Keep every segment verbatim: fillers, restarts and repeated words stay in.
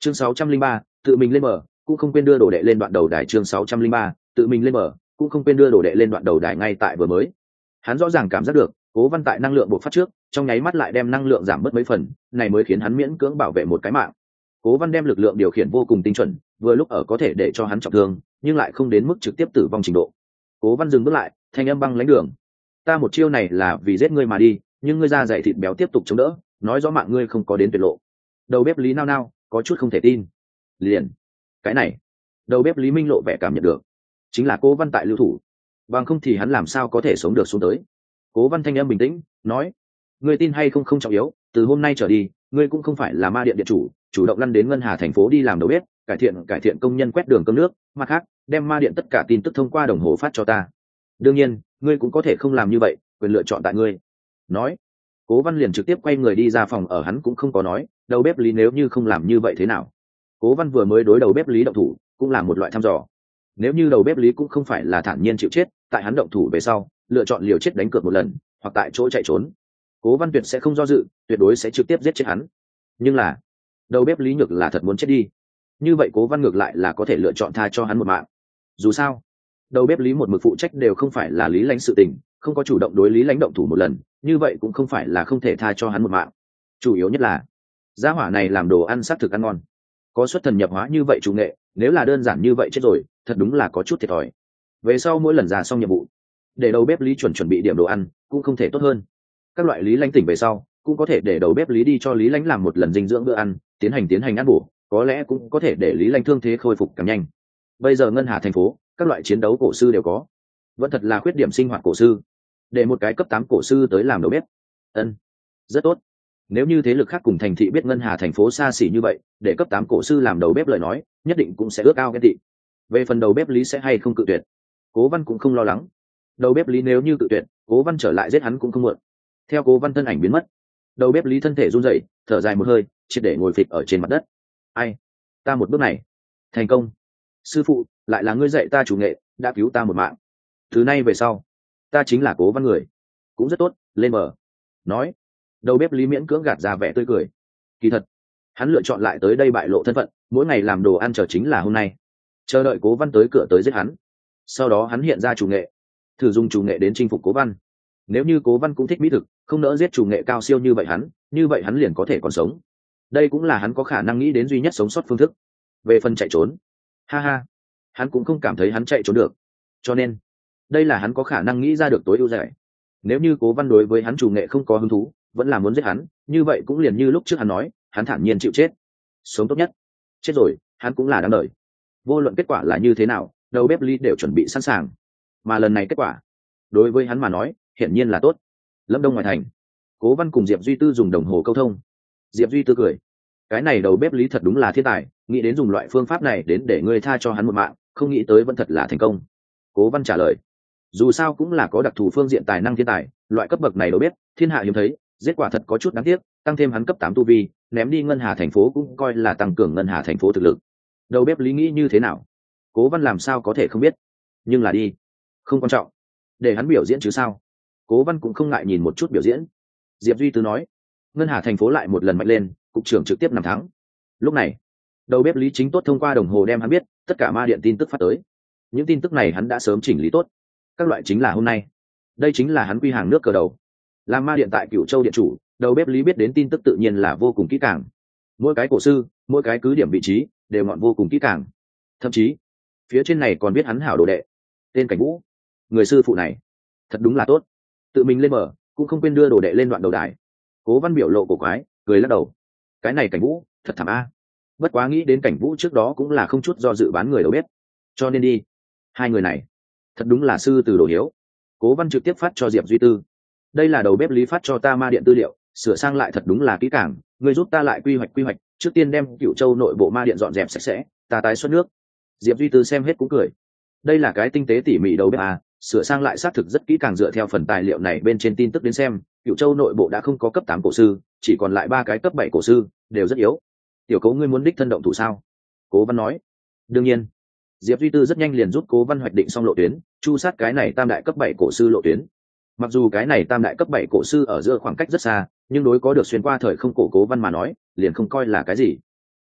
chương sáu trăm linh ba tự mình lên mở cũng không quên đưa đồ đệ lên đoạn đầu đài. Chương sáu trăm linh ba tự mình lên mở cũng không quên đưa đồ đệ lên đoạn đầu đài. Ngay tại vừa mới, hắn rõ ràng cảm giác được Cố Văn tại năng lượng bộc phát trước trong nháy mắt lại đem năng lượng giảm bớt mấy phần, này mới khiến hắn miễn cưỡng bảo vệ một cái mạng. Cố Văn đem lực lượng điều khiển vô cùng tinh chuẩn, vừa lúc ở có thể để cho hắn trọng thương nhưng lại không đến mức trực tiếp tử vong trình độ. Cố Văn dừng bước lại, thanh âm băng lãnh đường: ta một chiêu này là vì giết ngươi mà đi, nhưng ngươi ra dày thịt béo tiếp tục chống đỡ, nói rõ mạng ngươi không có đến tuyệt lộ. Đầu bếp Lý nao nao có chút không thể tin. Liền cái này, đầu bếp Lý Minh lộ vẻ cảm nhận được chính là Cố Văn tại lưu thủ, bằng không thì hắn làm sao có thể sống được xuống tới. Cố Văn thanh âm bình tĩnh nói: ngươi tin hay không không trọng yếu, từ hôm nay trở đi ngươi cũng không phải là ma điện điện chủ, chủ động lăn đến ngân hà thành phố đi làm đầu bếp, cải thiện cải thiện công nhân quét đường cơm nước, mặt khác đem ma điện tất cả tin tức thông qua đồng hồ phát cho ta. Đương nhiên ngươi cũng có thể không làm như vậy, quyền lựa chọn tại ngươi. Nói, Cố Văn liền trực tiếp quay người đi ra phòng ở. Hắn cũng không có nói đầu bếp Lý nếu như không làm như vậy thế nào. Cố Văn vừa mới đối đầu bếp Lý động thủ cũng là một loại thăm dò. Nếu như đầu bếp Lý cũng không phải là thản nhiên chịu chết, tại hắn động thủ về sau lựa chọn liều chết đánh cược một lần hoặc tại chỗ chạy trốn, Cố Văn tuyệt sẽ không do dự, tuyệt đối sẽ trực tiếp giết chết hắn. Nhưng là đầu bếp Lý nhược là thật muốn chết đi, như vậy Cố Văn ngược lại là có thể lựa chọn tha cho hắn một mạng. Dù sao đầu bếp Lý một mực phụ trách đều không phải là Lý Lãnh sự tình, không có chủ động đối Lý Lãnh động thủ một lần, như vậy cũng không phải là không thể tha cho hắn một mạng. Chủ yếu nhất là gia hỏa này làm đồ ăn xác thực ăn ngon, có xuất thần nhập hóa như vậy chủ nghệ, nếu là đơn giản như vậy chết rồi thật đúng là có chút thiệt thòi. Về sau mỗi lần ra xong nhiệm vụ để đầu bếp Lý chuẩn chuẩn bị điểm đồ ăn cũng không thể tốt hơn. Các loại Lý Lãnh tỉnh về sau cũng có thể để đầu bếp Lý đi cho Lý Lãnh làm một lần dinh dưỡng bữa ăn, tiến hành tiến hành ăn bổ, có lẽ cũng có thể để Lý Lãnh thương thế khôi phục càng nhanh. Bây giờ ngân hà thành phố các loại chiến đấu cổ sư đều có, vẫn thật là khuyết điểm sinh hoạt cổ sư, để một cái cấp tám cổ sư tới làm đầu bếp. Ân, rất tốt. Nếu như thế lực khác cùng thành thị biết ngân hà thành phố xa xỉ như vậy, để cấp tám cổ sư làm đầu bếp lời nói, nhất định cũng sẽ ước ao ghen tị. Về phần đầu bếp Lý sẽ hay không cự tuyệt, Cố Văn cũng không lo lắng. Đầu bếp Lý nếu như cự tuyệt, Cố Văn trở lại giết hắn cũng không muộn. Theo Cố Văn thân ảnh biến mất, đầu bếp Lý thân thể run rẩy, thở dài một hơi, triệt để ngồi phịch ở trên mặt đất. Ai, ta một bước này thành công. Sư phụ, lại là ngươi dạy ta chủ nghệ, đã cứu ta một mạng. Từ nay về sau ta chính là Cố Văn người. Cũng rất tốt, lên mở. Nói, đầu bếp Lý miễn cưỡng gạt ra vẻ tươi cười. Kỳ thật hắn lựa chọn lại tới đây bại lộ thân phận, mỗi ngày làm đồ ăn chờ chính là hôm nay, chờ đợi Cố Văn tới cửa tới giết hắn. Sau đó hắn hiện ra chủ nghệ, thử dùng chủ nghệ đến chinh phục Cố Văn. Nếu như Cố Văn cũng thích mỹ thực, không nỡ giết chủ nghệ cao siêu như vậy hắn, như vậy hắn liền có thể còn sống. Đây cũng là hắn có khả năng nghĩ đến duy nhất sống sót phương thức. Về phần chạy trốn, ha ha, hắn cũng không cảm thấy hắn chạy trốn được, cho nên đây là hắn có khả năng nghĩ ra được tối ưu giải. Nếu như Cố Văn đối với hắn chủ nghệ không có hứng thú, vẫn là muốn giết hắn, như vậy cũng liền như lúc trước hắn nói, hắn thản nhiên chịu chết, sống tốt nhất. Chết rồi hắn cũng là đáng đợi. Vô luận kết quả là như thế nào, đầu bếp Lý đều chuẩn bị sẵn sàng, mà lần này kết quả đối với hắn mà nói hiển nhiên là tốt. Lâm Đông ngoài thành, Cố Văn cùng Diệp Duy Tư dùng đồng hồ câu thông. Diệp Duy Tư cười, cái này đầu bếp Lý thật đúng là thiên tài, nghĩ đến dùng loại phương pháp này đến để ngươi tha cho hắn một mạng, không nghĩ tới vẫn thật là thành công. Cố Văn trả lời, dù sao cũng là có đặc thù phương diện tài năng thiên tài, loại cấp bậc này đầu bếp thiên hạ hiếm thấy, giết quả thật có chút đáng tiếc, tăng thêm hắn cấp tám tu vi, ném đi ngân hà thành phố cũng coi là tăng cường ngân hà thành phố thực lực. Đầu bếp Lý nghĩ như thế nào, Cố Văn làm sao có thể không biết, nhưng là đi, không quan trọng, để hắn biểu diễn chứ sao. Cố Văn cũng không ngại nhìn một chút biểu diễn. Diệp Duy Tư nói, ngân hà thành phố lại một lần mạnh lên, cục trưởng trực tiếp nằm thắng. Lúc này đầu bếp Lý chính tốt thông qua đồng hồ đem hắn biết tất cả ma điện tin tức phát tới. Những tin tức này hắn đã sớm chỉnh lý tốt, các loại chính là hôm nay. Đây chính là hắn quy hàng nước cờ đầu, làm ma điện tại Cửu Châu điện chủ. Đầu bếp Lý biết đến tin tức tự nhiên là vô cùng kỹ càng, mỗi cái cổ sư, mỗi cái cứ điểm vị trí đều ngọn vô cùng kỹ càng. Thậm chí phía trên này còn biết hắn hảo đồ đệ tên Cảnh Vũ. Người sư phụ này thật đúng là tốt, tự mình lên mở cũng không quên đưa đồ đệ lên đoạn đầu đài. Cố Văn biểu lộ cổ quái, cười lắc đầu, cái này Cảnh Vũ thật thảm a. Bất quá nghĩ đến Cảnh Vũ trước đó cũng là không chút do dự bán người đầu bếp, cho nên đi, hai người này thật đúng là sư từ đồ hiếu. Cố Văn trực tiếp phát cho Diệp Duy Tư, đây là đầu bếp Lý phát cho ta ma điện tư liệu, sửa sang lại thật đúng là kỹ càng, người giúp ta lại quy hoạch quy hoạch, trước tiên đem Cửu Châu nội bộ ma điện dọn dẹp sạch sẽ, ta tái xuất nước. Diệp Duy Tư xem hết cũng cười, đây là cái tinh tế tỉ mỉ đầu bếp à, sửa sang lại xác thực rất kỹ càng. Dựa theo phần tài liệu này bên trên tin tức đến xem, Cửu Châu nội bộ đã không có cấp tám cổ sư, chỉ còn lại ba cái cấp bảy cổ sư, đều rất yếu. Tiểu Cố ngươi muốn đích thân động thủ sao? Cố Văn nói, đương nhiên. Diệp Duy Tư rất nhanh liền giúp Cố Văn hoạch định xong lộ tuyến, chu sát cái này tam đại cấp bảy cổ sư lộ tuyến. Mặc dù cái này tam đại cấp bảy cổ sư ở giữa khoảng cách rất xa, nhưng đối có được xuyên qua thời không cổ Cố Văn mà nói liền không coi là cái gì.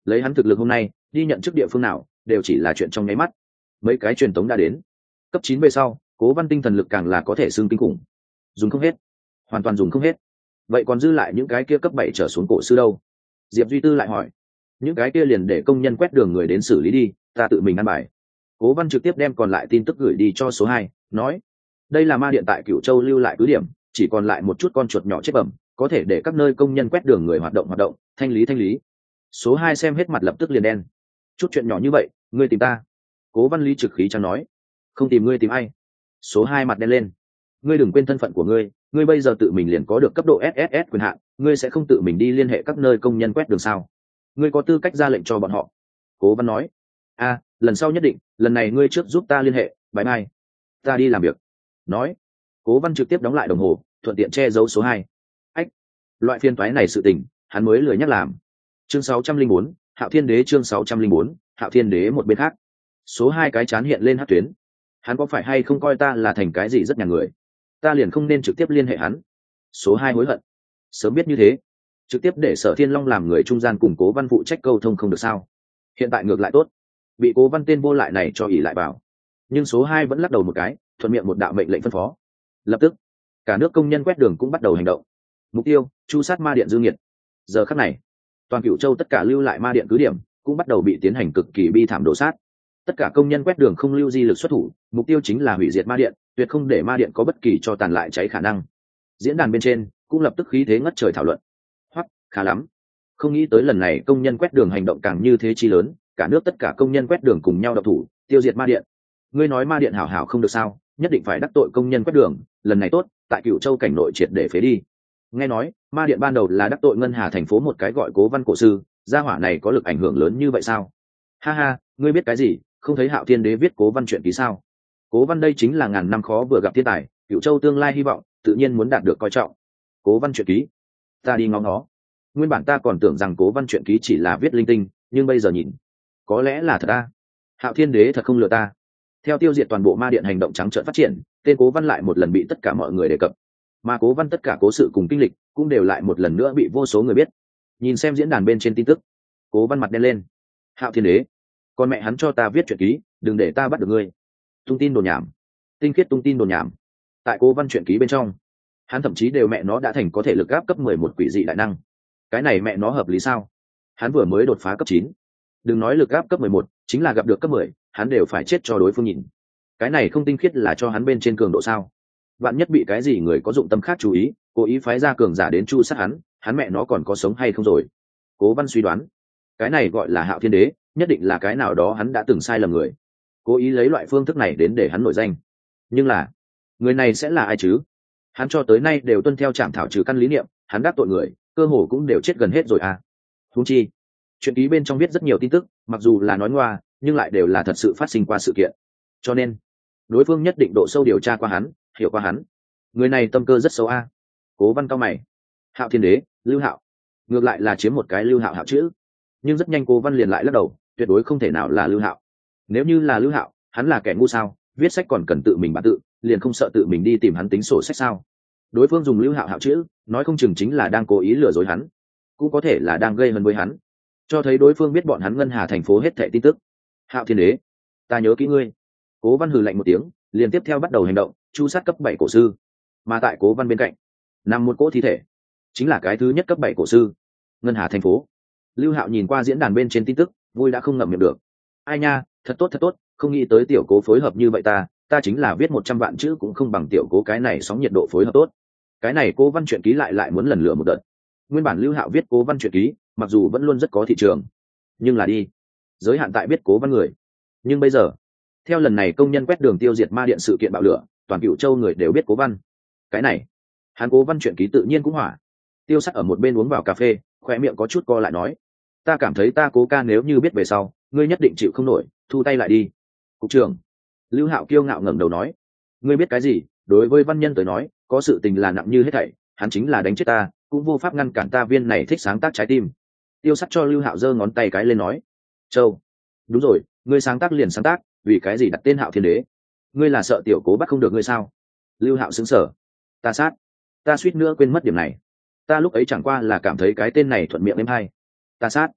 lấy hắn thực lực hôm nay đi nhận chức địa phương nào đều chỉ là chuyện trong nháy mắt. Mấy cái truyền tống đã đến. Cấp chín về sau Cố Văn tinh thần lực càng là có thể xương kinh khủng, dùng không hết, hoàn toàn dùng không hết. Vậy còn dư lại những cái kia cấp bảy trở xuống cổ sư đâu? Diệp Duy Tư lại hỏi. Những cái kia liền để công nhân quét đường người đến xử lý đi, ta tự mình ăn bài. Cố Văn trực tiếp đem còn lại tin tức gửi đi cho số hai, nói đây là ma điện tại Cửu Châu lưu lại cứ điểm, chỉ còn lại một chút con chuột nhỏ chết bẩm, có thể để các nơi công nhân quét đường người hoạt động hoạt động, thanh lý thanh lý. Số hai xem hết mặt lập tức liền đen. Chút chuyện nhỏ như vậy ngươi tìm ta? Cố Văn Lý trực khí chẳng nói. Không tìm ngươi tìm ai? Số hai mặt đen lên. Ngươi đừng quên thân phận của ngươi, ngươi bây giờ tự mình liền có được cấp độ ét ét ét quyền hạn, ngươi sẽ không tự mình đi liên hệ các nơi công nhân quét đường sao? Ngươi có tư cách ra lệnh cho bọn họ. Cố Văn nói. A, lần sau nhất định, lần này ngươi trước giúp ta liên hệ, bye bye. Ta đi làm việc. Nói. Cố Văn trực tiếp đóng lại đồng hồ, thuận tiện che giấu số hai. Ách, loại phiên toái này sự tình hắn mới lười nhắc làm. Chương sáu trăm linh bốn, Hạo Thiên Đế. Chương sáu trăm linh bốn, Hạo Thiên Đế. Một bên khác, số hai cái chán hiện lên hắc tuyến. Hắn có phải hay không coi ta là thành cái gì rất nhà người, ta liền không nên trực tiếp liên hệ hắn. Số hai hối hận, sớm biết như thế trực tiếp để Sở Thiên Long làm người trung gian cùng Cố Văn phụ trách câu thông không được sao? Hiện tại ngược lại tốt, bị Cố Văn tên vô lại này cho ỉ lại vào. Nhưng số hai vẫn lắc đầu một cái, thuận miệng một đạo mệnh lệnh phân phó. Lập tức cả nước công nhân quét đường cũng bắt đầu hành động. Mục tiêu chu sát ma điện dư nghiệt. Giờ khắc này toàn Cửu Châu tất cả lưu lại ma điện cứ điểm cũng bắt đầu bị tiến hành cực kỳ bi thảm đổ sát. Tất cả công nhân quét đường không lưu di lực xuất thủ, mục tiêu chính là hủy diệt ma điện, tuyệt không để ma điện có bất kỳ cho tàn lại cháy khả năng. Diễn đàn bên trên cũng lập tức khí thế ngất trời thảo luận. Hoắc, khá lắm, không nghĩ tới lần này công nhân quét đường hành động càng như thế chi lớn, cả nước tất cả công nhân quét đường cùng nhau độc thủ tiêu diệt ma điện. Ngươi nói ma điện hảo hảo không được sao, nhất định phải đắc tội công nhân quét đường, lần này tốt, tại Cửu Châu cảnh nội triệt để phế đi. Nghe nói ma điện ban đầu là đắc tội ngân hà thành phố một cái gọi Cố Văn cổ sư, gia hỏa này có lực ảnh hưởng lớn như vậy sao? Ha ha, ngươi biết cái gì, không thấy Hạo Thiên Đế viết Cố Văn chuyện ký sao? Cố Văn đây chính là ngàn năm khó vừa gặp thiên tài, Cửu Châu tương lai hy vọng tự nhiên muốn đạt được coi trọng. Cố Văn chuyện ký, ta đi ngó nó. Nguyên bản ta còn tưởng rằng Cố Văn chuyện ký chỉ là viết linh tinh, nhưng bây giờ nhìn có lẽ là thật ta. Hạo Thiên Đế thật không lừa ta. Theo tiêu diệt toàn bộ ma điện hành động trắng trợn phát triển, tên Cố Văn lại một lần bị tất cả mọi người đề cập, mà Cố Văn tất cả cố sự cùng kinh lịch cũng đều lại một lần nữa bị vô số người biết. Nhìn xem diễn đàn bên trên tin tức, Cố Văn mặt đen lên. Hạo Thiên Đế, con mẹ hắn cho ta viết truyện ký, đừng để ta bắt được ngươi. Tung tin đồn nhảm, tinh khiết tung tin đồn nhảm. Tại Cố Văn truyện ký bên trong, hắn thậm chí đều mẹ nó đã thành có thể lực áp cấp mười một quỷ dị đại năng. Cái này mẹ nó hợp lý sao? Hắn vừa mới đột phá cấp chín, đừng nói lực áp cấp mười một, chính là gặp được cấp mười, hắn đều phải chết cho đối phương nhìn. Cái này không tinh khiết là cho hắn bên trên cường độ sao? Vạn nhất bị cái gì người có dụng tâm khác chú ý, cố ý phái ra cường giả đến chu sát hắn, hắn mẹ nó còn có sống hay không rồi? Cố Văn suy đoán, cái này gọi là Hạo Thiên Đế, nhất định là cái nào đó hắn đã từng sai lầm người, cố ý lấy loại phương thức này đến để hắn nổi danh. Nhưng là người này sẽ là ai chứ? Hắn cho tới nay đều tuân theo trảm thảo trừ căn lý niệm, hắn đắc tội người cơ hồ cũng đều chết gần hết rồi à. Huống chi chuyện ký bên trong viết rất nhiều tin tức, mặc dù là nói ngoa nhưng lại đều là thật sự phát sinh qua sự kiện, cho nên đối phương nhất định độ sâu điều tra qua hắn, hiểu qua hắn. Người này tâm cơ rất xấu a. Cố Văn cao mày. Hạo Thiên Đế, Lưu Hạo, ngược lại là chiếm một cái Lưu Hạo hạo chữ, nhưng rất nhanh Cố Văn liền lại lắc đầu, tuyệt đối không thể nào là Lưu Hạo. Nếu như là Lưu Hạo, hắn là kẻ ngu sao, viết sách còn cần tự mình bản tự, liền không sợ tự mình đi tìm hắn tính sổ sách sao? Đối phương dùng Lưu Hạo hạo chữ, nói không chừng chính là đang cố ý lừa dối hắn, cũng có thể là đang gây hấn với hắn, cho thấy đối phương biết bọn hắn ngân hà thành phố hết thảy tin tức. Hạo Thiên Đế, ta nhớ kỹ ngươi. Cố Văn hừ lạnh một tiếng, liền tiếp theo bắt đầu hành động chu sát cấp bảy cổ sư. Mà tại Cố Văn bên cạnh nằm một cỗ thi thể, chính là cái thứ nhất cấp bảy cổ sư, ngân hà thành phố. Lưu Hạo nhìn qua diễn đàn bên trên tin tức, vui đã không ngậm miệng được. Ai nha, thật tốt thật tốt, không nghĩ tới tiểu Cố phối hợp như vậy ta, ta chính là viết một trăm vạn chữ cũng không bằng tiểu Cố cái này sóng nhiệt độ phối hợp tốt. Cái này Cố Văn truyện ký lại lại muốn lần lửa một đợt. Nguyên bản Lưu Hạo viết Cố Văn truyện ký, mặc dù vẫn luôn rất có thị trường, nhưng là đi giới hạn tại biết Cố Văn người. Nhưng bây giờ theo lần này công nhân quét đường tiêu diệt ma điện sự kiện bạo lửa, toàn Cửu Châu người đều biết Cố Văn. Cái này hắn Cố Văn truyện ký tự nhiên cũng hỏa. Tiêu Sắc ở một bên uống vào cà phê, khoe miệng có chút co lại nói, ta cảm thấy ta Cố ca nếu như biết về sau, ngươi nhất định chịu không nổi, thu tay lại đi. Cục trưởng. Lưu Hạo kiêu ngạo ngẩng đầu nói, ngươi biết cái gì? Đối với văn nhân tới nói, có sự tình là nặng như hết thảy, hắn chính là đánh chết ta cũng vô pháp ngăn cản ta viên này thích sáng tác trái tim. Tiêu Sắc cho Lưu Hạo giơ ngón tay cái lên nói, Châu, đúng rồi, ngươi sáng tác liền sáng tác, vì cái gì đặt tên Hạo Thiên Đế? Ngươi là sợ tiểu Cố bắt không được ngươi sao? Lưu Hạo sững sờ, ta sát, ta suýt nữa quên mất điểm này, ta lúc ấy chẳng qua là cảm thấy cái tên này thuận miệng em hay. Ta sát.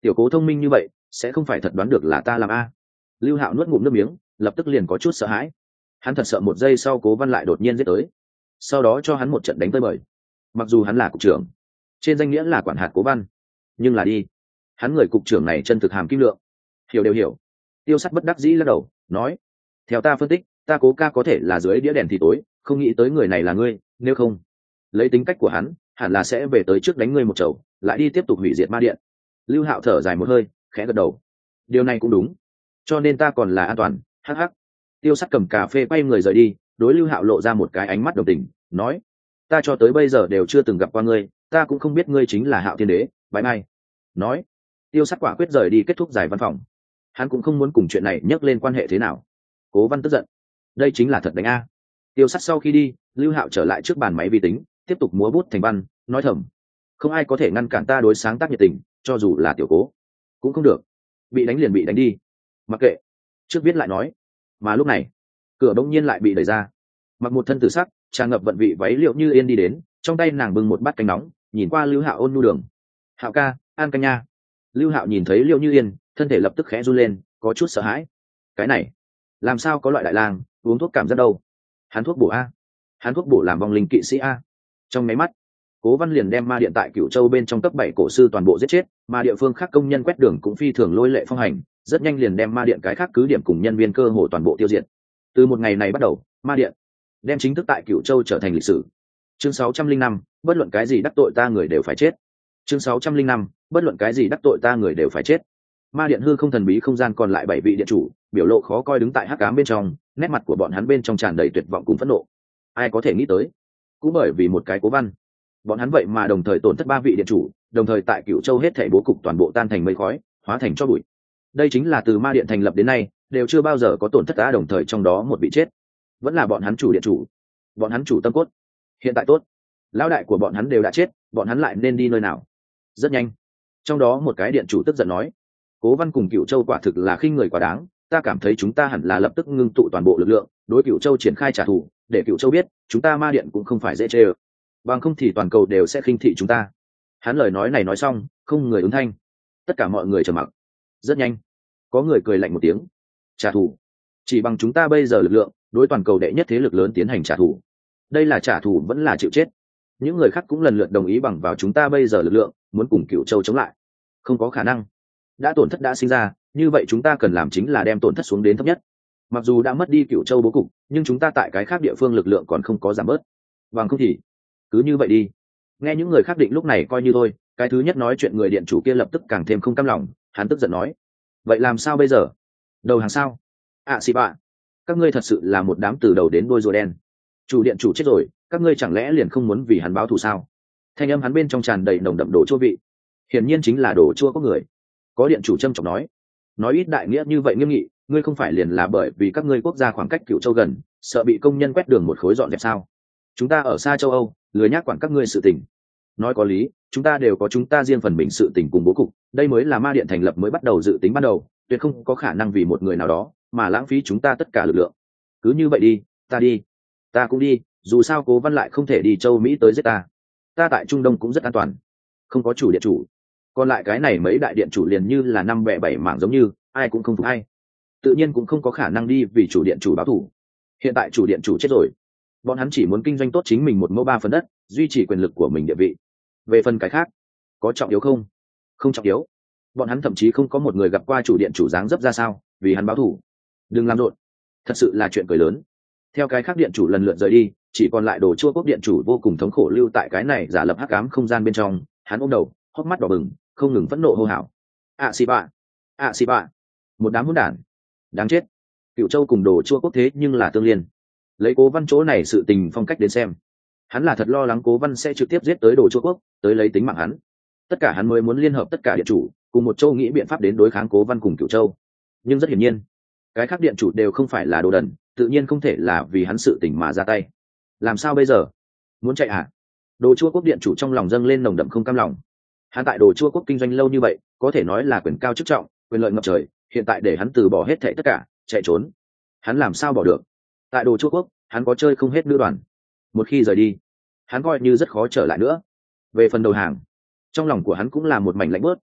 tiểu cố thông minh như vậy sẽ không phải thật đoán được là ta làm a. Lưu Hạo nuốt ngụm nước miếng, lập tức liền có chút sợ hãi. Hắn thật sợ một giây sau Cố Văn lại đột nhiên giết tới, sau đó cho hắn một trận đánh tơi bời. Mặc dù hắn là cục trưởng, trên danh nghĩa là quản hạt Cố Văn, nhưng là đi, hắn người cục trưởng này chân thực hàm kim lượng, hiểu đều hiểu. Tiêu Sắt bất đắc dĩ lắc đầu nói, theo ta phân tích, ta Cố ca có thể là dưới đĩa đèn thì tối, không nghĩ tới người này là ngươi, nếu không lấy tính cách của hắn hẳn là sẽ về tới trước đánh ngươi một chầu, lại đi tiếp tục hủy diệt ma điện. Lưu Hạo thở dài một hơi, khẽ gật đầu, điều này cũng đúng, cho nên ta còn là an toàn. Hắc hắc. Tiêu Sắt cầm cà phê quay người rời đi, đối Lưu Hạo lộ ra một cái ánh mắt đồng tình, nói, ta cho tới bây giờ đều chưa từng gặp qua ngươi, ta cũng không biết ngươi chính là Hạo Thiên Đế, bye bye. Nói, Tiêu Sắt quả quyết rời đi kết thúc giải văn phòng. Hắn cũng không muốn cùng chuyện này nhắc lên quan hệ thế nào. Cố Văn tức giận, đây chính là thật đánh a. Tiêu Sắt sau khi đi, Lưu Hạo trở lại trước bàn máy vi tính, tiếp tục múa bút thành văn, nói thầm, không ai có thể ngăn cản ta đối sáng tác nhiệt tình, cho dù là tiểu Cố cũng không được. Bị đánh liền bị đánh đi, mặc kệ, trước viết lại nói. Mà lúc này cửa bỗng nhiên lại bị đẩy ra, mặc một thân tử sắc tràn ngập vận vị váy Liệu Như Yên đi đến, trong tay nàng bưng một bát canh nóng, nhìn qua Lưu Hạo ôn nhu đường, Hạo ca, ăn canh nha. Lưu Hạo nhìn thấy Liệu Như Yên, thân thể lập tức khẽ run lên, có chút sợ hãi. Cái này làm sao có loại đại lang uống thuốc cảm giác đâu? Hắn thuốc bổ a, hắn thuốc bổ làm vong linh kỵ sĩ a. Trong máy mắt, Cố Văn liền đem ma điện tại Cửu Châu bên trong cấp bảy cổ sư toàn bộ giết chết, mà địa phương khác công nhân quét đường cũng phi thường lôi lệ phong hành, rất nhanh liền đem ma điện cái khác cứ điểm cùng nhân viên cơ hồ toàn bộ tiêu diệt. Từ một ngày này bắt đầu, ma điện đem chính thức tại Cửu Châu trở thành lịch sử. Chương sáu trăm linh năm, bất luận cái gì đắc tội ta người đều phải chết. Chương sáu trăm linh năm, bất luận cái gì đắc tội ta người đều phải chết. Ma điện hư không thần bí không gian còn lại bảy vị điện chủ, biểu lộ khó coi đứng tại hắc ám bên trong, nét mặt của bọn hắn bên trong tràn đầy tuyệt vọng cùng phẫn nộ. Ai có thể nghĩ tới, cũng bởi vì một cái Cố Văn, bọn hắn vậy mà đồng thời tổn thất ba vị điện chủ, đồng thời tại Cửu Châu hết thảy bố cục toàn bộ tan thành mây khói, hóa thành tro bụi. Đây chính là từ ma điện thành lập đến nay đều chưa bao giờ có tổn thất đã, đồng thời trong đó một vị chết vẫn là bọn hắn chủ điện chủ, bọn hắn chủ tâm cốt. Hiện tại tốt, lão đại của bọn hắn đều đã chết, bọn hắn lại nên đi nơi nào? Rất nhanh, trong đó một cái điện chủ tức giận nói, Cố Văn cùng Cửu Châu quả thực là khinh người quá đáng, ta cảm thấy chúng ta hẳn là lập tức ngưng tụ toàn bộ lực lượng đối Cửu Châu triển khai trả thù, để Cửu Châu biết chúng ta ma điện cũng không phải dễ chơi, bằng không thì toàn cầu đều sẽ khinh thị chúng ta. Hắn lời nói này nói xong, không người ứng thanh, tất cả mọi người trầm mặc. Rất nhanh, có người cười lạnh một tiếng, trả thù? Chỉ bằng chúng ta bây giờ lực lượng đối toàn cầu đệ nhất thế lực lớn tiến hành trả thù, đây là trả thù vẫn là chịu chết? Những người khác cũng lần lượt đồng ý bằng vào chúng ta bây giờ lực lượng muốn cùng Cửu Châu chống lại, không có khả năng. Đã tổn thất đã sinh ra, như vậy chúng ta cần làm chính là đem tổn thất xuống đến thấp nhất. Mặc dù đã mất đi Cửu Châu bố cục, nhưng chúng ta tại cái khác địa phương lực lượng còn không có giảm bớt, bằng không thì cứ như vậy đi. Nghe những người khác định lúc này coi như thôi, cái thứ nhất nói chuyện người điện chủ kia lập tức càng thêm không cam lòng, hắn tức giận nói, vậy làm sao bây giờ? Đầu hàng sao? À xì bạ, các ngươi thật sự là một đám từ đầu đến đuôi rùa đen. Chủ điện chủ chết rồi, các ngươi chẳng lẽ liền không muốn vì hắn báo thù sao? Thanh âm hắn bên trong tràn đầy nồng đậm đồ chua vị, hiển nhiên chính là đồ chua có người. Có điện chủ trâm trọng nói, nói ít đại nghĩa như vậy nghiêm nghị, ngươi không phải liền là bởi vì các ngươi quốc gia khoảng cách Cửu Châu gần, sợ bị công nhân quét đường một khối dọn dẹp sao? Chúng ta ở xa châu Âu, lười nhác quản các ngươi sự tình. Nói có lý, chúng ta đều có chúng ta riêng phần mình sự tình cùng bố cục, đây mới là ma điện thành lập mới bắt đầu dự tính ban đầu, tuyệt không có khả năng vì một người nào đó mà lãng phí chúng ta tất cả lực lượng. Cứ như vậy đi, ta đi, ta cũng đi, dù sao Cố Văn lại không thể đi châu Mỹ tới giết ta, ta tại Trung Đông cũng rất an toàn, không có chủ điện chủ, còn lại cái này mấy đại điện chủ liền như là năm bẻ bảy mảng giống như ai cũng không phục ai, tự nhiên cũng không có khả năng đi vì chủ điện chủ báo thù. Hiện tại chủ điện chủ chết rồi, bọn hắn chỉ muốn kinh doanh tốt chính mình một mẫu ba phần đất, duy trì quyền lực của mình địa vị. Về phần cái khác, có trọng yếu không? Không trọng yếu. Bọn hắn thậm chí không có một người gặp qua chủ điện chủ dáng dấp ra sao vì hắn báo thù. Đừng làm rộn, thật sự là chuyện cười lớn. Theo cái khác điện chủ lần lượt rời đi, chỉ còn lại Đồ Chua Quốc điện chủ vô cùng thống khổ lưu tại cái này giả lập hắc ám không gian bên trong. Hắn ôm đầu, hốc mắt đỏ bừng, không ngừng phẫn nộ hô hào, ạ xì bạ, ạ xì bạ, một đám hỗn đản, đáng chết. Cửu Châu cùng Đồ Chua Quốc thế nhưng là tương liên. Lấy Cố Văn chỗ này sự tình phong cách đến xem, hắn là thật lo lắng Cố Văn sẽ trực tiếp giết tới Đồ Chua Quốc, tới lấy tính mạng hắn. Tất cả hắn mới muốn liên hợp tất cả điện chủ cùng một châu nghĩ biện pháp đến đối kháng Cố Văn cùng Cửu Châu. Nhưng rất hiển nhiên, cái khác điện chủ đều không phải là đồ đần, tự nhiên không thể là vì hắn sự tình mà ra tay. Làm sao bây giờ? Muốn chạy à? Đồ Chua Quốc điện chủ trong lòng dâng lên nồng đậm không cam lòng. Hắn tại Đồ Chua Quốc kinh doanh lâu như vậy, có thể nói là quyền cao chức trọng, quyền lợi ngập trời, hiện tại để hắn từ bỏ hết thảy tất cả, chạy trốn, hắn làm sao bỏ được? Tại Đồ Chua Quốc, hắn có chơi không hết nữ đoàn, một khi rời đi, hắn coi như rất khó trở lại nữa. Về phần đầu hàng, trong lòng của hắn cũng là một mảnh lạnh bớt,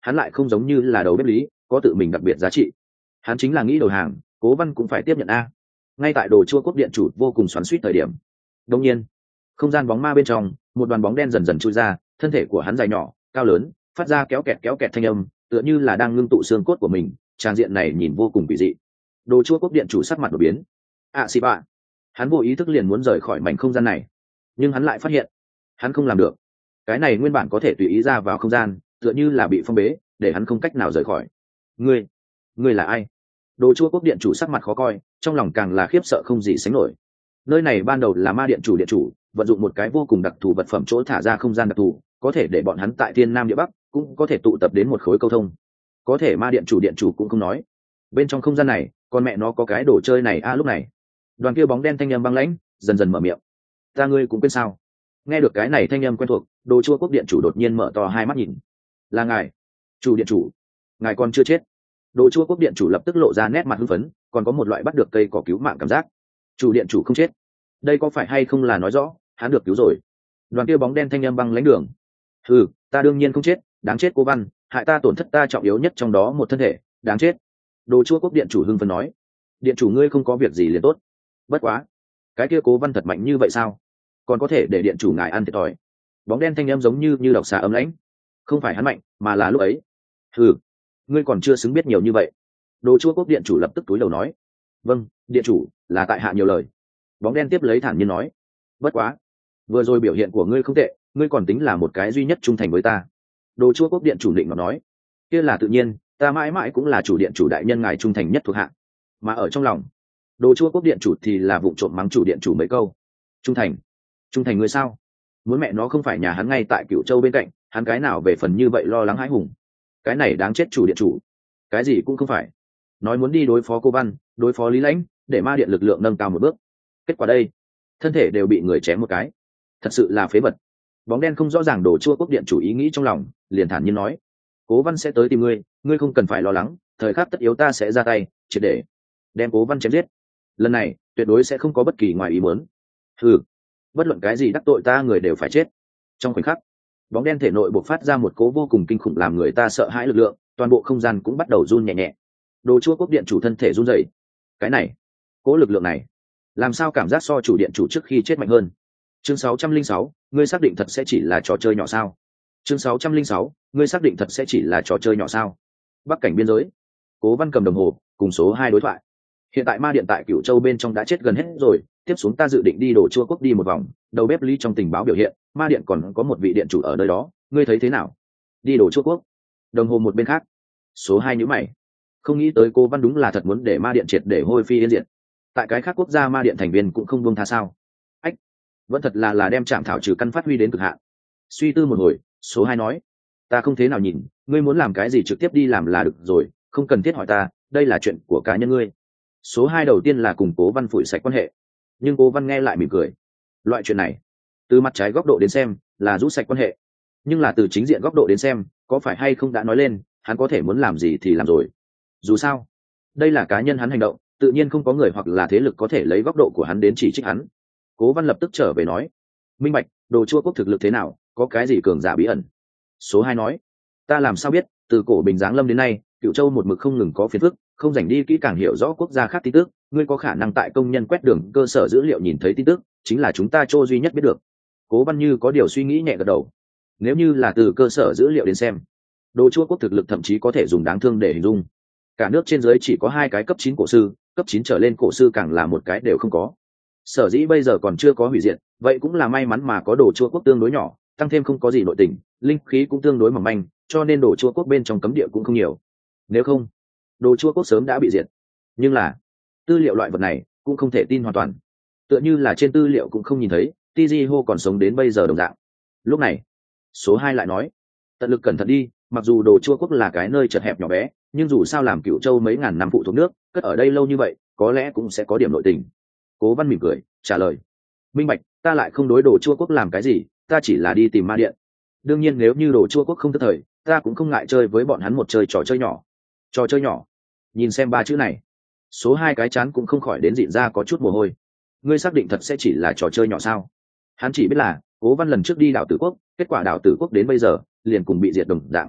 hắn lại không giống như là đầu bếp lý có tự mình đặc biệt giá trị. Hắn chính là nghĩ đầu hàng, Cố Văn cũng phải tiếp nhận a. Ngay tại đồ chua quốc điện chủ vô cùng xoắn xuýt thời điểm, đột nhiên không gian bóng ma bên trong một đoàn bóng đen dần dần chui ra, thân thể của hắn dài nhỏ cao lớn, phát ra kéo kẹt kéo kẹt thanh âm, tựa như là đang ngưng tụ xương cốt của mình. Tràng diện này nhìn vô cùng kỳ dị. Đồ chua quốc điện chủ sắc mặt đổi biến. ạ xì bạ, hắn vô ý thức liền muốn rời khỏi mảnh không gian này, nhưng hắn lại phát hiện hắn không làm được. Cái này nguyên bản có thể tùy ý ra vào không gian, tựa như là bị phong bế, để hắn không cách nào rời khỏi. Ngươi, ngươi là ai? Đồ chua quốc điện chủ sắc mặt khó coi, trong lòng càng là khiếp sợ không gì sánh nổi. Nơi này ban đầu là ma điện chủ điện chủ, vận dụng một cái vô cùng đặc thù vật phẩm chỗ thả ra không gian đặc thù, có thể để bọn hắn tại thiên nam địa bắc cũng có thể tụ tập đến một khối câu thông. Có thể ma điện chủ điện chủ cũng không nói, bên trong không gian này con mẹ nó có cái đồ chơi này a. Lúc này đoàn kia bóng đen thanh âm băng lãnh dần dần mở miệng. Ta ngươi cũng quên sao? Nghe được cái này thanh âm quen thuộc, đồ chua quốc điện chủ đột nhiên mở to hai mắt nhìn. Là ngài, chủ điện chủ, ngài còn chưa chết. Đồ chua quốc điện chủ lập tức lộ ra nét mặt hưng phấn, còn có một loại bắt được cây cỏ cứu mạng cảm giác. Chủ điện chủ không chết, đây có phải hay không là nói rõ hắn được cứu rồi? Đoàn kia bóng đen thanh âm băng lãnh đường. Ừ, ta đương nhiên không chết, đáng chết Cố Văn, hại ta tổn thất ta trọng yếu nhất trong đó một thân thể, đáng chết. Đồ chua quốc điện chủ hưng phấn nói. Điện chủ ngươi không có việc gì liền tốt. Bất quá, cái kia Cố Văn thật mạnh như vậy sao? Còn có thể để điện chủ ngài ăn thiệt thòi. Bóng đen thanh âm giống như như độc xà ấm lãnh. Không phải hắn mạnh, mà là lúc ấy. Ừ, ngươi còn chưa xứng biết nhiều như vậy. Đồ chua quốc điện chủ lập tức túi đầu nói. Vâng, điện chủ, là tại hạ nhiều lời. Bóng đen tiếp lấy thản nhiên nói. Bất quá, vừa rồi biểu hiện của ngươi không tệ, ngươi còn tính là một cái duy nhất trung thành với ta. Đồ chua quốc điện chủ định mà nói. Kia là tự nhiên, ta mãi mãi cũng là chủ điện chủ đại nhân ngài trung thành nhất thuộc hạ. Mà ở trong lòng, đồ chua quốc điện chủ thì là vụ trộm mắng chủ điện chủ mấy câu. Trung thành? Trung thành ngươi sao? Muốn mẹ nó không phải nhà hắn ngay tại Cửu Châu bên cạnh, hắn cái nào về phần như vậy lo lắng hãi hùng? Cái này đáng chết chủ điện chủ. Cái gì cũng không phải. Nói muốn đi đối phó Cô Văn, đối phó Lý Lãnh, để ma điện lực lượng nâng cao một bước. Kết quả đây, thân thể đều bị người chém một cái. Thật sự là phế vật. Bóng đen không rõ ràng đồ chua quốc điện chủ ý nghĩ trong lòng, liền thản nhiên nói. Cố Văn sẽ tới tìm ngươi, ngươi không cần phải lo lắng, thời khắc tất yếu ta sẽ ra tay, triệt để đem Cố Văn chém giết. Lần này, tuyệt đối sẽ không có bất kỳ ngoài ý muốn. Ừ, bất luận cái gì đắc tội ta người đều phải chết. Trong khoảnh khắc, bóng đen thể nội bộc phát ra một cố vô cùng kinh khủng làm người ta sợ hãi lực lượng, toàn bộ không gian cũng bắt đầu run nhẹ nhẹ. Đồ chua quốc điện chủ thân thể run rẩy. Cái này, cố lực lượng này, làm sao cảm giác so chủ điện chủ trước khi chết mạnh hơn? Chương sáu trăm linh sáu, ngươi xác định thật sẽ chỉ là trò chơi nhỏ sao? Chương sáu trăm linh sáu, ngươi xác định thật sẽ chỉ là trò chơi nhỏ sao? Bắc cảnh biên giới, Cố Văn cầm đồng hồ, cùng số hai đối thoại. Hiện tại ma điện tại Cửu Châu bên trong đã chết gần hết rồi, tiếp xuống ta dự định đi Đồ Chua quốc đi một vòng, đầu bếp Lý trong tình báo biểu hiện, ma điện còn có một vị điện chủ ở nơi đó, ngươi thấy thế nào? Đi Đồ Chua quốc? Đồng hồ một bên khác, số hai nhíu mày. Không nghĩ tới Cố Văn đúng là thật muốn để ma điện triệt để hôi phi yên diệt. Tại cái khác quốc gia ma điện thành viên cũng không buông tha sao? Ách, vẫn thật là là đem Trảm Thảo trừ căn phát huy đến cực hạn. Suy tư một hồi, số hai nói, ta không thế nào nhìn, ngươi muốn làm cái gì trực tiếp đi làm là được rồi, không cần thiết hỏi ta, đây là chuyện của cá nhân ngươi. Số hai đầu tiên là cùng Cố Văn phủi sạch quan hệ, nhưng Cố Văn nghe lại mỉm cười. Loại chuyện này, từ mặt trái góc độ đến xem là rút sạch quan hệ, nhưng là từ chính diện góc độ đến xem, có phải hay không đã nói lên hắn có thể muốn làm gì thì làm rồi. Dù sao, đây là cá nhân hắn hành động, tự nhiên không có người hoặc là thế lực có thể lấy góc độ của hắn đến chỉ trích hắn. Cố Văn lập tức trở về nói, minh bạch, Đồ Chua quốc thực lực thế nào, có cái gì cường giả bí ẩn? Số hai nói, ta làm sao biết, từ cổ Bình Giáng Lâm đến nay, Cửu Châu một mực không ngừng có phiền phức, không rảnh đi kỹ càng hiểu rõ quốc gia khác tin tức, ngươi có khả năng tại công nhân quét đường cơ sở dữ liệu nhìn thấy tin tức, chính là chúng ta Châu duy nhất biết được. Cố Văn như có điều suy nghĩ nhẹ gật đầu. Nếu như là từ cơ sở dữ liệu đến xem, Đồ Chua quốc thực lực thậm chí có thể dùng đáng thương để hình dung. Cả nước trên dưới chỉ có hai cái cấp chín cổ sư, cấp chín trở lên cổ sư càng là một cái đều không có. Sở dĩ bây giờ còn chưa có hủy diệt, vậy cũng là may mắn mà có Đồ Chua quốc tương đối nhỏ, tăng thêm không có gì nội tình, linh khí cũng tương đối mỏng manh, cho nên Đồ Chua quốc bên trong cấm địa cũng không nhiều. Nếu không, Đồ Chua quốc sớm đã bị diệt. Nhưng là, tư liệu loại vật này cũng không thể tin hoàn toàn. Tựa như là trên tư liệu cũng không nhìn thấy, Tijiho còn sống đến bây giờ đồng dạng. Lúc này, số hai lại nói, tận lực cẩn thận đi, mặc dù Đồ Chua quốc là cái nơi chật hẹp nhỏ bé, nhưng dù sao làm Cửu Châu mấy ngàn năm phụ thuộc nước, cất ở đây lâu như vậy, có lẽ cũng sẽ có điểm nội tình. Cố Văn mỉm cười, trả lời, minh bạch, ta lại không đối Đồ Chua quốc làm cái gì, ta chỉ là đi tìm ma điện. Đương nhiên nếu như Đồ Chua quốc không thất thời, ta cũng không ngại chơi với bọn hắn một chơi trò chơi nhỏ. Trò chơi nhỏ? Nhìn xem ba chữ này, số hai cái chán cũng không khỏi đến dịn ra có chút mồ hôi. Ngươi xác định thật sẽ chỉ là trò chơi nhỏ sao? Hắn chỉ biết là Cố Văn lần trước đi đảo Tử Quốc, kết quả đảo Tử Quốc đến bây giờ liền cùng bị diệt đồng dạng.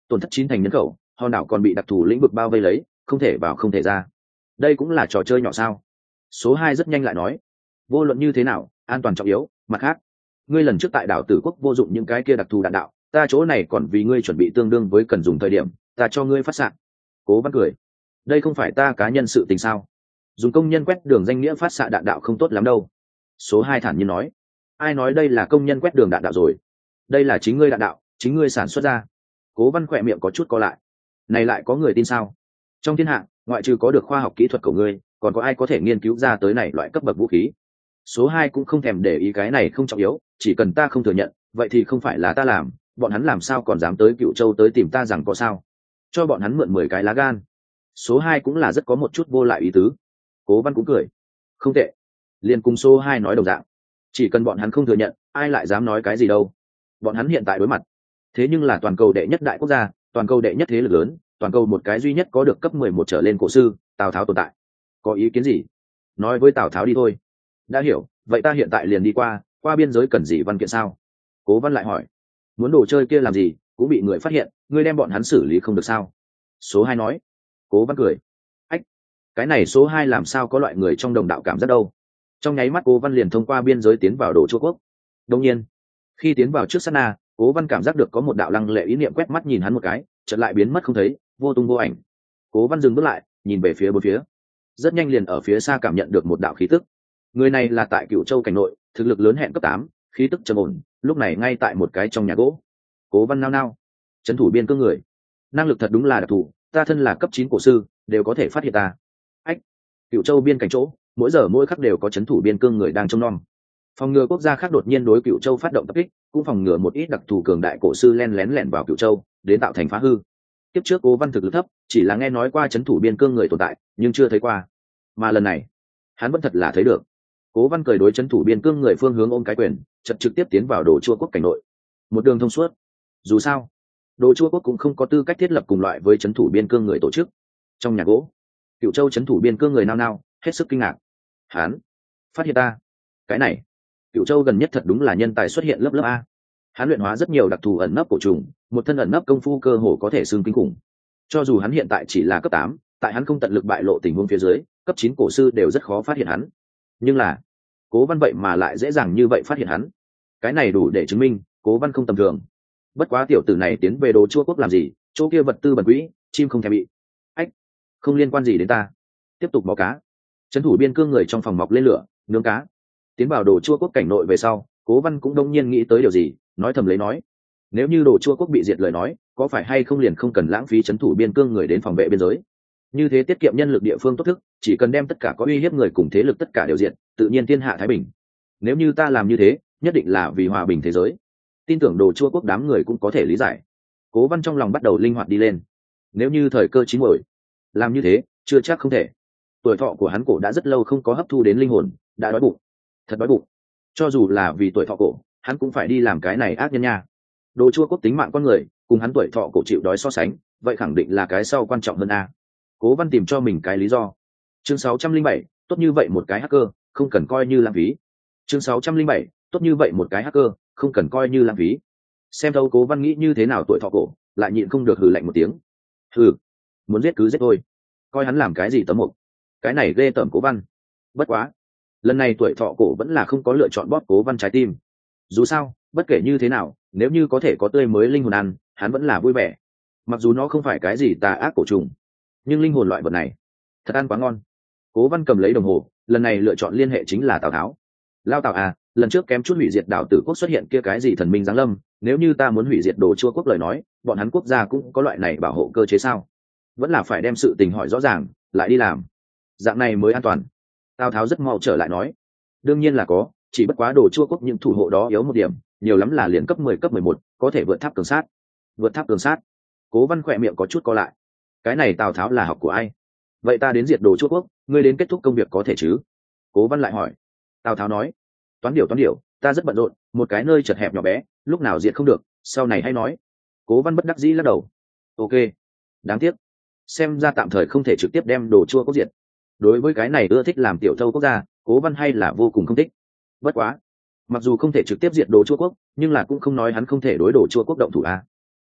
tổn thất chín thành nhân khẩu, hòn đảo còn bị đặc thù lĩnh vực bao vây lấy, không thể vào không thể ra. Đây cũng là trò chơi nhỏ sao? Số hai rất nhanh lại nói, vô luận như thế nào, an toàn trọng yếu. Mặt khác, ngươi lần trước tại đảo Tử Quốc vô dụng những cái kia đặc thù đạn đạo, ta chỗ này còn vì ngươi chuẩn bị tương đương với cần dùng thời điểm, ta cho ngươi phát xạ. Cố Văn cười, đây không phải ta cá nhân sự tình sao? Dùng công nhân quét đường danh nghĩa phát xạ đạn đạo không tốt lắm đâu. Số hai thản nhiên nói, ai nói đây là công nhân quét đường đạn đạo rồi? Đây là chính ngươi đạn đạo, chính ngươi sản xuất ra. Cố Văn khỏe miệng có chút co lại, này lại có người tin sao? Trong thiên hạ, ngoại trừ có được khoa học kỹ thuật của ngươi, còn có ai có thể nghiên cứu ra tới này loại cấp bậc vũ khí? Số hai cũng không thèm để ý cái này không trọng yếu, chỉ cần ta không thừa nhận, vậy thì không phải là ta làm, bọn hắn làm sao còn dám tới Cựu Châu tới tìm ta rằng có sao? Cho bọn hắn mượn mười cái lá gan. Số hai cũng là rất có một chút vô lại ý tứ. Cố Văn cũng cười, không tệ, liền cùng số hai nói đồng dạng, chỉ cần bọn hắn không thừa nhận, ai lại dám nói cái gì đâu. Bọn hắn hiện tại đối mặt, thế nhưng là toàn cầu đệ nhất đại quốc gia, toàn cầu đệ nhất thế lực lớn, toàn cầu một cái duy nhất có được cấp mười một trở lên cổ sư, Tào Tháo tồn tại. Có ý kiến gì? Nói với Tào Tháo đi thôi. Đã hiểu, vậy ta hiện tại liền đi qua, qua biên giới cần gì văn kiện sao? Cố Văn lại hỏi, muốn đồ chơi kia làm gì, cũng bị người phát hiện, ngươi đem bọn hắn xử lý không được sao? Số hai nói. Cố Văn cười, ách, cái này số hai làm sao có loại người trong đồng đạo cảm giác đâu. Trong nháy mắt Cố Văn liền thông qua biên giới tiến vào Đồ Chua Quốc. Đương nhiên, khi tiến vào trước sát na, Cố Văn cảm giác được có một đạo lăng lệ ý niệm quét mắt nhìn hắn một cái, chợt lại biến mất không thấy, vô tung vô ảnh. Cố Văn dừng bước lại, nhìn về phía bốn phía, rất nhanh liền ở phía xa cảm nhận được một đạo khí tức. Người này là tại Cửu Châu cảnh nội, thực lực lớn hẹn cấp tám, khí tức trầm ổn, lúc này ngay tại một cái trong nhà gỗ. Cố Văn nao nao, trấn thủ biên cương người, năng lực thật đúng là đặc thù, ta thân là cấp chín cổ sư, đều có thể phát hiện ta. Ách, Cửu Châu biên cảnh chỗ, mỗi giờ mỗi khắc đều có trấn thủ biên cương người đang trông nom. Phòng ngừa quốc gia khác đột nhiên đối Cửu Châu phát động tập kích, cũng phòng ngừa một ít đặc thù cường đại cổ sư len lén lẻn vào Cửu Châu, đến tạo thành phá hư. Tiếp trước Cố Văn thực lực thấp, chỉ là nghe nói qua trấn thủ biên cương người tồn tại, nhưng chưa thấy qua. Mà lần này, hắn vẫn thật là thấy được. Cố Văn cười đối trấn thủ biên cương người phương hướng ôm cái quyền, chật trực tiếp tiến vào Đồ Chua Quốc cảnh nội. Một đường thông suốt. Dù sao, Đồ Chua Quốc cũng không có tư cách thiết lập cùng loại với trấn thủ biên cương người tổ chức. Trong nhà gỗ, Cửu Châu trấn thủ biên cương người nao nao, hết sức kinh ngạc. Hắn phát hiện ta. Cái này, Cửu Châu gần nhất thật đúng là nhân tài xuất hiện lớp lớp a. Hắn luyện hóa rất nhiều đặc thù ẩn nấp cổ trùng, một thân ẩn nấp công phu cơ hồ có thể xưng kinh khủng. Cho dù hắn hiện tại chỉ là cấp tám, tại hắn không tận lực bại lộ tình huống phía dưới, cấp chín cổ sư đều rất khó phát hiện hắn. Nhưng là, Cố Văn vậy mà lại dễ dàng như vậy phát hiện hắn. Cái này đủ để chứng minh, Cố Văn không tầm thường. Bất quá tiểu tử này tiến về Đồ Chua Quốc làm gì, chỗ kia vật tư bẩn quỹ, chim không thèm bị. Ách, không liên quan gì đến ta. Tiếp tục báo cá. Trấn thủ biên cương người trong phòng mọc lên lửa, nướng cá. Tiến vào Đồ Chua Quốc cảnh nội về sau, Cố Văn cũng đông nhiên nghĩ tới điều gì, nói thầm lấy nói, nếu như Đồ Chua Quốc bị diệt lời nói, có phải hay không liền không cần lãng phí trấn thủ biên cương người đến phòng vệ biên giới. Như thế tiết kiệm nhân lực địa phương tốt thức, chỉ cần đem tất cả có uy hiếp người cùng thế lực tất cả đều diệt, tự nhiên thiên hạ thái bình. Nếu như ta làm như thế, nhất định là vì hòa bình thế giới. Tin tưởng Đồ Chua Quốc đám người cũng có thể lý giải. Cố Văn trong lòng bắt đầu linh hoạt đi lên. Nếu như thời cơ chín muồi, làm như thế, chưa chắc không thể. Tuổi thọ của hắn cổ đã rất lâu không có hấp thu đến linh hồn, đã đói bụng. Thật đói bụng. Cho dù là vì tuổi thọ cổ, hắn cũng phải đi làm cái này ác nhân nha. Đồ Chua Quốc tính mạng con người, cùng hắn tuổi thọ cổ chịu đói so sánh, vậy khẳng định là cái sau quan trọng hơn a. Cố Văn tìm cho mình cái lý do. Chương sáu trăm linh bảy, tốt như vậy một cái hacker, không cần coi như lãng phí. Chương sáu trăm linh bảy, tốt như vậy một cái hacker, không cần coi như lãng phí. Xem đâu Cố Văn nghĩ như thế nào tuổi thọ cổ, lại nhịn không được hừ lạnh một tiếng. Hừ, muốn giết cứ giết thôi, coi hắn làm cái gì tấm mục. Cái này ghê tởm Cố Văn. Bất quá, lần này tuổi thọ cổ vẫn là không có lựa chọn bóp Cố Văn trái tim. Dù sao, bất kể như thế nào, nếu như có thể có tươi mới linh hồn ăn, hắn vẫn là vui vẻ. Mặc dù nó không phải cái gì tà ác cổ trùng, nhưng linh hồn loại vật này thật ăn quá ngon. Cố Văn cầm lấy đồng hồ, lần này lựa chọn liên hệ chính là Tào Tháo. Lao Tào à, lần trước kém chút hủy diệt đảo Tử Quốc xuất hiện kia cái gì thần minh giáng lâm, nếu như ta muốn hủy diệt Đồ Chua Quốc lời nói, bọn hắn quốc gia cũng có loại này bảo hộ cơ chế sao? Vẫn là phải đem sự tình hỏi rõ ràng, lại đi làm, dạng này mới an toàn. Tào Tháo rất mau trở lại nói, đương nhiên là có, chỉ bất quá Đồ Chua Quốc những thủ hộ đó yếu một điểm, nhiều lắm là liền cấp mười cấp mười một, có thể vượt tháp cường sát. Vượt tháp cường sát. Cố Văn khỏe miệng có chút co lại. Cái này Tào Tháo là học của ai? Vậy ta đến diệt Đồ Chua Quốc, ngươi đến kết thúc công việc có thể chứ? Cố Văn lại hỏi. Tào Tháo nói, toán điều toán điều, ta rất bận rộn, một cái nơi chật hẹp nhỏ bé, lúc nào diệt không được, sau này hay nói. Cố Văn bất đắc dĩ lắc đầu. Ok, đáng tiếc, xem ra tạm thời không thể trực tiếp đem Đồ Chua Quốc diệt. Đối với cái này ưa thích làm tiểu thâu quốc gia, Cố Văn hay là vô cùng không thích. Bất quá, mặc dù không thể trực tiếp diệt Đồ Chua Quốc, nhưng là cũng không nói hắn không thể đối Đồ Chua Quốc động thủ a.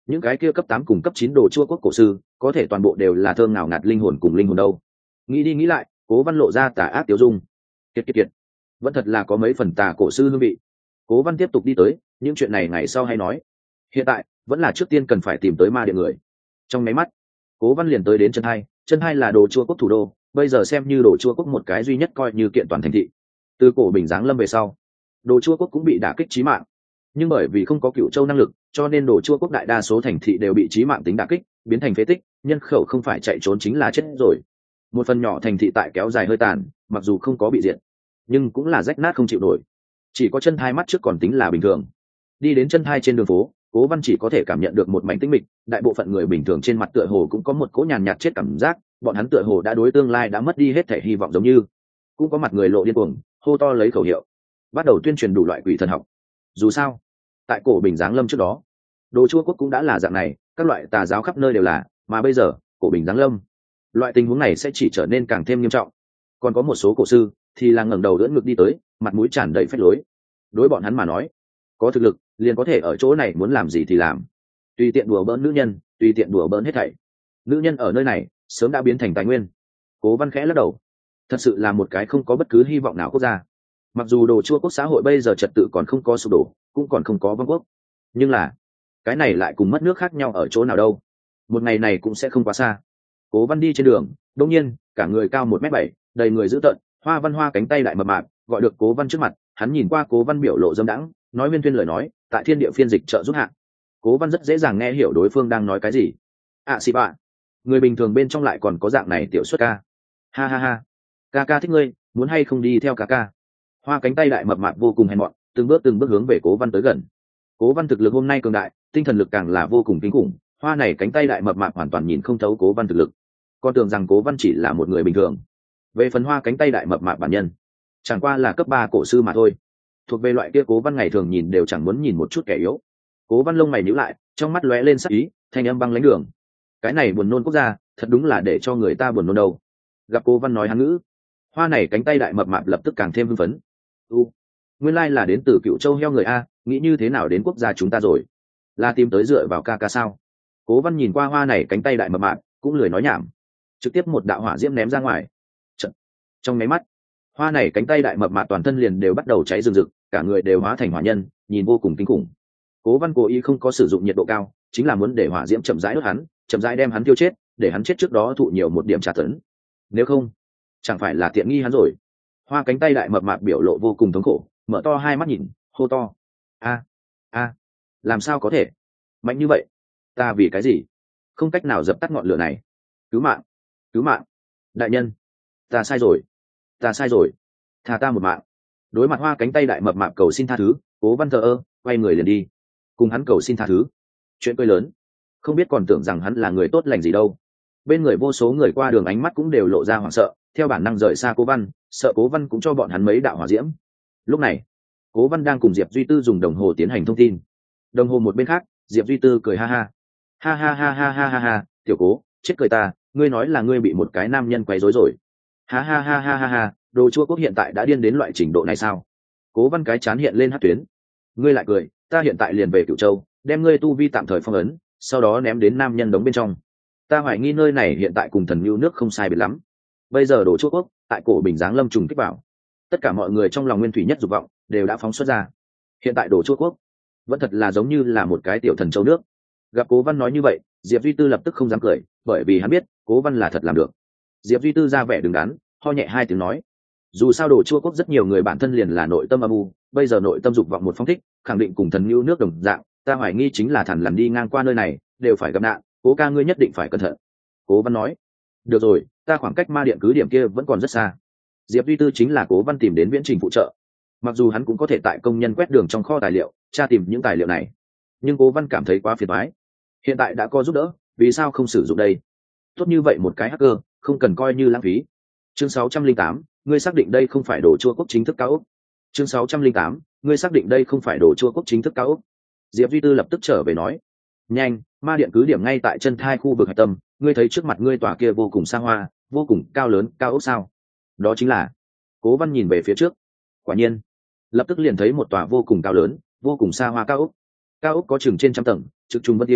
những cái kia cấp tám cùng cấp chín đồ chua quốc cổ sư có thể toàn bộ đều là thơm ngào ngạt linh hồn cùng linh hồn đâu. Nghĩ đi nghĩ lại, Cố Văn lộ ra tà ác tiêu dung. Kiệt kiệt kiệt, vẫn thật là có mấy phần tà cổ sư hương vị. Cố Văn tiếp tục đi tới, những chuyện này ngày sau hay nói, hiện tại vẫn là trước tiên cần phải tìm tới ma điện người. Trong máy mắt, Cố Văn liền tới đến chân hai. Chân hai là đồ chua quốc thủ đô, bây giờ xem như đồ chua quốc một cái duy nhất coi như kiện toàn thành thị. Từ cổ Bình giáng lâm về sau, đồ chua quốc cũng bị đả kích chí mạng, nhưng bởi vì không có Cựu Châu năng lực, cho nên đồ chua quốc đại đa số thành thị đều bị chí mạng tính đả kích, biến thành phế tích, nhân khẩu không phải chạy trốn chính là chết rồi. Một phần nhỏ thành thị tại kéo dài hơi tàn, mặc dù không có bị diệt, nhưng cũng là rách nát không chịu nổi. Chỉ có chân hai mắt trước còn tính là bình thường. Đi đến chân hai trên đường phố, Cố Văn chỉ có thể cảm nhận được một mảnh tĩnh mịch, đại bộ phận người bình thường trên mặt tựa hồ cũng có một cỗ nhàn nhạt chết cảm giác, bọn hắn tựa hồ đã đối tương lai đã mất đi hết thể hy vọng giống như. Cũng có mặt người lộ điên cuồng, hô to lấy khẩu hiệu, bắt đầu tuyên truyền đủ loại quỷ thần học. Dù sao, tại cổ Bình giáng lâm trước đó, đồ chua quốc cũng đã là dạng này, các loại tà giáo khắp nơi đều là, mà bây giờ, cổ Bình giáng lâm, loại tình huống này sẽ chỉ trở nên càng thêm nghiêm trọng. Còn có một số cổ sư thì là ngẩng đầu đỡ ngực đi tới, mặt mũi tràn đầy phách lối. Đối bọn hắn mà nói, có thực lực liền có thể ở chỗ này muốn làm gì thì làm, tùy tiện đùa bỡn nữ nhân, tùy tiện đùa bỡn hết thảy. Nữ nhân ở nơi này sớm đã biến thành tài nguyên. Cố Văn khẽ lắc đầu, thật sự là một cái không có bất cứ hy vọng nào quốc gia. Mặc dù đồ chua quốc xã hội bây giờ trật tự còn không có sụp đổ, cũng còn không có vong quốc, nhưng là cái này lại cùng mất nước khác nhau ở chỗ nào đâu. Một ngày này cũng sẽ không quá xa. Cố Văn đi trên đường, đột nhiên cả người cao một mét bảy, đầy người dữ tợn, Hoa Văn Hoa cánh tay đại mập mạp gọi được Cố Văn trước mặt. Hắn nhìn qua Cố Văn biểu lộ dâm đãng, nói huyên thuyên lời nói, tại thiên địa phiên dịch trợ giúp hạn. Cố Văn rất dễ dàng nghe hiểu đối phương đang nói cái gì. À xì bạ, người bình thường bên trong lại còn có dạng này tiểu xuất ca. Ha ha ha, ca ca thích ngươi, muốn hay không đi theo ca ca. Hoa cánh tay đại mập mạp vô cùng hèn mọn, từng bước từng bước hướng về Cố Văn tới gần. Cố Văn thực lực hôm nay cường đại, tinh thần lực càng là vô cùng kinh khủng. Hoa này cánh tay đại mập mạp hoàn toàn nhìn không thấu Cố Văn thực lực, con tưởng rằng Cố Văn chỉ là một người bình thường. Về phần Hoa cánh tay đại mập mạp bản nhân, chẳng qua là cấp ba cổ sư mà thôi, thuộc về loại kia Cố Văn ngày thường nhìn đều chẳng muốn nhìn một chút kẻ yếu. Cố Văn lông mày nhíu lại, trong mắt lóe lên sắc ý, thanh âm băng lãnh đường. Cái này buồn nôn quốc gia, thật đúng là để cho người ta buồn nôn đâu. Gặp Cố Văn nói hán ngữ, Hoa này cánh tay đại mập mạp lập tức càng thêm hưng phấn. U, nguyên lai là đến từ Cựu Châu heo người a, nghĩ như thế nào đến quốc gia chúng ta rồi? Là tìm tới dựa vào ca ca sao? Cố Văn nhìn qua Hoa này cánh tay đại mập mạp, cũng lười nói nhảm, trực tiếp một đạo hỏa diễm ném ra ngoài. Chật. Trong máy mắt, Hoa này cánh tay đại mập mạp toàn thân liền đều bắt đầu cháy rừng rực, cả người đều hóa thành hỏa nhân, nhìn vô cùng kinh khủng. Cố Văn cố ý không có sử dụng nhiệt độ cao, chính là muốn để hỏa diễm chậm rãi đốt hắn, chậm rãi đem hắn tiêu chết, để hắn chết trước đó thụ nhiều một điểm tra tấn. Nếu không, chẳng phải là tiện nghi hắn rồi. Hoa cánh tay đại mập mạp biểu lộ vô cùng thống khổ, mở to hai mắt nhìn, hô to: a a làm sao có thể mạnh như vậy? Ta vì cái gì không cách nào dập tắt ngọn lửa này? Cứu mạng, cứu mạng, đại nhân, ta sai rồi, ta sai rồi, tha ta một mạng. Đối mặt Hoa cánh tay đại mập mạp cầu xin tha thứ, Cố Văn thờ ơ, quay người liền đi. Cùng hắn cầu xin tha thứ, chuyện cười lớn, không biết còn tưởng rằng hắn là người tốt lành gì đâu. Bên người vô số người qua đường ánh mắt cũng đều lộ ra hoảng sợ, theo bản năng rời xa Cố Văn, sợ Cố Văn cũng cho bọn hắn mấy đạo hỏa diễm. Lúc này, Cố Văn đang cùng Diệp Duy Tư dùng đồng hồ tiến hành thông tin. Đồng hồ một bên khác, Diệp Duy Tư cười ha ha, ha ha ha ha ha ha ha, tiểu Cố, chết cười ta, ngươi nói là ngươi bị một cái nam nhân quấy rối rồi. Ha ha ha ha ha ha, đồ chua quốc hiện tại đã điên đến loại trình độ này sao? Cố Văn cái chán hiện lên hắc tuyến. Ngươi lại cười, ta hiện tại liền về Cửu Châu, đem ngươi tu vi tạm thời phong ấn, sau đó ném đến nam nhân đống bên trong. Ta hoài nghi nơi này hiện tại cùng thần lưu nước không sai biệt lắm. Bây giờ đồ chua quốc tại cổ Bình giáng lâm trùng kích vào, tất cả mọi người trong lòng nguyên thủy nhất dục vọng đều đã phóng xuất ra. Hiện tại đồ chua quốc vẫn thật là giống như là một cái tiểu thần châu nước. Gặp Cố Văn nói như vậy, Diệp Duy Tư lập tức không dám cười, bởi vì hắn biết Cố Văn là thật làm được. Diệp Duy Tư ra vẻ đứng đắn, ho nhẹ hai tiếng nói: dù sao đồ chua quốc rất nhiều người bản thân liền là nội tâm âm u, bây giờ nội tâm dục vọng một phong thích, khẳng định cùng thần lưu nước đồng dạng, ta hoài nghi chính là thằn lằn đi ngang qua nơi này đều phải gặp nạn, Cố ca ngươi nhất định phải cẩn thận. Cố Văn nói: được rồi, ta khoảng cách ma điện cứ điểm kia vẫn còn rất xa. Diệp Duy Tư chính là Cố Văn tìm đến viễn trình phụ trợ, mặc dù hắn cũng có thể tại công nhân quét đường trong kho tài liệu tra tìm những tài liệu này, nhưng Cố Văn cảm thấy quá phiền toái. Hiện tại đã có giúp đỡ, vì sao không sử dụng đây? Tốt như vậy một cái hacker, không cần coi như lãng phí. Chương sáu trăm linh tám, ngươi xác định đây không phải đồ chua quốc chính thức cao ốc. Chương sáu trăm linh tám, ngươi xác định đây không phải đồ chua quốc chính thức cao ốc. Diệp Duy Tư lập tức trở về nói: nhanh, ma điện cứ điểm ngay tại chân thai khu vực hạch tâm, ngươi thấy trước mặt ngươi tòa kia vô cùng xa hoa, vô cùng cao lớn cao ốc sao? Đó chính là. Cố Văn nhìn về phía trước, quả nhiên lập tức liền thấy một tòa vô cùng cao lớn, vô cùng xa hoa cao ốc. Cao ốc có chừng trên trăm tầng, trực trung vân tiêu,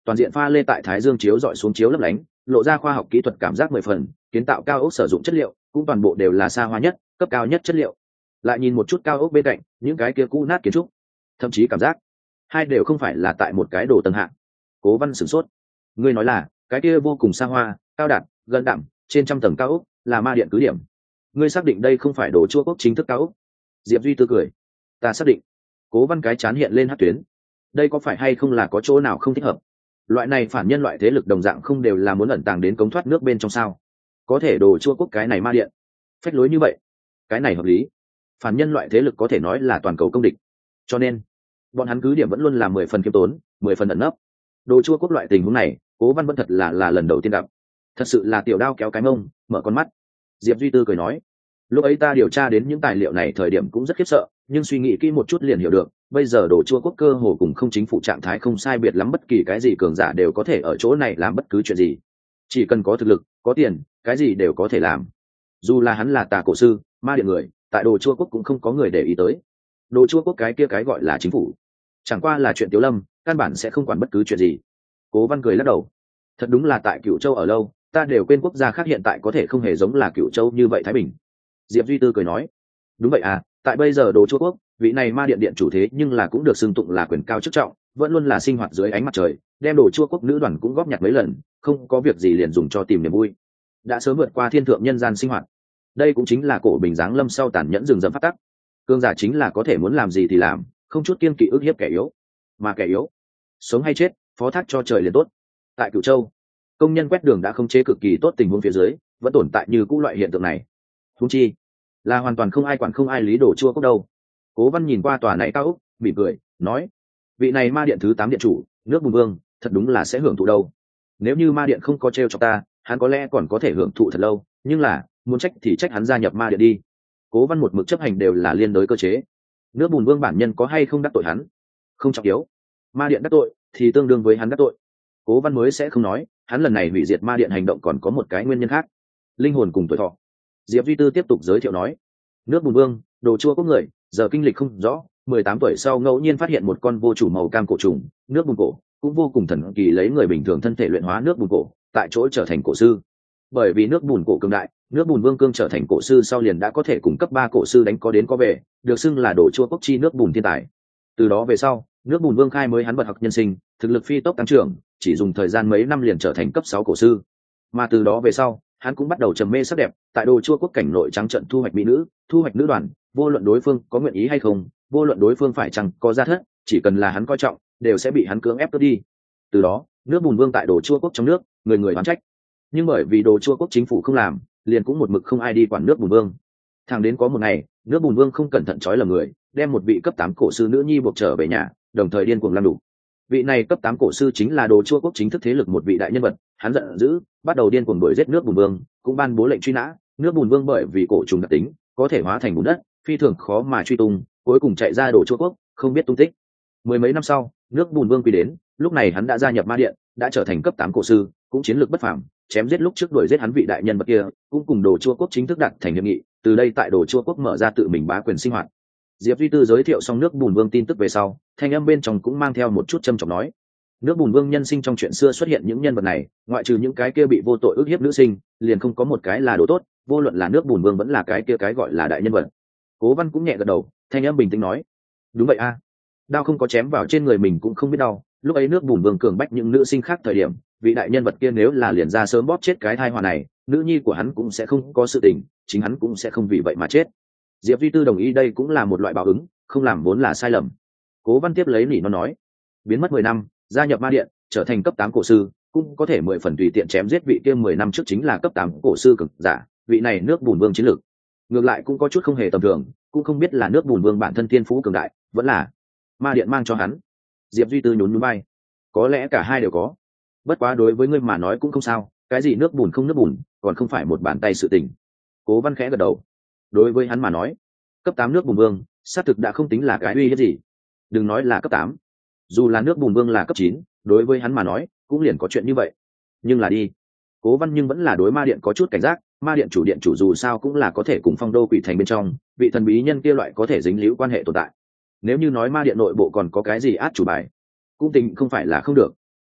toàn diện pha lê tại thái dương chiếu dọi xuống chiếu lấp lánh, lộ ra khoa học kỹ thuật cảm giác mười phần. Kiến tạo cao ốc sử dụng chất liệu cũng toàn bộ đều là xa hoa nhất, cấp cao nhất chất liệu. Lại nhìn một chút cao ốc bên cạnh những cái kia cũ nát kiến trúc, thậm chí cảm giác hai đều không phải là tại một cái đồ tầng hạng. Cố Văn sửng sốt. Ngươi nói là cái kia vô cùng xa hoa, cao đạt, gần đẳng, trên trăm tầng cao ốc là ma điện cứ điểm. Ngươi xác định đây không phải đồ chua quốc chính thức cao ốc? Diệp Duy Tư cười. Ta xác định. Cố Văn cái chán hiện lên hắc tuyến. Đây có phải hay không là có chỗ nào không thích hợp? Loại này phản nhân loại thế lực đồng dạng không đều là muốn ẩn tàng đến cống thoát nước bên trong sao? Có thể đồ chua quốc cái này ma điện phách lối như vậy, cái này hợp lý. Phản nhân loại thế lực có thể nói là toàn cầu công địch, cho nên bọn hắn cứ điểm vẫn luôn là mười phần khiêm tốn, mười phần ẩn nấp. Đồ chua quốc loại tình huống này, Cố Văn vẫn thật là là lần đầu tiên gặp. Thật sự là tiểu đao kéo cái mông, mở con mắt. Diệp Duy Tư cười nói, lúc ấy ta điều tra đến những tài liệu này thời điểm cũng rất khiếp sợ, nhưng suy nghĩ kỹ một chút liền hiểu được, bây giờ đồ chua quốc cơ hồ cùng không chính phủ trạng thái không sai biệt lắm, bất kỳ cái gì cường giả đều có thể ở chỗ này làm bất cứ chuyện gì. Chỉ cần có thực lực, có tiền, cái gì đều có thể làm. Dù là hắn là tà cổ sư, ma điện người, tại đồ chua quốc cũng không có người để ý tới. Đồ chua quốc cái kia cái gọi là chính phủ, chẳng qua là chuyện Tiếu Lâm, căn bản sẽ không quản bất cứ chuyện gì. Cố Văn cười lắc đầu. Thật đúng là tại Cửu Châu ở lâu, ta đều quên quốc gia khác hiện tại có thể không hề giống là Cửu Châu như vậy Thái Bình. Diệp Duy Tư cười nói, đúng vậy à, tại bây giờ đồ chua quốc, vị này ma điện điện chủ thế nhưng là cũng được xưng tụng là quyền cao chức trọng, vẫn luôn là sinh hoạt dưới ánh mặt trời, đem đồ chua quốc nữ đoàn cũng góp nhặt mấy lần, không có việc gì liền dùng cho tìm niềm vui, đã sớm vượt qua thiên thượng nhân gian sinh hoạt. Đây cũng chính là cổ bình giáng lâm sau tàn nhẫn rừng rậm phát tắc. Cương giả chính là có thể muốn làm gì thì làm, không chút kiêng kỵ ức hiếp kẻ yếu, mà kẻ yếu sống hay chết phó thác cho trời liền tốt. Tại Cửu Châu, công nhân quét đường đã không chế cực kỳ tốt, tình huống phía dưới vẫn tồn tại như cũ loại hiện tượng này. Thú chi là hoàn toàn không ai quản, không ai lý đồ chua quốc đâu. Cố Văn nhìn qua tòa này cao ốc, mỉm cười nói, vị này ma điện thứ tám điện chủ nước Bùn Vương thật đúng là sẽ hưởng thụ đâu. Nếu như ma điện không có treo cho ta, hắn có lẽ còn có thể hưởng thụ thật lâu, nhưng là muốn trách thì trách hắn gia nhập ma điện đi. Cố Văn một mực chấp hành đều là liên đối cơ chế, nước Bùn Vương bản nhân có hay không đắc tội hắn không trọng yếu, ma điện đắc tội thì tương đương với hắn đắc tội. Cố Văn mới sẽ không nói hắn lần này hủy diệt ma điện hành động còn có một cái nguyên nhân khác, linh hồn cùng tuổi thọ. Diệp Duy Tư tiếp tục giới thiệu nói, nước Bùn Vương đồ chua quốc người, giờ kinh lịch không rõ, mười tám tuổi sau ngẫu nhiên phát hiện một con vô chủ màu cam cổ trùng nước bùn cổ, cũng vô cùng thần kỳ, lấy người bình thường thân thể luyện hóa nước bùn cổ, tại chỗ trở thành cổ sư. Bởi vì nước bùn cổ cường đại, nước bùn vương cương trở thành cổ sư sau liền đã có thể cùng cấp ba cổ sư đánh có đến có về, được xưng là đồ chua quốc chi nước bùn thiên tài. Từ đó về sau, nước bùn vương khai mới hắn vật học nhân sinh, thực lực phi tốc tăng trưởng, chỉ dùng thời gian mấy năm liền trở thành cấp sáu cổ sư. Mà từ đó về sau, hắn cũng bắt đầu trầm mê sắc đẹp, tại đồ chua quốc cảnh nội trắng trận thu hoạch mỹ nữ, thu hoạch nữ đoàn, vô luận đối phương có nguyện ý hay không, vô luận đối phương phải chăng có gia thất, chỉ cần là hắn coi trọng, đều sẽ bị hắn cưỡng ép cướp đi. Từ đó, nước bùn vương tại đồ chua quốc trong nước, người người oán trách. Nhưng bởi vì đồ chua quốc chính phủ không làm, liền cũng một mực không ai đi quản nước bùn vương. Thẳng đến có một ngày, nước bùn vương không cẩn thận trói lầm người, đem một vị cấp tám cổ sư nữ nhi buộc trở về nhà, đồng thời điên cuồng làm đủ. Vị này cấp tám cổ sư chính là đồ chua quốc chính thức thế lực một vị đại nhân vật, hắn giận dữ, bắt đầu điên cuồng đuổi giết nước bùn vương, cũng ban bố lệnh truy nã. Nước bùn vương bởi vì cổ trùng đặc tính, có thể hóa thành bùn đất, phi thường khó mà truy tung, cuối cùng chạy ra đồ chua quốc, không biết tung tích. Mười mấy năm sau, nước bùn vương quy đến, lúc này hắn đã gia nhập ma điện, đã trở thành cấp tám cổ sư, cũng chiến lược bất phàm, chém giết lúc trước đuổi giết hắn vị đại nhân vật kia, cũng cùng đồ chua quốc chính thức đặt thành hiệp nghị, từ đây tại đồ chua quốc mở ra tự mình bá quyền sinh hoạt. Diệp Duy Tư giới thiệu xong nước bùn vương tin tức về sau, thanh âm bên trong cũng mang theo một chút châm chọc nói, nước bùn vương nhân sinh trong chuyện xưa xuất hiện những nhân vật này, ngoại trừ những cái kia bị vô tội ức hiếp nữ sinh, liền không có một cái là đồ tốt, vô luận là nước bùn vương vẫn là cái kia cái gọi là đại nhân vật. Cố Văn cũng nhẹ gật đầu, thanh âm bình tĩnh nói, đúng vậy a, đau không có chém vào trên người mình cũng không biết đau. Lúc ấy nước bùn vương cường bách những nữ sinh khác thời điểm, vị đại nhân vật kia nếu là liền ra sớm bóp chết cái thai họa này, nữ nhi của hắn cũng sẽ không có sự tình, chính hắn cũng sẽ không vì vậy mà chết. Diệp Duy Tư đồng ý đây cũng là một loại báo ứng, không làm vốn là sai lầm. Cố Văn tiếp lấy nỉ nó nói, biến mất mười năm, gia nhập ma điện, trở thành cấp tám cổ sư, cũng có thể mười phần tùy tiện chém giết vị kia mười năm trước chính là cấp tám cổ sư cường giả, vị này nước bùn vương chiến lược ngược lại cũng có chút không hề tầm thường, cũng không biết là nước bùn vương bản thân thiên phú cường đại, vẫn là ma điện mang cho hắn. Diệp Duy Tư nhún nhún vai, có lẽ cả hai đều có, bất quá đối với ngươi mà nói cũng không sao, cái gì nước bùn không nước bùn, còn không phải một bàn tay sự tình. Cố Văn khẽ gật đầu, đối với hắn mà nói, cấp tám nước bùn vương xác thực đã không tính là cái uy hiếp gì, đừng nói là cấp tám, dù là nước bùn vương là cấp chín, đối với hắn mà nói cũng liền có chuyện như vậy. Nhưng là đi, Cố Văn nhưng vẫn là đối ma điện có chút cảnh giác, ma điện chủ điện chủ dù sao cũng là có thể cùng phong đô quỷ thành bên trong vị thần bí nhân kia loại có thể dính líu quan hệ tồn tại. Nếu như nói ma điện nội bộ còn có cái gì át chủ bài, cũng tình không phải là không được.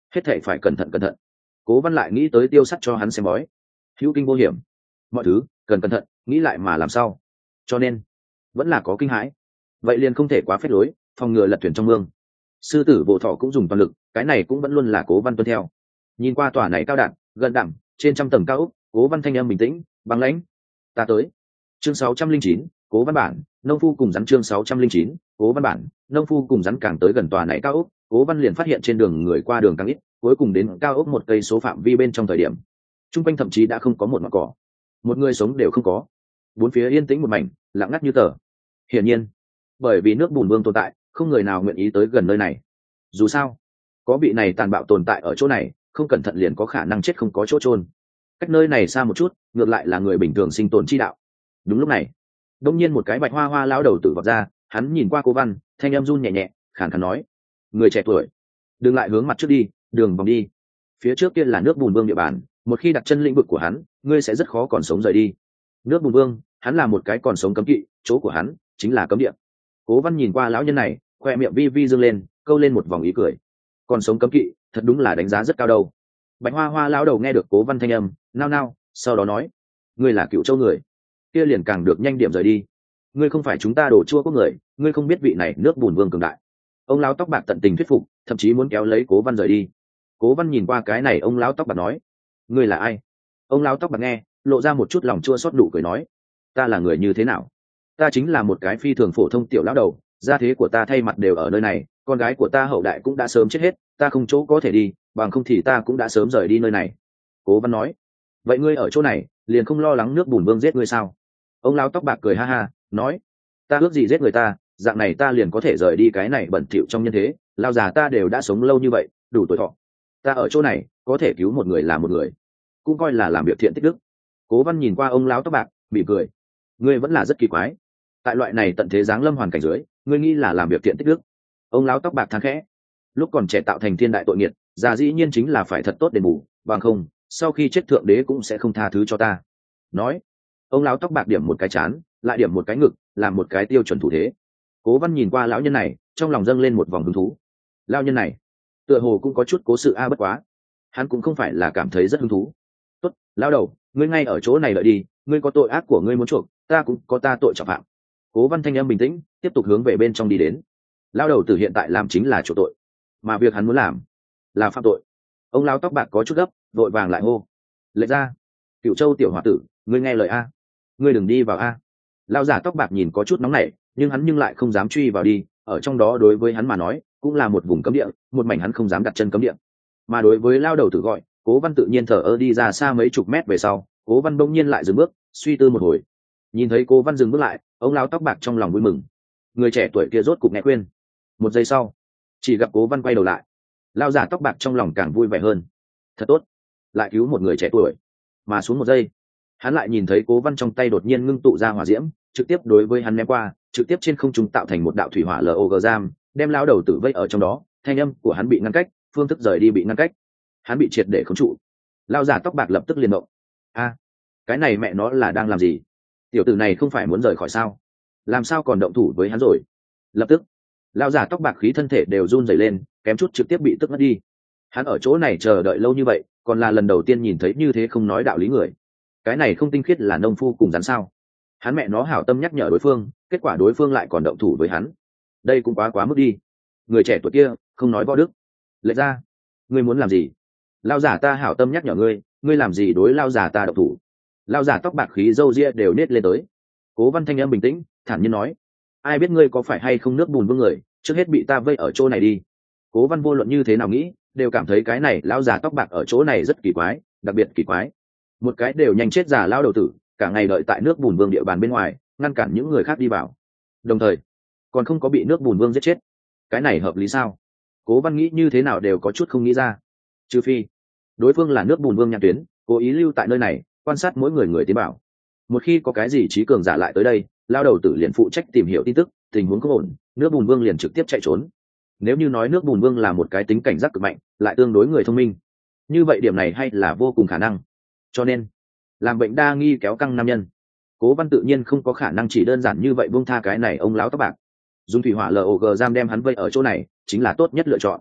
hết thể phải cẩn thận cẩn thận. Cố Văn lại nghĩ tới Tiêu Sắt cho hắn xem bói, hữu kinh vô hiểm, mọi thứ cần cẩn thận, nghĩ lại mà làm sao, cho nên vẫn là có kinh hãi. Vậy liền không thể quá phép lối, phòng ngừa lật thuyền trong mương. Sư tử Bộ Thọ cũng dùng toàn lực, cái này cũng vẫn luôn là Cố Văn tuân theo. Nhìn qua tòa này cao đẳng gần đẳng trên trăm tầng cao ốc, Cố Văn thanh âm bình tĩnh băng lãnh. Ta tới. Chương sáu trăm linh chín, Cố Văn bản nông phu cùng rắn. Chương sáu trăm linh chín, Cố Văn bản nông phu cùng rắn. Càng tới gần tòa này cao ốc, Cố Văn liền phát hiện trên đường người qua đường càng ít, cuối cùng đến cao ốc một cây số phạm vi bên trong thời điểm, trung quanh thậm chí đã không có một ngọn cỏ, một người sống đều không có, bốn phía yên tĩnh một mảnh, lặng ngắt như tờ. Hiển nhiên, bởi vì nước bùn vương tồn tại, không người nào nguyện ý tới gần nơi này. Dù sao, có vị này tàn bạo tồn tại ở chỗ này, không cẩn thận liền có khả năng chết không có chỗ chôn. Cách nơi này xa một chút, ngược lại là người bình thường sinh tồn chi đạo. Đúng lúc này, đông nhiên một cái bạch hoa hoa lão đầu tử vọt ra, hắn nhìn qua Cố Văn, thanh âm run nhẹ nhẹ, khàn khàn nói: người trẻ tuổi, đừng lại hướng mặt trước đi, đường vòng đi. Phía trước kia là nước bùn vương địa bàn, một khi đặt chân lĩnh vực của hắn, ngươi sẽ rất khó còn sống rời đi. Nước bùn vương, hắn là một cái còn sống cấm kỵ, chỗ của hắn chính là cấm địa. Cố Văn nhìn qua lão nhân này, khoe miệng vi vi dương lên, câu lên một vòng ý cười. Còn sống cấm kỵ, thật đúng là đánh giá rất cao đâu. Bạch hoa hoa lão đầu nghe được Cố Văn thanh âm, nao nao, sau đó nói: ngươi là Cựu Châu người, kia liền càng được nhanh điểm rời đi. Ngươi không phải chúng ta đổ chua quốc người, ngươi không biết vị này nước bùn vương cường đại. Ông lão tóc bạc tận tình thuyết phục, thậm chí muốn kéo lấy Cố Văn rời đi. Cố Văn nhìn qua cái này ông lão tóc bạc nói: ngươi là ai? Ông lão tóc bạc nghe, lộ ra một chút lòng chua xót nụ cười nói: ta là người như thế nào? Ta chính là một cái phi thường phổ thông tiểu lão đầu, gia thế của ta thay mặt đều ở nơi này, con gái của ta hậu đại cũng đã sớm chết hết, ta không chỗ có thể đi, bằng không thì ta cũng đã sớm rời đi nơi này. Cố Văn nói: vậy ngươi ở chỗ này, liền không lo lắng nước bùn vương giết ngươi sao? Ông lão tóc bạc cười ha ha, nói: ta ước gì giết người ta, dạng này ta liền có thể rời đi cái này bẩn thỉu trong nhân thế, lao già ta đều đã sống lâu như vậy, đủ tuổi thọ. Ta ở chỗ này, có thể cứu một người là một người, cũng coi là làm việc thiện tích đức. Cố Văn nhìn qua ông lão tóc bạc, mỉm cười: ngươi vẫn là rất kỳ quái. Tại loại này tận thế giáng lâm hoàn cảnh dưới, ngươi nghĩ là làm việc thiện tích đức? Ông lão tóc bạc than khẽ: lúc còn trẻ tạo thành thiên đại tội nghiệt, già dĩ nhiên chính là phải thật tốt đền bù, bằng không sau khi chết thượng đế cũng sẽ không tha thứ cho ta. Nói, ông lão tóc bạc điểm một cái chán, lại điểm một cái ngực, làm một cái tiêu chuẩn thủ thế. Cố Văn nhìn qua lão nhân này, trong lòng dâng lên một vòng hứng thú. Lão nhân này tựa hồ cũng có chút cố sự a, bất quá hắn cũng không phải là cảm thấy rất hứng thú. Tốt, lão đầu, ngươi ngay ở chỗ này đợi đi, ngươi có tội ác của ngươi muốn chuộc, ta cũng có ta tội trọng phạm. Cố Văn thanh âm bình tĩnh, tiếp tục hướng về bên trong đi đến. Lão đầu tử hiện tại làm chính là chuộc tội, mà việc hắn muốn làm là phạm tội. Ông lão tóc bạc có chút gấp, vội vàng lại hô: lệ ra! Cựu Châu tiểu hòa tử, ngươi nghe lời a, ngươi đừng đi vào a. Lão giả tóc bạc nhìn có chút nóng nảy, nhưng hắn nhưng lại không dám truy vào đi, ở trong đó đối với hắn mà nói cũng là một vùng cấm địa, một mảnh hắn không dám đặt chân cấm địa. Mà đối với lão đầu tử gọi, Cố Văn tự nhiên thở ơ đi ra xa mấy chục mét về sau. Cố Văn bỗng nhiên lại dừng bước, suy tư một hồi. Nhìn thấy Cố Văn dừng bước lại, ông lão tóc bạc trong lòng vui mừng. Người trẻ tuổi kia rốt cục nghe khuyên. Một giây sau, chỉ gặp Cố Văn quay đầu lại, lão giả tóc bạc trong lòng càng vui vẻ hơn. Thật tốt, lại cứu một người trẻ tuổi. Mà xuống một giây, hắn lại nhìn thấy Cố Văn trong tay đột nhiên ngưng tụ ra hỏa diễm, trực tiếp đối với hắn ném qua, trực tiếp trên không trung tạo thành một đạo thủy hỏa log, đem lão đầu tử vây ở trong đó. Thanh âm của hắn bị ngăn cách, phương thức rời đi bị ngăn cách, hắn bị triệt để khống trụ. Lão giả tóc bạc lập tức liền động. A, cái này mẹ nó là đang làm gì? Tiểu tử này không phải muốn rời khỏi sao? Làm sao còn động thủ với hắn rồi? Lập tức, lão giả tóc bạc khí thân thể đều run rẩy lên, kém chút trực tiếp bị tức ngất đi. Hắn ở chỗ này chờ đợi lâu như vậy, còn là lần đầu tiên nhìn thấy như thế không nói đạo lý người. Cái này không tinh khiết là nông phu cùng rắn sao? Hắn mẹ nó hảo tâm nhắc nhở đối phương, kết quả đối phương lại còn động thủ với hắn. Đây cũng quá quá mức đi. Người trẻ tuổi kia không nói võ đức. Lệ ra, ngươi muốn làm gì? Lão giả ta hảo tâm nhắc nhở ngươi, ngươi làm gì đối lão giả ta động thủ? Lão giả tóc bạc khí râu ria đều nết lên tới. Cố Văn thanh âm bình tĩnh, thản nhiên nói: ai biết ngươi có phải hay không nước bùn vương người, trước hết bị ta vây ở chỗ này đi. Cố Văn vô luận như thế nào nghĩ, đều cảm thấy cái này lão giả tóc bạc ở chỗ này rất kỳ quái, đặc biệt kỳ quái. Một cái đều nhanh chết già lão đầu tử, cả ngày đợi tại nước bùn vương địa bàn bên ngoài, ngăn cản những người khác đi vào, đồng thời còn không có bị nước bùn vương giết chết. Cái này hợp lý sao? Cố Văn nghĩ như thế nào đều có chút không nghĩ ra. Trừ phi đối phương là nước bùn vương nhãn tuyến, cố ý lưu tại nơi này, quan sát mỗi người người tiến bảo. Một khi có cái gì trí cường giả lại tới đây, lao đầu tử liền phụ trách tìm hiểu tin tức, tình huống không ổn, nước bùn vương liền trực tiếp chạy trốn. Nếu như nói nước bùn vương là một cái tính cảnh giác cực mạnh, lại tương đối người thông minh, như vậy điểm này hay là vô cùng khả năng. Cho nên làm bệnh đa nghi kéo căng nam nhân, Cố Văn tự nhiên không có khả năng chỉ đơn giản như vậy buông tha cái này ông lão tóc bạc. Dùng thủy hỏa log giam đem hắn vây ở chỗ này chính là tốt nhất lựa chọn.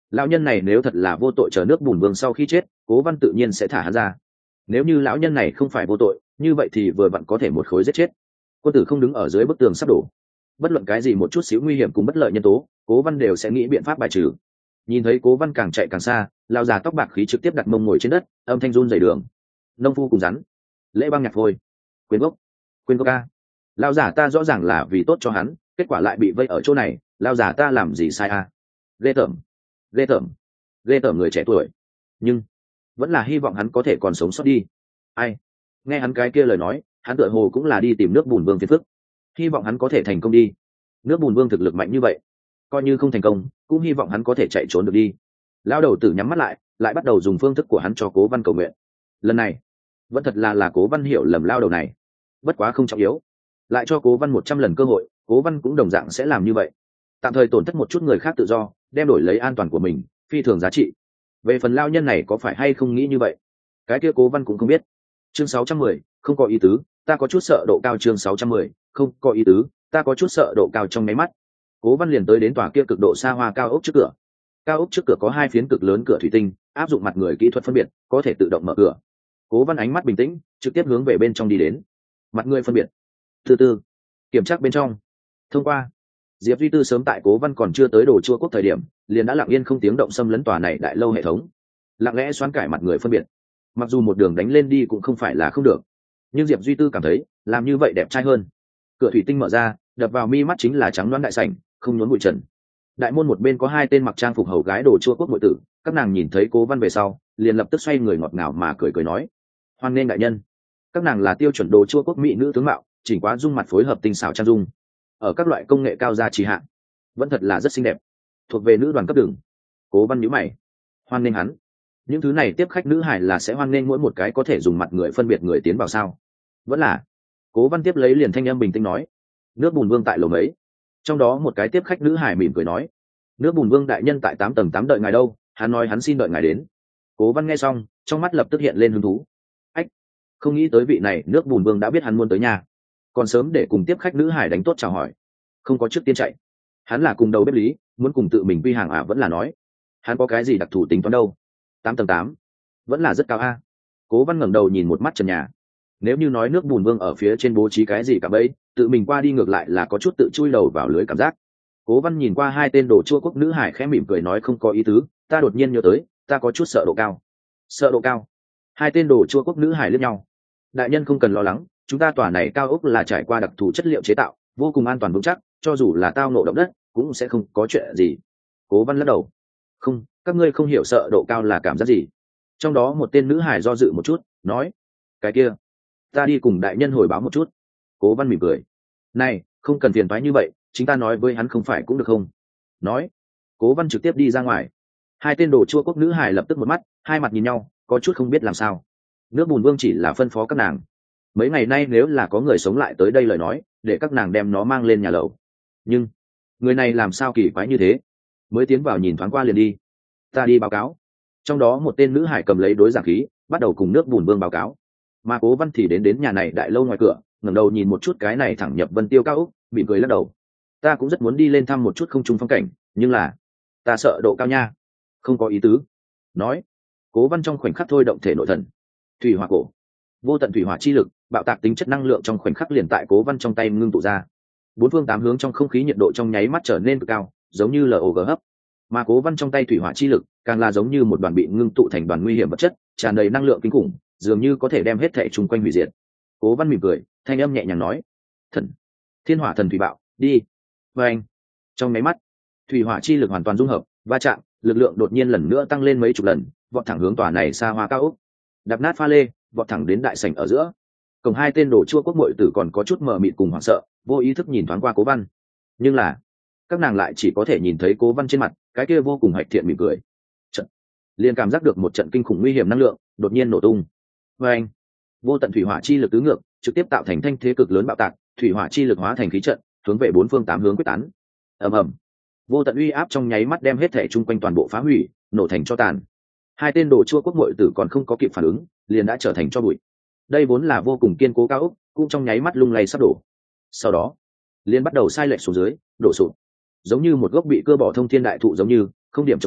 Lão nhân này nếu thật là vô tội, chờ nước bùn vương sau khi chết Cố Văn tự nhiên sẽ thả hắn ra. Nếu như lão nhân này không phải vô tội, như vậy thì vừa vặn có thể một khối giết chết. Quân tử không đứng ở dưới bức tường sắp đổ, bất luận cái gì một chút xíu nguy hiểm cùng bất lợi nhân tố, Cố Văn đều sẽ nghĩ biện pháp bài trừ. Nhìn thấy Cố Văn càng chạy càng xa, lão già tóc bạc khí trực tiếp đặt mông ngồi trên đất, âm thanh run rẩy đường. Nông phu cùng rắn, lễ băng nhạc phôi, quên gốc, quên gốc ca. Lão già ta rõ ràng là vì tốt cho hắn, kết quả lại bị vây ở chỗ này, lão già ta làm gì sai à? Ghê tởm, ghê tởm, ghê tởm người trẻ tuổi. Nhưng vẫn là hy vọng hắn có thể còn sống sót đi. Ai nghe hắn cái kia lời nói, hắn tựa hồ cũng là đi tìm nước bùn vương phiền phức, hy vọng hắn có thể thành công đi. Nước bùn vương thực lực mạnh như vậy, coi như không thành công cũng hy vọng hắn có thể chạy trốn được đi. Lão đầu tử nhắm mắt lại, lại bắt đầu dùng phương thức của hắn cho Cố Văn cầu nguyện. Lần này vẫn thật là là Cố Văn hiểu lầm lao đầu này, bất quá không trọng yếu, lại cho Cố Văn một trăm lần cơ hội, Cố Văn cũng đồng dạng sẽ làm như vậy, tạm thời tổn thất một chút người khác tự do, đem đổi lấy an toàn của mình, phi thường giá trị. Về phần lao nhân này có phải hay không nghĩ như vậy, cái kia Cố Văn cũng không biết. Chương sáu trăm mười, không có ý tứ, ta có chút sợ độ cao. Chương sáu trăm mười, không có ý tứ, ta có chút sợ độ cao. Trong máy mắt, Cố Văn liền tới đến tòa kia cực độ xa hoa cao ốc trước cửa. Cao ốc trước cửa có hai phiến cực lớn cửa thủy tinh, áp dụng mặt người kỹ thuật phân biệt, có thể tự động mở cửa. Cố Văn ánh mắt bình tĩnh, trực tiếp hướng về bên trong đi đến. Mặt người phân biệt, từ từ kiểm tra bên trong. Thông qua. Diệp Duy Tư sớm tại Cố Văn còn chưa tới Đồ Chua Quốc thời điểm, liền đã lặng yên không tiếng động xâm lấn tòa này đại lâu hệ thống, lặng lẽ xoắn cải mặt người phân biệt. Mặc dù một đường đánh lên đi cũng không phải là không được, nhưng Diệp Duy Tư cảm thấy làm như vậy đẹp trai hơn. Cửa thủy tinh mở ra, đập vào mi mắt chính là trắng đoán đại sảnh, không nhốn bụi trần. Đại môn một bên có hai tên mặc trang phục hầu gái Đồ Chua Quốc muội tử, các nàng nhìn thấy Cố Văn về sau, liền lập tức xoay người ngọt ngào mà cười cười nói: "Hoan nghênh đại nhân." Các nàng là tiêu chuẩn Đồ Chua Quốc mỹ nữ tướng mạo, chỉnh quá dung mặt phối hợp tinh xảo trang dung, ở các loại công nghệ cao gia trì hạn, vẫn thật là rất xinh đẹp, thuộc về nữ đoàn cấp đường. Cố Văn nhíu mày, hoan nghênh hắn? Những thứ này tiếp khách nữ hải là sẽ hoan nghênh mỗi một cái có thể dùng mặt người phân biệt người tiến vào sao? Vẫn là. Cố Văn tiếp lấy liền thanh âm bình tĩnh nói: "Nước bùn vương tại lầu mấy?" Trong đó một cái tiếp khách nữ hải mỉm cười nói: "Nước bùn vương đại nhân tại tám tầng tám đợi ngài đâu, hắn nói hắn xin đợi ngài đến." Cố Văn nghe xong, trong mắt lập tức hiện lên hứng thú. Ách, không nghĩ tới vị này nước bùn vương đã biết hắn muốn tới nhà, còn sớm để cùng tiếp khách nữ hải đánh tốt chào hỏi, không có trước tiên chạy. Hắn là cùng đầu bếp lý, muốn cùng tự mình quy hàng à? Vẫn là nói hắn có cái gì đặc thù tính toán đâu? Tám tầng tám vẫn là rất cao a. Cố Văn ngẩng đầu nhìn một mắt trần nhà, nếu như nói nước bùn vương ở phía trên bố trí cái gì cả bấy, tự mình qua đi ngược lại là có chút tự chui đầu vào lưới cảm giác. Cố Văn nhìn qua hai tên Đồ Chua Quốc nữ hải khẽ mỉm cười nói: "Không có ý tứ, ta đột nhiên nhớ tới, ta có chút sợ độ cao." Sợ độ cao? Hai tên Đồ Chua Quốc nữ hải liếc nhau. "Đại nhân không cần lo lắng, chúng ta tòa này cao ốc là trải qua đặc thù chất liệu chế tạo, vô cùng an toàn vững chắc, cho dù là tao nộ động đất cũng sẽ không có chuyện gì." Cố Văn lắc đầu: "Không, các ngươi không hiểu sợ độ cao là cảm giác gì." Trong đó một tên nữ hải do dự một chút, nói: "Cái kia, ta đi cùng đại nhân hồi báo một chút." Cố Văn mỉm cười: "Này, không cần phiền toái như vậy, chính ta nói với hắn không phải cũng được không?" Nói, Cố Văn trực tiếp đi ra ngoài. Hai tên Đồ Chua Quốc nữ hải lập tức một mắt, hai mặt nhìn nhau, có chút không biết làm sao. Nước bùn vương chỉ là phân phó các nàng, mấy ngày nay nếu là có người sống lại tới đây lời nói, để các nàng đem nó mang lên nhà lầu. Nhưng người này làm sao kỳ quái như thế, mới tiến vào nhìn thoáng qua liền đi. Ta đi báo cáo. Trong đó một tên nữ hải cầm lấy đối giảng khí, bắt đầu cùng nước bùn vương báo cáo. Mà Cố Văn thì đến đến nhà này đại lâu ngoài cửa, ngẩng đầu nhìn một chút cái này thẳng nhập Vân Tiêu cao ốc, mỉm cười lắc đầu. Ta cũng rất muốn đi lên thăm một chút không trung phong cảnh, nhưng là ta sợ độ cao nha. Không có ý tứ. Nói, Cố Văn trong khoảnh khắc thôi động thể nội thần, thủy hỏa cổ, vô tận thủy hỏa chi lực, bạo tạc tính chất năng lượng trong khoảnh khắc liền tại Cố Văn trong tay ngưng tụ ra. Bốn phương tám hướng trong không khí nhiệt độ trong nháy mắt trở nên cực cao, giống như lờ ô gờ hấp. Mà Cố Văn trong tay thủy hỏa chi lực càng là giống như một đoàn bị ngưng tụ thành đoàn nguy hiểm vật chất, tràn đầy năng lượng kinh khủng, dường như có thể đem hết thảy chung quanh hủy diệt. Cố Văn mỉm cười, thanh âm nhẹ nhàng nói: "Thần, thiên hỏa thần thủy bạo, đi." Và anh, trong nháy mắt, thủy hỏa chi lực hoàn toàn dung hợp, va chạm, lực lượng đột nhiên lần nữa tăng lên mấy chục lần, vọt thẳng hướng tòa này xa hoa cao ốc. Đạp nát pha lê, vọt thẳng đến đại sảnh ở giữa. Cổng hai tên Đồ Chua Quốc muội tử còn có chút mờ mịt cùng hoảng sợ, vô ý thức nhìn thoáng qua Cố Văn. Nhưng là, các nàng lại chỉ có thể nhìn thấy Cố Văn trên mặt cái kia vô cùng hạch thiện mỉm cười. Trận, liền cảm giác được một trận kinh khủng nguy hiểm năng lượng đột nhiên nổ tung. Và anh, vô tận thủy hỏa chi lực tứ ngược, trực tiếp tạo thành thanh thế cực lớn bạo tạc, thủy hỏa chi lực hóa thành khí trận, hướng về bốn phương tám hướng quyết tán. Ầm ầm, vô tận uy áp trong nháy mắt đem hết thể chung quanh toàn bộ phá hủy, nổ thành tro tàn. Hai tên Đồ Chua Quốc muội tử còn không có kịp phản ứng, liền đã trở thành tro bụi. Đây vốn là vô cùng kiên cố cao ốc, cũng trong nháy mắt lung lay sắp đổ. Sau đó, liền bắt đầu sai lệch xuống dưới, đổ sụp, giống như một gốc bị cưa bỏ thông thiên đại thụ giống như, không điểm chống đỡ,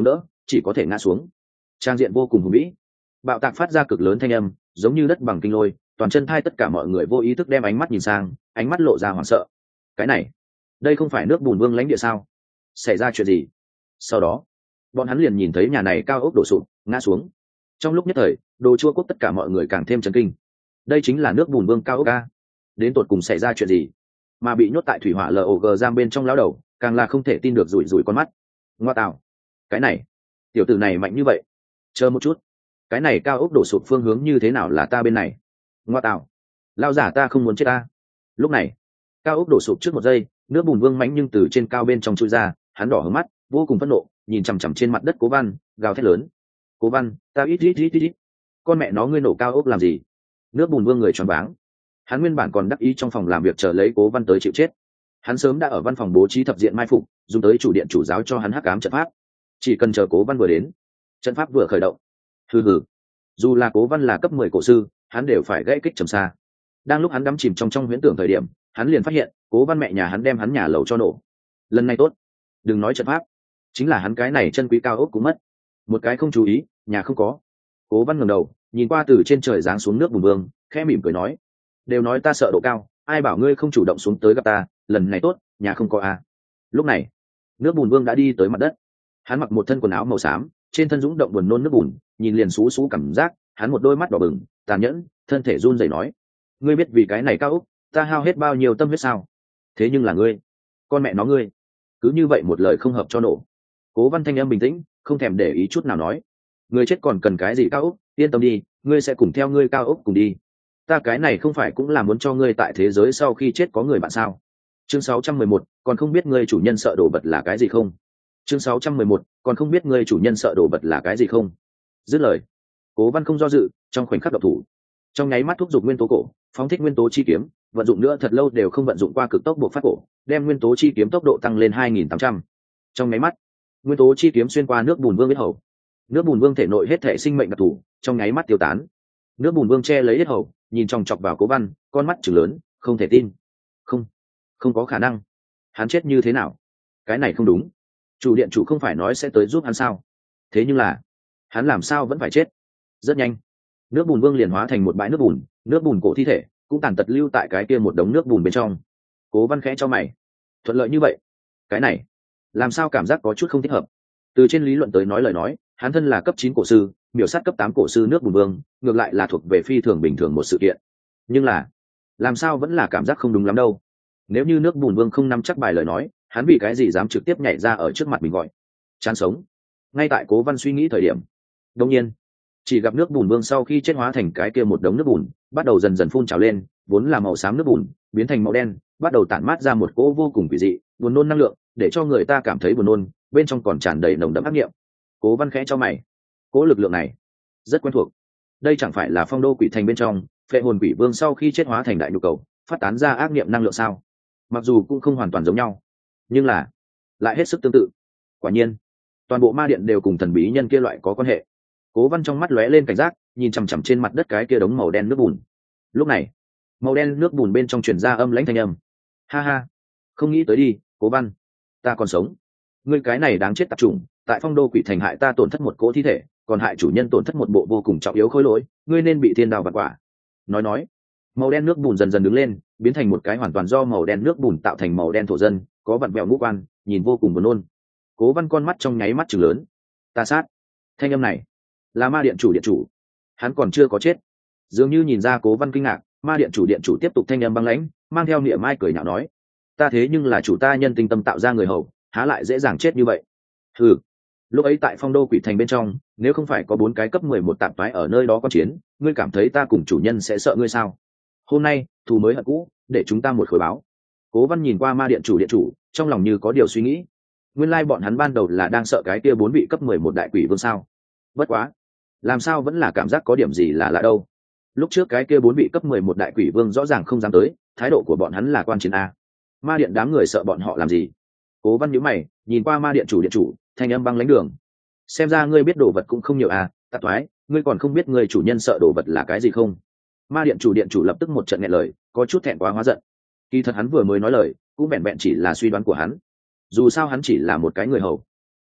chỉ có thể ngã xuống. Trang diện vô cùng hùng vĩ, bạo tạc phát ra cực lớn thanh âm giống như đất bằng kinh lôi, toàn chân thai tất cả mọi người vô ý thức đem ánh mắt nhìn sang, ánh mắt lộ ra hoảng sợ. Cái này, đây không phải nước bùn vương lãnh địa sao? Xảy ra chuyện gì? Sau đó bọn hắn liền nhìn thấy nhà này cao ốc đổ sụp ngã xuống. Trong lúc nhất thời, đồ chua quốc tất cả mọi người càng thêm chấn kinh. Đây chính là nước bùn vương cao ốc a. Đến tột cùng xảy ra chuyện gì mà bị nhốt tại thủy hỏa log giam bên trong lão đầu càng là không thể tin được, rủi rủi con mắt. Ngoa tạo, cái này tiểu tử này mạnh như vậy. Chờ một chút, cái này cao ốc đổ sụp phương hướng như thế nào là ta bên này? Ngoa tạo, lao giả ta không muốn chết ta. Lúc này cao ốc đổ sụp trước một giây, nước bùn vương mãnh nhưng từ trên cao bên trong chui ra, hắn đỏ hướng mắt vô cùng phẫn nộ, nhìn chằm chằm trên mặt đất Cố Văn, gào thét lớn: Cố Văn, ta ít ít ít ít con mẹ nó ngươi nổ cao ốc làm gì? Nước bùn vương người choáng váng, hắn nguyên bản còn đắc ý trong phòng làm việc chờ lấy Cố Văn tới chịu chết. Hắn sớm đã ở văn phòng bố trí thập diện mai phục, dùng tới chủ điện chủ giáo cho hắn hắc ám trận pháp, chỉ cần chờ Cố Văn vừa đến, trận pháp vừa khởi động, hừ hừ, dù là Cố Văn là cấp mười cổ sư, hắn đều phải gãy kích trầm xa. Đang lúc hắn đắm chìm trong trong huyễn tưởng thời điểm, hắn liền phát hiện Cố Văn mẹ nhà hắn đem hắn nhà lầu cho nổ. Lần này tốt, đừng nói trận pháp, chính là hắn cái này chân quý cao ốc cũng mất. Một cái không chú ý, nhà không có. Cố Văn ngẩng đầu nhìn qua từ trên trời giáng xuống nước bùn vương, khẽ mỉm cười nói: đều nói ta sợ độ cao, ai bảo ngươi không chủ động xuống tới gặp ta, lần này tốt, nhà không có à. Lúc này nước bùn vương đã đi tới mặt đất, hắn mặc một thân quần áo màu xám, trên thân dũng động buồn nôn nước bùn, nhìn liền xú xú cảm giác, hắn một đôi mắt đỏ bừng tàn nhẫn, thân thể run rẩy nói: ngươi biết vì cái này cao ốc ta hao hết bao nhiêu tâm huyết sao? Thế nhưng là ngươi, con mẹ nó ngươi, cứ như vậy một lời không hợp cho nổ. Cố Văn thanh âm bình tĩnh, không thèm để ý chút nào nói: ngươi chết còn cần cái gì cao ốc, yên tâm đi, ngươi sẽ cùng theo ngươi cao ốc cùng đi. Ta cái này không phải cũng là muốn cho ngươi tại thế giới sau khi chết có người bạn sao? Chương sáu trăm mười một, còn không biết ngươi chủ nhân sợ đồ vật là cái gì không? Chương sáu trăm mười một, còn không biết ngươi chủ nhân sợ đồ vật là cái gì không? Dứt lời, Cố Văn không do dự, trong khoảnh khắc độc thủ, trong nháy mắt thúc giục nguyên tố cổ, phóng thích nguyên tố chi kiếm, vận dụng nữa thật lâu đều không vận dụng qua cực tốc buộc phát cổ, đem nguyên tố chi kiếm tốc độ tăng lên hai nghìn tám trăm. Trong nháy mắt, nguyên tố chi kiếm xuyên qua nước bùn vương huyết hầu, nước bùn vương thể nội hết thể sinh mệnh đặc thù trong nháy mắt tiêu tán. Nước bùn vương che lấy huyết hầu, nhìn chòng chọc vào Cố Văn, con mắt trừng lớn, không thể tin. Không, không có khả năng, hắn chết như thế nào? Cái này không đúng, chủ điện chủ không phải nói sẽ tới giúp hắn sao? Thế nhưng là hắn làm sao vẫn phải chết? Rất nhanh, nước bùn vương liền hóa thành một bãi nước bùn, nước bùn cổ thi thể cũng tàn tật lưu tại cái kia một đống nước bùn bên trong. Cố Văn khẽ cho mày, thuận lợi như vậy, cái này làm sao cảm giác có chút không thích hợp? Từ trên lý luận tới nói lời nói, hắn thân là cấp chín cổ sư, miểu sát cấp tám cổ sư nước bùn vương, ngược lại là thuộc về phi thường bình thường một sự kiện. Nhưng là làm sao vẫn là cảm giác không đúng lắm đâu. Nếu như nước bùn vương không nắm chắc bài lời nói, hắn vì cái gì dám trực tiếp nhảy ra ở trước mặt mình gọi chán sống? Ngay tại Cố Văn suy nghĩ thời điểm, đột nhiên chỉ gặp nước bùn vương sau khi chết hóa thành cái kia một đống nước bùn, bắt đầu dần dần phun trào lên, vốn là màu xám nước bùn biến thành màu đen, bắt đầu tản mát ra một cỗ vô cùng quỷ dị, buồn nôn năng lượng, để cho người ta cảm thấy buồn nôn, bên trong còn tràn đầy nồng đậm ác nghiệm. Cố Văn khẽ cho mày, cỗ lực lượng này rất quen thuộc, đây chẳng phải là phong đô quỷ thành bên trong phệ hồn quỷ vương sau khi chết hóa thành đại nhu cầu phát tán ra ác nghiệm năng lượng sao? Mặc dù cũng không hoàn toàn giống nhau, nhưng là lại hết sức tương tự. Quả nhiên toàn bộ ma điện đều cùng thần bí nhân kia loại có quan hệ. Cố Văn trong mắt lóe lên cảnh giác, nhìn chằm chằm trên mặt đất cái kia đống màu đen nước bùn. Lúc này màu đen nước bùn bên trong truyền ra âm lãnh thanh âm: ha ha, không nghĩ tới đi, Cố Văn, ta còn sống. Ngươi cái này đáng chết tạp chủng, tại phong đô quỷ thành hại ta tổn thất một cỗ thi thể, còn hại chủ nhân tổn thất một bộ vô cùng trọng yếu khối lỗi, ngươi nên bị thiên đao vặt quả. Nói nói, màu đen nước bùn dần dần đứng lên, biến thành một cái hoàn toàn do màu đen nước bùn tạo thành màu đen thổ dân, có vặn vẹo ngũ quan, nhìn vô cùng buồn nôn. Cố Văn con mắt trong nháy mắt trừng lớn. Ta sát, thanh âm này là ma điện chủ điện chủ, hắn còn chưa có chết. Dường như nhìn ra Cố Văn kinh ngạc, ma điện chủ điện chủ tiếp tục thanh âm băng lãnh, mang theo niệm mai cười nhạo nói: ta thế nhưng là chủ ta nhân tinh tâm tạo ra người hầu, há lại dễ dàng chết như vậy? Ừ, lúc ấy tại phong đô quỷ thành bên trong, nếu không phải có bốn cái cấp mười một tạp toái ở nơi đó có chiến, ngươi cảm thấy ta cùng chủ nhân sẽ sợ ngươi sao? Hôm nay thù mới hận cũ, để chúng ta một khối báo. Cố Văn nhìn qua ma điện chủ điện chủ, trong lòng như có điều suy nghĩ. Nguyên lai bọn hắn ban đầu là đang sợ cái kia bốn vị cấp mười một đại quỷ vương sao? Bất quá, làm sao vẫn là cảm giác có điểm gì là lạ đâu. Lúc trước cái kia bốn vị cấp mười một đại quỷ vương rõ ràng không dám tới, thái độ của bọn hắn là quan chiến a. Ma điện đám người sợ bọn họ làm gì? Cố Văn nhíu mày, nhìn qua ma điện chủ điện chủ, thanh âm băng lãnh đường: xem ra ngươi biết đồ vật cũng không nhiều à, tạp thoái, ngươi còn không biết người chủ nhân sợ đồ vật là cái gì không? Ma điện chủ điện chủ lập tức một trận nghẹn lời, có chút thẹn quá hóa giận. Kỳ thật hắn vừa mới nói lời cũng vẹn vẹn chỉ là suy đoán của hắn, dù sao hắn chỉ là một cái người hầu.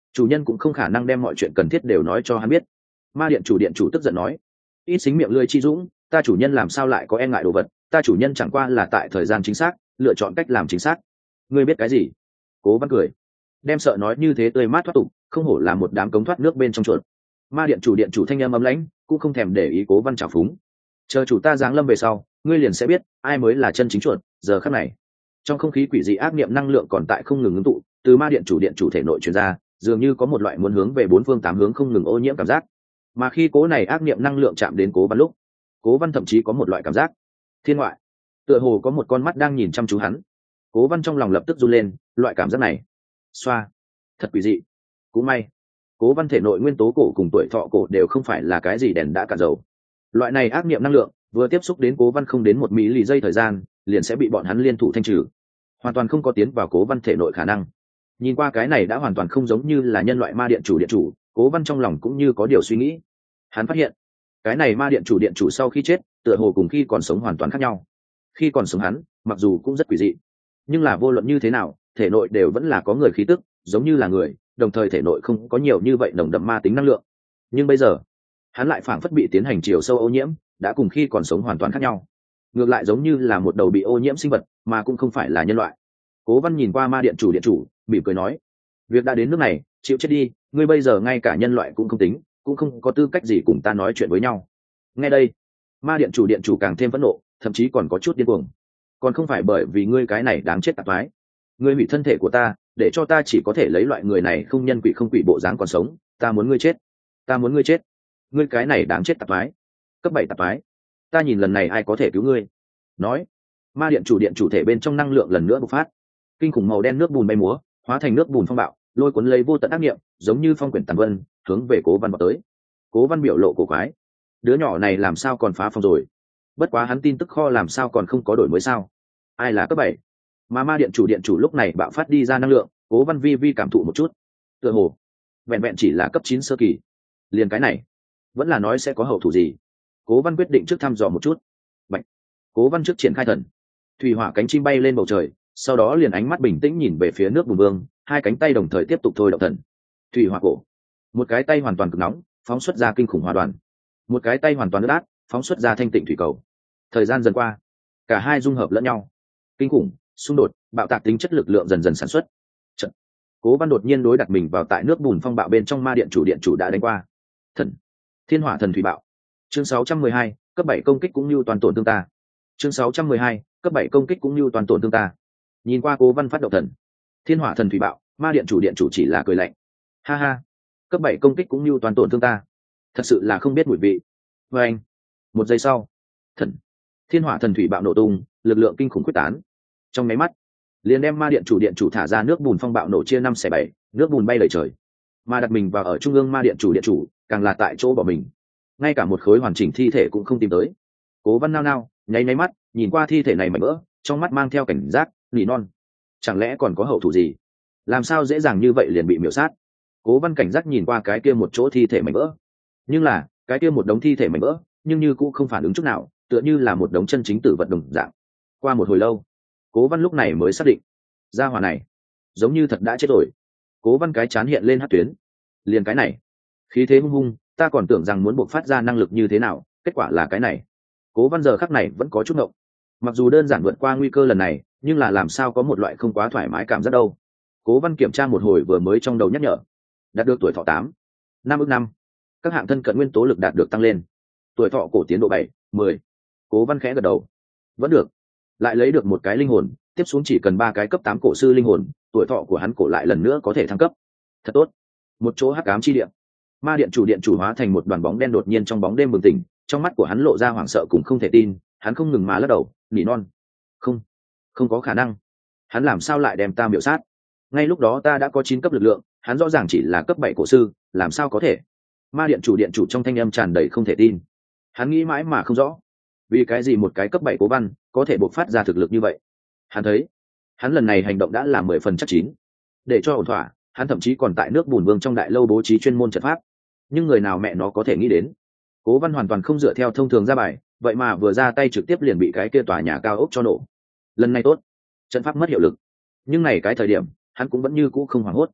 chủ nhân cũng không khả năng đem mọi chuyện cần thiết đều nói cho hắn biết. Ma điện chủ điện chủ tức giận nói. Ít xính miệng lưỡi chi dũng, ta chủ nhân làm sao lại có e ngại đồ vật, ta chủ nhân chẳng qua là tại thời gian chính xác lựa chọn cách làm chính xác. Ngươi biết cái gì? Cố Văn cười, đem sợ nói như thế tươi mát thoát tục, không hổ là một đám cống thoát nước bên trong chuột. Ma điện chủ điện chủ thanh âm ấm lãnh, cũng không thèm để ý Cố Văn trào phúng. Chờ chủ ta giáng lâm về sau, ngươi liền sẽ biết ai mới là chân chính chuột. Giờ khắc này, trong không khí quỷ dị ác niệm năng lượng còn tại không ngừng ngưng tụ, từ ma điện chủ điện chủ thể nội truyền ra, dường như có một loại muốn hướng về bốn phương tám hướng không ngừng ô nhiễm cảm giác. Mà khi cố này ác niệm năng lượng chạm đến Cố Văn lúc, Cố Văn thậm chí có một loại cảm giác thiên ngoại, tựa hồ có một con mắt đang nhìn chăm chú hắn. Cố Văn trong lòng lập tức run lên, loại cảm giác này, xoa, thật quỷ dị. Cũng may, Cố Văn thể nội nguyên tố cổ cùng tuổi thọ cổ đều không phải là cái gì đèn đã cạn dầu. Loại này ác niệm năng lượng vừa tiếp xúc đến Cố Văn không đến một mỹ lì giây thời gian, liền sẽ bị bọn hắn liên thủ thanh trừ, hoàn toàn không có tiến vào Cố Văn thể nội khả năng. Nhìn qua cái này đã hoàn toàn không giống như là nhân loại ma điện chủ điện chủ, Cố Văn trong lòng cũng như có điều suy nghĩ. Hắn phát hiện, cái này ma điện chủ điện chủ sau khi chết, tựa hồ cùng khi còn sống hoàn toàn khác nhau. Khi còn sống hắn, mặc dù cũng rất quỷ dị, nhưng là vô luận như thế nào, thể nội đều vẫn là có người khí tức, giống như là người, đồng thời thể nội không có nhiều như vậy nồng đậm ma tính năng lượng. Nhưng bây giờ, hắn lại phảng phất bị tiến hành chiều sâu ô nhiễm, đã cùng khi còn sống hoàn toàn khác nhau. Ngược lại giống như là một đầu bị ô nhiễm sinh vật, mà cũng không phải là nhân loại. Cố Văn nhìn qua ma điện chủ điện chủ, mỉm cười nói: việc đã đến nước này, chịu chết đi, ngươi bây giờ ngay cả nhân loại cũng không tính, cũng không có tư cách gì cùng ta nói chuyện với nhau. Nghe đây, ma điện chủ điện chủ càng thêm phẫn nộ, thậm chí còn có chút điên cuồng. Còn không phải bởi vì ngươi cái này đáng chết tạp thoái, ngươi hủy thân thể của ta, để cho ta chỉ có thể lấy loại người này không nhân quỷ không quỷ bộ dáng còn sống, ta muốn ngươi chết, ta muốn ngươi chết, ngươi cái này đáng chết tạp thoái, cấp bảy tạp thoái, ta nhìn lần này ai có thể cứu ngươi. Nói, ma điện chủ điện chủ thể bên trong năng lượng lần nữa bộc phát, kinh khủng màu đen nước bùn bay múa, hóa thành nước bùn phong bạo, lôi cuốn lấy vô tận ác niệm, giống như phong quyển tàn vân, hướng về Cố Văn vào tới. Cố Văn biểu lộ cổ quái, đứa nhỏ này làm sao còn phá phòng rồi? Bất quá hắn tin tức kho làm sao còn không có đổi mới sao? Ai là cấp bảy? Mà ma điện chủ điện chủ lúc này bạo phát đi ra năng lượng, Cố Văn vi vi cảm thụ một chút, tựa hồ vẹn vẹn chỉ là cấp chín sơ kỳ. Liền cái này, vẫn là nói sẽ có hậu thủ gì? Cố Văn quyết định trước thăm dò một chút. Bạch. Cố Văn trước triển khai thần thủy hỏa cánh chim bay lên bầu trời, sau đó liền ánh mắt bình tĩnh nhìn về phía nước bùn vương, hai cánh tay đồng thời tiếp tục thôi động thần thủy hỏa cổ. Một cái tay hoàn toàn cực nóng, phóng xuất ra kinh khủng hỏa đoàn; một cái tay hoàn toàn ướt át, phóng xuất ra thanh tịnh thủy cầu. Thời gian dần qua, cả hai dung hợp lẫn nhau, kinh khủng xung đột bạo tạc tính chất lực lượng dần dần sản xuất. Trận. Cố Văn đột nhiên đối đặt mình vào tại nước bùn phong bạo bên trong ma điện chủ điện chủ đã đánh qua. Thần thiên hỏa thần thủy bạo. Chương sáu trăm mười hai, cấp bảy công kích cũng như toàn tổn thương ta. Chương sáu trăm mười hai, cấp bảy công kích cũng như toàn tổn thương ta. Nhìn qua Cố Văn phát động thần thiên hỏa thần thủy bạo, ma điện chủ điện chủ chỉ là cười lạnh. Ha ha, cấp bảy công kích cũng như toàn tổn thương ta, thật sự là không biết mùi vị. Và anh, một giây sau, thần thiên hỏa thần thủy bạo nổ tung, lực lượng kinh khủng quyết tán. Trong máy mắt, liền đem ma điện chủ điện chủ thả ra nước bùn phong bạo nổ chia năm xẻ bảy, nước bùn bay lời trời. Mà đặt mình vào ở trung ương ma điện chủ điện chủ, càng là tại chỗ bỏ mình, ngay cả một khối hoàn chỉnh thi thể cũng không tìm tới. Cố Văn nao nao, nháy nháy mắt, nhìn qua thi thể này mảnh vỡ, trong mắt mang theo cảnh giác, nỉ non. Chẳng lẽ còn có hậu thủ gì? Làm sao dễ dàng như vậy liền bị miểu sát? Cố Văn cảnh giác nhìn qua cái kia một chỗ thi thể mảnh vỡ, nhưng là cái kia một đống thi thể mảnh vỡ, nhưng như cũng không phản ứng chút nào, tựa như là một đống chân chính tử vật đồng dạng. Qua một hồi lâu, Cố Văn lúc này mới xác định, gia hỏa này giống như thật đã chết rồi. Cố Văn cái chán hiện lên hắc tuyến. Liền cái này, khí thế hung hung, ta còn tưởng rằng muốn buộc phát ra năng lực như thế nào, kết quả là cái này. Cố Văn giờ khắc này vẫn có chút ngộng. Mặc dù đơn giản vượt qua nguy cơ lần này, nhưng là làm sao có một loại không quá thoải mái cảm giác đâu. Cố Văn kiểm tra một hồi vừa mới trong đầu nhắc nhở, đạt được tuổi thọ tám, năm ước năm, các hạng thân cận nguyên tố lực đạt được tăng lên, tuổi thọ cổ tiến độ bảy, mười. Cố Văn khẽ gật đầu, vẫn được. Lại lấy được một cái linh hồn, tiếp xuống chỉ cần ba cái cấp tám cổ sư linh hồn, tuổi thọ của hắn cổ lại lần nữa có thể thăng cấp. Thật tốt. Một chỗ hắc ám chi điện, ma điện chủ điện chủ hóa thành một đoàn bóng đen đột nhiên trong bóng đêm bừng tỉnh, trong mắt của hắn lộ ra hoảng sợ cũng không thể tin, hắn không ngừng mà lắc đầu, nỉ non. Không, không có khả năng. Hắn làm sao lại đem ta miểu sát? Ngay lúc đó ta đã có chín cấp lực lượng, hắn rõ ràng chỉ là cấp bảy cổ sư, làm sao có thể? Ma điện chủ điện chủ trong thanh âm tràn đầy không thể tin. Hắn nghĩ mãi mà không rõ, vì cái gì một cái cấp bảy Cố Văn có thể bộc phát ra thực lực như vậy. Hắn thấy, hắn lần này hành động đã là mười phần chắc chín. Để cho ổn thỏa, hắn thậm chí còn tại nước bùn vương trong đại lâu bố trí chuyên môn trận pháp. Nhưng người nào mẹ nó có thể nghĩ đến, Cố Văn hoàn toàn không dựa theo thông thường ra bài, vậy mà vừa ra tay trực tiếp liền bị cái kia tòa nhà cao ốc cho nổ. Lần này tốt, trận pháp mất hiệu lực. Nhưng này cái thời điểm, hắn cũng vẫn như cũ không hoảng hốt.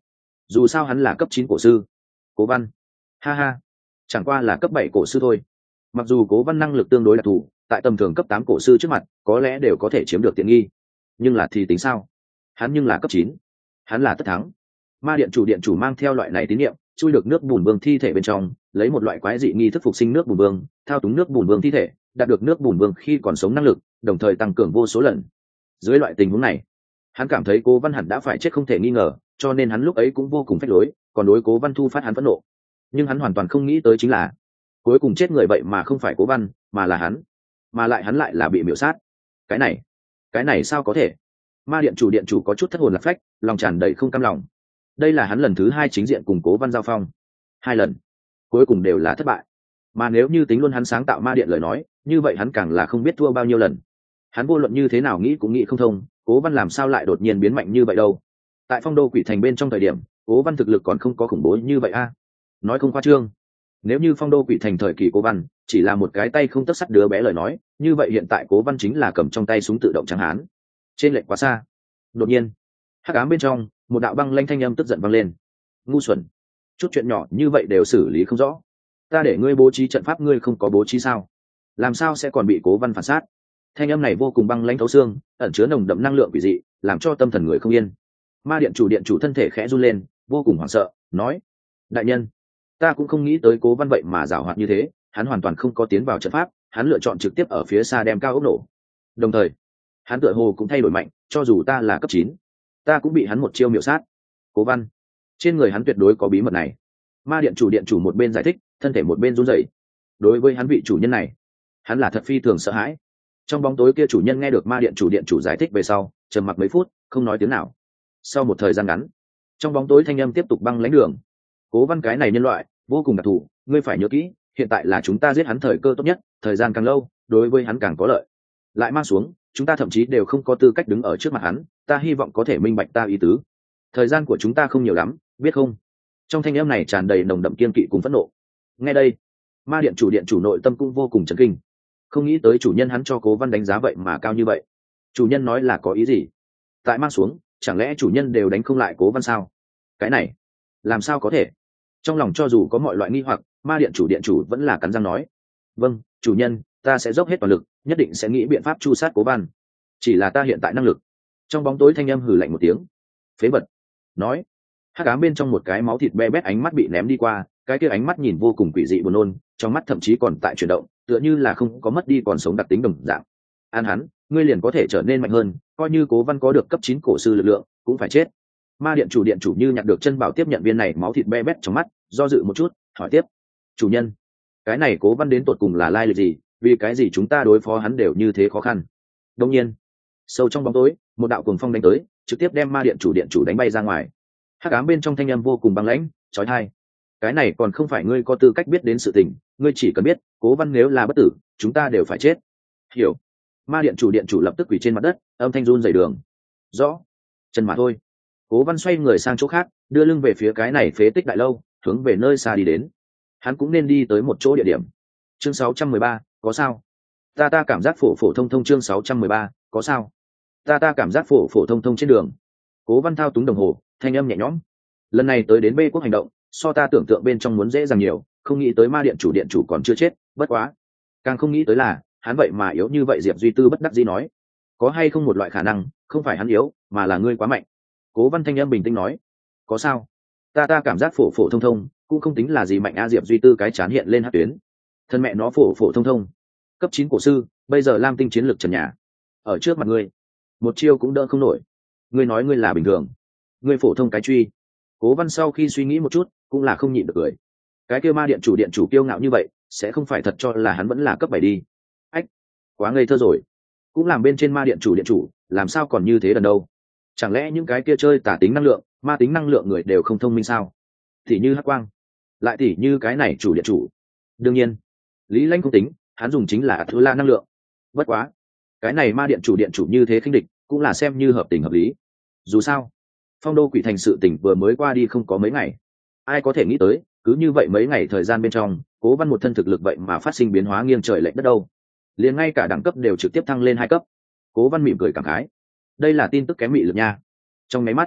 dù sao hắn là cấp chín cổ sư. Cố Văn, ha ha, chẳng qua là cấp bảy cổ sư thôi. Mặc dù Cố Văn năng lực tương đối đặc thù, tại tầm thường cấp tám cổ sư trước mặt có lẽ đều có thể chiếm được tiện nghi, nhưng là thì tính sao? Hắn nhưng là cấp chín, hắn là tất thắng. Ma điện chủ điện chủ mang theo loại này tín niệm, chui được nước bùn vương thi thể bên trong, lấy một loại quái dị nghi thức phục sinh nước bùn vương, thao túng nước bùn vương thi thể, đạt được nước bùn vương khi còn sống năng lực, đồng thời tăng cường vô số lần. Dưới loại tình huống này, hắn cảm thấy Cố Văn hẳn đã phải chết không thể nghi ngờ, cho nên hắn lúc ấy cũng vô cùng phách lối, còn đối Cố Văn thu phát hắn phẫn nộ. Nhưng hắn hoàn toàn không nghĩ tới chính là, cuối cùng chết người vậy mà không phải Cố Văn, mà là hắn, mà lại hắn lại là bị miểu sát. Cái này, cái này sao có thể? Ma điện chủ điện chủ có chút thất hồn lạc phách, lòng tràn đầy không cam lòng. Đây là hắn lần thứ hai chính diện cùng Cố Văn giao phong, hai lần cuối cùng đều là thất bại. Mà nếu như tính luôn hắn sáng tạo ma điện lời nói, như vậy hắn càng là không biết thua bao nhiêu lần. Hắn vô luận như thế nào nghĩ cũng nghĩ không thông, Cố Văn làm sao lại đột nhiên biến mạnh như vậy đâu. Tại Phong Đô Quỷ Thành bên trong thời điểm, Cố Văn thực lực còn không có khủng bố như vậy a. Nói không khoa trương, nếu như Phong Đô Quỷ Thành thời kỳ Cố Văn chỉ là một cái tay không tấc sắt đứa bé lời nói, như vậy hiện tại Cố Văn chính là cầm trong tay súng tự động trắng hán. Trên lệch quá xa. Đột nhiên, hắc ám bên trong, một đạo băng lanh thanh âm tức giận vang lên. Ngu xuẩn, chút chuyện nhỏ như vậy đều xử lý không rõ. Ta để ngươi bố trí trận pháp, ngươi không có bố trí sao? Làm sao sẽ còn bị Cố Văn phản sát? Thanh âm này vô cùng băng lãnh thấu xương, ẩn chứa nồng đậm năng lượng quỷ dị, làm cho tâm thần người không yên. Ma điện chủ điện chủ thân thể khẽ run lên, vô cùng hoảng sợ, nói: đại nhân, ta cũng không nghĩ tới Cố Văn vậy mà giảo hoạt như thế, hắn hoàn toàn không có tiến vào trận pháp, hắn lựa chọn trực tiếp ở phía xa đem cao ốc nổ. Đồng thời, hắn tựa hồ cũng thay đổi mạnh, cho dù ta là cấp chín, ta cũng bị hắn một chiêu miểu sát. Cố Văn, trên người hắn tuyệt đối có bí mật này. Ma điện chủ điện chủ một bên giải thích, thân thể một bên run rẩy. Đối với hắn vị chủ nhân này, hắn là thật phi thường sợ hãi. Trong bóng tối kia chủ nhân nghe được ma điện chủ điện chủ giải thích về sau, trầm mặc mấy phút, không nói tiếng nào. Sau một thời gian ngắn, trong bóng tối thanh âm tiếp tục băng lãnh đường: Cố Văn cái này nhân loại vô cùng đặc thù, ngươi phải nhớ kỹ, hiện tại là chúng ta giết hắn thời cơ tốt nhất, thời gian càng lâu đối với hắn càng có lợi. Lại mang xuống, chúng ta thậm chí đều không có tư cách đứng ở trước mặt hắn, ta hy vọng có thể minh bạch ta ý tứ. Thời gian của chúng ta không nhiều lắm, biết không? Trong thanh âm này tràn đầy nồng đậm kiên kỵ cùng phẫn nộ. Nghe đây, ma điện chủ điện chủ nội tâm cũng vô cùng chấn kinh. Không nghĩ tới chủ nhân hắn cho Cố Văn đánh giá vậy mà cao như vậy. Chủ nhân nói là có ý gì? Tại mang xuống, chẳng lẽ chủ nhân đều đánh không lại Cố Văn sao? Cái này, làm sao có thể? Trong lòng cho dù có mọi loại nghi hoặc, ma điện chủ điện chủ vẫn là cắn răng nói: vâng, chủ nhân, ta sẽ dốc hết toàn lực, nhất định sẽ nghĩ biện pháp tru sát Cố Văn. Chỉ là ta hiện tại năng lực. Trong bóng tối thanh âm hừ lạnh một tiếng: phế vật. Nói, hắc ám bên trong một cái máu thịt be bét ánh mắt bị ném đi qua, cái kia ánh mắt nhìn vô cùng quỷ dị buồn nôn, trong mắt thậm chí còn tại chuyển động, tựa như là không có mất đi còn sống đặc tính đồng dạng. An hắn, ngươi liền có thể trở nên mạnh hơn, coi như Cố Văn có được cấp chín cổ sư lực lượng, cũng phải chết. Ma điện chủ điện chủ như nhặt được chân bảo tiếp nhận viên này máu thịt be bét trong mắt, do dự một chút, hỏi tiếp: chủ nhân, cái này Cố Văn đến tột cùng là lai lịch gì, vì cái gì chúng ta đối phó hắn đều như thế khó khăn? Đương nhiên, sâu trong bóng tối, một đạo cuồng phong đánh tới, trực tiếp đem ma điện chủ điện chủ đánh bay ra ngoài. Hắc ám bên trong thanh âm vô cùng băng lãnh, chói tai. Cái này còn không phải ngươi có tư cách biết đến sự tình, ngươi chỉ cần biết, Cố Văn nếu là bất tử, chúng ta đều phải chết. Hiểu? Ma điện chủ điện chủ lập tức quỳ trên mặt đất, âm thanh run rẩy đường. Rõ. Chân mà thôi. Cố Văn xoay người sang chỗ khác, đưa lưng về phía cái này phế tích đại lâu, hướng về nơi xa đi đến. Hắn cũng nên đi tới một chỗ địa điểm. Chương sáu trăm mười ba, có sao? Ta ta cảm giác phổ phổ thông thông. Chương sáu trăm mười ba, có sao? Ta ta cảm giác phổ phổ thông thông trên đường. Cố Văn thao túng đồng hồ, thanh âm nhẹ nhõm. Lần này tới đến Bê Quốc hành động, so ta tưởng tượng bên trong muốn dễ dàng nhiều, không nghĩ tới ma điện chủ điện chủ còn chưa chết, bất quá, càng không nghĩ tới là hắn vậy mà yếu như vậy. Diệp Duy Tư bất đắc dĩ nói: có hay không một loại khả năng, không phải hắn yếu, mà là ngươi quá mạnh? Cố Văn thanh âm bình tĩnh nói: có sao? Ta ta cảm giác phổ phổ thông thông, cũng không tính là gì mạnh a. Diệp Duy Tư cái chán hiện lên hát tuyến. Thân mẹ nó phổ phổ thông thông, cấp chín cổ sư, bây giờ Lam Tinh chiến lược trần nhà, ở trước mặt ngươi, một chiêu cũng đỡ không nổi. Ngươi nói ngươi là bình thường, ngươi phổ thông cái truy. Cố Văn sau khi suy nghĩ một chút, cũng là không nhịn được cười. Cái kia ma điện chủ điện chủ kiêu ngạo như vậy, sẽ không phải thật cho là hắn vẫn là cấp bảy đi. Ách, quá ngây thơ rồi. Cũng làm bên trên ma điện chủ điện chủ, làm sao còn như thế đần đâu? Chẳng lẽ những cái kia chơi tả tính năng lượng, ma tính năng lượng người đều không thông minh sao? Thì như Hắc Quang, lại tỉ như cái này chủ điện chủ. Đương nhiên, Lý Lãnh không tính, hắn dùng chính là thứ la năng lượng. Bất quá, cái này ma điện chủ điện chủ như thế khinh địch, cũng là xem như hợp tình hợp lý. Dù sao, Phong Đô Quỷ Thành sự tỉnh vừa mới qua đi không có mấy ngày, ai có thể nghĩ tới, cứ như vậy mấy ngày thời gian bên trong, Cố Văn một thân thực lực vậy mà phát sinh biến hóa nghiêng trời lệch đất đâu. Liền ngay cả đẳng cấp đều trực tiếp thăng lên hai cấp. Cố Văn mỉm cười cảm khái, đây là tin tức kém mị lực nha. Trong máy mắt,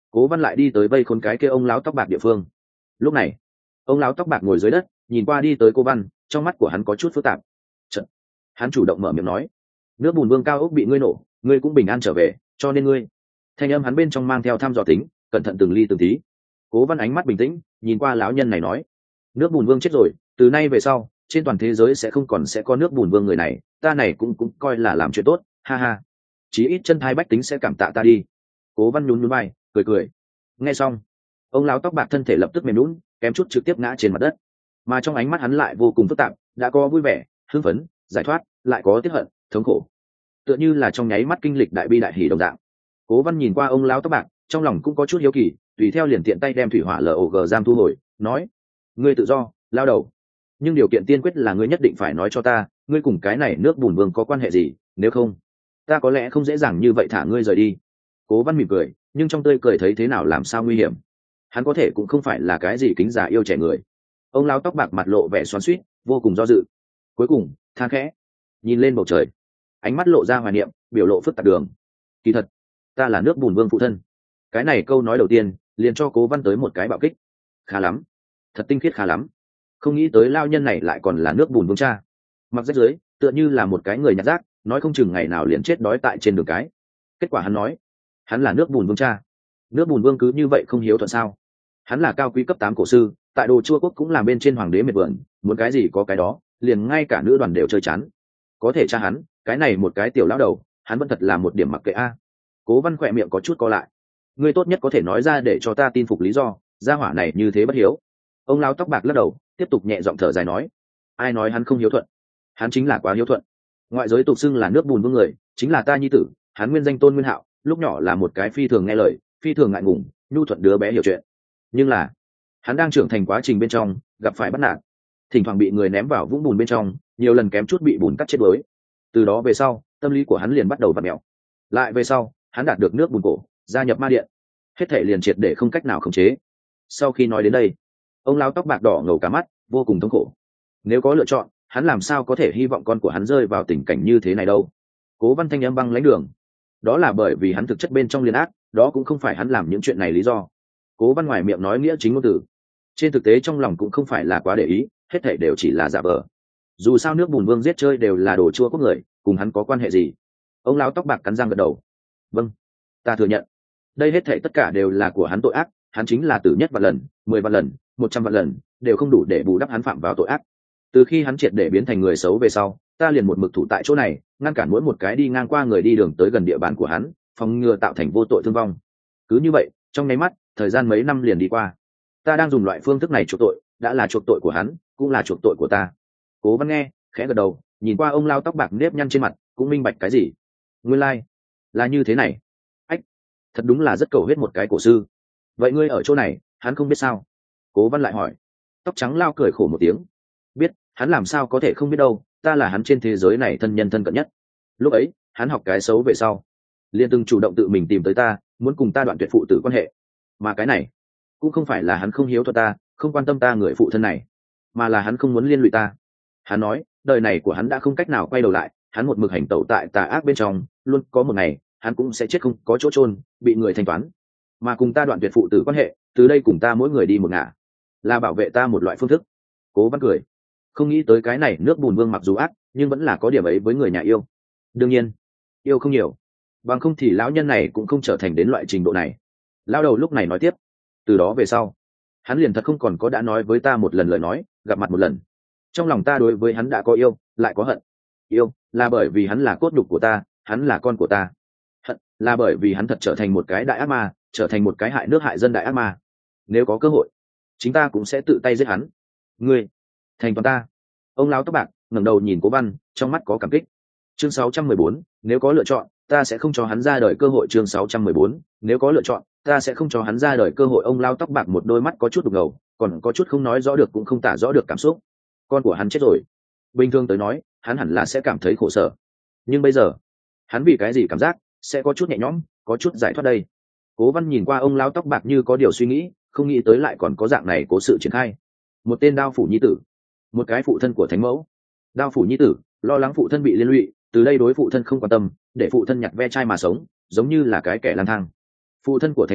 Cố Văn lại đi tới vây khốn cái kia ông lão tóc bạc địa phương. Lúc này ông lão tóc bạc ngồi dưới đất nhìn qua đi tới Cố Văn, trong mắt của hắn có chút phức tạp. Chật, hắn chủ động mở miệng nói, nước bùn vương cao ốc bị ngươi nổ, ngươi cũng bình an trở về, cho nên ngươi. Thanh âm hắn bên trong mang theo thăm dò tính, cẩn thận từng ly từng tí. Cố Văn ánh mắt bình tĩnh nhìn qua lão nhân này nói, nước bùn vương chết rồi, từ nay về sau trên toàn thế giới sẽ không còn sẽ có nước bùn vương người này, ta này cũng cũng coi là làm chuyện tốt, ha ha. Chí ít chân thai bách tính sẽ cảm tạ ta đi. Cố Văn nhún nhún vai cười cười. Nghe xong, ông lão tóc bạc thân thể lập tức mềm nhũn, kém chút trực tiếp ngã trên mặt đất, mà trong ánh mắt hắn lại vô cùng phức tạp, đã có vui vẻ, hưng phấn, giải thoát, lại có tiếc hận, thống khổ, tựa như là trong nháy mắt kinh lịch đại bi đại hỉ đồng dạng. Cố Văn nhìn qua ông lão tóc bạc, trong lòng cũng có chút hiếu kỳ, tùy theo liền tiện tay đem thủy hỏa log giam thu hồi, nói, ngươi tự do lao đầu, nhưng điều kiện tiên quyết là ngươi nhất định phải nói cho ta, ngươi cùng cái này nước bùn vương có quan hệ gì, nếu không ta có lẽ không dễ dàng như vậy thả ngươi rời đi. Cố Văn mỉm cười, nhưng trong tươi cười thấy thế nào làm sao nguy hiểm. Hắn có thể cũng không phải là cái gì kính già yêu trẻ người. Ông lão tóc bạc mặt lộ vẻ xoắn xuýt, vô cùng do dự, cuối cùng than khẽ nhìn lên bầu trời, ánh mắt lộ ra hoài niệm, biểu lộ phức tạp đường. Kỳ thật ta là nước bùn vương phụ thân. Cái này câu nói đầu tiên liền cho Cố Văn tới một cái bạo kích. Khá lắm, thật tinh khiết khá lắm. Không nghĩ tới lao nhân này lại còn là nước bùn vương cha. Mặc rách dưới tựa như là một cái người nhặt rác, nói không chừng ngày nào liền chết đói tại trên đường cái. Kết quả hắn nói hắn là nước bùn vương cha. Nước bùn vương cứ như vậy không hiếu thuận sao? Hắn là cao quý cấp tám cổ sư, tại Đồ Chua Quốc cũng làm bên trên hoàng đế miệt vườn, muốn cái gì có cái đó, liền ngay cả nữ đoàn đều chơi chán. Có thể cha hắn, cái này một cái tiểu lão đầu, hắn vẫn thật là một điểm mặc kệ a. Cố Văn khỏe miệng có chút co lại. Ngươi tốt nhất có thể nói ra để cho ta tin phục lý do, gia hỏa này như thế bất hiếu. Ông lão tóc bạc lắc đầu, tiếp tục nhẹ giọng thở dài nói, ai nói hắn không hiếu thuận? Hắn chính là quá hiếu thuận. Ngoại giới tục xưng là nước bùn vương người, chính là ta nhi tử, hắn nguyên danh Tôn Nguyên Hạo, lúc nhỏ là một cái phi thường nghe lời, phi thường ngại ngùng, nhu thuận đứa bé hiểu chuyện. Nhưng là hắn đang trưởng thành quá trình bên trong gặp phải bắt nạt, thỉnh thoảng bị người ném vào vũng bùn bên trong, nhiều lần kém chút bị bùn cắt chết đuối. Từ đó về sau tâm lý của hắn liền bắt đầu vặn mẹo. Lại về sau hắn đạt được nước bùn cổ, gia nhập ma điện, hết thể liền triệt để không cách nào khống chế. Sau khi nói đến đây, ông lão tóc bạc đỏ ngầu cả mắt, vô cùng thống khổ. Nếu có lựa chọn, hắn làm sao có thể hy vọng con của hắn rơi vào tình cảnh như thế này đâu. Cố Văn thanh âm băng lãnh đường, đó là bởi vì hắn thực chất bên trong liên ác, đó cũng không phải hắn làm những chuyện này lý do. Cố Văn ngoài miệng nói nghĩa chính ngôn từ, trên thực tế trong lòng cũng không phải là quá để ý, hết thảy đều chỉ là giả vờ. Dù sao nước bùn vương giết chơi đều là Đồ Chua Quốc người, cùng hắn có quan hệ gì? Ông lão tóc bạc cắn răng gật đầu, vâng, ta thừa nhận, đây hết thảy tất cả đều là của hắn tội ác, hắn chính là tử nhất vạn lần, mười vạn lần, một trăm vạn lần đều không đủ để bù đắp hắn phạm vào tội ác. Từ khi hắn triệt để biến thành người xấu về sau, ta liền một mực thủ tại chỗ này, ngăn cản mỗi một cái đi ngang qua người đi đường tới gần địa bàn của hắn, phòng ngừa tạo thành vô tội thương vong. Cứ như vậy, trong nháy mắt, thời gian mấy năm liền đi qua. Ta đang dùng loại phương thức này chuộc tội, đã là chuộc tội của hắn, cũng là chuộc tội của ta. Cố Văn nghe, khẽ gật đầu, nhìn qua ông lao tóc bạc nếp nhăn trên mặt, cũng minh bạch cái gì. Nguyên lai, like, là như thế này. Ách, thật đúng là rất cầu hết một cái cổ sư. Vậy ngươi ở chỗ này, hắn không biết sao? Cố Văn lại hỏi. Tóc trắng lao cười khổ một tiếng. Biết, hắn làm sao có thể không biết đâu, ta là hắn trên thế giới này thân nhân thân cận nhất. Lúc ấy, hắn học cái xấu về sau, liền từng chủ động tự mình tìm tới ta, muốn cùng ta đoạn tuyệt phụ tử quan hệ. Mà cái này cũng không phải là hắn không hiếu thuận ta, không quan tâm ta người phụ thân này, mà là hắn không muốn liên lụy ta. Hắn nói đời này của hắn đã không cách nào quay đầu lại, hắn một mực hành tẩu tại tà ác bên trong, luôn có một ngày hắn cũng sẽ chết không có chỗ chôn, bị người thanh toán. Mà cùng ta đoạn tuyệt phụ tử quan hệ, từ đây cùng ta mỗi người đi một ngả, là bảo vệ ta một loại phương thức. Cố Văn cười, không nghĩ tới cái này nước bùn vương mặc dù ác, nhưng vẫn là có điểm ấy với người nhà yêu. Đương nhiên yêu không nhiều, bằng không thì lão nhân này cũng không trở thành đến loại trình độ này. Lão đầu lúc này nói tiếp, từ đó về sau hắn liền thật không còn có đã nói với ta một lần lời nói, gặp mặt một lần. Trong lòng ta đối với hắn đã có yêu, lại có hận. Yêu là bởi vì hắn là cốt nhục của ta, hắn là con của ta. Hận là bởi vì hắn thật trở thành một cái đại ác ma, trở thành một cái hại nước hại dân đại ác ma. Nếu có cơ hội, chính ta cũng sẽ tự tay giết hắn. Ngươi thành toàn ta. Ông lão tóc bạc ngẩng đầu nhìn Cố Văn, trong mắt có cảm kích. Chương sáu trăm mười bốn, nếu có lựa chọn, ta sẽ không cho hắn ra đời cơ hội. Chương sáu trăm mười bốn, nếu có lựa chọn, ta sẽ không cho hắn ra đời cơ hội. Ông lão tóc bạc một đôi mắt có chút đục ngầu, còn có chút không nói rõ được cũng không tả rõ được cảm xúc. Con của hắn chết rồi, bình thường tới nói hắn hẳn là sẽ cảm thấy khổ sở, nhưng bây giờ hắn vì cái gì cảm giác sẽ có chút nhẹ nhõm, có chút giải thoát đây. Cố Văn nhìn qua ông lão tóc bạc như có điều suy nghĩ, không nghĩ tới lại còn có dạng này cố sự triển khai. Một tên đao phủ nhi tử, một cái phụ thân của thánh mẫu. Đao phủ nhi tử lo lắng phụ thân bị liên lụy, từ đây đối phụ thân không quan tâm, để phụ thân nhặt ve chai mà sống, giống như là cái kẻ lang thang. Phụ thân của thánh mẫu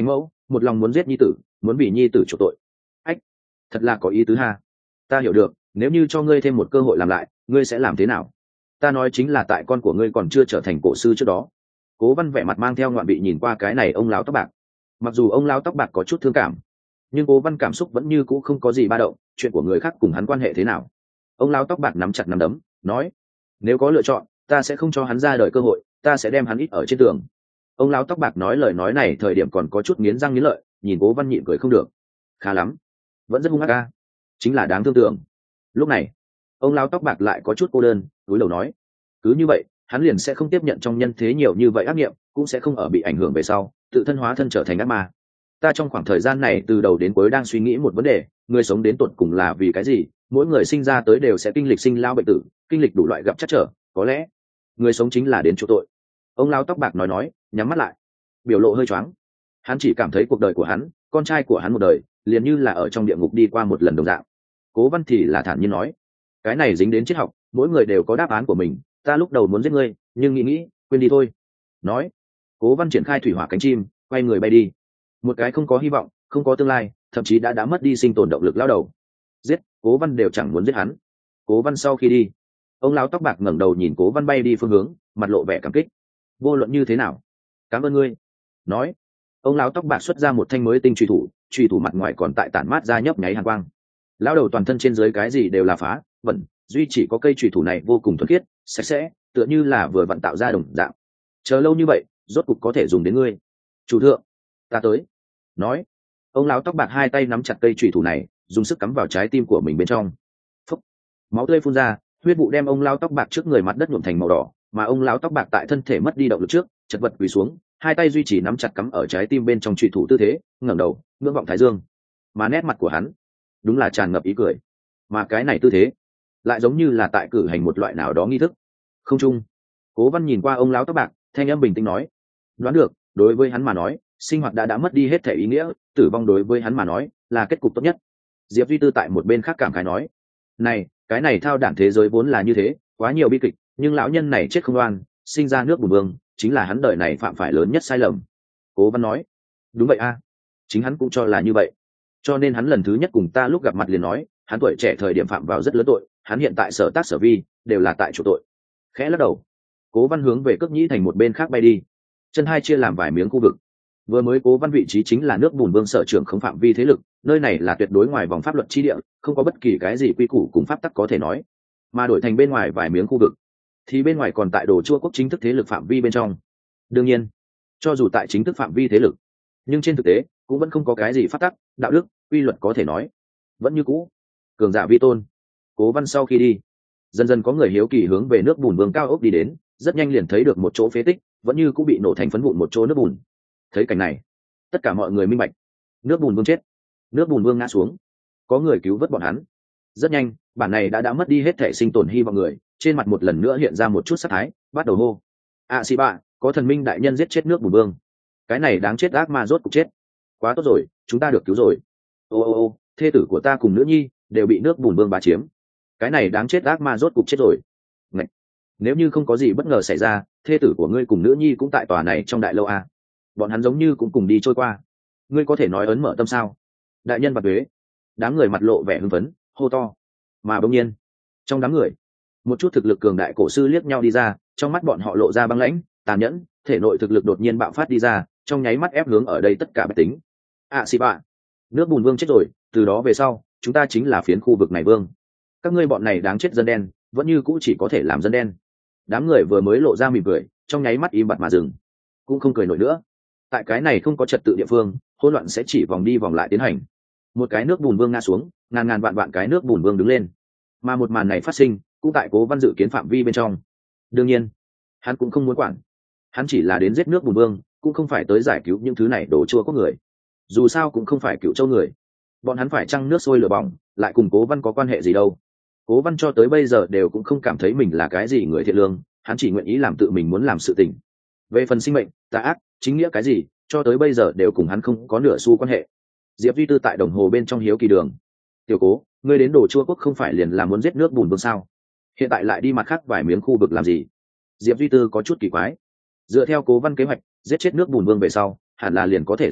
một lòng muốn giết nhi tử, muốn bị nhi tử chuộc tội. Ách, thật là có ý tứ ha. Ta hiểu được, nếu như cho ngươi thêm một cơ hội làm lại, ngươi sẽ làm thế nào? Ta nói chính là tại con của ngươi còn chưa trở thành cổ sư trước đó. Cố Văn vẻ mặt mang theo ngoạn vị nhìn qua cái này ông lão tóc bạc. Mặc dù ông lão tóc bạc có chút thương cảm, nhưng Cố Văn cảm xúc vẫn như cũ không có gì ba động, chuyện của người khác cùng hắn quan hệ thế nào? Ông lão tóc bạc nắm chặt nắm đấm, nói: nếu có lựa chọn, ta sẽ không cho hắn ra đời cơ hội, ta sẽ đem hắn ít ở trên tường. Ông lão tóc bạc nói lời nói này thời điểm còn có chút nghiến răng nghiến lợi, nhìn Cố Văn nhịn cười không được. Khá lắm, vẫn rất hung ác ca, chính là đáng thương tưởng. Lúc này, ông lão tóc bạc lại có chút cô đơn, cúi đầu nói: cứ như vậy, hắn liền sẽ không tiếp nhận trong nhân thế nhiều như vậy ác nghiệm, cũng sẽ không ở bị ảnh hưởng về sau tự thân hóa thân trở thành ác ma. Ta trong khoảng thời gian này từ đầu đến cuối đang suy nghĩ một vấn đề: người sống đến tột cùng là vì cái gì? Mỗi người sinh ra tới đều sẽ kinh lịch sinh lao bệnh tử, kinh lịch đủ loại gặp trắc trở, có lẽ người sống chính là đến chỗ tội. Ông lão tóc bạc nói nói, nhắm mắt lại, biểu lộ hơi choáng. Hắn chỉ cảm thấy cuộc đời của hắn, con trai của hắn một đời, liền như là ở trong địa ngục đi qua một lần đồng dạng. Cố Văn thì là thản nhiên nói: cái này dính đến triết học, mỗi người đều có đáp án của mình. Ta lúc đầu muốn giết ngươi, nhưng nghĩ nghĩ, quên đi thôi. Nói, Cố Văn triển khai thủy hỏa cánh chim, quay người bay đi. Một cái không có hy vọng, không có tương lai, thậm chí đã đã mất đi sinh tồn động lực lao đầu. Giết, Cố Văn đều chẳng muốn giết hắn. Cố Văn sau khi đi, ông lão tóc bạc ngẩng đầu nhìn Cố Văn bay đi phương hướng, mặt lộ vẻ cảm kích. Vô luận như thế nào, cảm ơn ngươi. Nói, ông lão tóc bạc xuất ra một thanh mới tinh truy thủ, truy thủ mặt ngoài còn tại tản mát ra nhấp nháy hàn quang. Lão đầu toàn thân trên dưới cái gì đều là phá bẩn, duy chỉ có cây truy thủ này vô cùng thuần khiết, sạch sẽ, tựa như là vừa vặn tạo ra đồng dạng. Chờ lâu như vậy, rốt cục có thể dùng đến ngươi. Chủ thượng, ta tới. Nói, ông lão tóc bạc hai tay nắm chặt cây truy thủ này, dùng sức cắm vào trái tim của mình bên trong. Phúc, máu tươi phun ra, huyết vụ đem ông lão tóc bạc trước người mặt đất nhuộm thành màu đỏ, mà ông lão tóc bạc tại thân thể mất đi động lực trước, chật vật quỳ xuống, hai tay duy trì nắm chặt cắm ở trái tim bên trong truy thủ tư thế, ngẩng đầu, ngưỡng vọng thái dương. Mà nét mặt của hắn, đúng là tràn ngập ý cười. Mà cái này tư thế, lại giống như là tại cử hành một loại nào đó nghi thức. Không chung, Cố Văn nhìn qua ông lão tóc bạc, thanh âm bình tĩnh nói: đoán được, đối với hắn mà nói, sinh hoạt đã đã mất đi hết thể ý nghĩa, tử vong đối với hắn mà nói là kết cục tốt nhất. Diệp Duy Tư tại một bên khác cảm khái nói: này, cái này thao đảng thế giới vốn là như thế, quá nhiều bi kịch, nhưng lão nhân này chết không oan, sinh ra nước bùn vương, chính là hắn đời này phạm phải lớn nhất sai lầm. Cố Văn nói: đúng vậy a, chính hắn cũng cho là như vậy, cho nên hắn lần thứ nhất cùng ta lúc gặp mặt liền nói, hắn tuổi trẻ thời điểm phạm vào rất lớn tội, hắn hiện tại sở tác sở vi đều là tại chỗ tội. Khẽ lắc đầu, Cố Văn hướng về Cước Nhĩ thành một bên khác bay đi, chân hai chia làm vài miếng khu vực. Vừa mới Cố Văn vị trí chính là nước bùn vương sở trưởng không phạm vi thế lực, nơi này là tuyệt đối ngoài vòng pháp luật chi địa, không có bất kỳ cái gì quy củ cùng pháp tắc có thể nói. Mà đổi thành bên ngoài vài miếng khu vực, thì bên ngoài còn tại Đồ Chua quốc chính thức thế lực phạm vi bên trong. Đương nhiên, cho dù tại chính thức phạm vi thế lực, nhưng trên thực tế cũng vẫn không có cái gì pháp tắc, đạo đức, quy luật có thể nói, vẫn như cũ cường giả vi tôn. Cố Văn sau khi đi, dần dần có người hiếu kỳ hướng về nước bùn vương cao ốc đi đến, rất nhanh liền thấy được một chỗ phế tích, vẫn như cũng bị nổ thành phấn vụn một chỗ nước bùn. Thấy cảnh này, tất cả mọi người minh bạch, nước bùn vương chết, nước bùn vương ngã xuống, có người cứu vớt bọn hắn. Rất nhanh, bản này đã đã mất đi hết thể sinh tồn hy vọng người, trên mặt một lần nữa hiện ra một chút sát thái, bắt đầu hô: a xì bạ, có thần minh đại nhân giết chết nước bùn vương, cái này đáng chết ác ma rốt cục chết, quá tốt rồi, chúng ta được cứu rồi. Ô ô ô, thê tử của ta cùng nữ nhi đều bị nước bùn vương bá chiếm, cái này đáng chết ác ma rốt cục chết rồi. Ngậy! Nếu như không có gì bất ngờ xảy ra, thê tử của ngươi cùng nữ nhi cũng tại tòa này trong đại lâu à? Bọn hắn giống như cũng cùng đi trôi qua, ngươi có thể nói ấn mở tâm sao? Đại nhân bạc tuế, đám người mặt lộ vẻ hưng phấn, hô to. Mà bỗng nhiên, trong đám người, một chút thực lực cường đại cổ sư liếc nhau đi ra, trong mắt bọn họ lộ ra băng lãnh, tàn nhẫn, thể nội thực lực đột nhiên bạo phát đi ra, trong nháy mắt ép hướng ở đây tất cả bách tính. À xì bạ, nước bùn vương chết rồi, từ đó về sau, chúng ta chính là phiến khu vực này vương. Các ngươi bọn này đáng chết dân đen, vẫn như cũ chỉ có thể làm dân đen. Đám người vừa mới lộ ra mỉm cười, trong nháy mắt im bặt mà dừng, cũng không cười nổi nữa. Tại cái này không có trật tự địa phương, hỗn loạn sẽ chỉ vòng đi vòng lại tiến hành. Một cái nước bùn vương ngã xuống, ngàn ngàn vạn vạn cái nước bùn vương đứng lên, mà một màn này phát sinh cũng tại Cố Văn dự kiến phạm vi bên trong. Đương nhiên, hắn cũng không muốn quản, hắn chỉ là đến giết nước bùn vương, cũng không phải tới giải cứu những thứ này đổ chua có người. Dù sao cũng không phải cựu châu người, bọn hắn phải chăng nước sôi lửa bỏng, lại cùng Cố Văn có quan hệ gì đâu. Cố Văn cho tới bây giờ đều cũng không cảm thấy mình là cái gì người thiện lương, hắn chỉ nguyện ý làm tự mình muốn làm sự tình. Về phần sinh mệnh, tà ác, chính nghĩa cái gì, cho tới bây giờ đều cùng hắn không có nửa xu quan hệ. Diệp Duy Tư tại đồng hồ bên trong hiếu kỳ đường: tiểu Cố, ngươi đến Đồ Chua quốc không phải liền là muốn giết nước bùn vương sao? Hiện tại lại đi mặt khác vài miếng khu vực làm gì? Diệp Duy Tư có chút kỳ quái. Dựa theo Cố Văn kế hoạch, giết chết nước bùn vương về sau, hẳn là liền có thể rời đi,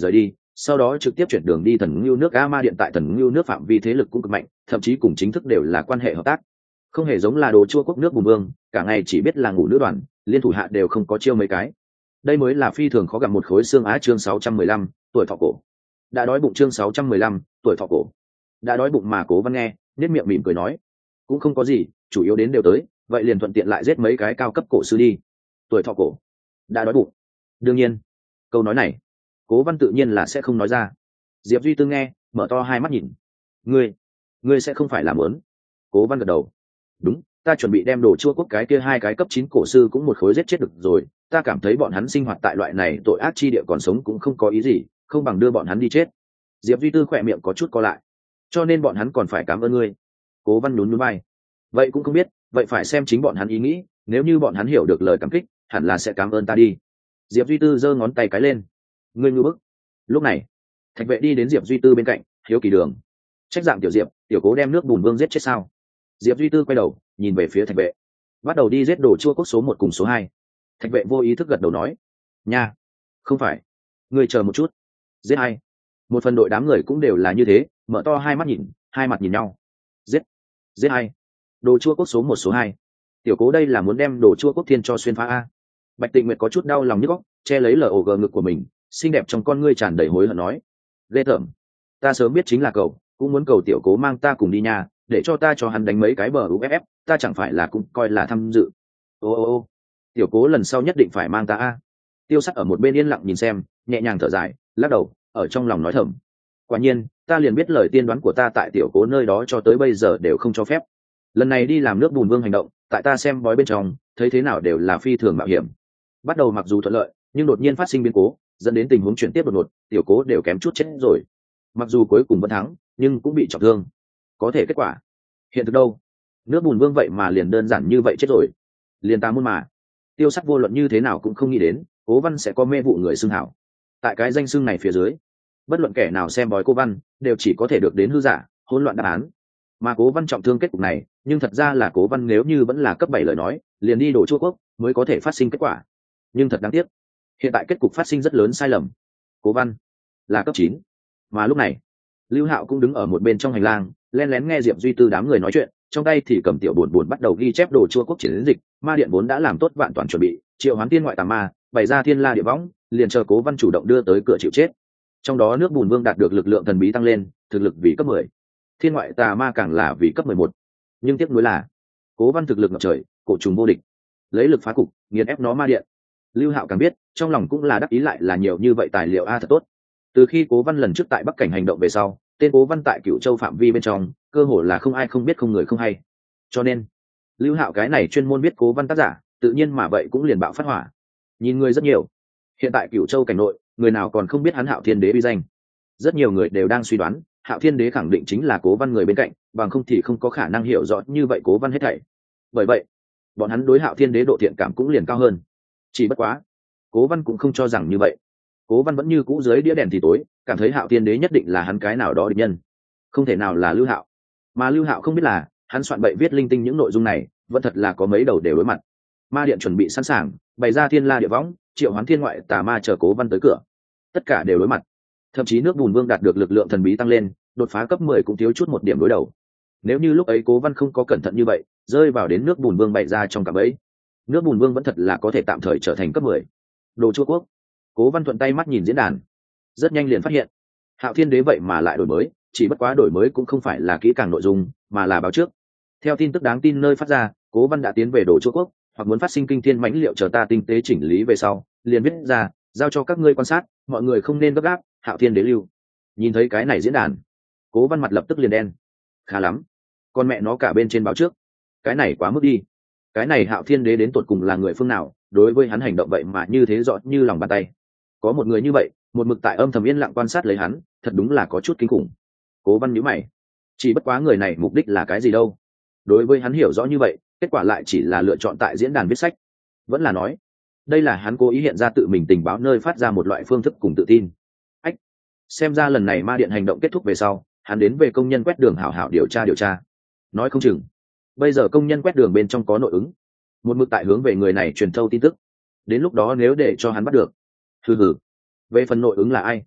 sau đó trực tiếp chuyển đường đi Thần Ngưu nước. A Ma Điện tại Thần Ngưu nước phạm vi thế lực cũng cực mạnh, thậm chí cùng chính thức đều là quan hệ hợp tác, không hề giống là Đồ Chua quốc nước Bùn Vương, cả ngày chỉ biết là ngủ nữ đoàn, liên thủ hạ đều không có chiêu mấy cái. Đây mới là phi thường khó gặp một khối xương á. Chương sáu trăm mười lăm, tuổi thọ cổ. Đã đói bụng. Chương sáu trăm mười lăm, tuổi thọ cổ. Đã đói bụng mà Cố Văn nghe, nét miệng mỉm cười nói, cũng không có gì, chủ yếu đến đều tới, vậy liền thuận tiện lại giết mấy cái cao cấp cổ sư đi. Tuổi thọ cổ. Đã đói bụng. Đương nhiên, câu nói này, Cố Văn tự nhiên là sẽ không nói ra. Diệp Duy Tư nghe, mở to hai mắt nhìn. Ngươi, ngươi sẽ không phải làm muốn? Cố Văn gật đầu. Đúng, ta chuẩn bị đem Đồ Chua quốc cái kia hai cái cấp chín cổ sư cũng một khối giết chết được rồi, ta cảm thấy bọn hắn sinh hoạt tại loại này tội ác chi địa còn sống cũng không có ý gì, không bằng đưa bọn hắn đi chết. Diệp Duy Tư khỏe miệng có chút co lại. Cho nên bọn hắn còn phải cảm ơn ngươi. Cố Văn nhún nhún vai. Vậy cũng không biết, vậy phải xem chính bọn hắn ý nghĩ, nếu như bọn hắn hiểu được lời cảm kích, hẳn là sẽ cảm ơn ta đi. Diệp Duy Tư giơ ngón tay cái lên. Ngươi ngư bức. Lúc này, Thạch Vệ đi đến Diệp Duy Tư bên cạnh, hiếu kỳ đường. Trách dạng tiểu Diệp, tiểu Cố đem nước Bùn Vương giết chết sao? Diệp Duy Tư quay đầu, nhìn về phía Thạch Vệ. Bắt đầu đi giết Đồ Chua quốc số một cùng số hai. Thạch Vệ vô ý thức gật đầu nói. Nha, không phải. Ngươi chờ một chút. Giết ai? Một phần đội đám người cũng đều là như thế, mở to hai mắt nhìn, hai mặt nhìn nhau. Giết, giết ai? Đồ Chua quốc số một số hai. Tiểu Cố đây là muốn đem Đồ Chua quốc thiên cho xuyên phá a. Bạch Tịnh Nguyệt có chút đau lòng nhức óc, che lấy lở ổ gờ ngực của mình, xinh đẹp trong con ngươi tràn đầy hối hận nói. Ghê tởm. Ta sớm biết chính là cậu, cũng muốn cầu Tiểu Cố mang ta cùng đi nhà, để cho ta cho hắn đánh mấy cái bờ u ép ép, ta chẳng phải là cũng coi là tham dự. Ô ô ô, Tiểu Cố lần sau nhất định phải mang ta a. Tiêu Sắt ở một bên yên lặng nhìn xem, nhẹ nhàng thở dài, lắc đầu, ở trong lòng nói thầm. Quả nhiên, ta liền biết lời tiên đoán của ta tại Tiểu Cố nơi đó cho tới bây giờ đều không cho phép. Lần này đi làm nước Bùn Vương hành động, tại ta xem bói bên trong, thấy thế nào đều là phi thường mạo hiểm. Bắt đầu mặc dù thuận lợi, nhưng đột nhiên phát sinh biến cố, dẫn đến tình huống chuyển tiếp đột ngột, Tiểu Cố đều kém chút chết rồi. Mặc dù cuối cùng vẫn thắng, nhưng cũng bị trọng thương. Có thể kết quả hiện thực đâu? Nước Bùn Vương vậy mà liền đơn giản như vậy chết rồi. Liền ta muốn mà. Tiêu Sắt vô luận như thế nào cũng không nghĩ đến, Cố Văn sẽ có mê vụ người xưng hảo. Tại cái danh xưng này phía dưới, bất luận kẻ nào xem bói Cố Văn, đều chỉ có thể được đến hư giả, hỗn loạn đáp án. Mà Cố Văn trọng thương kết cục này, nhưng thật ra là Cố Văn nếu như vẫn là cấp bảy lời nói, liền đi Đồ Chua quốc mới có thể phát sinh kết quả. Nhưng thật đáng tiếc, hiện tại kết cục phát sinh rất lớn sai lầm. Cố Văn là cấp chín. Mà lúc này, Lưu Hạo cũng đứng ở một bên trong hành lang, lén lén nghe Diệp Duy Tư đám người nói chuyện, trong tay thì cầm tiểu buồn buồn bắt đầu ghi chép Đồ Chua quốc chiến dịch. Ma Điện vốn đã làm tốt vạn toàn chuẩn bị, triệu hoán tiên ngoại tà ma, bày ra thiên la địa võng, liền chờ Cố Văn chủ động đưa tới cửa chịu chết. Trong đó nước Bùn Vương đạt được lực lượng thần bí tăng lên, thực lực vì cấp mười. Thiên ngoại tà ma càng là vì cấp mười một. Nhưng tiếc nuối là, Cố Văn thực lực ngập trời, cổ trùng vô địch, lấy lực phá cục, nghiền ép nó Ma Điện. Lưu Hạo càng biết, trong lòng cũng là đắc ý lại là nhiều như vậy tài liệu a thật tốt. Từ khi Cố Văn lần trước tại Bắc Cảnh hành động về sau, tên Cố Văn tại Cửu Châu phạm vi bên trong, cơ hồ là không ai không biết không người không hay. Cho nên, Lưu Hạo cái này chuyên môn biết Cố Văn tác giả, tự nhiên mà vậy cũng liền bạo phát hỏa. Nhìn người rất nhiều. Hiện tại Cửu Châu cảnh nội, người nào còn không biết hắn Hạo Thiên Đế uy danh. Rất nhiều người đều đang suy đoán, Hạo Thiên Đế khẳng định chính là Cố Văn người bên cạnh, bằng không thì không có khả năng hiểu rõ như vậy Cố Văn hết thảy. Bởi vậy, bọn hắn đối Hạo Thiên Đế độ thiện cảm cũng liền cao hơn. Chỉ bất quá, Cố Văn cũng không cho rằng như vậy. Cố Văn vẫn như cũ dưới đĩa đèn thì tối, cảm thấy Hạo Thiên Đế nhất định là hắn cái nào đó địch nhân, không thể nào là Lưu Hạo. Mà Lưu Hạo không biết là, hắn soạn bậy viết linh tinh những nội dung này, vẫn thật là có mấy đầu đều đối mặt. Ma Điện chuẩn bị sẵn sàng, bày ra thiên la địa võng, triệu hoán thiên ngoại tà ma chờ Cố Văn tới cửa. Tất cả đều đối mặt. Thậm chí nước Bùn Vương đạt được lực lượng thần bí tăng lên, đột phá cấp mười cũng thiếu chút một điểm đối đầu. Nếu như lúc ấy Cố Văn không có cẩn thận như vậy, rơi vào đến nước Bùn Vương bày ra trong cạm bẫy, nước Bùn Vương vẫn thật là có thể tạm thời trở thành cấp mười. Đồ Chua quốc. Cố Văn thuận tay mắt nhìn diễn đàn, rất nhanh liền phát hiện, Hạo Thiên Đế vậy mà lại đổi mới, chỉ bất quá đổi mới cũng không phải là kỹ càng nội dung, mà là báo trước. Theo tin tức đáng tin nơi phát ra, Cố Văn đã tiến về Đồ Chua quốc, hoặc muốn phát sinh kinh thiên mãnh liệu chờ ta tinh tế chỉnh lý về sau, liền viết ra, giao cho các ngươi quan sát, mọi người không nên gấp gáp, Hạo Thiên Đế lưu. Nhìn thấy cái này diễn đàn, Cố Văn mặt lập tức liền đen. Khá lắm, con mẹ nó cả bên trên báo trước, cái này quá mức đi. Cái này Hạo Thiên Đế đến tột cùng là người phương nào, đối với hắn hành động vậy mà như thế rõ như lòng bàn tay. Có một người như vậy, một mực tại âm thầm yên lặng quan sát lấy hắn, thật đúng là có chút kinh khủng. Cố Văn nhíu mày, chỉ bất quá người này mục đích là cái gì đâu? Đối với hắn hiểu rõ như vậy, kết quả lại chỉ là lựa chọn tại diễn đàn viết sách. Vẫn là nói, đây là hắn cố ý hiện ra tự mình tình báo nơi phát ra một loại phương thức cùng tự tin. Ách, xem ra lần này Ma Điện hành động kết thúc về sau, hắn đến về công nhân quét đường hảo hảo điều tra điều tra. Nói không chừng, bây giờ công nhân quét đường bên trong có nội ứng, một mực tại hướng về người này truyền thâu tin tức. Đến lúc đó nếu để cho hắn bắt được, hừ hừ, về phần nội ứng là ai,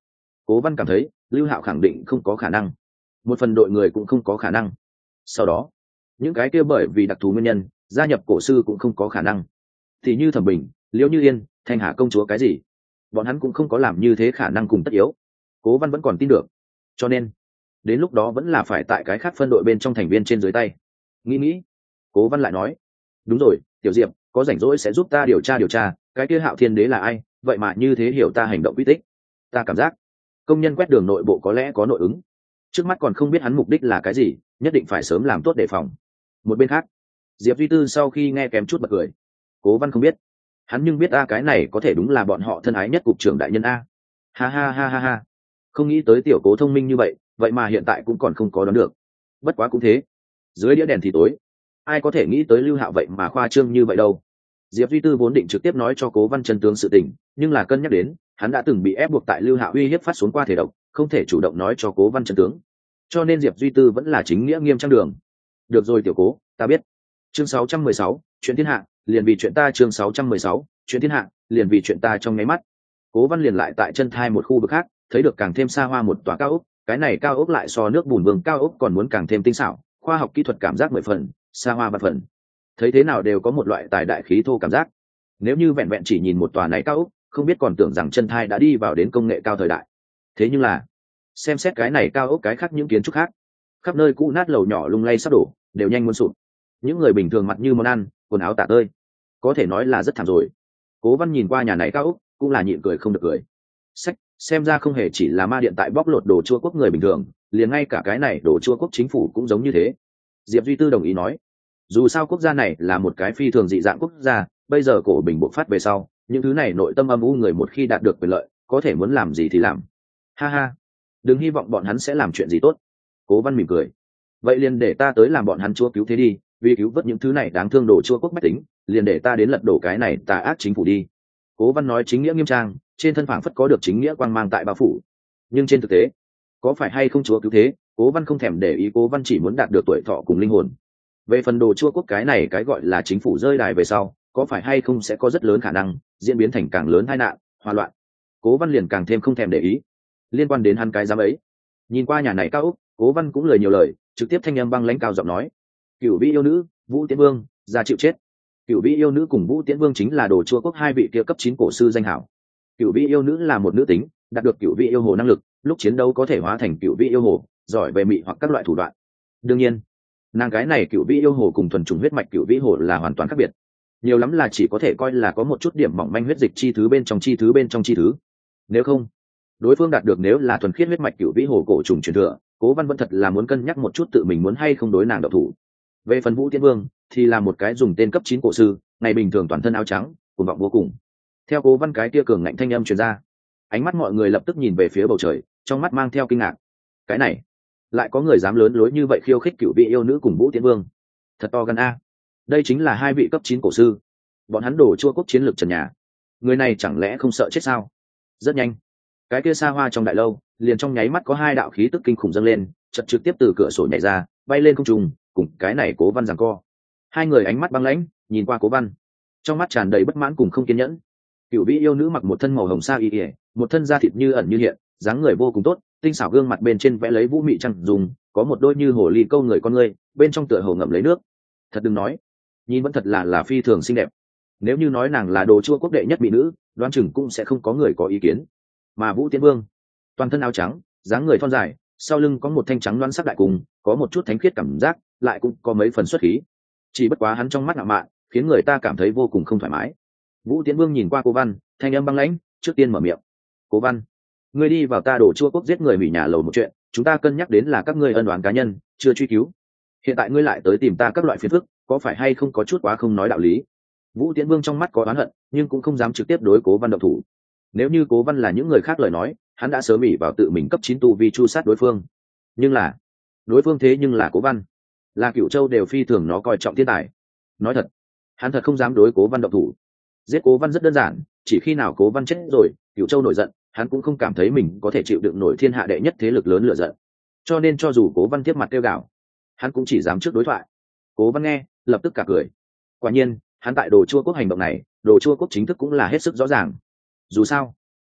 Cố Văn cảm thấy Lưu Hạo khẳng định không có khả năng, một phần đội người cũng không có khả năng. Sau đó những cái kia bởi vì đặc thù nguyên nhân gia nhập cổ sư cũng không có khả năng, thì như Thẩm Bình, Liễu Như Yên, Thanh Hà công chúa cái gì, bọn hắn cũng không có làm như thế khả năng cùng tất yếu. Cố Văn vẫn còn tin được, cho nên đến lúc đó vẫn là phải tại cái khác phân đội bên trong thành viên trên dưới tay. Nghĩ nghĩ, Cố Văn lại nói, đúng rồi, Tiểu Diệp có rảnh rỗi sẽ giúp ta điều tra điều tra cái kia Hạo Thiên Đế là ai, vậy mà như thế hiểu ta hành động quy tích. Ta cảm giác công nhân quét đường nội bộ có lẽ có nội ứng, trước mắt còn không biết hắn mục đích là cái gì, nhất định phải sớm làm tốt đề phòng. Một bên khác, Diệp Duy Tư sau khi nghe kém chút bật cười. Cố Văn không biết, hắn nhưng biết a, cái này có thể đúng là bọn họ thân ái nhất cục trưởng đại nhân a. Ha ha ha ha ha, không nghĩ tới tiểu Cố thông minh như vậy, vậy mà hiện tại cũng còn không có đoán được. Bất quá cũng thế, dưới đĩa đèn thì tối, ai có thể nghĩ tới Lưu Hạo vậy mà khoa trương như vậy đâu. Diệp Duy Tư vốn định trực tiếp nói cho Cố Văn chân tướng sự tình, nhưng là cân nhắc đến hắn đã từng bị ép buộc tại Lưu Hạo uy hiếp phát xuống qua thể độc, không thể chủ động nói cho Cố Văn chân tướng, cho nên Diệp Duy Tư vẫn là chính nghĩa nghiêm trang đường. Được rồi tiểu Cố, ta biết. Chương sáu trăm mười sáu, chuyện thiên hạ, liền vì chuyện ta. Chương sáu trăm mười sáu, chuyện thiên hạ, liền vì chuyện ta. Trong nháy mắt, Cố Văn liền lại tại chân thai một khu vực khác thấy được càng thêm xa hoa một tòa cao ốc. Cái này cao ốc lại so nước bùn vương cao ốc còn muốn càng thêm tinh xảo, khoa học kỹ thuật cảm giác mười phần, xa hoa và phần. Thấy thế nào đều có một loại tài đại khí thô cảm giác. Nếu như vẹn vẹn chỉ nhìn một tòa này cao ốc, không biết còn tưởng rằng chân thai đã đi vào đến công nghệ cao thời đại. Thế nhưng là xem xét cái này cao ốc cái khác những kiến trúc khác, khắp nơi cũ nát lầu nhỏ lung lay sắp đổ, đều nhanh muốn sụp. Những người bình thường mặt như món ăn, quần áo tả tơi, có thể nói là rất thảm rồi. Cố Văn nhìn qua nhà này cao ốc, cũng là nhịn cười không được cười. Sách, xem ra không hề chỉ là ma điện tại bóc lột đồ chua quốc người bình thường, liền ngay cả cái này đồ chua quốc chính phủ cũng giống như thế. Diệp Duy Tư đồng ý nói, dù sao quốc gia này là một cái phi thường dị dạng quốc gia, bây giờ cổ bình bộc phát về sau, những thứ này nội tâm âm u người một khi đạt được quyền lợi, có thể muốn làm gì thì làm. Ha ha, đừng hy vọng bọn hắn sẽ làm chuyện gì tốt. Cố Văn mỉm cười, vậy liền để ta tới làm bọn hắn chúa cứu thế đi, vì cứu vớt những thứ này đáng thương đồ chua quốc bách tính, liền để ta đến lật đổ cái này tà ác chính phủ đi. Cố Văn nói chính nghĩa nghiêm trang, trên thân phảng phất có được chính nghĩa quang mang tại bao phủ, nhưng trên thực tế có phải hay không chúa cứu thế, Cố Văn không thèm để ý. Cố Văn chỉ muốn đạt được tuổi thọ cùng linh hồn. Về phần đồ chua quốc cái này cái gọi là chính phủ rơi đài về sau, có phải hay không sẽ có rất lớn khả năng diễn biến thành càng lớn tai nạn, hoa loạn, Cố Văn liền càng thêm không thèm để ý. Liên quan đến hắn cái giám ấy, nhìn qua nhà này cao ốc, Cố Văn cũng lời nhiều lời, trực tiếp thanh âm băng lãnh cao giọng nói, Cửu Vĩ yêu nữ Vũ Tiễn Vương ra chịu chết. Cửu Vĩ yêu nữ cùng Vũ Tiễn Vương chính là đồ chua quốc hai vị kia cấp chín cổ sư danh hảo. Cửu Vĩ yêu nữ là một nữ tính, đạt được Cửu Vĩ yêu hồ năng lực, lúc chiến đấu có thể hóa thành Cửu Vĩ yêu hồ, giỏi về mị hoặc các loại thủ đoạn. Đương nhiên, nàng cái này Cửu Vĩ yêu hồ cùng thuần trùng huyết mạch Cửu Vĩ hồ là hoàn toàn khác biệt, nhiều lắm là chỉ có thể coi là có một chút điểm mỏng manh huyết dịch chi thứ bên trong chi thứ bên trong chi thứ. Nếu không, đối phương đạt được nếu là thuần khiết huyết mạch Cửu Vĩ hồ cổ trùng truyền thừa, Cố Văn vẫn thật là muốn cân nhắc một chút tự mình muốn hay không đối nàng độc thủ. Về phần Vũ Tiễn Vương thì là một cái dùng tên cấp chín cổ sư, ngày bình thường toàn thân áo trắng, cuồng vọng vô cùng. Theo Cố Văn cái tia cường ngạnh thanh âm truyền ra, ánh mắt mọi người lập tức nhìn về phía bầu trời, trong mắt mang theo kinh ngạc. Cái này, lại có người dám lớn lối như vậy khiêu khích Cửu Vĩ yêu nữ cùng Vũ Tiễn Vương, thật to gan a. Đây chính là hai vị cấp chín cổ sư, bọn hắn đổ chua quốc chiến lược trần nhà, người này chẳng lẽ không sợ chết sao? Rất nhanh, cái kia xa hoa trong đại lâu liền trong nháy mắt có hai đạo khí tức kinh khủng dâng lên, chợt trực tiếp từ cửa sổ nhảy ra, bay lên không trung, cùng cái này Cố Văn giằng co. Hai người ánh mắt băng lãnh nhìn qua Cố Văn, trong mắt tràn đầy bất mãn cùng không kiên nhẫn. Cửu Vĩ yêu nữ mặc một thân màu hồng sa y ỉa, một thân da thịt như ẩn như hiện, dáng người vô cùng tốt, tinh xảo gương mặt bên trên vẽ lấy vũ mị trăng dùng, có một đôi như hồ ly câu người con người, bên trong tựa hồ ngậm lấy nước. Thật đừng nói, nhìn vẫn thật là là phi thường xinh đẹp. Nếu như nói nàng là đồ chua quốc đệ nhất mỹ nữ, đoán chừng cũng sẽ không có người có ý kiến. Mà Vũ Tiễn Vương, toàn thân áo trắng, dáng người thon dài, sau lưng có một thanh trắng loáng sắc đại cùng, có một chút thánh khiết cảm giác, lại cũng có mấy phần xuất khí. Chỉ bất quá hắn trong mắt ngạo mạn, khiến người ta cảm thấy vô cùng không thoải mái. Vũ Tiễn Vương nhìn qua Cố Văn, thanh âm băng lãnh, trước tiên mở miệng. Cố Văn, ngươi đi vào ta đổ chua quốc giết người hủy nhà lầu một chuyện, chúng ta cân nhắc đến là các ngươi ân oán cá nhân, chưa truy cứu. Hiện tại ngươi lại tới tìm ta các loại phiền phức, có phải hay không có chút quá không nói đạo lý? Vũ Tiễn Vương trong mắt có oán hận, nhưng cũng không dám trực tiếp đối Cố Văn động thủ. Nếu như Cố Văn là những người khác lời nói, hắn đã sớm ỷ vào tự mình cấp chín tu vi chu sát đối phương. Nhưng là, đối phương thế nhưng là Cố Văn, là Cửu Châu đều phi thường nó coi trọng thiên tài. Nói thật, hắn thật không dám đối Cố Văn động thủ. Giết Cố Văn rất đơn giản, chỉ khi nào Cố Văn chết rồi, Cửu Châu nổi giận, hắn cũng không cảm thấy mình có thể chịu đựng nổi thiên hạ đệ nhất thế lực lớn lựa giận. Cho nên cho dù Cố Văn tiếp mặt kêu gào, hắn cũng chỉ dám trước đối thoại. Cố Văn nghe, lập tức cả cười. Quả nhiên, hắn tại đồ chua quốc hành động này, đồ chua quốc chính thức cũng là hết sức rõ ràng. Dù sao,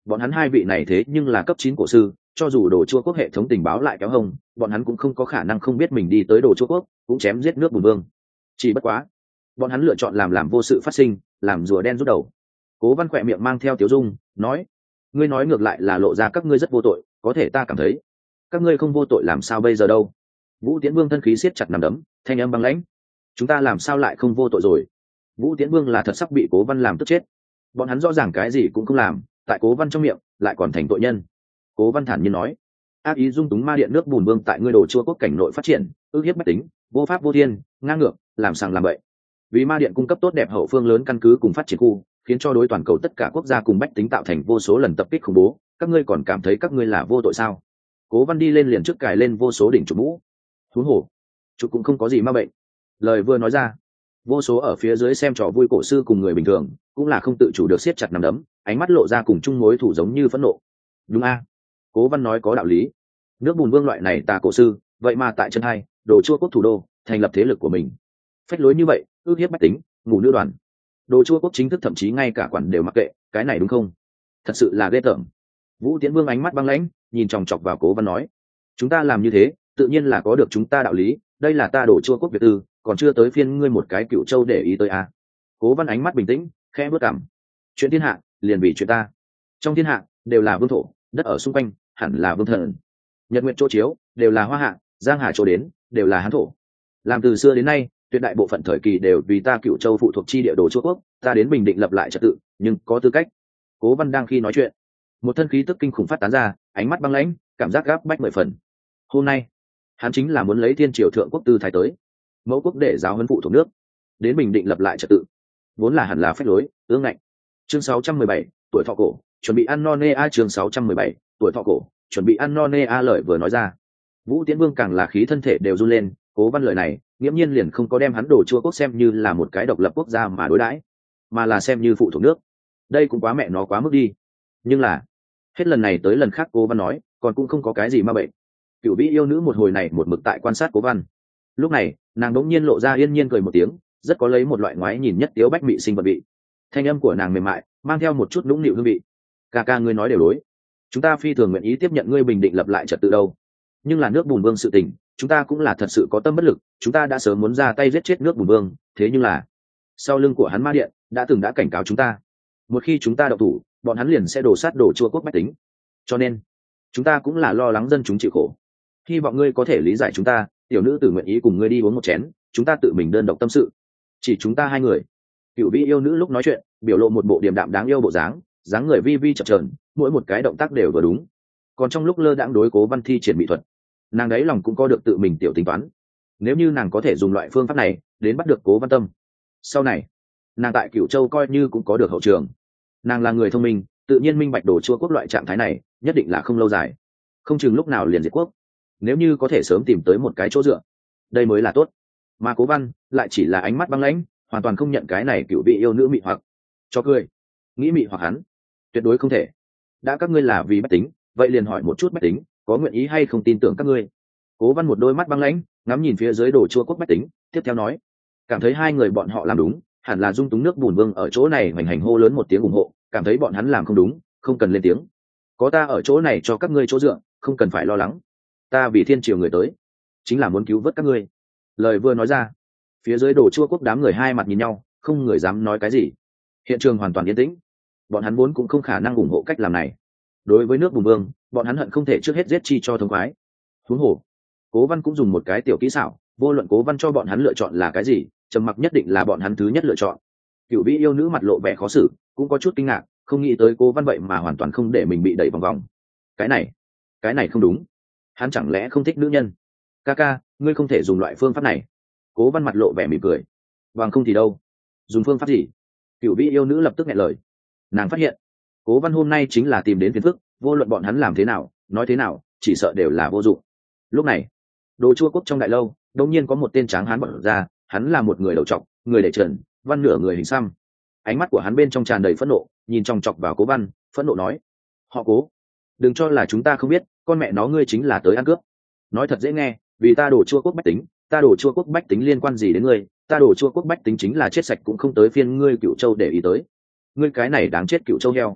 bọn hắn hai vị này thế nhưng là cấp chín cổ sư, cho dù đồ chua quốc hệ thống tình báo lại kéo hông, bọn hắn cũng không có khả năng không biết mình đi tới đồ chua quốc cũng chém giết nước bùn vương. Chỉ bất quá bọn hắn lựa chọn làm làm vô sự phát sinh, làm rùa đen rút đầu. Cố Văn khỏe miệng mang theo tiếu dung nói, ngươi nói ngược lại là lộ ra các ngươi rất vô tội, có thể ta cảm thấy các ngươi không vô tội làm sao bây giờ đâu. Vũ Tiễn Vương thân khí siết chặt nằm đấm, thanh âm băng lãnh, chúng ta làm sao lại không vô tội rồi? Vũ Tiễn Vương là thật sắp bị Cố Văn làm tức chết. Bọn hắn rõ ràng cái gì cũng không làm, tại Cố Văn trong miệng lại còn thành tội nhân. Cố Văn thản nhiên nói, ác ý dung túng ma điện nước bùn vương tại ngươi đồ chua quốc cảnh nội phát triển, ước hiếp bách tính, vô pháp vô thiên, ngang ngược, làm sàng làm bậy. Vì ma điện cung cấp tốt đẹp hậu phương lớn căn cứ cùng phát triển khu, khiến cho đối toàn cầu tất cả quốc gia cùng bách tính tạo thành vô số lần tập kích khủng bố, các ngươi còn cảm thấy các ngươi là vô tội sao? Cố Văn đi lên liền trước cài lên vô số đỉnh chủ mũ. Huống hồ, chủ cũng không có gì ma bệnh. Lời vừa nói ra, vô số ở phía dưới xem trò vui cổ sư cùng người bình thường cũng là không tự chủ được siết chặt nắm đấm, ánh mắt lộ ra cùng chung mối thủ giống như phẫn nộ. Đúng a? Cố Văn nói có đạo lý. Nước bùn vương loại này tà cổ sư, vậy mà tại chân hai đồ chua quốc thủ đô thành lập thế lực của mình, phách lối như vậy, ước hiếp bách tính, ngủ nữ đoàn. Đồ chua quốc chính thức thậm chí ngay cả quản đều mặc kệ, cái này đúng không? Thật sự là ghê tởm. Vũ Tiễn Vương ánh mắt băng lãnh, nhìn chòng chọc vào Cố Văn nói, chúng ta làm như thế tự nhiên là có được chúng ta đạo lý, đây là ta đổ chua quốc việt tư, còn chưa tới phiên ngươi một cái cựu châu để ý tới à. Cố Văn ánh mắt bình tĩnh, khẽ bước cảm, chuyện thiên hạ liền vì chuyện ta, trong thiên hạ đều là vương thổ, đất ở xung quanh hẳn là vương thần, nhật nguyện chỗ chiếu đều là hoa hạ, giang hà chỗ đến đều là hán thổ, làm từ xưa đến nay tuyệt đại bộ phận thời kỳ đều vì ta cựu châu phụ thuộc chi địa đồ chua quốc, ta đến bình định lập lại trật tự nhưng có tư cách. Cố Văn đang khi nói chuyện, một thân khí tức kinh khủng phát tán ra, ánh mắt băng lãnh, cảm giác gáp bách mười phần. Hôm nay hắn chính là muốn lấy thiên triều thượng quốc tư thái tới mẫu quốc để giáo huấn phụ thuộc nước, đến bình định lập lại trật tự, vốn là hẳn là phách lối ương ngạnh. Chương sáu trăm mười bảy, tuổi thọ cổ, chuẩn bị ăn no nê a. Chương sáu trăm mười bảy, tuổi thọ cổ, chuẩn bị ăn no nê a. Lời vừa nói ra, Vũ Tiễn Vương càng là khí thân thể đều run lên. Cố Văn lời này nghiễm nhiên liền không có đem hắn đồ chua quốc xem như là một cái độc lập quốc gia mà đối đãi, mà là xem như phụ thuộc nước. Đây cũng quá mẹ nó quá mức đi. Nhưng là hết lần này tới lần khác Cố Văn nói còn cũng không có cái gì ma bệnh. Cửu vĩ yêu nữ một hồi này một mực tại quan sát Cố Văn, lúc này nàng đống nhiên lộ ra yên nhiên cười một tiếng, rất có lấy một loại ngoái nhìn nhất tiếu bách mị sinh vật vị. Thanh âm của nàng mềm mại, mang theo một chút nũng nịu hương vị. Ca ca ngươi nói đều đối, chúng ta phi thường nguyện ý tiếp nhận ngươi bình định lập lại trật tự đâu, nhưng là nước bùn vương sự tình chúng ta cũng là thật sự có tâm bất lực, chúng ta đã sớm muốn ra tay giết chết nước bùn vương, thế nhưng là sau lưng của hắn ma điện đã từng đã cảnh cáo chúng ta, một khi chúng ta đậu thủ bọn hắn liền sẽ đổ sát đổ chua quốc bách tính, cho nên chúng ta cũng là lo lắng dân chúng chịu khổ, hy vọng ngươi có thể lý giải chúng ta. Tiểu nữ tử nguyện ý cùng ngươi đi uống một chén, chúng ta tự mình đơn độc tâm sự, chỉ chúng ta hai người. Cửu vĩ yêu nữ lúc nói chuyện biểu lộ một bộ điềm đạm đáng yêu bộ dáng, dáng người vi vi chập chờn, mỗi một cái động tác đều vừa đúng. Còn trong lúc lơ đãng đối Cố Văn thi triển mỹ thuật, nàng đấy lòng cũng có được tự mình tiểu tính toán, nếu như nàng có thể dùng loại phương pháp này đến bắt được Cố Văn tâm, sau này nàng tại Cửu Châu coi như cũng có được hậu trường. Nàng là người thông minh, tự nhiên minh bạch đồ chua quốc loại trạng thái này nhất định là không lâu dài, không chừng lúc nào liền diệt quốc, nếu như có thể sớm tìm tới một cái chỗ dựa, đây mới là tốt. Mà Cố Văn lại chỉ là ánh mắt băng lãnh, hoàn toàn không nhận cái này cựu vị yêu nữ mị hoặc. Cho cười, nghĩ mị hoặc hắn tuyệt đối không thể. Đã các ngươi là vì bách tính, vậy liền hỏi một chút bách tính có nguyện ý hay không tin tưởng các ngươi. Cố Văn một đôi mắt băng lãnh ngắm nhìn phía dưới đồ chua quốc bách tính, tiếp theo nói, cảm thấy hai người bọn họ làm đúng, hẳn là dung túng nước bùn vương ở chỗ này hoành hành hô lớn một tiếng ủng hộ, cảm thấy bọn hắn làm không đúng không cần lên tiếng, có ta ở chỗ này cho các ngươi chỗ dựa, không cần phải lo lắng, ta vì thiên triều người tới chính là muốn cứu vớt các ngươi. Lời vừa nói ra, phía dưới đồ chua quốc đám người hai mặt nhìn nhau, không người dám nói cái gì. Hiện trường hoàn toàn yên tĩnh, bọn hắn vốn cũng không khả năng ủng hộ cách làm này. Đối với nước bùn vương, bọn hắn hận không thể trước hết giết chi cho thông khoái. Huống hồ Cố Văn cũng dùng một cái tiểu kỹ xảo, vô luận Cố Văn cho bọn hắn lựa chọn là cái gì, trầm mặc nhất định là bọn hắn thứ nhất lựa chọn. Cửu vĩ yêu nữ mặt lộ vẻ khó xử, cũng có chút kinh ngạc, không nghĩ tới Cố Văn vậy mà hoàn toàn không để mình bị đẩy vòng vòng. Cái này cái này không đúng, hắn chẳng lẽ không thích nữ nhân? Ca ca, ngươi không thể dùng loại phương pháp này. Cố Văn mặt lộ vẻ mỉm cười, bằng không thì đâu, dùng phương pháp gì? Cửu vĩ yêu nữ lập tức nghẹn lời. Nàng phát hiện Cố Văn hôm nay chính là tìm đến phiền phức, vô luận bọn hắn làm thế nào nói thế nào chỉ sợ đều là vô dụng. Lúc này đồ chua quốc trong đại lâu đột nhiên có một tên tráng hán bật ra, hắn là một người đầu trọc, người để trần, văn nửa người hình xăm. Ánh mắt của hắn bên trong tràn đầy phẫn nộ, nhìn chòng chọc vào Cố Văn, phẫn nộ nói, họ Cố, đừng cho là chúng ta không biết, con mẹ nó ngươi chính là tới ăn cướp. Nói thật dễ nghe, vì ta đổ chua quốc bách tính, ta đổ chua quốc bách tính liên quan gì đến ngươi? Ta đổ chua quốc bách tính chính là chết sạch cũng không tới phiên ngươi Cửu Châu để ý tới. Ngươi cái này đáng chết Cửu Châu heo.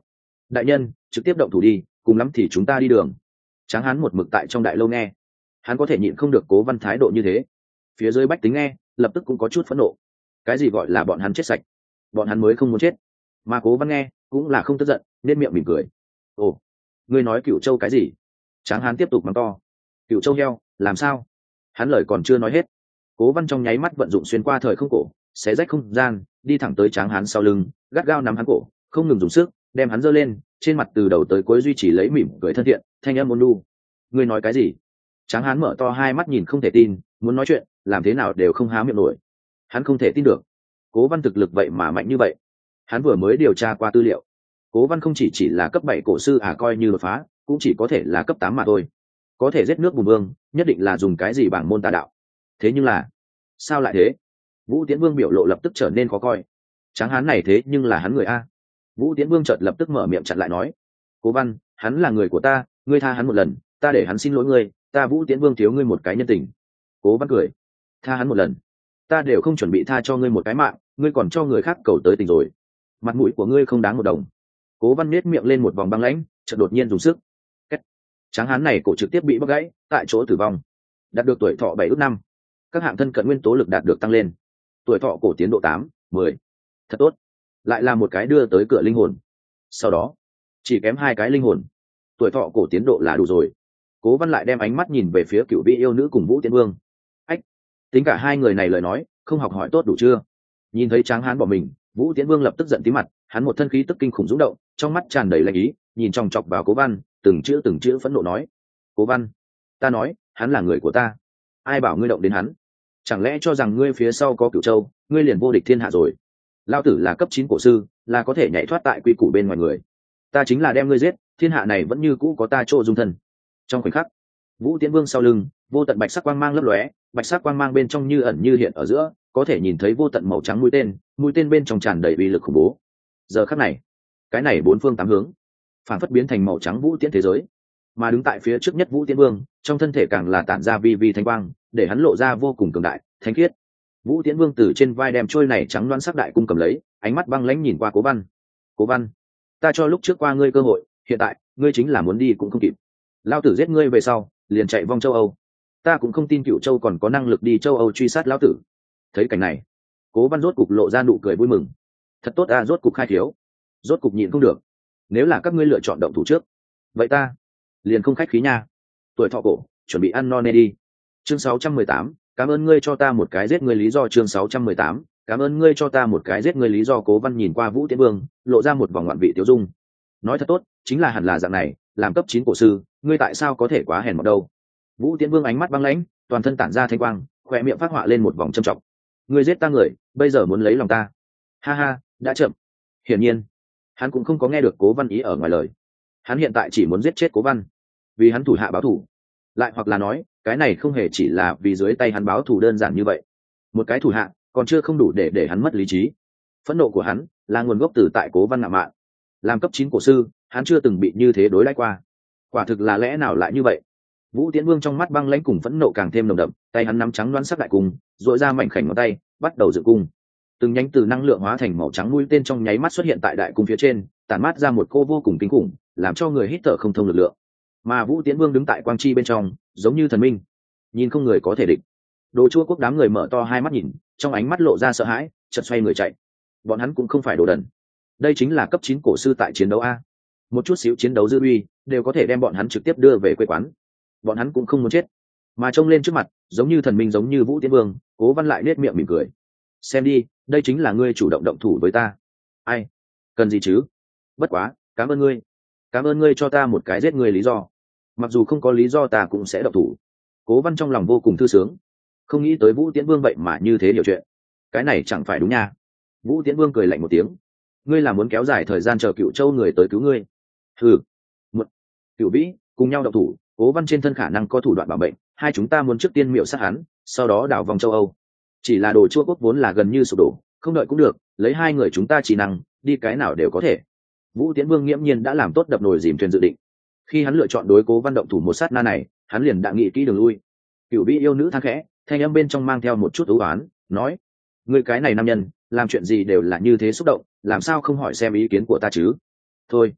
đại nhân trực tiếp động thủ đi, cùng lắm thì chúng ta đi đường. Tráng hán một mực tại trong đại lâu nghe, hắn có thể nhịn không được Cố Văn thái độ như thế. Phía dưới bách tính nghe lập tức cũng có chút phẫn nộ. Cái gì gọi là bọn hắn chết sạch, bọn hắn mới không muốn chết. Mà Cố Văn nghe cũng là không tức giận, nên miệng mỉm cười. Ồ, ngươi nói Cửu Châu cái gì? Tráng hán tiếp tục mắng to. Cửu Châu heo làm sao? Hắn lời còn chưa nói hết, Cố Văn trong nháy mắt vận dụng xuyên qua thời không cổ, xé rách không gian, đi thẳng tới Tráng hán sau lưng, gắt gao nắm hắn cổ, không ngừng dùng sức đem hắn giơ lên, trên mặt từ đầu tới cuối duy trì lấy mỉm cười thân thiện, thanh âm ôn nhu. Ngươi nói cái gì? Tráng hán mở to hai mắt nhìn không thể tin, muốn nói chuyện làm thế nào đều không há miệng nổi. Hắn không thể tin được, Cố Văn thực lực vậy mà mạnh như vậy. Hắn vừa mới điều tra qua tư liệu, Cố Văn không chỉ chỉ là cấp bảy cổ sư à, coi như đột phá cũng chỉ có thể là cấp tám mà thôi. Có thể giết nước bùn vương, nhất định là dùng cái gì bảng môn tà đạo. Thế nhưng là sao lại thế? Vũ Tiễn Vương biểu lộ lập tức trở nên khó coi. Tráng hán này thế nhưng là hắn người a. Vũ Tiễn Vương chợt lập tức mở miệng chặn lại nói, Cố Văn, hắn là người của ta, ngươi tha hắn một lần, ta để hắn xin lỗi ngươi, ta Vũ Tiễn Vương thiếu ngươi một cái nhân tình. Cố Văn cười, tha hắn một lần, ta đều không chuẩn bị tha cho ngươi một cái mạng, ngươi còn cho người khác cầu tới tình rồi. Mặt mũi của ngươi không đáng một đồng. Cố Văn nhếch miệng lên một vòng băng lãnh, chợt đột nhiên dùng sức. Kết. Tráng hán này cổ trực tiếp bị bóc gãy, tại chỗ tử vong. Đạt được tuổi thọ bảy ước năm. Các hạng thân cận nguyên tố lực đạt được tăng lên. Tuổi thọ cổ tiến độ tám, mười. Thật tốt. Lại là một cái đưa tới cửa linh hồn. Sau đó, chỉ kém hai cái linh hồn. Tuổi thọ cổ tiến độ là đủ rồi. Cố Văn lại đem ánh mắt nhìn về phía Cửu Vĩ yêu nữ cùng Vũ Tiễn Vương. Ách, tính cả hai người này lời nói, không học hỏi tốt đủ chưa? Nhìn thấy Tráng hán bỏ mình, Vũ Tiễn Vương lập tức giận tí mặt, hắn một thân khí tức kinh khủng dũng động, trong mắt tràn đầy lạnh ý, nhìn chòng chọc vào Cố Văn, từng chữ từng chữ phẫn nộ nói: Cố Văn, ta nói, hắn là người của ta, ai bảo ngươi động đến hắn? Chẳng lẽ cho rằng ngươi phía sau có Cửu Châu, ngươi liền vô địch thiên hạ rồi? Lao tử là cấp chín cổ sư, là có thể nhảy thoát tại quy củ bên ngoài người. Ta chính là đem ngươi giết, thiên hạ này vẫn như cũ có ta chỗ dung thân. Trong khoảnh khắc, Vũ Tiễn Vương sau lưng, vô tận bạch sắc quang mang lấp lóe, bạch sắc quang mang bên trong như ẩn như hiện ở giữa, có thể nhìn thấy vô tận màu trắng mũi tên, mũi tên bên trong tràn đầy uy lực khủng bố. Giờ khắc này, cái này bốn phương tám hướng, phản phất biến thành màu trắng vũ tiễn thế giới. Mà đứng tại phía trước nhất Vũ Tiễn Vương, trong thân thể càng là tản ra vi vi thanh quang, để hắn lộ ra vô cùng cường đại, thánh khiết. Vũ Tiễn Vương từ trên vai đem trôi này trắng loáng sắc đại cung cầm lấy, ánh mắt băng lãnh nhìn qua Cố Văn. Cố Văn, ta cho lúc trước qua ngươi cơ hội, hiện tại ngươi chính là muốn đi cũng không kịp. Lão tử giết ngươi về sau, liền chạy vong châu Âu. Ta cũng không tin Cửu Châu còn có năng lực đi châu Âu truy sát lão tử. Thấy cảnh này, Cố Văn rốt cục lộ ra nụ cười vui mừng. Thật tốt a, rốt cục khai thiếu, rốt cục nhịn không được. Nếu là các ngươi lựa chọn động thủ trước, vậy ta liền không khách khí nha. Tuổi thọ cổ, chuẩn bị ăn no nê đi. Chương sáu trăm mười tám, cảm ơn ngươi cho ta một cái giết ngươi lý do. Chương sáu trăm mười tám, cảm ơn ngươi cho ta một cái giết ngươi lý do. Cố Văn nhìn qua Vũ Tiễn Vương, lộ ra một vòng ngoạn vị tiêu dung. Nói thật tốt, chính là hẳn là dạng này, làm cấp chín cổ sư, ngươi tại sao có thể quá hèn mọn đâu? Vũ Tiễn Vương ánh mắt băng lãnh, toàn thân tản ra thanh quang, khóe miệng phát họa lên một vòng châm trọng. Ngươi giết ta người, bây giờ muốn lấy lòng ta? Ha ha, đã chậm. Hiển nhiên, hắn cũng không có nghe được Cố Văn ý ở ngoài lời. Hắn hiện tại chỉ muốn giết chết Cố Văn, vì hắn thủ hạ báo thù. Lại hoặc là nói, cái này không hề chỉ là vì dưới tay hắn báo thù đơn giản như vậy. Một cái thủ hạ còn chưa không đủ để để hắn mất lý trí. Phẫn nộ của hắn là nguồn gốc từ tại Cố Văn ngạo mạn. Làm cấp chín cổ sư, hắn chưa từng bị như thế đối đãi qua. Quả thực là lẽ nào lại như vậy? Vũ Tiễn Vương trong mắt băng lãnh cùng phẫn nộ càng thêm nồng đậm, tay hắn nắm trắng loáng sắc đại cung, duỗi ra mảnh khảnh ngón tay, bắt đầu dựng cung. Từng nhánh từ năng lượng hóa thành màu trắng mũi tên trong nháy mắt xuất hiện tại đại cung phía trên, tản mát ra một cô vô cùng kinh khủng, làm cho người hít thở không thông lực lượng. Mà Vũ Tiễn Vương đứng tại quang chi bên trong, giống như thần minh, nhìn không người có thể địch. Đồ Chua Quốc đám người mở to hai mắt nhìn, trong ánh mắt lộ ra sợ hãi, chợt xoay người chạy. Bọn hắn cũng không phải đồ đần, đây chính là cấp chín cổ sư tại chiến đấu a. Một chút xíu chiến đấu dư uy, đều có thể đem bọn hắn trực tiếp đưa về quê quán. Bọn hắn cũng không muốn chết, mà trông lên trước mặt, giống như thần minh giống như Vũ Tiễn Vương, Cố Văn lại nết miệng mỉm cười. Xem đi, đây chính là ngươi chủ động động thủ với ta. Ai? Cần gì chứ? Bất quá, cảm ơn ngươi. Cảm ơn ngươi cho ta một cái giết ngươi lý do. Mặc dù không có lý do ta cũng sẽ động thủ. Cố Văn trong lòng vô cùng thư sướng. Không nghĩ tới Vũ Tiễn Vương vậy mà như thế hiểu chuyện. Cái này chẳng phải đúng nha. Vũ Tiễn Vương cười lạnh một tiếng. Ngươi là muốn kéo dài thời gian chờ Cửu Châu người tới cứu ngươi? Ừ. Một. Cửu Vĩ, cùng nhau động thủ. Cố Văn trên thân khả năng có thủ đoạn bảo mệnh, hai chúng ta muốn trước tiên miệu sát hắn, sau đó đảo vòng châu Âu. Chỉ là Đồ Chua Quốc vốn là gần như sụp đổ, không đợi cũng được, lấy hai người chúng ta chỉ năng, đi cái nào đều có thể. Vũ Tiễn Vương nghiễm nhiên đã làm tốt đập nồi dìm thuyền dự định. Khi hắn lựa chọn đối Cố Văn động thủ một sát na này, hắn liền đã nghĩ kỹ đường lui. Cửu Vĩ yêu nữ than khẽ, thanh âm bên trong mang theo một chút ưu oán, nói: ngươi cái này nam nhân, làm chuyện gì đều là như thế xúc động, làm sao không hỏi xem ý kiến của ta chứ? Thôi,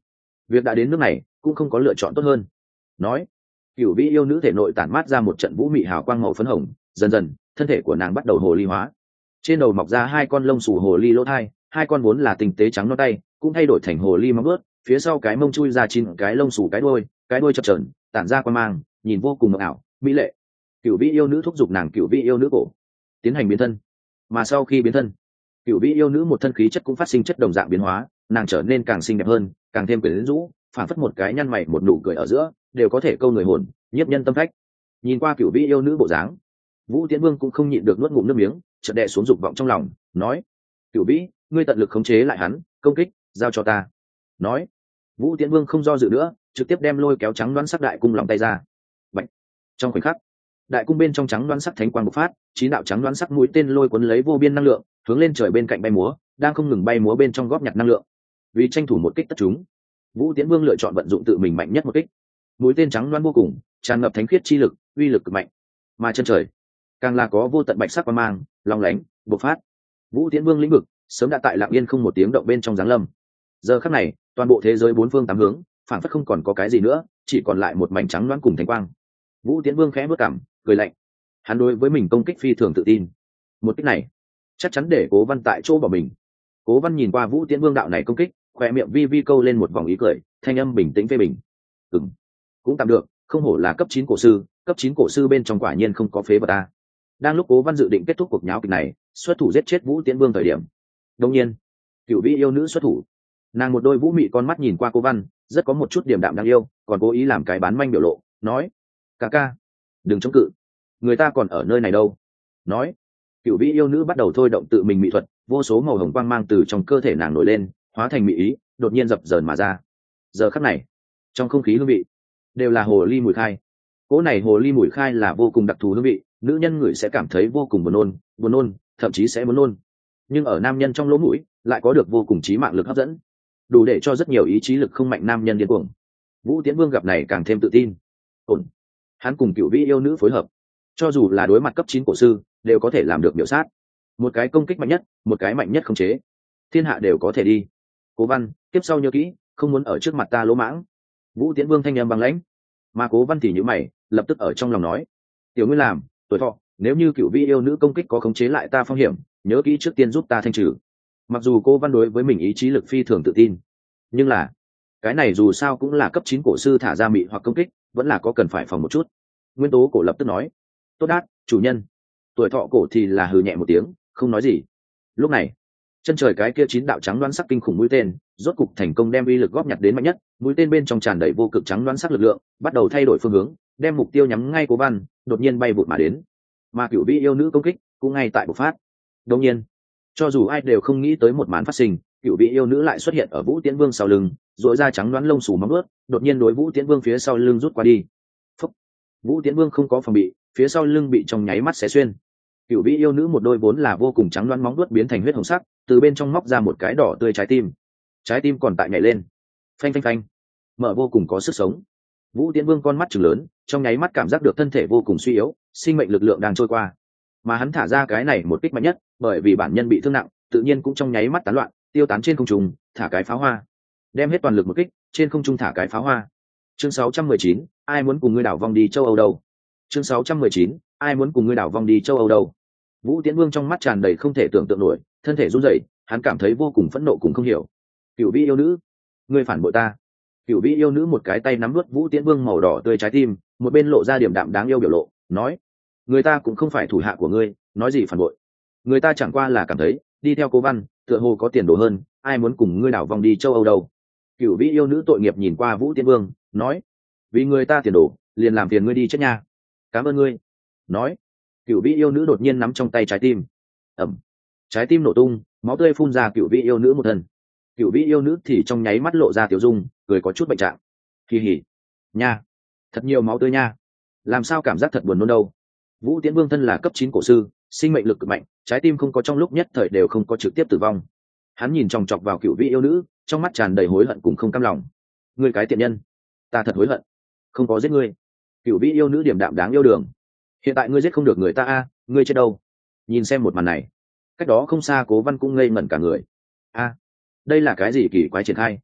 việc đã đến nước này cũng không có lựa chọn tốt hơn. Nói, cửu vĩ yêu nữ thể nội tản mát ra một trận vũ mị hào quang màu phấn hồng, dần dần thân thể của nàng bắt đầu hồ ly hóa. Trên đầu mọc ra hai con lông xù hồ ly lỗ thai, hai con vốn là tinh tế trắng non tay cũng thay đổi thành hồ ly móng ướt, phía sau cái mông chui ra chín cái lông xù cái đuôi, cái đuôi chập chờn tản ra quan mang, nhìn vô cùng ngọt ảo mỹ lệ. Cửu vĩ yêu nữ thúc giục nàng cửu vĩ yêu nữ cổ tiến hành biến thân, mà sau khi biến thân, cửu vĩ yêu nữ một thân khí chất cũng phát sinh chất đồng dạng biến hóa, nàng trở nên càng xinh đẹp hơn, càng thêm quyến rũ, phản phất một cái nhăn mày một nụ cười ở giữa đều có thể câu người hồn, nhiếp nhân tâm phách. Nhìn qua cửu vĩ yêu nữ bộ dáng, Vũ Tiễn Vương cũng không nhịn được nuốt ngụm nước miếng, chợt đè xuống dục vọng trong lòng, nói: "Cửu vĩ, ngươi tận lực khống chế lại hắn, công kích giao cho ta." Nói, Vũ Tiễn Vương không do dự nữa, trực tiếp đem lôi kéo trắng đoán sắc đại cung lòng tay ra. Bạch. Trong khoảnh khắc, đại cung bên trong trắng đoán sắc thánh quang bộc phát, chín đạo trắng đoán sắc mũi tên lôi cuốn lấy vô biên năng lượng, hướng lên trời bên cạnh bay múa, đang không ngừng bay múa bên trong góp nhặt năng lượng. Vì tranh thủ một kích tất chúng, Vũ Tiễn Vương lựa chọn vận dụng tự mình mạnh nhất một kích. Mũi tên trắng đoán vô cùng, tràn ngập thánh khiết chi lực, uy lực cực mạnh. Mà chân trời, càng là có vô tận bạch sắc quang mang, long lánh, bộc phát. Vũ Tiễn Vương lĩnh vực sớm đã tại lặng yên không một tiếng động bên trong giáng lâm. Giờ khắc này, toàn bộ thế giới bốn phương tám hướng, phảng phất không còn có cái gì nữa, chỉ còn lại một mảnh trắng đoán cùng thánh quang. Vũ Tiễn Vương khẽ bước cằm, cười lạnh. Hắn đối với mình công kích phi thường tự tin. Một kích này, chắc chắn để Cố Văn tại chỗ bỏ mình. Cố Văn nhìn qua Vũ Tiễn Vương đạo này công kích, khóe miệng vi vi câu lên một vòng ý cười, thanh âm bình tĩnh phê bình. Ừm, cũng tạm được, không hổ là cấp chín cổ sư, cấp chín cổ sư bên trong quả nhiên không có phế vật ta. Đang lúc Cố Văn dự định kết thúc cuộc nháo kịch này, xuất thủ giết chết Vũ Tiễn Vương thời điểm, đột nhiên, cửu vĩ yêu nữ xuất thủ. Nàng một đôi vũ mị con mắt nhìn qua Cố Văn, rất có một chút điềm đạm đáng yêu, còn cố ý làm cái bán manh biểu lộ, nói: "Ca ca, đừng chống cự, người ta còn ở nơi này đâu." Nói, cửu vĩ yêu nữ bắt đầu thôi động tự mình mỹ thuật, vô số màu hồng quang mang từ trong cơ thể nàng nổi lên, hóa thành mỹ ý, đột nhiên dập dờn mà ra. Giờ khắc này, trong không khí hương vị đều là hồ ly mùi khai. Cỗ này hồ ly mùi khai là vô cùng đặc thù hương vị, nữ nhân ngửi sẽ cảm thấy vô cùng buồn nôn, buồn nôn, thậm chí sẽ muốn nôn. Nhưng ở nam nhân trong lỗ mũi lại có được vô cùng chí mạng lực hấp dẫn, đủ để cho rất nhiều ý chí lực không mạnh nam nhân điên cuồng. Vũ Tiễn Vương gặp này càng thêm tự tin. Ổn. Hắn cùng cửu vĩ yêu nữ phối hợp, cho dù là đối mặt cấp chín cổ sư, đều có thể làm được biểu sát. Một cái công kích mạnh nhất, một cái mạnh nhất khống chế, thiên hạ đều có thể đi. Cố Văn, tiếp sau nhớ kỹ, không muốn ở trước mặt ta lỗ mãng. Vũ Tiễn Vương thanh âm bằng lãnh, mà Cố Văn thì nhíu mày, lập tức ở trong lòng nói: "Tiểu Nguyên làm, tuổi thọ, nếu như cửu vĩ yêu nữ công kích có khống chế lại ta phong hiểm, nhớ kỹ trước tiên giúp ta thanh trừ." Mặc dù Cố Văn đối với mình ý chí lực phi thường tự tin, nhưng là cái này dù sao cũng là cấp chín cổ sư thả ra mị hoặc công kích, vẫn là có cần phải phòng một chút. Nguyên Tố Cổ lập tức nói: "Tốt đát, chủ nhân." Tuổi thọ cổ thì là hừ nhẹ một tiếng, không nói gì. Lúc này, chân trời cái kia chín đạo trắng đoán sắc kinh khủng mũi tên, rốt cục thành công đem uy lực góp nhặt đến mạnh nhất, mũi tên bên trong tràn đầy vô cực trắng đoán sắc lực lượng, bắt đầu thay đổi phương hướng, đem mục tiêu nhắm ngay Cố Văn, đột nhiên bay vụt mà đến. Mà cửu vĩ yêu nữ công kích cũng ngay tại bộc phát. Đương nhiên, cho dù ai đều không nghĩ tới một màn phát sinh, cửu vĩ yêu nữ lại xuất hiện ở Vũ Tiễn Vương sau lưng, rỗi ra trắng đoán lông xù móng ướt, đột nhiên đối Vũ Tiễn Vương phía sau lưng rút qua đi. Phúc. Vũ Tiễn Vương không có phòng bị, phía sau lưng bị trong nháy mắt xé xuyên. Cửu vĩ yêu nữ một đôi vốn là vô cùng trắng đoán móng ướt biến thành huyết hồng sắc, từ bên trong móc ra một cái đỏ tươi trái tim. Trái tim còn tại nhảy lên. Phanh phanh phanh. Mở vô cùng có sức sống. Vũ Tiễn Vương con mắt trừng lớn, trong nháy mắt cảm giác được thân thể vô cùng suy yếu, sinh mệnh lực lượng đang trôi qua. Mà hắn thả ra cái này một kích mạnh nhất, bởi vì bản nhân bị thương nặng, tự nhiên cũng trong nháy mắt tán loạn, tiêu tán trên không trung, thả cái pháo hoa. Đem hết toàn lực một kích, trên không trung thả cái pháo hoa. Chương sáu trăm mười chín, ai muốn cùng ngươi đảo vòng đi châu Âu đâu? Chương sáu trăm mười chín, ai muốn cùng ngươi đảo vòng đi châu Âu đâu? Vũ Tiễn Vương trong mắt tràn đầy không thể tưởng tượng nổi, thân thể run rẩy, hắn cảm thấy vô cùng phẫn nộ cùng không hiểu. Cửu vĩ yêu nữ, ngươi phản bội ta. Cửu vĩ yêu nữ một cái tay nắm nuốt Vũ Tiễn Vương màu đỏ tươi trái tim, một bên lộ ra điểm đạm đáng yêu biểu lộ, nói: người ta cũng không phải thủ hạ của ngươi, nói gì phản bội. Người ta chẳng qua là cảm thấy đi theo Cố Văn tựa hồ có tiền đồ hơn, ai muốn cùng ngươi đảo vòng đi châu Âu đâu. Cửu vĩ yêu nữ tội nghiệp nhìn qua Vũ Tiễn Vương, nói: vì người ta tiền đồ, liền làm phiền ngươi đi chết nha. Cảm ơn ngươi. Nói, cửu vĩ yêu nữ đột nhiên nắm trong tay trái tim. Ẩm. Trái tim nổ tung, máu tươi phun ra cửu vĩ yêu nữ một thân. Cửu vĩ yêu nữ thì trong nháy mắt lộ ra tiểu dung, cười có chút bệnh trạng. Kỳ hỉ. Nha. Thật nhiều máu tươi nha. Làm sao cảm giác thật buồn nôn đâu. Vũ Tiễn Vương thân là cấp chín cổ sư, sinh mệnh lực cực mạnh, trái tim không có trong lúc nhất thời đều không có trực tiếp tử vong. Hắn nhìn chòng chọc vào cửu vĩ yêu nữ, trong mắt tràn đầy hối hận cùng không cam lòng. Ngươi cái tiện nhân, ta thật hối hận, không có giết ngươi. Cửu vĩ yêu nữ điểm đạm đáng yêu đường. Hiện tại ngươi giết không được người ta a, ngươi chết đâu? Nhìn xem một màn này, cách đó không xa Cố Văn cũng ngây ngẩn cả người. A, đây là cái gì kỳ quái triển khai?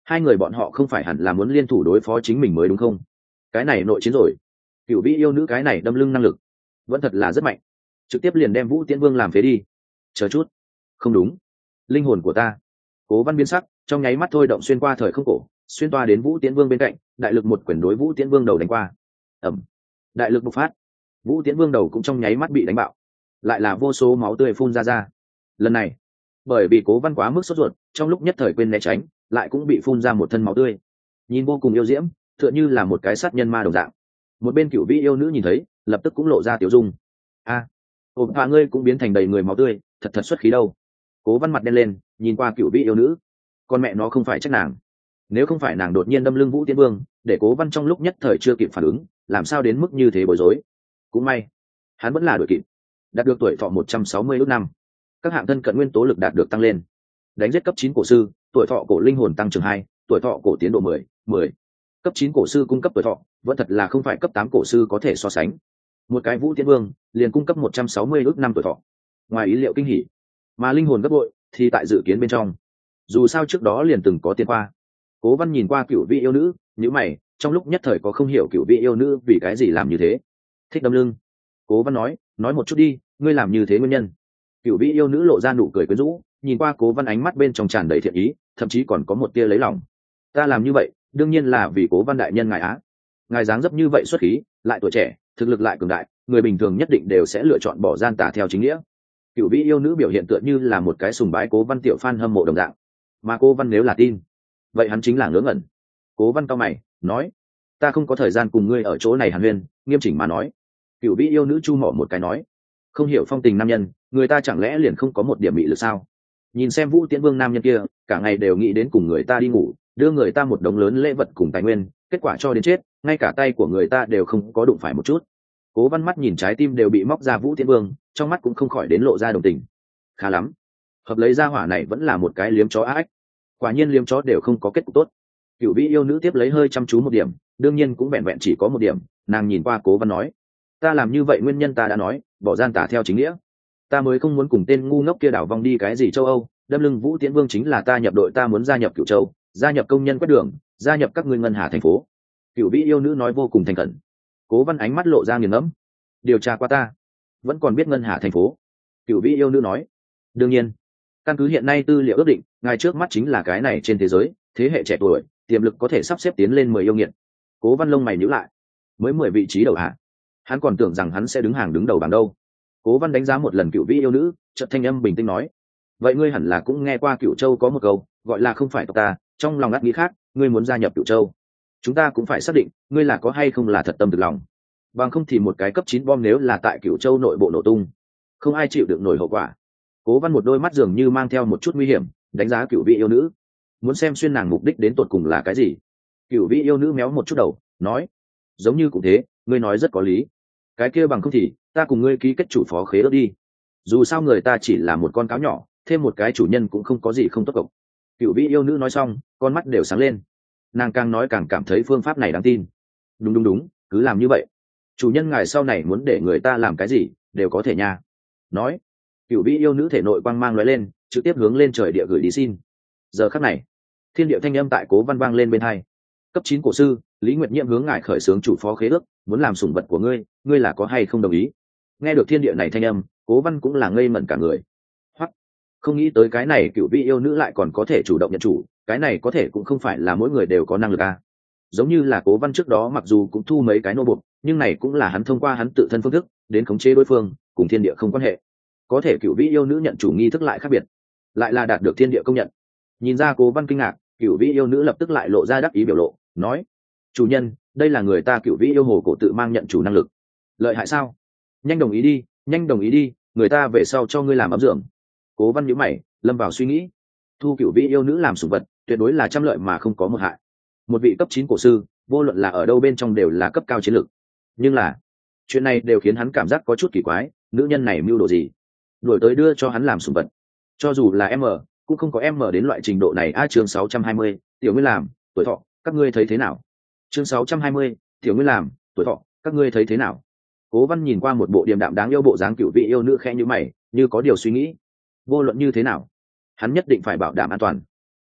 hai người bọn họ không phải hẳn là muốn liên thủ đối phó chính mình mới đúng không? Cái này nội chiến rồi. Cửu vĩ yêu nữ cái này đâm lưng năng lực vẫn thật là rất mạnh, trực tiếp liền đem Vũ Tiễn Vương làm phế đi. Chờ chút, không đúng, linh hồn của ta. Cố Văn biến sắc, trong nháy mắt thôi động xuyên qua thời không cổ, xuyên toa đến Vũ Tiễn Vương bên cạnh, đại lực một quyền đối Vũ Tiễn Vương đầu đánh qua. Ầm, đại lực bộc phát, Vũ Tiễn Vương đầu cũng trong nháy mắt bị đánh bạo, lại là vô số máu tươi phun ra ra. Lần này, bởi vì Cố Văn quá mức sốt ruột, trong lúc nhất thời quên né tránh, lại cũng bị phun ra một thân máu tươi, nhìn vô cùng yêu diễm, tựa như là một cái sát nhân ma đồng dạng. Một bên Cửu vĩ yêu nữ nhìn thấy, lập tức cũng lộ ra tiểu dung. A, ổn và ngươi cũng biến thành đầy người máu tươi, thật thật xuất khí đâu. Cố Văn mặt đen lên, nhìn qua Cửu vĩ yêu nữ, con mẹ nó không phải trách nàng, nếu không phải nàng đột nhiên đâm lưng Vũ Tiễn Vương, để Cố Văn trong lúc nhất thời chưa kịp phản ứng, làm sao đến mức như thế bối rối. Cũng may, hắn vẫn là đuổi kịp, đạt được tuổi thọ một trăm sáu mươi ước năm, các hạng thân cận nguyên tố lực đạt được tăng lên, đánh giết cấp chín cổ sư, tuổi thọ cổ linh hồn tăng trưởng hai, tuổi thọ cổ tiến độ mười, mười. Cấp chín cổ sư cung cấp tuổi thọ, vẫn thật là không phải cấp tám cổ sư có thể so sánh. Một cái Vũ Tiễn Vương liền cung cấp một trăm sáu mươi ước năm tuổi thọ, ngoài ý liệu kinh hỉ. Mà linh hồn gấp bội thì tại dự kiến bên trong. Dù sao trước đó liền từng có tiền qua. Cố Văn nhìn qua Cửu vĩ yêu nữ, nhíu mày, trong lúc nhất thời có không hiểu Cửu vĩ yêu nữ vì cái gì làm như thế. Thích đâm lưng. Cố Văn nói, nói một chút đi, ngươi làm như thế nguyên nhân. Cửu vĩ yêu nữ lộ ra nụ cười quyến rũ, nhìn qua Cố Văn ánh mắt bên trong tràn đầy thiện ý, thậm chí còn có một tia lấy lòng. Ta làm như vậy, đương nhiên là vì Cố Văn đại nhân ngài á. Ngài dáng dấp như vậy xuất khí, lại tuổi trẻ, thực lực lại cường đại, người bình thường nhất định đều sẽ lựa chọn bỏ gian tà theo chính nghĩa. Cửu vĩ yêu nữ biểu hiện tựa như là một cái sùng bái Cố Văn tiểu fan hâm mộ đồng dạng. Mà Cố Văn nếu là tin, vậy hắn chính là ngớ ngẩn. Cố Văn cao mày nói, ta không có thời gian cùng ngươi ở chỗ này hàn huyên, nghiêm chỉnh mà nói. Cửu vĩ yêu nữ chu mỏ một cái nói, không hiểu phong tình nam nhân, người ta chẳng lẽ liền không có một điểm mị lực sao? Nhìn xem Vũ Tiễn Vương nam nhân kia, cả ngày đều nghĩ đến cùng người ta đi ngủ, đưa người ta một đống lớn lễ vật cùng tài nguyên, kết quả cho đến chết, ngay cả tay của người ta đều không có đụng phải một chút. Cố Văn mắt nhìn trái tim đều bị móc ra Vũ Tiễn Vương, trong mắt cũng không khỏi đến lộ ra đồng tình. Khá lắm, hợp lấy ra hỏa này vẫn là một cái liếm chó ác. Quả nhiên liếm chó đều không có kết cục tốt. Cửu vĩ yêu nữ tiếp lấy hơi chăm chú một điểm, đương nhiên cũng vẹn vẹn chỉ có một điểm, nàng nhìn qua Cố Văn nói, ta làm như vậy nguyên nhân ta đã nói, bỏ gian tà theo chính nghĩa. Ta mới không muốn cùng tên ngu ngốc kia đảo vong đi cái gì châu Âu, đâm lưng Vũ Tiễn Vương chính là ta nhập đội, ta muốn gia nhập Cửu Châu, gia nhập công nhân quét đường, gia nhập các ngươi ngân hà thành phố. Cửu vĩ yêu nữ nói vô cùng thành khẩn. Cố Văn ánh mắt lộ ra nghiền ngẫm, điều tra qua ta vẫn còn biết ngân hà thành phố. Cửu vĩ yêu nữ nói, đương nhiên, căn cứ hiện nay tư liệu ước định, ngài trước mắt chính là cái này trên thế giới thế hệ trẻ tuổi tiềm lực có thể sắp xếp tiến lên mười yêu nghiệt. Cố Văn lông mày nhíu lại, mới mười vị trí đầu hạ, hắn còn tưởng rằng hắn sẽ đứng hàng đứng đầu bảng đâu. Cố Văn đánh giá một lần Cửu vĩ yêu nữ, chợt thanh âm bình tĩnh nói, vậy ngươi hẳn là cũng nghe qua Cửu Châu có một câu gọi là không phải tộc ta, trong lòng ngắt nghĩ khác, ngươi muốn gia nhập Cửu Châu, chúng ta cũng phải xác định ngươi là có hay không là thật tâm thực lòng, bằng không thì một cái cấp chín bom nếu là tại Cửu Châu nội bộ nổ tung, không ai chịu được nổi hậu quả. Cố Văn một đôi mắt dường như mang theo một chút nguy hiểm, đánh giá Cửu vĩ yêu nữ, muốn xem xuyên nàng mục đích đến tột cùng là cái gì. Cửu vĩ yêu nữ méo một chút đầu, nói, giống như cũng thế, ngươi nói rất có lý. Cái kia bằng không thì ta cùng ngươi ký kết chủ phó khế ước đi, dù sao người ta chỉ là một con cáo nhỏ, thêm một cái chủ nhân cũng không có gì không tốt cộng. Cửu vĩ yêu nữ nói xong, con mắt đều sáng lên, nàng càng nói càng cảm thấy phương pháp này đáng tin. Đúng đúng đúng, cứ làm như vậy, chủ nhân ngài sau này muốn để người ta làm cái gì đều có thể nha. Nói, Cửu vĩ yêu nữ thể nội quang mang lóe lên, trực tiếp hướng lên trời địa gửi đi xin. Giờ khắc này, thiên địa thanh âm tại Cố Văn vang lên bên hai. Cấp chín cổ sư Lý Nguyệt Nhiệm hướng ngài khởi xướng chủ phó khế ước, muốn làm sủng vật của ngươi, ngươi là có hay không đồng ý? Nghe được thiên địa này thanh âm, Cố Văn cũng là ngây mẩn cả người. Hoặc không nghĩ tới cái này Cửu vĩ yêu nữ lại còn có thể chủ động nhận chủ, cái này có thể cũng không phải là mỗi người đều có năng lực à. Giống như là Cố Văn trước đó mặc dù cũng thu mấy cái nô buộc, nhưng này cũng là hắn thông qua hắn tự thân phương thức đến khống chế đối phương, cùng thiên địa không quan hệ. Có thể Cửu vĩ yêu nữ nhận chủ nghi thức lại khác biệt, lại là đạt được thiên địa công nhận. Nhìn ra Cố Văn kinh ngạc, Cửu vĩ yêu nữ lập tức lại lộ ra đắc ý biểu lộ, nói, chủ nhân, đây là người ta Cửu vĩ yêu hồ cổ tự mang nhận chủ năng lực, lợi hại sao? Nhanh đồng ý đi, nhanh đồng ý đi, người ta về sau cho ngươi làm ấm dưỡng. Cố Văn nhíu mày, lâm vào suy nghĩ. Thu Cửu vĩ yêu nữ làm sủng vật, tuyệt đối là trăm lợi mà không có một hại. Một vị cấp chín cổ sư, vô luận là ở đâu bên trong đều là cấp cao chiến lược. Nhưng là, chuyện này đều khiến hắn cảm giác có chút kỳ quái, nữ nhân này mưu đồ gì? Đuổi tới đưa cho hắn làm sủng vật. Cho dù là em ở, cũng không có em ở đến loại trình độ này. A chương sáu trăm hai mươi, tiểu nguyên làm, tuổi thọ, các ngươi thấy thế nào? Chương sáu trăm hai mươi, tiểu nguyên làm, tuổi thọ, các ngươi thấy thế nào? Cố Văn nhìn qua một bộ điềm đạm đáng yêu bộ dáng Cửu vĩ yêu nữ khẽ như mày, như có điều suy nghĩ. Vô luận như thế nào, hắn nhất định phải bảo đảm an toàn.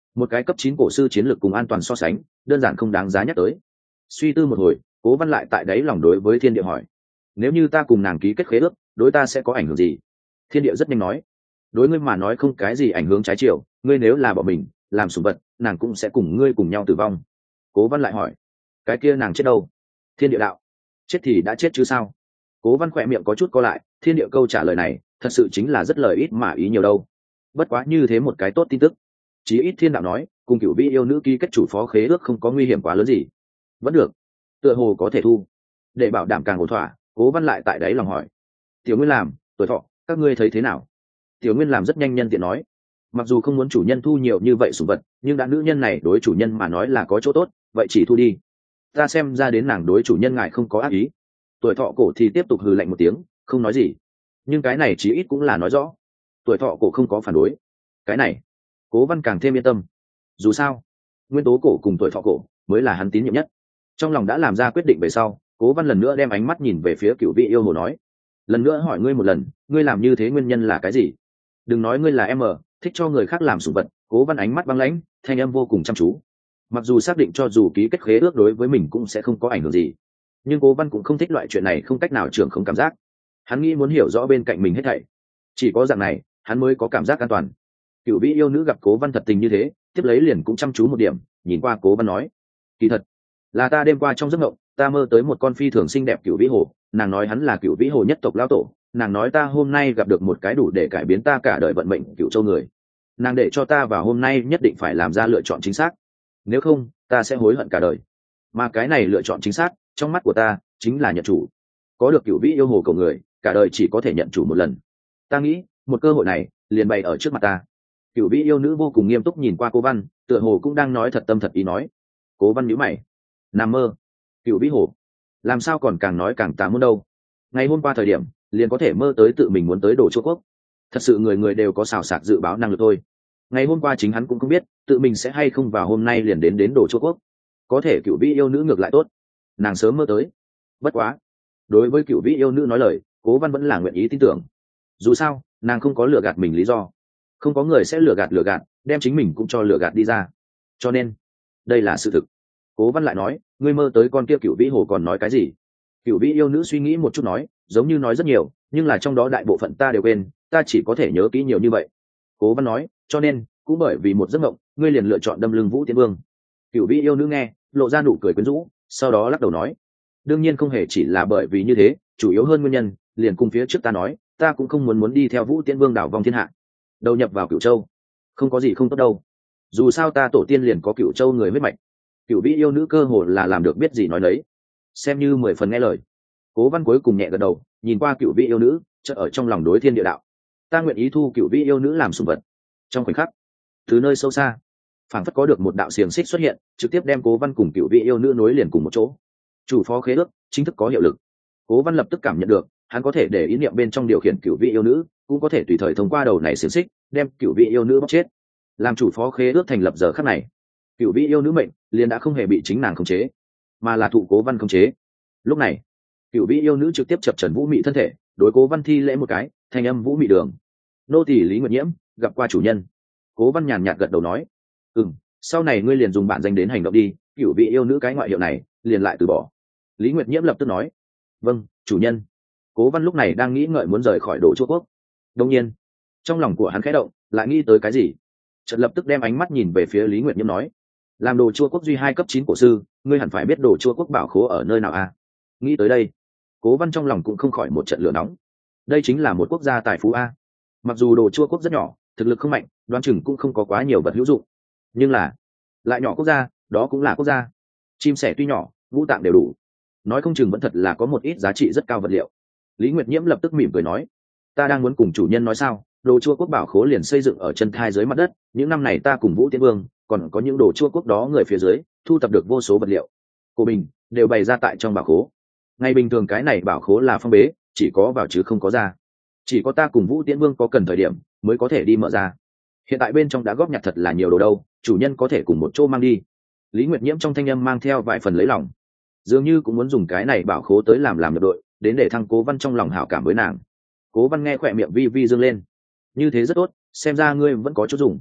một cái cấp chín cổ sư chiến lược cùng an toàn so sánh đơn giản không đáng giá nhắc tới. Suy tư một hồi, Cố Văn lại tại đáy lòng đối với thiên địa hỏi, nếu như ta cùng nàng ký kết khế ước, đối ta sẽ có ảnh hưởng gì? Thiên địa rất nhanh nói, đối ngươi mà nói không cái gì ảnh hưởng trái chiều, ngươi nếu là bỏ mình làm sủng vật, nàng cũng sẽ cùng ngươi cùng nhau tử vong. Cố Văn lại hỏi, cái kia nàng chết đâu? Thiên địa đạo, chết thì đã chết chứ sao? Cố Văn khỏe miệng có chút co lại, thiên địa câu trả lời này thật sự chính là rất lời ít mà ý nhiều đâu. Bất quá như thế một cái tốt tin tức, chí ít thiên đạo nói cùng cửu vĩ yêu nữ ký kết chủ phó khế ước không có nguy hiểm quá lớn gì, vẫn được, tựa hồ có thể thu. Để bảo đảm càng ổn thỏa, Cố Văn lại tại đấy lòng hỏi, Tiểu Nguyên làm, Tuổi Thọ, các ngươi thấy thế nào? Tiểu Nguyên làm rất nhanh nhân tiện nói, mặc dù không muốn chủ nhân thu nhiều như vậy sủng vật, nhưng đã nữ nhân này đối chủ nhân mà nói là có chỗ tốt, vậy chỉ thu đi. Ta xem ra đến nàng đối chủ nhân ngài không có ác ý. Tuổi Thọ cổ thì tiếp tục hừ lạnh một tiếng, không nói gì, nhưng cái này chí ít cũng là nói rõ Tuổi Thọ cổ không có phản đối. Cái này Cố Văn càng thêm yên tâm, dù sao Nguyên Tố cổ cùng Tuổi Thọ cổ mới là hắn tín nhiệm nhất. Trong lòng đã làm ra quyết định về sau, Cố Văn lần nữa đem ánh mắt nhìn về phía cửu vị yêu hồ nói, lần nữa hỏi ngươi một lần, ngươi làm như thế nguyên nhân là cái gì? Đừng nói ngươi là em ở thích cho người khác làm sủng vật. Cố Văn ánh mắt băng lãnh, thanh âm vô cùng chăm chú. Mặc dù xác định cho dù ký kết khế ước đối với mình cũng sẽ không có ảnh hưởng gì, nhưng Cố Văn cũng không thích loại chuyện này không cách nào trưởng không cảm giác. Hắn nghĩ muốn hiểu rõ bên cạnh mình hết thảy, chỉ có dạng này hắn mới có cảm giác an toàn. Cửu vĩ yêu nữ gặp Cố Văn thật tình như thế, tiếp lấy liền cũng chăm chú một điểm nhìn qua Cố Văn nói, kỳ thật là ta đêm qua trong giấc mộng, ta mơ tới một con phi thường xinh đẹp cửu vĩ hồ, nàng nói hắn là cửu vĩ hồ nhất tộc lão tổ, nàng nói ta hôm nay gặp được một cái đủ để cải biến ta cả đời vận mệnh cửu châu người, nàng để cho ta vào hôm nay nhất định phải làm ra lựa chọn chính xác, nếu không ta sẽ hối hận cả đời. Mà cái này lựa chọn chính xác trong mắt của ta chính là nhận chủ. Có được cửu vĩ yêu hồ cầu người cả đời chỉ có thể nhận chủ một lần, ta nghĩ một cơ hội này liền bày ở trước mặt ta. Cửu vĩ yêu nữ vô cùng nghiêm túc nhìn qua Cố Văn, tựa hồ cũng đang nói thật tâm thật ý nói. Cố Văn nhíu mày, nằm mơ. Cửu vĩ hồ làm sao còn càng nói càng tà môn đâu? Ngày hôm qua thời điểm liền có thể mơ tới tự mình muốn tới Đồ Châu Quốc, thật sự người người đều có xào sạc dự báo năng lực thôi. Ngày hôm qua chính hắn cũng không biết tự mình sẽ hay không vào hôm nay liền đến đến Đồ Châu Quốc. Có thể cửu vĩ yêu nữ ngược lại tốt, nàng sớm mơ tới. Bất quá đối với cửu vĩ yêu nữ nói lời, Cố Văn vẫn là nguyện ý tin tưởng. Dù sao nàng không có lừa gạt mình lý do, không có người sẽ lừa gạt lừa gạt đem chính mình cũng cho lừa gạt đi ra, cho nên đây là sự thực. Cố Văn lại nói, ngươi mơ tới con kia cửu vĩ hồ còn nói cái gì? Cửu vĩ yêu nữ suy nghĩ một chút nói, giống như nói rất nhiều, nhưng là trong đó đại bộ phận ta đều quên, ta chỉ có thể nhớ kỹ nhiều như vậy. Cố Văn nói, cho nên cũng bởi vì một giấc mộng ngươi liền lựa chọn đâm lưng Vũ Tiên Vương. Cửu vĩ yêu nữ nghe lộ ra nụ cười quyến rũ, sau đó lắc đầu nói, đương nhiên không hề chỉ là bởi vì như thế, chủ yếu hơn nguyên nhân liền cùng phía trước ta nói, ta cũng không muốn muốn đi theo Vũ Tiên Vương đảo vòng thiên hạ, đầu nhập vào Cửu Châu không có gì không tốt đâu, dù sao ta tổ tiên liền có Cửu Châu người huyết mạch. Cửu vĩ yêu nữ cơ hồ là làm được biết gì nói đấy, xem như mười phần nghe lời. Cố Văn cuối cùng nhẹ gật đầu, nhìn qua cửu vĩ yêu nữ, chợt ở trong lòng đối thiên địa đạo, ta nguyện ý thu cửu vĩ yêu nữ làm sủng vật. Trong khoảnh khắc, từ nơi sâu xa phảng phất có được một đạo xiềng xích xuất hiện, trực tiếp đem Cố Văn cùng cửu vĩ yêu nữ nối liền cùng một chỗ. Chủ phó khế ước chính thức có hiệu lực. Cố Văn lập tức cảm nhận được, hắn có thể để ý niệm bên trong điều khiển cửu vĩ yêu nữ, cũng có thể tùy thời thông qua đầu này xiềng xích đem cửu vĩ yêu nữ bóc chết. Làm chủ phó khế ước thành lập giờ khắc này, cửu vĩ yêu nữ mệnh liền đã không hề bị chính nàng khống chế, mà là thụ Cố Văn khống chế. Lúc này cửu vĩ yêu nữ trực tiếp chập trần vũ mị thân thể, đối Cố Văn thi lễ một cái, thanh âm vũ mị đường, nô tỳ Lý Nguyệt Nhiễm gặp qua chủ nhân. Cố Văn nhàn nhạt gật đầu nói, ừm, sau này ngươi liền dùng bản danh đến hành động đi, cửu vĩ yêu nữ cái ngoại hiệu này liền lại từ bỏ. Lý Nguyệt Nhiễm lập tức nói, vâng chủ nhân. Cố Văn lúc này đang nghĩ ngợi muốn rời khỏi Đồ Chu Quốc, đương nhiên trong lòng của hắn khẽ động, lại nghĩ tới cái gì, chợt lập tức đem ánh mắt nhìn về phía Lý Nguyệt Nhiễm nói, làm Đồ Chu Quốc duy hai cấp chín cổ sư, ngươi hẳn phải biết Đồ Chu Quốc bảo khố ở nơi nào à? Nghĩ tới đây, Cố Văn trong lòng cũng không khỏi một trận lửa nóng. Đây chính là một quốc gia tài phú a. Mặc dù Đồ Chu Quốc rất nhỏ, thực lực không mạnh, đoán chừng cũng không có quá nhiều vật hữu dụng, nhưng là lại nhỏ quốc gia, đó cũng là quốc gia. Chim sẻ tuy nhỏ, ngũ tạng đều đủ, nói không chừng vẫn thật là có một ít giá trị rất cao vật liệu. Lý Nguyệt Nhiễm lập tức mỉm cười nói, ta đang muốn cùng chủ nhân nói sao, Đồ Chu Quốc bảo khố liền xây dựng ở chân thai dưới mặt đất, những năm này ta cùng Vũ Tiên Vương còn có những Đồ Chu Quốc đó người phía dưới thu thập được vô số vật liệu của mình đều bày ra tại trong bảo khố. Ngày bình thường cái này bảo khố là phong bế, chỉ có vào chứ không có ra, chỉ có ta cùng Vũ Tiễn Vương có cần thời điểm mới có thể đi mở ra. Hiện tại bên trong đã góp nhặt thật là nhiều đồ đâu, chủ nhân có thể cùng một chỗ mang đi. Lý Nguyệt Nhiễm trong thanh âm mang theo vài phần lấy lòng, dường như cũng muốn dùng cái này bảo khố tới làm làm nhập đội, đến để thăng Cố Văn trong lòng hảo cảm với nàng. Cố Văn nghe khỏe miệng vi vi dương lên, như thế rất tốt, xem ra ngươi vẫn có chút dùng.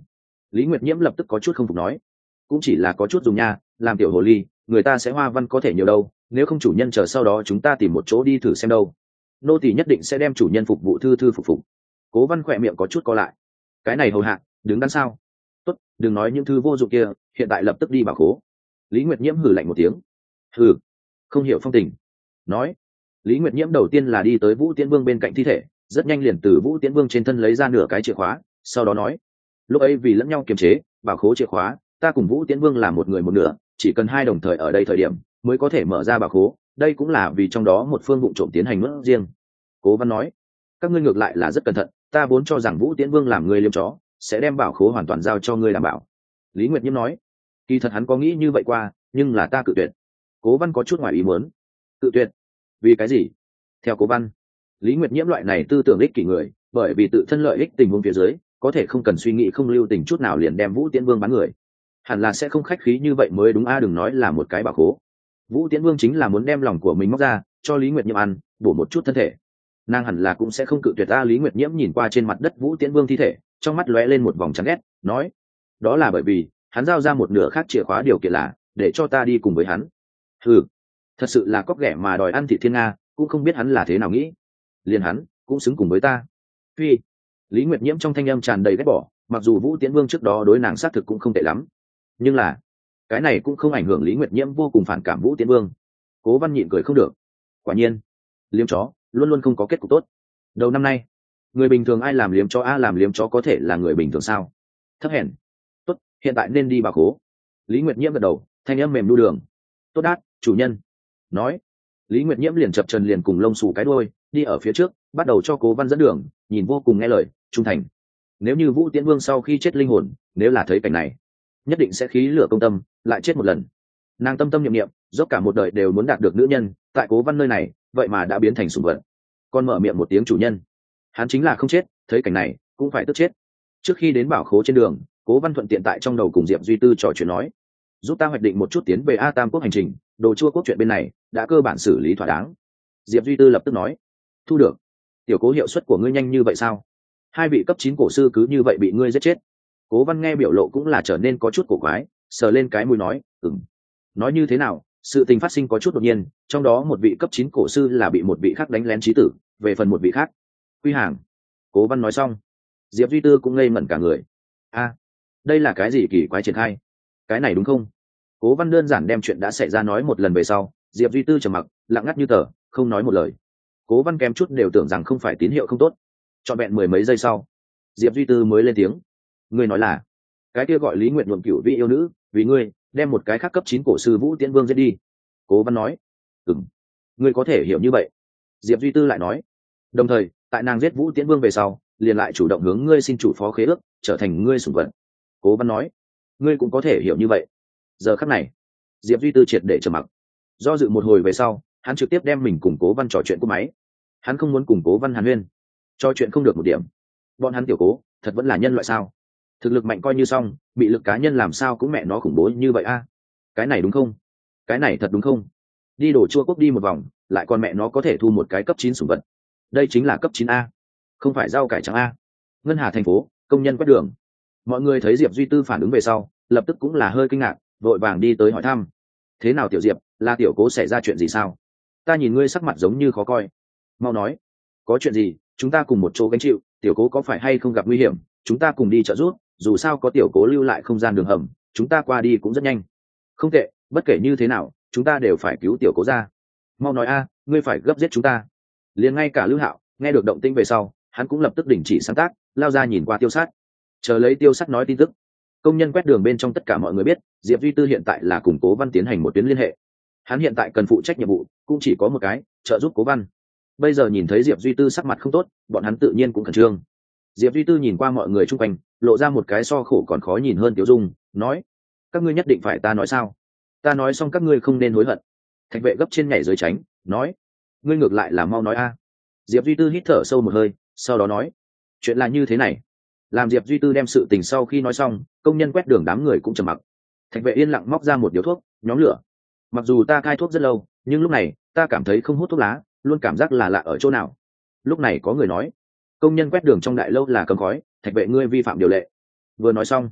Lý Nguyệt Nhiễm lập tức có chút không phục nói, cũng chỉ là có chút dùng nha, làm tiểu hồ ly người ta sẽ hoa văn có thể nhiều đâu, nếu không chủ nhân chờ sau đó chúng ta tìm một chỗ đi thử xem đâu. Nô tỳ nhất định sẽ đem chủ nhân phục vụ thư thư phục phục. Cố Văn khỏe miệng có chút co lại, cái này hầu hạ đứng đắn sao? Tốt, đừng nói những thứ vô dụng kia, hiện tại lập tức đi bảo khố. Lý Nguyệt Nhiễm hừ lạnh một tiếng. Hừ, không hiểu phong tình. Nói, Lý Nguyệt Nhiễm đầu tiên là đi tới Vũ Tiễn Vương bên cạnh thi thể, rất nhanh liền từ Vũ Tiễn Vương trên thân lấy ra nửa cái chìa khóa, sau đó nói, lúc ấy vì lẫn nhau kiềm chế, bảo khố chìa khóa, ta cùng Vũ Tiễn Vương là một người một nửa, chỉ cần hai đồng thời ở đây thời điểm mới có thể mở ra bảo khố, đây cũng là vì trong đó một phương vụ trộm tiến hành nuốt riêng. Cố Văn nói, các ngươi ngược lại là rất cẩn thận, ta vốn cho rằng Vũ Tiễn Vương làm người liêm chó, sẽ đem bảo khố hoàn toàn giao cho ngươi đảm bảo. Lý Nguyệt Nhiễm nói, kỳ thật hắn có nghĩ như vậy qua, nhưng là ta cự tuyệt. Cố Văn có chút ngoài ý muốn. Cự tuyệt? Vì cái gì? Theo Cố Văn, Lý Nguyệt Nhiễm loại này tư tưởng ích kỷ người, bởi vì tự thân lợi ích tình huống phía dưới, có thể không cần suy nghĩ không lưu tình chút nào liền đem Vũ Tiễn Vương bán người, hẳn là sẽ không khách khí như vậy mới đúng a. Đừng nói là một cái bảo khố, Vũ Tiễn Vương chính là muốn đem lòng của mình móc ra cho Lý Nguyệt Nhiễm ăn, bổ một chút thân thể, nàng hẳn là cũng sẽ không cự tuyệt a. Lý Nguyệt Nhiễm nhìn qua trên mặt đất Vũ Tiễn Vương thi thể, trong mắt lóe lên một vòng chán ghét, nói, đó là bởi vì hắn giao ra một nửa khác chìa khóa, điều kiện là để cho ta đi cùng với hắn. Ừ, thật sự là cóc ghẻ mà đòi ăn thị thiên nga, cũng không biết hắn là thế nào nghĩ, liền hắn cũng xứng cùng với ta. Phi. Lý Nguyệt Nhiễm trong thanh âm tràn đầy ghét bỏ, mặc dù Vũ Tiễn Vương trước đó đối nàng xác thực cũng không tệ lắm, nhưng là cái này cũng không ảnh hưởng Lý Nguyệt Nhiễm vô cùng phản cảm Vũ Tiễn Vương. Cố Văn nhịn cười không được, quả nhiên liếm chó luôn luôn không có kết cục tốt. Đầu năm nay người bình thường ai làm liếm chó a, làm liếm chó có thể là người bình thường sao? Thấp hèn. Tốt, hiện tại nên đi bảo khố. Lý Nguyệt Nhiễm gật đầu, thanh âm mềm nu đường. Tốt đát, chủ nhân. Nói, Lý Nguyệt Nhiễm liền chập trần liền cùng lông xù cái đuôi đi ở phía trước, bắt đầu cho Cố Văn dẫn đường, nhìn vô cùng nghe lời, trung thành. Nếu như Vũ Tiễn Vương sau khi chết linh hồn, nếu là thấy cảnh này, nhất định sẽ khí lửa công tâm, lại chết một lần. Nàng tâm tâm niệm niệm, dốc cả một đời đều muốn đạt được nữ nhân, tại Cố Văn nơi này, vậy mà đã biến thành sủng vật. Còn mở miệng một tiếng chủ nhân, hắn chính là không chết, thấy cảnh này cũng phải tức chết. Trước khi đến bảo khố trên đường, Cố Văn thuận tiện tại trong đầu cùng Diệp Duy Tư trò chuyện nói, giúp ta hoạch định một chút tiến về A Tam quốc hành trình, đồ chua quốc chuyện bên này đã cơ bản xử lý thỏa đáng. Diệp Duy Tư lập tức nói, thu được. Tiểu Cố, hiệu suất của ngươi nhanh như vậy sao? Hai vị cấp chín cổ sư cứ như vậy bị ngươi giết chết? Cố Văn nghe biểu lộ cũng là trở nên có chút cổ quái, sờ lên cái mũi nói, ừm. Nói như thế nào, sự tình phát sinh có chút đột nhiên, trong đó một vị cấp chín cổ sư là bị một vị khác đánh lén chí tử, về phần một vị khác quy hàng. Cố Văn nói xong, Diệp Duy Tư cũng ngây ngẩn cả người. A, đây là cái gì kỳ quái triển khai? Cái này đúng không? Cố Văn đơn giản đem chuyện đã xảy ra nói một lần về sau, Diệp Duy Tư trầm mặc, lặng ngắt như tờ, không nói một lời. Cố Văn kém chút đều tưởng rằng không phải tín hiệu không tốt. Trọn vẹn mười mấy giây sau, Diệp Duy Tư mới lên tiếng, ngươi nói là cái kia gọi Lý Nguyệt nhuộm cửu vị yêu nữ vì ngươi đem một cái khác cấp chín cổ sư Vũ Tiễn Vương giết đi? Cố Văn nói, ừm, ngươi có thể hiểu như vậy. Diệp Duy Tư lại nói, đồng thời tại nàng giết Vũ Tiễn Vương về sau, liền lại chủ động hướng ngươi xin chủ phó khế ước, trở thành ngươi sủng vật. Cố Văn nói, ngươi cũng có thể hiểu như vậy. Giờ khắc này, Diệp Duy Tư triệt để trầm mặc. Do dự một hồi về sau, hắn trực tiếp đem mình cùng Cố Văn trò chuyện của máy. Hắn không muốn cùng Cố Văn hàn huyên, trò chuyện không được một điểm. Bọn hắn tiểu Cố thật vẫn là nhân loại sao? Thực lực mạnh coi như xong, bị lực cá nhân làm sao cũng mẹ nó khủng bố như vậy a? Cái này đúng không? Cái này thật đúng không? Đi đổ chua quốc đi một vòng, lại còn mẹ nó có thể thu một cái cấp chín sủng vật. Đây chính là cấp chín a, không phải rau cải trắng a. Ngân Hà thành phố, công nhân quét đường. Mọi người thấy Diệp Duy Tư phản ứng về sau, lập tức cũng là hơi kinh ngạc, vội vàng đi tới hỏi thăm. Thế nào tiểu Diệp, là tiểu Cố xảy ra chuyện gì sao? Ta nhìn ngươi sắc mặt giống như khó coi. Mau nói, có chuyện gì, chúng ta cùng một chỗ gánh chịu, tiểu Cố có phải hay không gặp nguy hiểm, chúng ta cùng đi trợ giúp, dù sao có tiểu Cố lưu lại không gian đường hầm, chúng ta qua đi cũng rất nhanh. Không tệ, bất kể như thế nào, chúng ta đều phải cứu tiểu Cố ra. Mau nói a, ngươi phải gấp giết chúng ta. Liền ngay cả Lưu Hạo nghe được động tĩnh về sau, hắn cũng lập tức đình chỉ sáng tác, lao ra nhìn qua Tiêu Sát, chờ lấy Tiêu Sát nói tin tức. Công nhân quét đường bên trong tất cả mọi người biết, Diệp Duy Tư hiện tại là cùng Cố Văn tiến hành một tuyến liên hệ. Hắn hiện tại cần phụ trách nhiệm vụ cũng chỉ có một cái, trợ giúp Cố Văn. Bây giờ nhìn thấy Diệp Duy Tư sắc mặt không tốt, bọn hắn tự nhiên cũng khẩn trương. Diệp Duy Tư nhìn qua mọi người chung quanh, lộ ra một cái so khổ còn khó nhìn hơn Tiểu Dung, nói, các ngươi nhất định phải ta nói sao? Ta nói xong các ngươi không nên hối hận. Thạch Vệ gấp trên nhảy dưới tránh, nói, ngươi ngược lại là mau nói a. Diệp Duy Tư hít thở sâu một hơi, sau đó nói, chuyện là như thế này. Làm Diệp Duy Tư đem sự tình sau khi nói xong, công nhân quét đường đám người cũng trầm mặc. Thạch Vệ yên lặng móc ra một điếu thuốc, nhóm lửa. Mặc dù ta cai thuốc rất lâu, nhưng lúc này ta cảm thấy không hút thuốc lá, luôn cảm giác là lạ ở chỗ nào. Lúc này có người nói, công nhân quét đường trong đại lâu là cấm khói, Thạch Vệ ngươi vi phạm điều lệ. Vừa nói xong,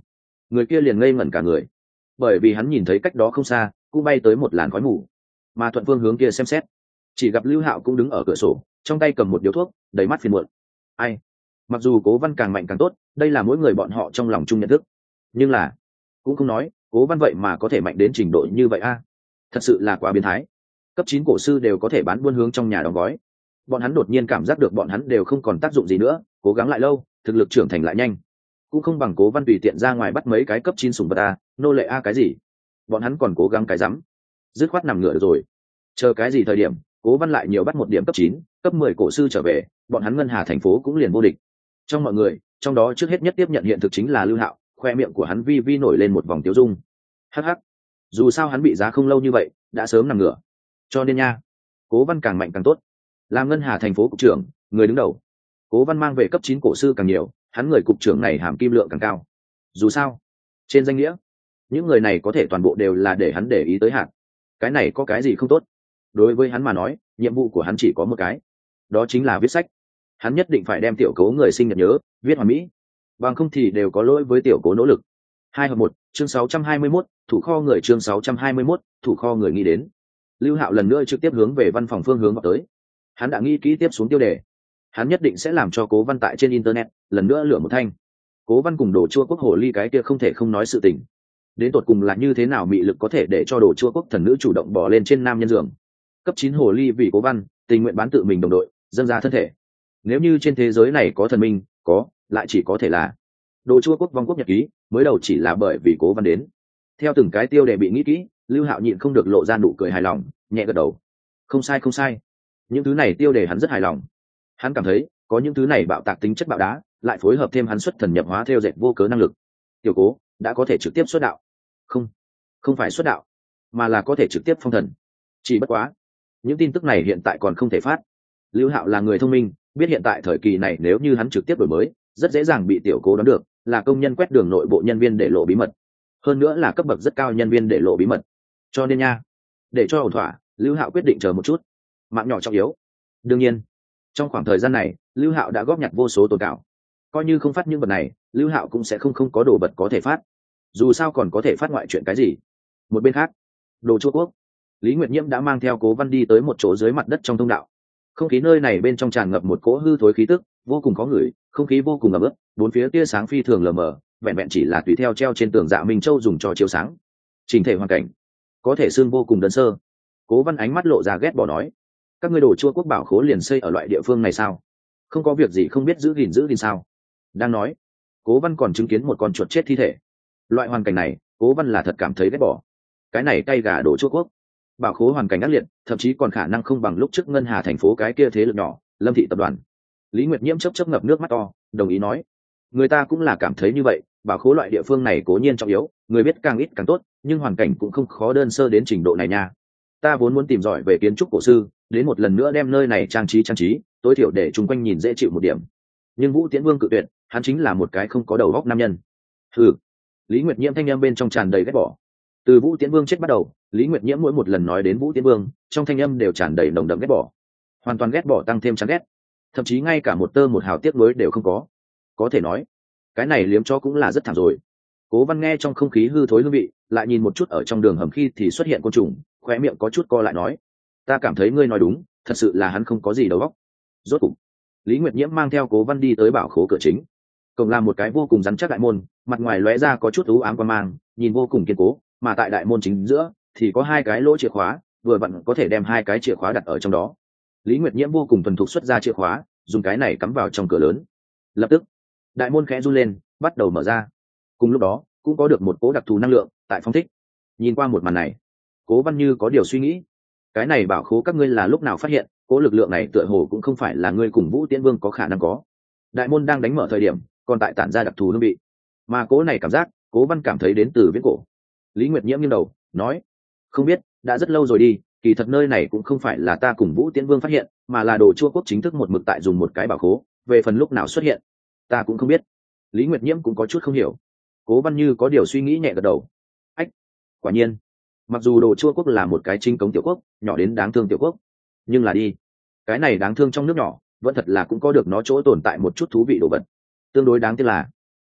người kia liền ngây ngẩn cả người, bởi vì hắn nhìn thấy cách đó không xa cũng bay tới một làn khói mù, mà thuận phương hướng kia xem xét, chỉ gặp Lưu Hạo cũng đứng ở cửa sổ, trong tay cầm một điếu thuốc, đầy mắt phiền muộn. Ai? Mặc dù Cố Văn càng mạnh càng tốt, đây là mỗi người bọn họ trong lòng chung nhận thức, nhưng là cũng không nói Cố Văn vậy mà có thể mạnh đến trình độ như vậy a, thật sự là quá biến thái. Cấp chín cổ sư đều có thể bán buôn hướng trong nhà đóng gói, bọn hắn đột nhiên cảm giác được bọn hắn đều không còn tác dụng gì nữa, cố gắng lại lâu, thực lực trưởng thành lại nhanh, cũng không bằng Cố Văn tùy tiện ra ngoài bắt mấy cái cấp chín sủng vật a, nô lệ a cái gì, bọn hắn còn cố gắng cái rắm, dứt khoát nằm ngửa được rồi. Chờ cái gì thời điểm Cố Văn lại nhiều bắt một điểm cấp chín, cấp mười cổ sư trở về, bọn hắn Ngân Hà thành phố cũng liền vô địch. Trong mọi người, trong đó trước hết nhất tiếp nhận hiện thực chính là Lưu Hạo, khoe miệng của hắn vi vi nổi lên một vòng tiêu dung. Hắc hắc, dù sao hắn bị giá không lâu như vậy, đã sớm nằm ngửa. Cho nên nha, Cố Văn càng mạnh càng tốt. Làm Ngân Hà thành phố cục trưởng, người đứng đầu, Cố Văn mang về cấp chín cổ sư càng nhiều, hắn người cục trưởng này hàm kim lượng càng cao. Dù sao, trên danh nghĩa, những người này có thể toàn bộ đều là để hắn để ý tới hạn. Cái này có cái gì không tốt? Đối với hắn mà nói, nhiệm vụ của hắn chỉ có một cái, đó chính là viết sách. Hắn nhất định phải đem tiểu Cố người sinh nhật nhớ viết hoàn mỹ, bằng không thì đều có lỗi với tiểu Cố nỗ lực. Hai hợp một, chương sáu trăm hai mươi mốt, thủ kho người, chương sáu trăm hai mươi mốt, thủ kho người nghĩ đến. Lưu Hạo lần nữa trực tiếp hướng về văn phòng phương hướng vào tới. Hắn đã nghĩ kỹ tiếp xuống tiêu đề, hắn nhất định sẽ làm cho Cố Văn tại trên internet lần nữa lửa một thanh. Cố Văn cùng Đồ Chua Quốc hồ ly cái kia không thể không nói sự tình, đến tột cùng là như thế nào mị lực có thể để cho Đồ Chua Quốc thần nữ chủ động bỏ lên trên nam nhân giường. Cấp chín hồ ly vì Cố Văn tình nguyện bán tự mình đồng đội, dâng ra thân thể. Nếu như trên thế giới này có thần minh, có lại chỉ có thể là Đồ Chua Quốc vong quốc nhật ký, mới đầu chỉ là bởi vì Cố Văn đến. Theo từng cái tiêu đề bị nghĩ kỹ, Lưu Hạo nhịn không được lộ ra nụ cười hài lòng, nhẹ gật đầu. Không sai không sai, những thứ này tiêu đề hắn rất hài lòng. Hắn cảm thấy có những thứ này bạo tạc tính chất bạo đá, lại phối hợp thêm hắn xuất thần nhập hóa theo dệt vô cớ năng lực, tiểu Cố đã có thể trực tiếp xuất đạo. Không, không phải xuất đạo, mà là có thể trực tiếp phong thần. Chỉ bất quá, những tin tức này hiện tại còn không thể phát. Lưu Hạo là người thông minh, biết hiện tại thời kỳ này nếu như hắn trực tiếp đổi mới, rất dễ dàng bị tiểu Cố đoán được là công nhân quét đường nội bộ nhân viên để lộ bí mật, hơn nữa là cấp bậc rất cao nhân viên để lộ bí mật. Cho nên nha, để cho ổn thỏa, Lưu Hạo quyết định chờ một chút, mạng nhỏ trọng yếu. Đương nhiên, trong khoảng thời gian này, Lưu Hạo đã góp nhặt vô số tồn cảo, coi như không phát những vật này, Lưu Hạo cũng sẽ không không có đồ vật có thể phát. Dù sao còn có thể phát ngoại chuyện cái gì. Một bên khác, Đồ Chua Quốc, Lý Nguyệt Nhiễm đã mang theo Cố Văn đi tới một chỗ dưới mặt đất trong thông đạo. Không khí nơi này bên trong tràn ngập một cỗ hư thối khí tức, vô cùng khó ngửi, không khí vô cùng ẩm ướt, bốn phía tia sáng phi thường lờ mờ, vẹn vẹn chỉ là tùy theo treo trên tường Dạ Minh Châu dùng cho chiếu sáng. Chỉnh thể hoàn cảnh có thể xương vô cùng đơn sơ. Cố Văn ánh mắt lộ ra ghét bỏ nói: các ngươi Đồ Chua Quốc bảo khố liền xây ở loại địa phương này sao? Không có việc gì không biết giữ gìn giữ gìn sao? Đang nói, Cố Văn còn chứng kiến một con chuột chết thi thể. Loại hoàn cảnh này, Cố Văn là thật cảm thấy ghét bỏ. Cái này cay gà Đồ Chua Quốc, bảo khố hoàn cảnh ác liệt, thậm chí còn khả năng không bằng lúc trước Ngân Hà thành phố cái kia thế lực nhỏ, Lâm thị tập đoàn. Lý Nguyệt Nhiễm chớp chớp ngập nước mắt to, đồng ý nói: người ta cũng là cảm thấy như vậy, bảo khố loại địa phương này cố nhiên trọng yếu, người biết càng ít càng tốt, nhưng hoàn cảnh cũng không khó đơn sơ đến trình độ này nha. Ta vốn muốn tìm giỏi về kiến trúc cổ sư, đến một lần nữa đem nơi này trang trí trang trí, tối thiểu để chung quanh nhìn dễ chịu một điểm. Nhưng Vũ Tiễn Vương cự tuyệt, hắn chính là một cái không có đầu óc nam nhân. Ừ. Lý Nguyệt Nhiễm thanh âm bên trong tràn đầy ghét bỏ. Từ Vũ Tiễn Vương chết bắt đầu, Lý Nguyệt Nhiễm mỗi một lần nói đến Vũ Tiễn Vương, trong thanh âm đều tràn đầy nồng đậm ghét bỏ, hoàn toàn ghét bỏ tăng thêm chán ghét, thậm chí ngay cả một tơ một hào tiếc nuối đều không có. Có thể nói, cái này liếm cho cũng là rất thảm rồi. Cố Văn nghe trong không khí hư thối hương vị, lại nhìn một chút ở trong đường hầm khi thì xuất hiện côn trùng, khóe miệng có chút co lại nói: ta cảm thấy ngươi nói đúng, thật sự là hắn không có gì đầu óc. Rốt cục, Lý Nguyệt Nhiễm mang theo Cố Văn đi tới bảo khố cửa chính. Cổng là một cái vô cùng rắn chắc đại môn, mặt ngoài lóe ra có chút u ám quang mang, nhìn vô cùng kiên cố, mà tại đại môn chính giữa thì có hai cái lỗ chìa khóa, vừa vặn có thể đem hai cái chìa khóa đặt ở trong đó. Lý Nguyệt Nhiễm vô cùng thuần thục xuất ra chìa khóa, dùng cái này cắm vào trong cửa lớn. Lập tức, đại môn khẽ run lên, bắt đầu mở ra. Cùng lúc đó, cũng có được một cỗ đặc thù năng lượng tại phong thích. Nhìn qua một màn này, Cố Văn như có điều suy nghĩ. Cái này bảo khố các ngươi là lúc nào phát hiện, cỗ lực lượng này tựa hồ cũng không phải là ngươi cùng Vũ Tiễn Vương có khả năng có. Đại môn đang đánh mở thời điểm, còn tại tản ra đặc thù hương vị. Mà cỗ này cảm giác, Cố Văn cảm thấy đến từ viễn cổ. Lý Nguyệt Nhiễm nghiêng đầu, nói: không biết, đã rất lâu rồi đi, kỳ thật nơi này cũng không phải là ta cùng Vũ Tiễn Vương phát hiện, mà là Đồ Chua Quốc chính thức một mực tại dùng một cái bảo khố, về phần lúc nào xuất hiện, ta cũng không biết. Lý Nguyệt Nhiễm cũng có chút không hiểu. Cố Văn như có điều suy nghĩ nhẹ gật đầu. Ách, quả nhiên, mặc dù Đồ Chua Quốc là một cái chính cống tiểu quốc, nhỏ đến đáng thương tiểu quốc, nhưng là đi, cái này đáng thương trong nước nhỏ, vẫn thật là cũng có được nó chỗ tồn tại một chút thú vị đồ vật. Tương đối đáng tiếc là,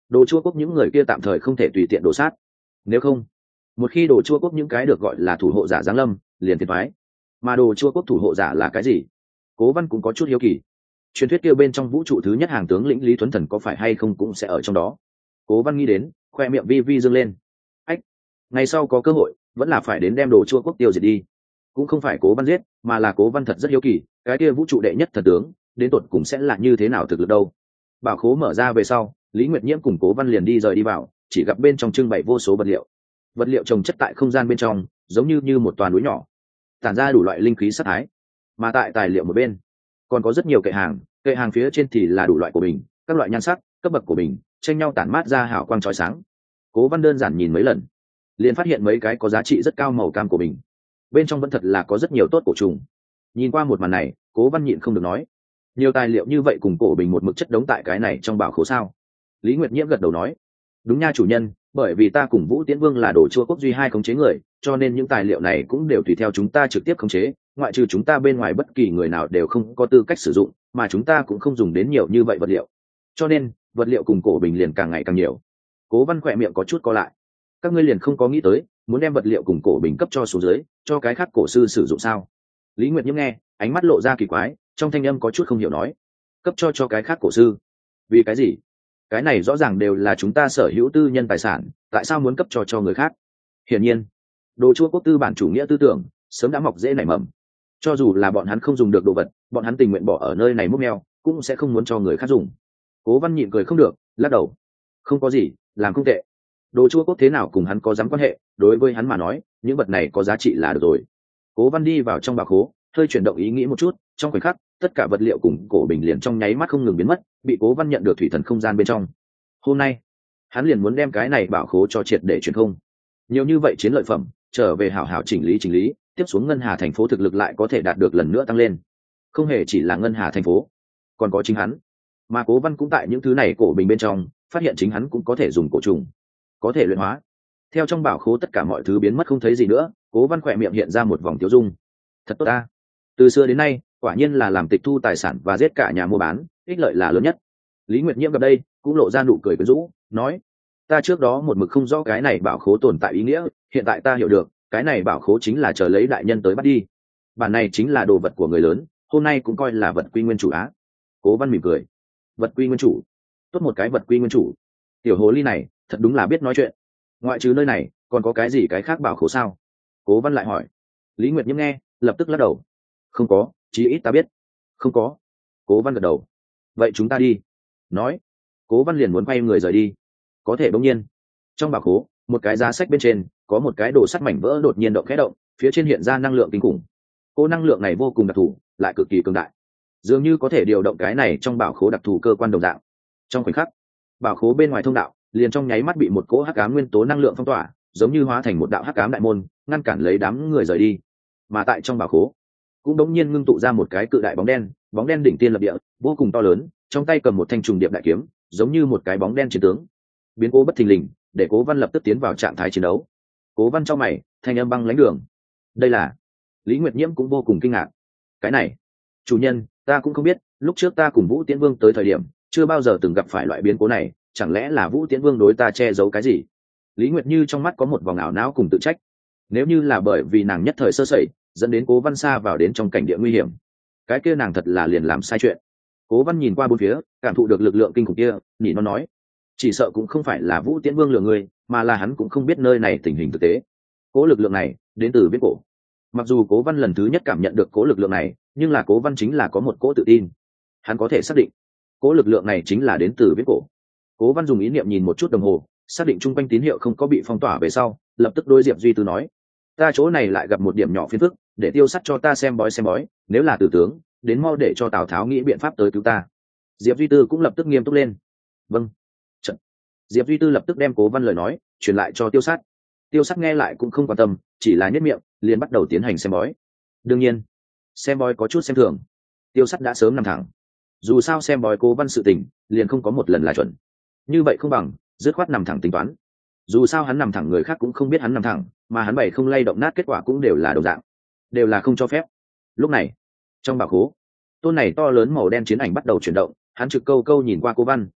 Đồ Chua Quốc những người kia tạm thời không thể tùy tiện đổ sát, nếu không, một khi Đồ Chua Quốc những cái được gọi là thủ hộ giả giáng lâm liền thiệt thoái. Mà Đồ Chua Quốc thủ hộ giả là cái gì? Cố Văn cũng có chút hiếu kỳ. Truyền thuyết kia bên trong vũ trụ thứ nhất hàng tướng lĩnh Lý Thuấn Thần có phải hay không cũng sẽ ở trong đó. Cố Văn nghĩ đến, khoe miệng vi vi dương lên. Ách, ngày sau có cơ hội vẫn là phải đến đem Đồ Chua Quốc tiêu diệt đi. Cũng không phải Cố Văn giết, mà là Cố Văn thật rất hiếu kỳ, cái kia vũ trụ đệ nhất thần tướng đến tột cùng sẽ là như thế nào thực lực đâu. Bảo khố mở ra về sau, Lý Nguyệt Nhiễm cùng Cố Văn liền đi rời đi vào, chỉ gặp bên trong trưng bày vô số vật liệu. Vật liệu trồng chất tại không gian bên trong, giống như như một toàn núi nhỏ, tản ra đủ loại linh khí sát thái. Mà tại tài liệu một bên, còn có rất nhiều kệ hàng, kệ hàng phía trên thì là đủ loại của bình, các loại nhan sắc, cấp bậc của bình, tranh nhau tản mát ra hào quang chói sáng. Cố Văn đơn giản nhìn mấy lần, liền phát hiện mấy cái có giá trị rất cao màu cam của bình. Bên trong vẫn thật là có rất nhiều tốt cổ trùng. Nhìn qua một màn này, Cố Văn nhịn không được nói, nhiều tài liệu như vậy cùng cổ bình một mực chất đống tại cái này trong bảo khố sao? Lý Nguyệt Nhiễm gật đầu nói, đúng nha chủ nhân, bởi vì ta cùng Vũ Tiễn Vương là Đồ Chua Quốc duy hai khống chế người, cho nên những tài liệu này cũng đều tùy theo chúng ta trực tiếp khống chế, ngoại trừ chúng ta bên ngoài bất kỳ người nào đều không có tư cách sử dụng, mà chúng ta cũng không dùng đến nhiều như vậy vật liệu, cho nên vật liệu cùng cổ bình liền càng ngày càng nhiều. Cố Văn khỏe miệng có chút co lại, các ngươi liền không có nghĩ tới muốn đem vật liệu cùng cổ bình cấp cho xuống dưới, cho cái khác cổ sư sử dụng sao? Lý Nguyệt Nhiễm nghe, ánh mắt lộ ra kỳ quái, trong thanh âm có chút không hiểu nói, cấp cho cho cái khác cổ sư? Vì cái gì? Cái này rõ ràng đều là chúng ta sở hữu tư nhân tài sản, tại sao muốn cấp cho cho người khác? Hiển nhiên, Đồ Chua Quốc tư bản chủ nghĩa tư tưởng sớm đã mọc rễ nảy mầm, cho dù là bọn hắn không dùng được đồ vật, bọn hắn tình nguyện bỏ ở nơi này múc meo, cũng sẽ không muốn cho người khác dùng. Cố Văn nhịn cười không được, lắc đầu, không có gì, làm không tệ. Đồ Chua Quốc thế nào cùng hắn có dám quan hệ, đối với hắn mà nói, những vật này có giá trị là được rồi. Cố Văn đi vào trong bảo khố, hơi chuyển động ý nghĩ một chút, trong khoảnh khắc, tất cả vật liệu cùng cổ bình liền trong nháy mắt không ngừng biến mất, bị Cố Văn nhận được thủy thần không gian bên trong. Hôm nay, hắn liền muốn đem cái này bảo khố cho triệt để truyền không. Nhiều như vậy chiến lợi phẩm, trở về hảo hảo chỉnh lý chỉnh lý, tiếp xuống Ngân Hà thành phố thực lực lại có thể đạt được lần nữa tăng lên. Không hề chỉ là Ngân Hà thành phố, còn có chính hắn. Mà Cố Văn cũng tại những thứ này cổ bình bên trong, phát hiện chính hắn cũng có thể dùng cổ trùng, có thể luyện hóa. Theo trong bảo khố tất cả mọi thứ biến mất không thấy gì nữa, Cố Văn khỏe miệng hiện ra một vòng tiêu dung. Thật tốt ta. Từ xưa đến nay, quả nhiên là làm tịch thu tài sản và giết cả nhà mua bán, ích lợi là lớn nhất. Lý Nguyệt Nhiễm gặp đây, cũng lộ ra nụ cười quyến rũ, nói, ta trước đó một mực không rõ cái này bảo khố tồn tại ý nghĩa, hiện tại ta hiểu được, cái này bảo khố chính là chờ lấy đại nhân tới bắt đi. Bản này chính là đồ vật của người lớn, hôm nay cũng coi là vật quy nguyên chủ á. Cố Văn mỉm cười, vật quy nguyên chủ, tốt một cái vật quy nguyên chủ. Tiểu hồ ly này thật đúng là biết nói chuyện. Ngoại trừ nơi này còn có cái gì cái khác bảo khố sao? Cố Văn lại hỏi. Lý Nguyệt Nhiễm nghe, lập tức lắc đầu, không có, chí ít ta biết không có. Cố Văn gật đầu, vậy chúng ta đi. Nói, Cố Văn liền muốn quay người rời đi. Có thể bỗng nhiên, trong bảo khố, một cái giá sách bên trên có một cái đồ sắt mảnh vỡ đột nhiên động khẽ động, phía trên hiện ra năng lượng kinh khủng. Cô năng lượng này vô cùng đặc thù, lại cực kỳ cường đại, dường như có thể điều động cái này trong bảo khố đặc thù cơ quan đồng dạng. Trong khoảnh khắc, bảo khố bên ngoài thông đạo liền trong nháy mắt bị một cỗ hắc ám nguyên tố năng lượng phong tỏa, giống như hóa thành một đạo hắc ám đại môn, ngăn cản lấy đám người rời đi. Mà tại trong bảo khố cũng đống nhiên ngưng tụ ra một cái cự đại bóng đen, bóng đen đỉnh tiên lập địa, vô cùng to lớn, trong tay cầm một thanh trùng điệp đại kiếm, giống như một cái bóng đen chiến tướng. Biến cố bất thình lình, để Cố Văn lập tức tiến vào trạng thái chiến đấu. Cố Văn trong mày, thanh âm băng lãnh đường. Đây là... Lý Nguyệt Nhiễm cũng vô cùng kinh ngạc. Cái này, chủ nhân, ta cũng không biết, lúc trước ta cùng Vũ Tiễn Vương tới thời điểm, chưa bao giờ từng gặp phải loại biến cố này, chẳng lẽ là Vũ Tiễn Vương đối ta che giấu cái gì? Lý Nguyệt Như trong mắt có một vòng ảo não cùng tự trách. Nếu như là bởi vì nàng nhất thời sơ sẩy, dẫn đến Cố Văn sa vào đến trong cảnh địa nguy hiểm, cái kia nàng thật là liền làm sai chuyện. Cố Văn nhìn qua bốn phía, cảm thụ được lực lượng kinh khủng kia, nhỉ nó nói, chỉ sợ cũng không phải là Vũ Tiễn Vương lừa người, mà là hắn cũng không biết nơi này tình hình thực tế. Cố lực lượng này đến từ viễn cổ. Mặc dù Cố Văn lần thứ nhất cảm nhận được cố lực lượng này, nhưng là Cố Văn chính là có một cố tự tin, hắn có thể xác định cố lực lượng này chính là đến từ viễn cổ. Cố Văn dùng ý niệm nhìn một chút đồng hồ, xác định chung quanh tín hiệu không có bị phong tỏa về sau, lập tức đối Diệp Duy Tư nói, ta chỗ này lại gặp một điểm nhỏ phiền phức, để tiêu sắt cho ta xem bói xem bói, nếu là tử tướng, đến mau để cho Tào Tháo nghĩ biện pháp tới cứu ta. Diệp Duy Tư cũng lập tức nghiêm túc lên. Vâng. Trận. Diệp Duy Tư lập tức đem Cố Văn lời nói truyền lại cho tiêu sát. Tiêu sát nghe lại cũng không quan tâm, chỉ là nhất miệng liền bắt đầu tiến hành xem bói. Đương nhiên, xem bói có chút xem thường. Tiêu sát đã sớm nằm thẳng. Dù sao xem bói Cố Văn sự tình, liền không có một lần là chuẩn. Như vậy không bằng dứt khoát nằm thẳng tính toán. Dù sao hắn nằm thẳng người khác cũng không biết hắn nằm thẳng, mà hắn bày không lay động nát kết quả cũng đều là đồng dạng, đều là không cho phép. Lúc này, trong bảo khố, tôn này to lớn màu đen chiến ảnh bắt đầu chuyển động, hắn trực câu câu nhìn qua Cố Văn,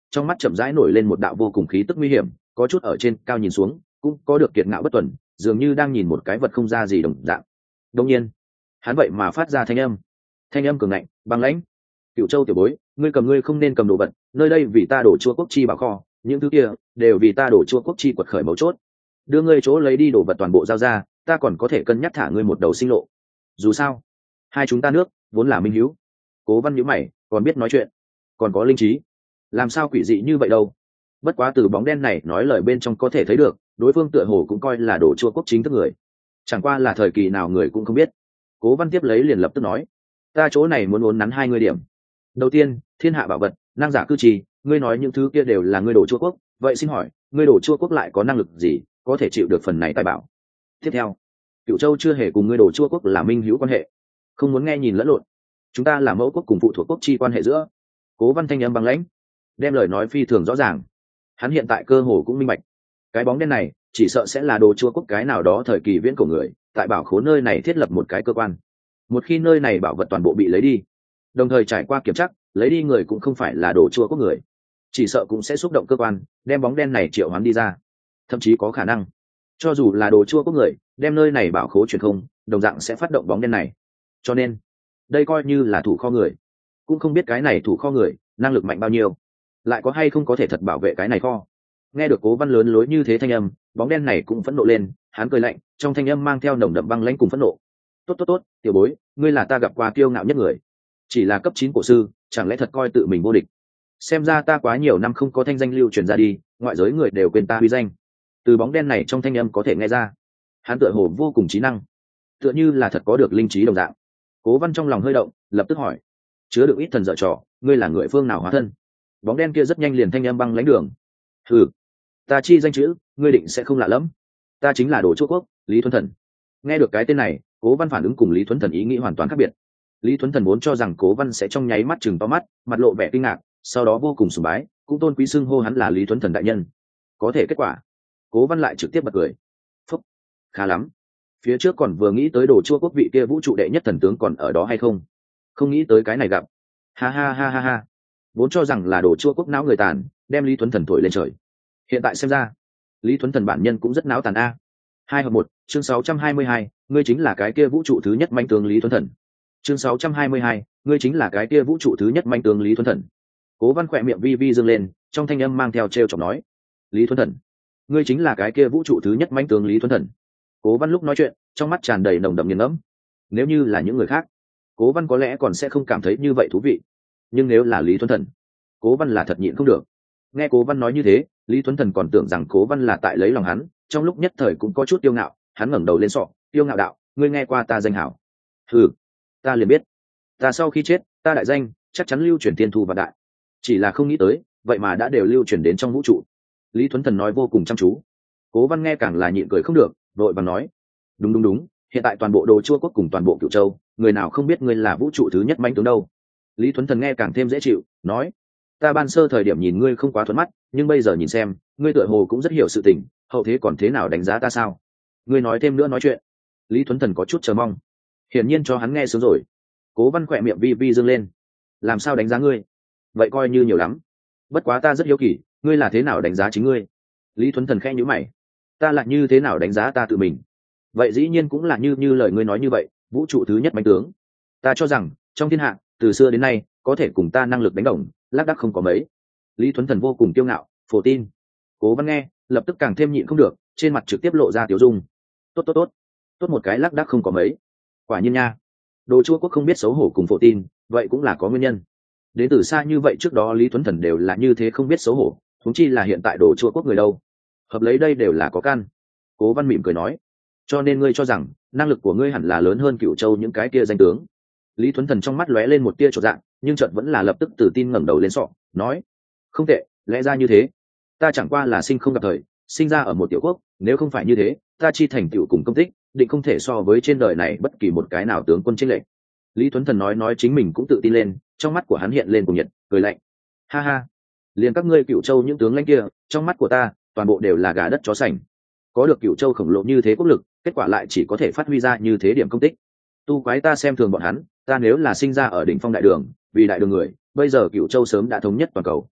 trong mắt chậm rãi nổi lên một đạo vô cùng khí tức nguy hiểm, có chút ở trên cao nhìn xuống cũng có được kiệt ngạo bất tuần, dường như đang nhìn một cái vật không ra gì đồng dạng. Đương nhiên hắn vậy mà phát ra thanh âm thanh âm cường ngạnh băng lãnh. Cựu Châu tiểu bối, ngươi cầm ngươi không nên cầm đồ vật, nơi đây vì ta đổ chua quốc chi bảo kho, những thứ kia đều vì ta đổ chua quốc chi quật khởi mấu chốt, đưa ngươi chỗ lấy đi đồ vật toàn bộ giao ra, ta còn có thể cân nhắc thả ngươi một đầu sinh lộ. Dù sao hai chúng ta nước vốn là minh hữu. Cố Văn nhíu mày, còn biết nói chuyện, còn có linh trí, làm sao quỷ dị như vậy đâu. Bất quá từ bóng đen này nói lời bên trong có thể thấy được, đối phương tựa hồ cũng coi là đổ chua quốc chính thức người, chẳng qua là thời kỳ nào người cũng không biết. Cố Văn tiếp lấy liền lập tức nói, ta chỗ này muốn uốn nắn hai ngươi điểm. Đầu tiên, thiên hạ bảo vật, năng giả cư trì, ngươi nói những thứ kia đều là ngươi đổ chua quốc, vậy xin hỏi ngươi đổ chua quốc lại có năng lực gì có thể chịu được phần này tài bảo? Tiếp theo, Cửu Châu chưa hề cùng ngươi đổ chua quốc là minh hữu quan hệ, không muốn nghe nhìn lẫn lộn, chúng ta là mẫu quốc cùng phụ thuộc quốc chi quan hệ giữa. Cố Văn thanh âm băng lãnh, đem lời nói phi thường rõ ràng. Hắn hiện tại cơ hồ cũng minh bạch, cái bóng đen này chỉ sợ sẽ là đồ chua quốc cái nào đó thời kỳ viễn cổ người tại bảo khố nơi này thiết lập một cái cơ quan. Một khi nơi này bảo vật toàn bộ bị lấy đi, đồng thời trải qua kiểm tra, lấy đi người cũng không phải là đồ chua quốc người, chỉ sợ cũng sẽ xúc động cơ quan đem bóng đen này triệu hoán đi ra. Thậm chí có khả năng cho dù là đồ chua quốc người đem nơi này bảo khố truyền không, đồng dạng sẽ phát động bóng đen này. Cho nên đây coi như là thủ kho người, cũng không biết cái này thủ kho người năng lực mạnh bao nhiêu, lại có hay không có thể thật bảo vệ cái này kho. Nghe được Cố Văn lớn lối như thế thanh âm, bóng đen này cũng phẫn nộ lên, hắn cười lạnh, trong thanh âm mang theo nồng đậm băng lãnh cùng phẫn nộ. Tốt tốt tốt, tiểu bối, ngươi là ta gặp qua kiêu ngạo nhất người, chỉ là cấp chín cổ sư, chẳng lẽ thật coi tự mình vô địch? Xem ra ta quá nhiều năm không có thanh danh lưu truyền ra đi, ngoại giới người đều quên ta uy danh. Từ bóng đen này trong thanh âm có thể nghe ra, hắn tựa hồ vô cùng trí năng, tựa như là thật có được linh trí đồng dạng. Cố Văn trong lòng hơi động, lập tức hỏi, chứa được ít thần dở trò, ngươi là người phương nào hóa thân? Bóng đen kia rất nhanh liền thanh âm băng lãnh đường. Hừ, ta chi danh chữ, ngươi định sẽ không lạ lẫm. Ta chính là đồ chua quốc Lý Thuấn Thần. Nghe được cái tên này, Cố Văn phản ứng cùng Lý Thuấn Thần ý nghĩ hoàn toàn khác biệt. Lý Thuấn Thần vốn cho rằng Cố Văn sẽ trong nháy mắt chừng to mắt, mặt lộ vẻ kinh ngạc, sau đó vô cùng sùng bái, cũng tôn quý xưng hô hắn là Lý Thuấn Thần đại nhân. Có thể kết quả, Cố Văn lại trực tiếp bật cười. Phúc, khá lắm. Phía trước còn vừa nghĩ tới đồ chua quốc vị kia vũ trụ đệ nhất thần tướng còn ở đó hay không, không nghĩ tới cái này gặp. Ha ha ha ha ha. Vốn cho rằng là đồ chua quốc não người tàn, đem Lý Thuấn Thần thổi lên trời. Hiện tại xem ra, Lý Thuấn Thần bản nhân cũng rất não tàn a. Hai hợp một, chương sáu trăm hai mươi hai, ngươi chính là cái kia vũ trụ thứ nhất manh tướng Lý Thuấn Thần. Chương sáu trăm hai mươi hai, ngươi chính là cái kia vũ trụ thứ nhất manh tướng Lý Thuấn Thần. Cố Văn khỏe miệng vi vi dương lên, trong thanh âm mang theo trêu chọc nói, Lý Thuấn Thần, ngươi chính là cái kia vũ trụ thứ nhất manh tướng Lý Thuấn Thần. Cố Văn lúc nói chuyện, trong mắt tràn đầy nồng đậm nghiền ngẫm. Nếu như là những người khác, Cố Văn có lẽ còn sẽ không cảm thấy như vậy thú vị, nhưng nếu là Lý Thuấn Thần, Cố Văn là thật nhịn không được. Nghe Cố Văn nói như thế, Lý Thuấn Thần còn tưởng rằng Cố Văn là tại lấy lòng hắn, trong lúc nhất thời cũng có chút tiêu ngạo, hắn ngẩng đầu lên sọ, tiêu ngạo đạo, ngươi nghe qua ta danh hảo? Hừ, ta liền biết, ta sau khi chết, ta đại danh chắc chắn lưu truyền thiên thu và đại, chỉ là không nghĩ tới, vậy mà đã đều lưu truyền đến trong vũ trụ. Lý Thuấn Thần nói vô cùng chăm chú. Cố Văn nghe càng là nhịn cười không được, vội vàng nói, đúng đúng đúng, hiện tại toàn bộ đồ chua quốc cùng toàn bộ Cửu Châu, người nào không biết ngươi là vũ trụ thứ nhất mãnh tướng đâu. Lý Thuấn Thần nghe càng thêm dễ chịu, nói, ta ban sơ thời điểm nhìn ngươi không quá thuận mắt, nhưng bây giờ nhìn xem, ngươi tựa hồ cũng rất hiểu sự tình, hậu thế còn thế nào đánh giá ta sao? Ngươi nói thêm nữa nói chuyện. Lý Thuấn Thần có chút chờ mong, hiển nhiên cho hắn nghe sướng rồi. Cố Văn khỏe miệng vi vi dương lên, làm sao đánh giá ngươi? Vậy coi như nhiều lắm, bất quá ta rất hiếu kỳ, ngươi là thế nào đánh giá chính ngươi? Lý Thuấn Thần khẽ nhíu mày, ta lại như thế nào đánh giá ta tự mình? Vậy dĩ nhiên cũng là như như lời ngươi nói như vậy, vũ trụ thứ nhất mãnh tướng. Ta cho rằng trong thiên hạ, từ xưa đến nay, có thể cùng ta năng lực đánh đồng, lác đác không có mấy. Lý Thuấn Thần vô cùng kiêu ngạo, phổ tin. Cố Văn nghe, lập tức càng thêm nhịn không được, trên mặt trực tiếp lộ ra tiểu dung. Tốt tốt tốt, tốt một cái lác đác không có mấy. Quả nhiên nha, đồ chua quốc không biết xấu hổ cùng phổ tin, vậy cũng là có nguyên nhân. Đến từ xa như vậy trước đó Lý Thuấn Thần đều là như thế không biết xấu hổ, huống chi là hiện tại đồ chua quốc người đâu. Hợp lấy đây đều là có căn. Cố Văn mỉm cười nói, cho nên ngươi cho rằng năng lực của ngươi hẳn là lớn hơn Cửu Châu những cái kia danh tướng. Lý Thuấn Thần trong mắt lóe lên một tia chột dạ, nhưng chợt vẫn là lập tức tự tin ngẩng đầu lên sọ, nói, không tệ, lẽ ra như thế. Ta chẳng qua là sinh không gặp thời, sinh ra ở một tiểu quốc, nếu không phải như thế, ta chi thành tựu cùng công tích, định không thể so với trên đời này bất kỳ một cái nào tướng quân chênh lệch. Lý Thuấn Thần nói nói chính mình cũng tự tin lên, trong mắt của hắn hiện lên cuồng nhiệt, cười lạnh, ha ha, liền các ngươi Cửu Châu những tướng lãnh kia, trong mắt của ta, toàn bộ đều là gà đất chó sành. Có được Cửu Châu khổng lồ như thế quốc lực, kết quả lại chỉ có thể phát huy ra như thế điểm công tích. Tu quái ta xem thường bọn hắn, ta nếu là sinh ra ở đỉnh phong đại đường, vì đại đường người, bây giờ Cửu Châu sớm đã thống nhất toàn cầu.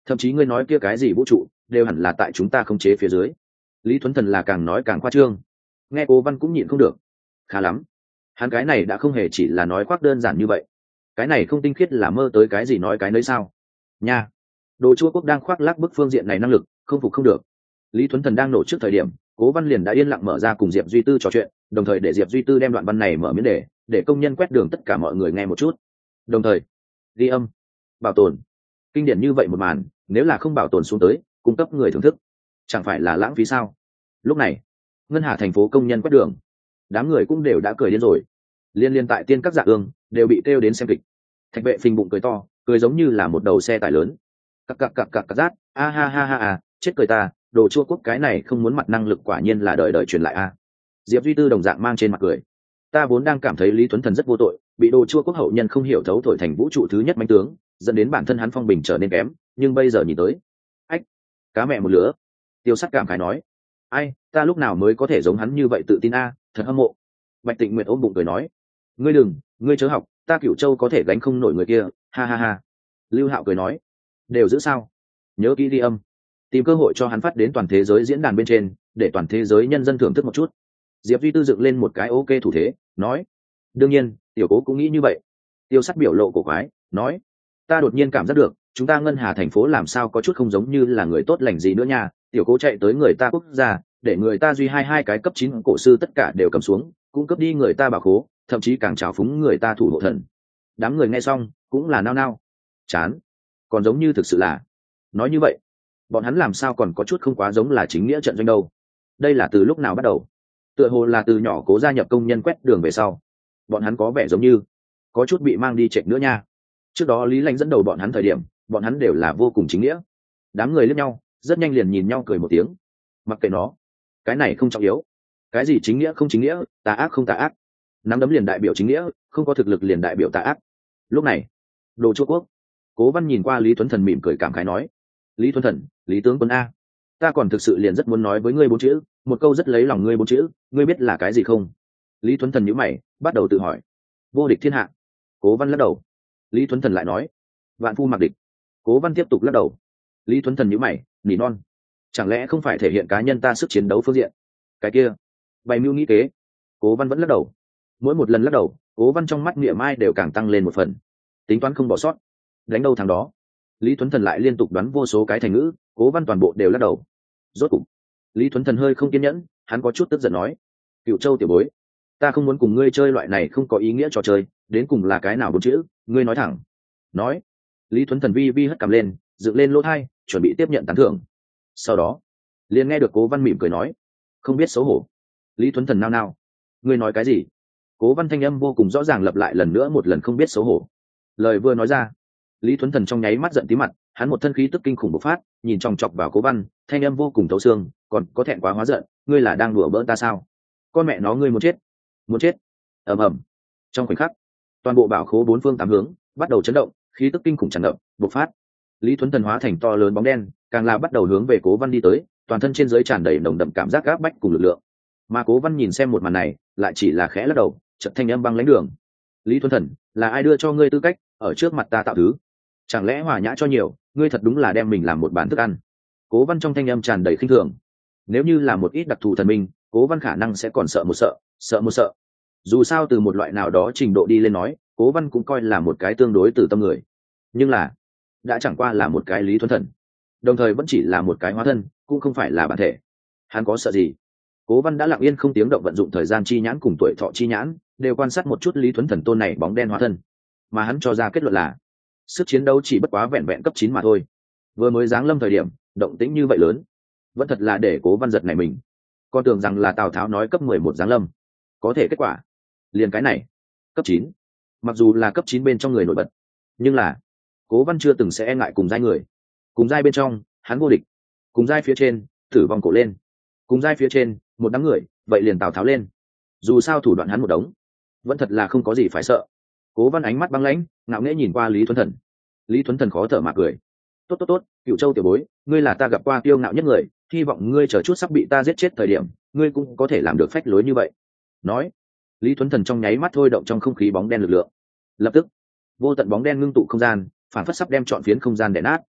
thậm chí ngươi nói kia cái gì vũ trụ đều hẳn là tại chúng ta khống chế phía dưới. Lý Thuấn Thần là càng nói càng khoa trương, nghe Cố Văn cũng nhịn không được. Khá lắm, hắn cái này đã không hề chỉ là nói khoác đơn giản như vậy, cái này không tinh khiết là mơ tới cái gì nói cái nấy sao nha. Đồ Chua Quốc đang khoác lác bức phương diện này năng lực, không phục không được. Lý Thuấn Thần đang nổ trước thời điểm, Cố Văn liền đã yên lặng mở ra cùng Diệp Duy Tư trò chuyện, đồng thời để Diệp Duy Tư đem đoạn văn này mở miếng để để công nhân quét đường tất cả mọi người nghe một chút, đồng thời ghi âm bảo tồn. Kinh điển như vậy một màn, nếu là không bảo tồn xuống tới cung cấp người thưởng thức, chẳng phải là lãng phí sao? Lúc này ngân hà thành phố công nhân quét đường, đám người cũng đều đã cười điên rồi. Liên liên tại tiên các dạ ương đều bị kêu đến xem kịch. Thạch Vệ phình bụng cười to, cười giống như là một đầu xe tải lớn. Cặc cặc cặc cặc cặc rát, a ha ha ha à, chết cười ta, Đồ Chua Quốc cái này không muốn mặt năng lực quả nhiên là đời đời truyền lại a. Diệp Duy Tư đồng dạng mang trên mặt cười. Ta vốn đang cảm thấy Lý Tuấn Thần rất vô tội, bị Đồ Chua Quốc hậu nhân không hiểu thấu thổi thành vũ trụ thứ nhất mãnh tướng, dẫn đến bản thân hắn phong bình trở nên kém, nhưng bây giờ nhìn tới, ách, cá mẹ một lứa. Tiêu Sắt cảm khái nói, ai, ta lúc nào mới có thể giống hắn như vậy tự tin a, thật hâm mộ. Bạch Tịnh Nguyệt ôm bụng cười nói, ngươi đừng, ngươi chớ học, ta Cửu Châu có thể gánh không nổi người kia, ha ha ha. Lưu Hạo cười nói, đều giữ sao? Nhớ kỹ đi âm, tìm cơ hội cho hắn phát đến toàn thế giới diễn đàn bên trên, để toàn thế giới nhân dân thưởng thức một chút. Diệp Duy Tư dựng lên một cái ok thủ thế, nói, đương nhiên, tiểu Cố cũng nghĩ như vậy. Tiêu Sắt biểu lộ cổ quái, nói, ta đột nhiên cảm giác được, chúng ta ngân hà thành phố làm sao có chút không giống như là người tốt lành gì nữa nha. Tiểu Cố chạy tới người ta quốc gia, để người ta duy hai hai cái cấp chín cổ sư tất cả đều cầm xuống, cũng cấp đi người ta bảo khố, thậm chí càng trào phúng người ta thủ hộ thần. Đám người nghe xong cũng là nao nao, chán, còn giống như thực sự là, nói như vậy bọn hắn làm sao còn có chút không quá giống là chính nghĩa trận doanh đâu. Đây là từ lúc nào bắt đầu? Tựa hồ là từ nhỏ Cố gia nhập công nhân quét đường về sau, bọn hắn có vẻ giống như có chút bị mang đi chệch nữa nha. Trước đó Lý Lãnh dẫn đầu bọn hắn thời điểm, bọn hắn đều là vô cùng chính nghĩa. Đám người liếc nhau, rất nhanh liền nhìn nhau cười một tiếng. Mặc kệ nó, cái này không trọng yếu. Cái gì chính nghĩa không chính nghĩa, tà ác không tà ác, nắm đấm liền đại biểu chính nghĩa, không có thực lực liền đại biểu tà ác. Lúc này, Đồ Chua Quốc, Cố Văn nhìn qua Lý Tuấn Thần mỉm cười cảm khái nói, Lý Tuấn Thần, Lý tướng quân a, ta còn thực sự liền rất muốn nói với ngươi bốn chữ, một câu rất lấy lòng ngươi bốn chữ, ngươi biết là cái gì không? Lý Tuấn Thần nhíu mày, bắt đầu tự hỏi. Vô địch thiên hạ. Cố Văn lắc đầu. Lý Tuấn Thần lại nói, vạn phu mặc địch. Cố Văn tiếp tục lắc đầu. Lý Tuấn Thần nhíu mày, nỉ non, chẳng lẽ không phải thể hiện cá nhân ta sức chiến đấu phương diện? Cái kia, bày mưu nghĩ kế. Cố Văn vẫn lắc đầu. Mỗi một lần lắc đầu, Cố Văn trong mắt niệm mai đều càng tăng lên một phần. Tính toán không bỏ sót, đánh đâu thằng đó. Lý Tuấn Thần lại liên tục đoán vô số cái thành ngữ, Cố Văn toàn bộ đều lắc đầu. Rốt cục, Lý Tuấn Thần hơi không kiên nhẫn, hắn có chút tức giận nói, Cửu Châu tiểu bối, ta không muốn cùng ngươi chơi loại này không có ý nghĩa trò chơi, đến cùng là cái nào bốn chữ, ngươi nói thẳng. Nói. Lý Tuấn Thần vi vi hất cằm lên, dựng lên lỗ thai, chuẩn bị tiếp nhận tán thưởng. Sau đó, liền nghe được Cố Văn mỉm cười nói, không biết xấu hổ. Lý Tuấn Thần nao nao, ngươi nói cái gì? Cố Văn thanh âm vô cùng rõ ràng lặp lại lần nữa một lần, không biết xấu hổ. Lời vừa nói ra, Lý Tuấn Thần trong nháy mắt giận tí mặt, hắn một thân khí tức kinh khủng bộc phát, nhìn chòng chọc vào Cố Văn, thanh âm vô cùng thấu xương, còn có thẹn quá hóa giận, ngươi là đang đùa bỡn ta sao? Con mẹ nó ngươi muốn chết, muốn chết. Ầm ầm. Trong khoảnh khắc, toàn bộ bảo khố bốn phương tám hướng bắt đầu chấn động, khí tức kinh khủng tràn ngập, bộc phát. Lý Tuấn Thần hóa thành to lớn bóng đen, càng là bắt đầu hướng về Cố Văn đi tới, toàn thân trên dưới tràn đầy nồng đậm cảm giác áp bách cùng lực lượng. Mà Cố Văn nhìn xem một màn này, lại chỉ là khẽ lắc đầu, chợt thanh âm băng lãnh đường. Lý Tuấn Thần, là ai đưa cho ngươi tư cách ở trước mặt ta tạo thứ? Chẳng lẽ hòa nhã cho nhiều, ngươi thật đúng là đem mình làm một bản thức ăn. Cố Văn trong thanh âm tràn đầy khinh thường. Nếu như là một ít đặc thù thần minh, Cố Văn khả năng sẽ còn sợ một sợ, sợ một sợ. Dù sao từ một loại nào đó trình độ đi lên nói, Cố Văn cũng coi là một cái tương đối từ tâm người. Nhưng là, đã chẳng qua là một cái Lý Tuấn Thần, đồng thời vẫn chỉ là một cái hóa thân, cũng không phải là bản thể. Hắn có sợ gì? Cố Văn đã lặng yên không tiếng động vận dụng thời gian chi nhãn cùng tuổi thọ chi nhãn, đều quan sát một chút Lý Tuấn Thần tôn này bóng đen hóa thân, mà hắn cho ra kết luận là sức chiến đấu chỉ bất quá vẹn vẹn cấp chín mà thôi. Vừa mới giáng lâm thời điểm, động tĩnh như vậy lớn, vẫn thật là để Cố Văn giật này mình. Con tưởng rằng là Tào Tháo nói cấp mười một giáng lâm, có thể kết quả liền cái này, cấp chín. Mặc dù là cấp chín bên trong người nổi bật, nhưng là Cố Văn chưa từng sẽ e ngại cùng giai người. Cùng giai bên trong, hắn vô địch. Cùng giai phía trên, tử vong cổ lên. Cùng giai phía trên, một đám người, vậy liền Tào Tháo lên. Dù sao thủ đoạn hắn một đống, vẫn thật là không có gì phải sợ. Cố Văn ánh mắt băng lãnh, ngạo nghễ nhìn qua Lý Tuấn Thần. Lý Tuấn Thần khó thở mà cười. Tốt tốt tốt, Cửu Châu tiểu bối, ngươi là ta gặp qua kiêu ngạo nhất người, hy vọng ngươi chờ chút sắp bị ta giết chết thời điểm, ngươi cũng có thể làm được phách lối như vậy. Nói, Lý Tuấn Thần trong nháy mắt thôi động trong không khí bóng đen lực lượng. Lập tức, vô tận bóng đen ngưng tụ không gian, phản phất sắp đem trọn phiến không gian đè nát.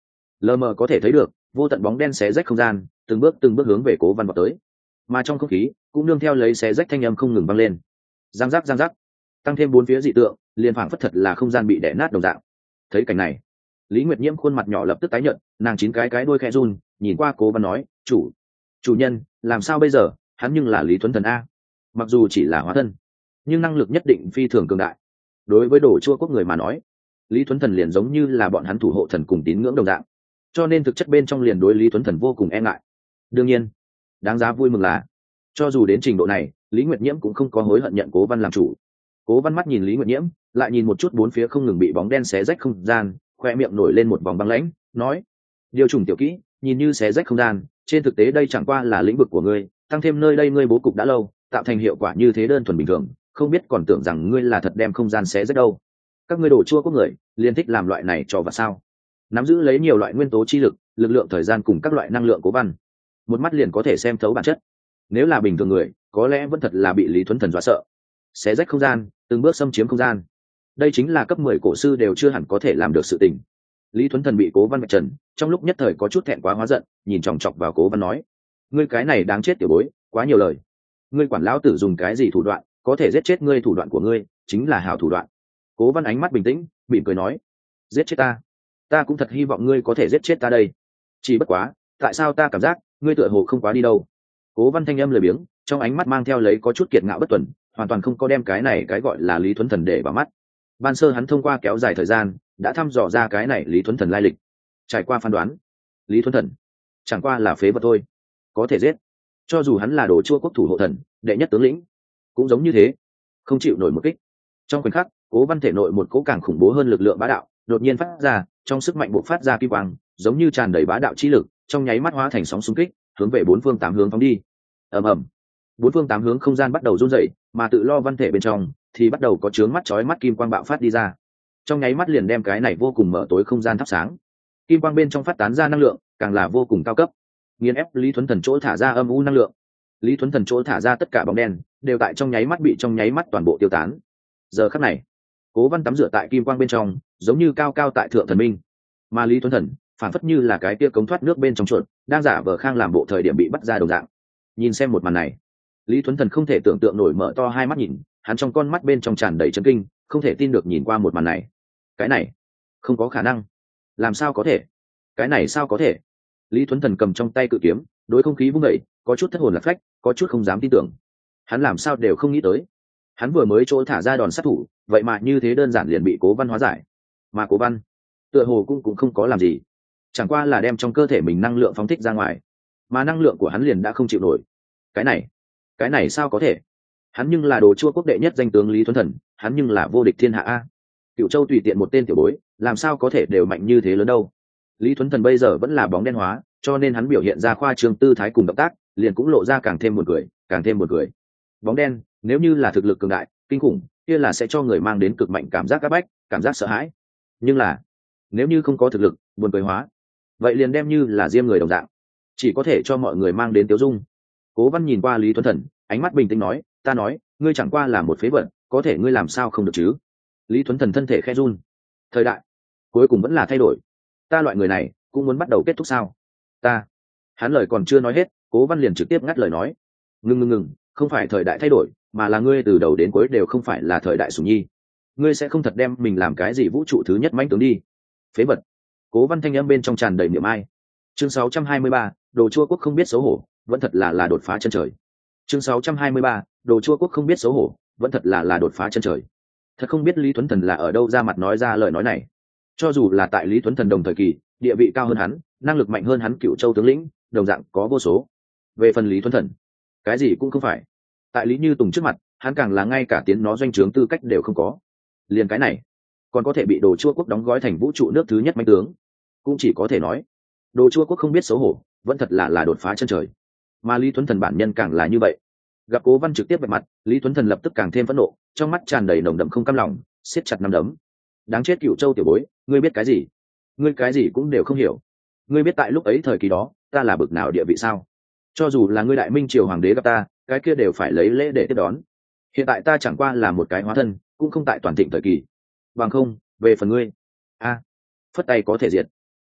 lờ mờ có thể thấy được vô tận bóng đen xé rách không gian, từng bước từng bước hướng về Cố Văn vào tới, mà trong không khí cũng nương theo lấy xé rách thanh âm không ngừng vang lên. Giang giác giang giác, tăng thêm bốn phía dị tượng, liền phảng phất thật là không gian bị đè nát đồng dạng. Thấy cảnh này, Lý Nguyệt Nhiễm khuôn mặt nhỏ lập tức tái nhợt, nàng chín cái cái đuôi khẽ run, nhìn qua Cố Văn nói, chủ chủ nhân, làm sao bây giờ? Hắn nhưng là Lý Tuấn Thần a, mặc dù chỉ là hóa thân, nhưng năng lực nhất định phi thường cường đại. Đối với Đồ Chua quốc người mà nói, Lý Tuấn Thần liền giống như là bọn hắn thủ hộ thần cùng tín ngưỡng đồng dạng, cho nên thực chất bên trong liền đối Lý Tuấn Thần vô cùng e ngại. Đương nhiên, đáng giá vui mừng là, cho dù đến trình độ này, Lý Nguyệt Nhiễm cũng không có hối hận nhận Cố Văn làm chủ. Cố Văn mắt nhìn Lý Nguyệt Nhiễm, lại nhìn một chút bốn phía không ngừng bị bóng đen xé rách không gian, khoe miệng nổi lên một vòng băng lãnh, nói: điều trùng tiểu kỹ, nhìn như xé rách không gian, trên thực tế đây chẳng qua là lĩnh vực của ngươi, tăng thêm nơi đây ngươi bố cục đã lâu, tạo thành hiệu quả như thế đơn thuần bình thường, không biết còn tưởng rằng ngươi là thật đem không gian xé rách đâu. Các ngươi Đồ Chua quốc người liền thích làm loại này cho và sao? Nắm giữ lấy nhiều loại nguyên tố chi lực, lực lượng thời gian cùng các loại năng lượng Cố Văn, một mắt liền có thể xem thấu bản chất. Nếu là bình thường người, có lẽ vẫn thật là bị Lý Tuấn Thần dọa sợ. Xé rách không gian, từng bước xâm chiếm không gian, đây chính là cấp mười cổ sư đều chưa hẳn có thể làm được sự tình. Lý Tuấn Thần bị Cố Văn vạch trần, trong lúc nhất thời có chút thẹn quá hóa giận, nhìn chòng chọc vào Cố Văn nói: ngươi cái này đáng chết tiểu bối, quá nhiều lời. Ngươi quản lão tử dùng cái gì thủ đoạn, có thể giết chết ngươi, thủ đoạn của ngươi chính là hảo thủ đoạn. Cố Văn ánh mắt bình tĩnh, mỉm cười nói: giết chết ta? Ta cũng thật hy vọng ngươi có thể giết chết ta đây. Chỉ bất quá, tại sao ta cảm giác ngươi tựa hồ không quá đi đâu? Cố Văn thanh âm lười biếng, trong ánh mắt mang theo lấy có chút kiệt ngạo bất tuần, hoàn toàn không có đem cái này cái gọi là Lý Tuấn Thần để vào mắt. Ban sơ hắn thông qua kéo dài thời gian đã thăm dò ra cái này Lý Tuấn Thần lai lịch. Trải qua phán đoán, Lý Tuấn Thần chẳng qua là phế vật thôi, có thể giết. Cho dù hắn là Đồ Chua quốc thủ hộ thần, đệ nhất tướng lĩnh, cũng giống như thế, không chịu nổi một kích. Trong khoảnh khắc, Cố Văn thể nội một cỗ càng khủng bố hơn lực lượng bá đạo đột nhiên phát ra, trong sức mạnh bộc phát ra kim quang, giống như tràn đầy bá đạo chi lực, trong nháy mắt hóa thành sóng xung kích, hướng về bốn phương tám hướng phóng đi. Ầm ầm, bốn phương tám hướng không gian bắt đầu run rẩy, mà tự lo văn thể bên trong thì bắt đầu có chướng mắt chói mắt kim quang bạo phát đi ra, trong nháy mắt liền đem cái này vô cùng mở tối không gian thắp sáng. Kim quang bên trong phát tán ra năng lượng càng là vô cùng cao cấp, nghiền ép Lý Tuấn Thần chỗ thả ra âm u năng lượng. Lý Tuấn Thần chỗ thả ra tất cả bóng đen đều tại trong nháy mắt bị trong nháy mắt toàn bộ tiêu tán. Giờ khắc này, Cố Văn tắm rửa tại kim quang bên trong, giống như cao cao tại thượng thần minh, mà Lý Tuấn Thần phản phất như là cái tia cống thoát nước bên trong chuột, đang giả vờ khang làm bộ thời điểm bị bắt ra đồng dạng. Nhìn xem một màn này, Lý Tuấn Thần không thể tưởng tượng nổi, mở to hai mắt nhìn, hắn trong con mắt bên trong tràn đầy chấn kinh, không thể tin được nhìn qua một màn này. Cái này không có khả năng, làm sao có thể? Cái này sao có thể? Lý Tuấn Thần cầm trong tay cự kiếm, đối không khí vung dậy, có chút thất hồn lạc phách, có chút không dám tin tưởng. Hắn làm sao đều không nghĩ tới, hắn vừa mới chỗ thả ra đòn sát thủ, vậy mà như thế đơn giản liền bị Cố Văn hóa giải. Mà Cố Văn tựa hồ cũng cũng không có làm gì, chẳng qua là đem trong cơ thể mình năng lượng phóng thích ra ngoài, mà năng lượng của hắn liền đã không chịu nổi. Cái này, cái này sao có thể? Hắn nhưng là Đồ Chua quốc đệ nhất danh tướng Lý Tuấn Thần, hắn nhưng là vô địch thiên hạ a. Cựu Châu tùy tiện một tên tiểu bối, làm sao có thể đều mạnh như thế lớn đâu? Lý Tuấn Thần bây giờ vẫn là bóng đen hóa, cho nên hắn biểu hiện ra khoa trương tư thái cùng động tác, liền cũng lộ ra càng thêm buồn cười, càng thêm buồn cười. Bóng đen, nếu như là thực lực cường đại, kinh khủng, kia là sẽ cho người mang đến cực mạnh cảm giác áp bách, cảm giác sợ hãi. Nhưng là, nếu như không có thực lực, buồn cười hóa, vậy liền đem như là diêm người đồng dạng, chỉ có thể cho mọi người mang đến tiêu dung. Cố Văn nhìn qua Lý Tuấn Thần, ánh mắt bình tĩnh nói: ta nói, ngươi chẳng qua là một phế vật, có thể ngươi làm sao không được chứ? Lý Tuấn Thần thân thể khẽ run. Thời đại cuối cùng vẫn là thay đổi, ta loại người này cũng muốn bắt đầu kết thúc sao? Ta, hắn lời còn chưa nói hết, Cố Văn liền trực tiếp ngắt lời nói: ngừng ngừng ngừng, không phải thời đại thay đổi, mà là ngươi từ đầu đến cuối đều không phải là thời đại sủng nhi. Ngươi sẽ không thật đem mình làm cái gì vũ trụ thứ nhất mãnh tướng đi? Phế vật. Cố Văn thanh âm bên trong tràn đầy niềm ai. Chương sáu trăm hai mươi ba, Đồ Chua quốc không biết xấu hổ, vẫn thật là là đột phá chân trời. Chương sáu trăm hai mươi ba, Đồ Chua quốc không biết xấu hổ, vẫn thật là là đột phá chân trời. Thật không biết Lý Tuấn Thần là ở đâu ra mặt nói ra lời nói này. Cho dù là tại Lý Tuấn Thần đồng thời kỳ, địa vị cao hơn hắn, năng lực mạnh hơn hắn Cựu Châu tướng lĩnh, đồng dạng có vô số. Về phần Lý Tuấn Thần, cái gì cũng không phải. Tại Lý Như Tùng trước mặt, hắn càng là ngay cả tiếng nó doanh trướng tư cách đều không có. Liền cái này, còn có thể bị Đồ Chua quốc đóng gói thành vũ trụ nước thứ nhất mãnh tướng, cũng chỉ có thể nói Đồ Chua quốc không biết xấu hổ, vẫn thật là là đột phá chân trời. Mà Lý Tuấn Thần bản nhân càng là như vậy. Gặp Cố Văn trực tiếp bạch mặt, Lý Tuấn Thần lập tức càng thêm phẫn nộ, trong mắt tràn đầy nồng đậm không cam lòng, siết chặt nắm đấm. Đáng chết Cựu Châu tiểu bối, ngươi biết cái gì? Ngươi cái gì cũng đều không hiểu. Ngươi biết tại lúc ấy thời kỳ đó, ta là bực nào địa vị sao? Cho dù là ngươi Đại Minh triều hoàng đế gặp ta, cái kia đều phải lấy lễ để tiếp đón. Hiện tại ta chẳng qua là một cái hóa thân, cũng không tại toàn thịnh thời kỳ. Bằng không, về phần ngươi, a, phất tay có thể diệt.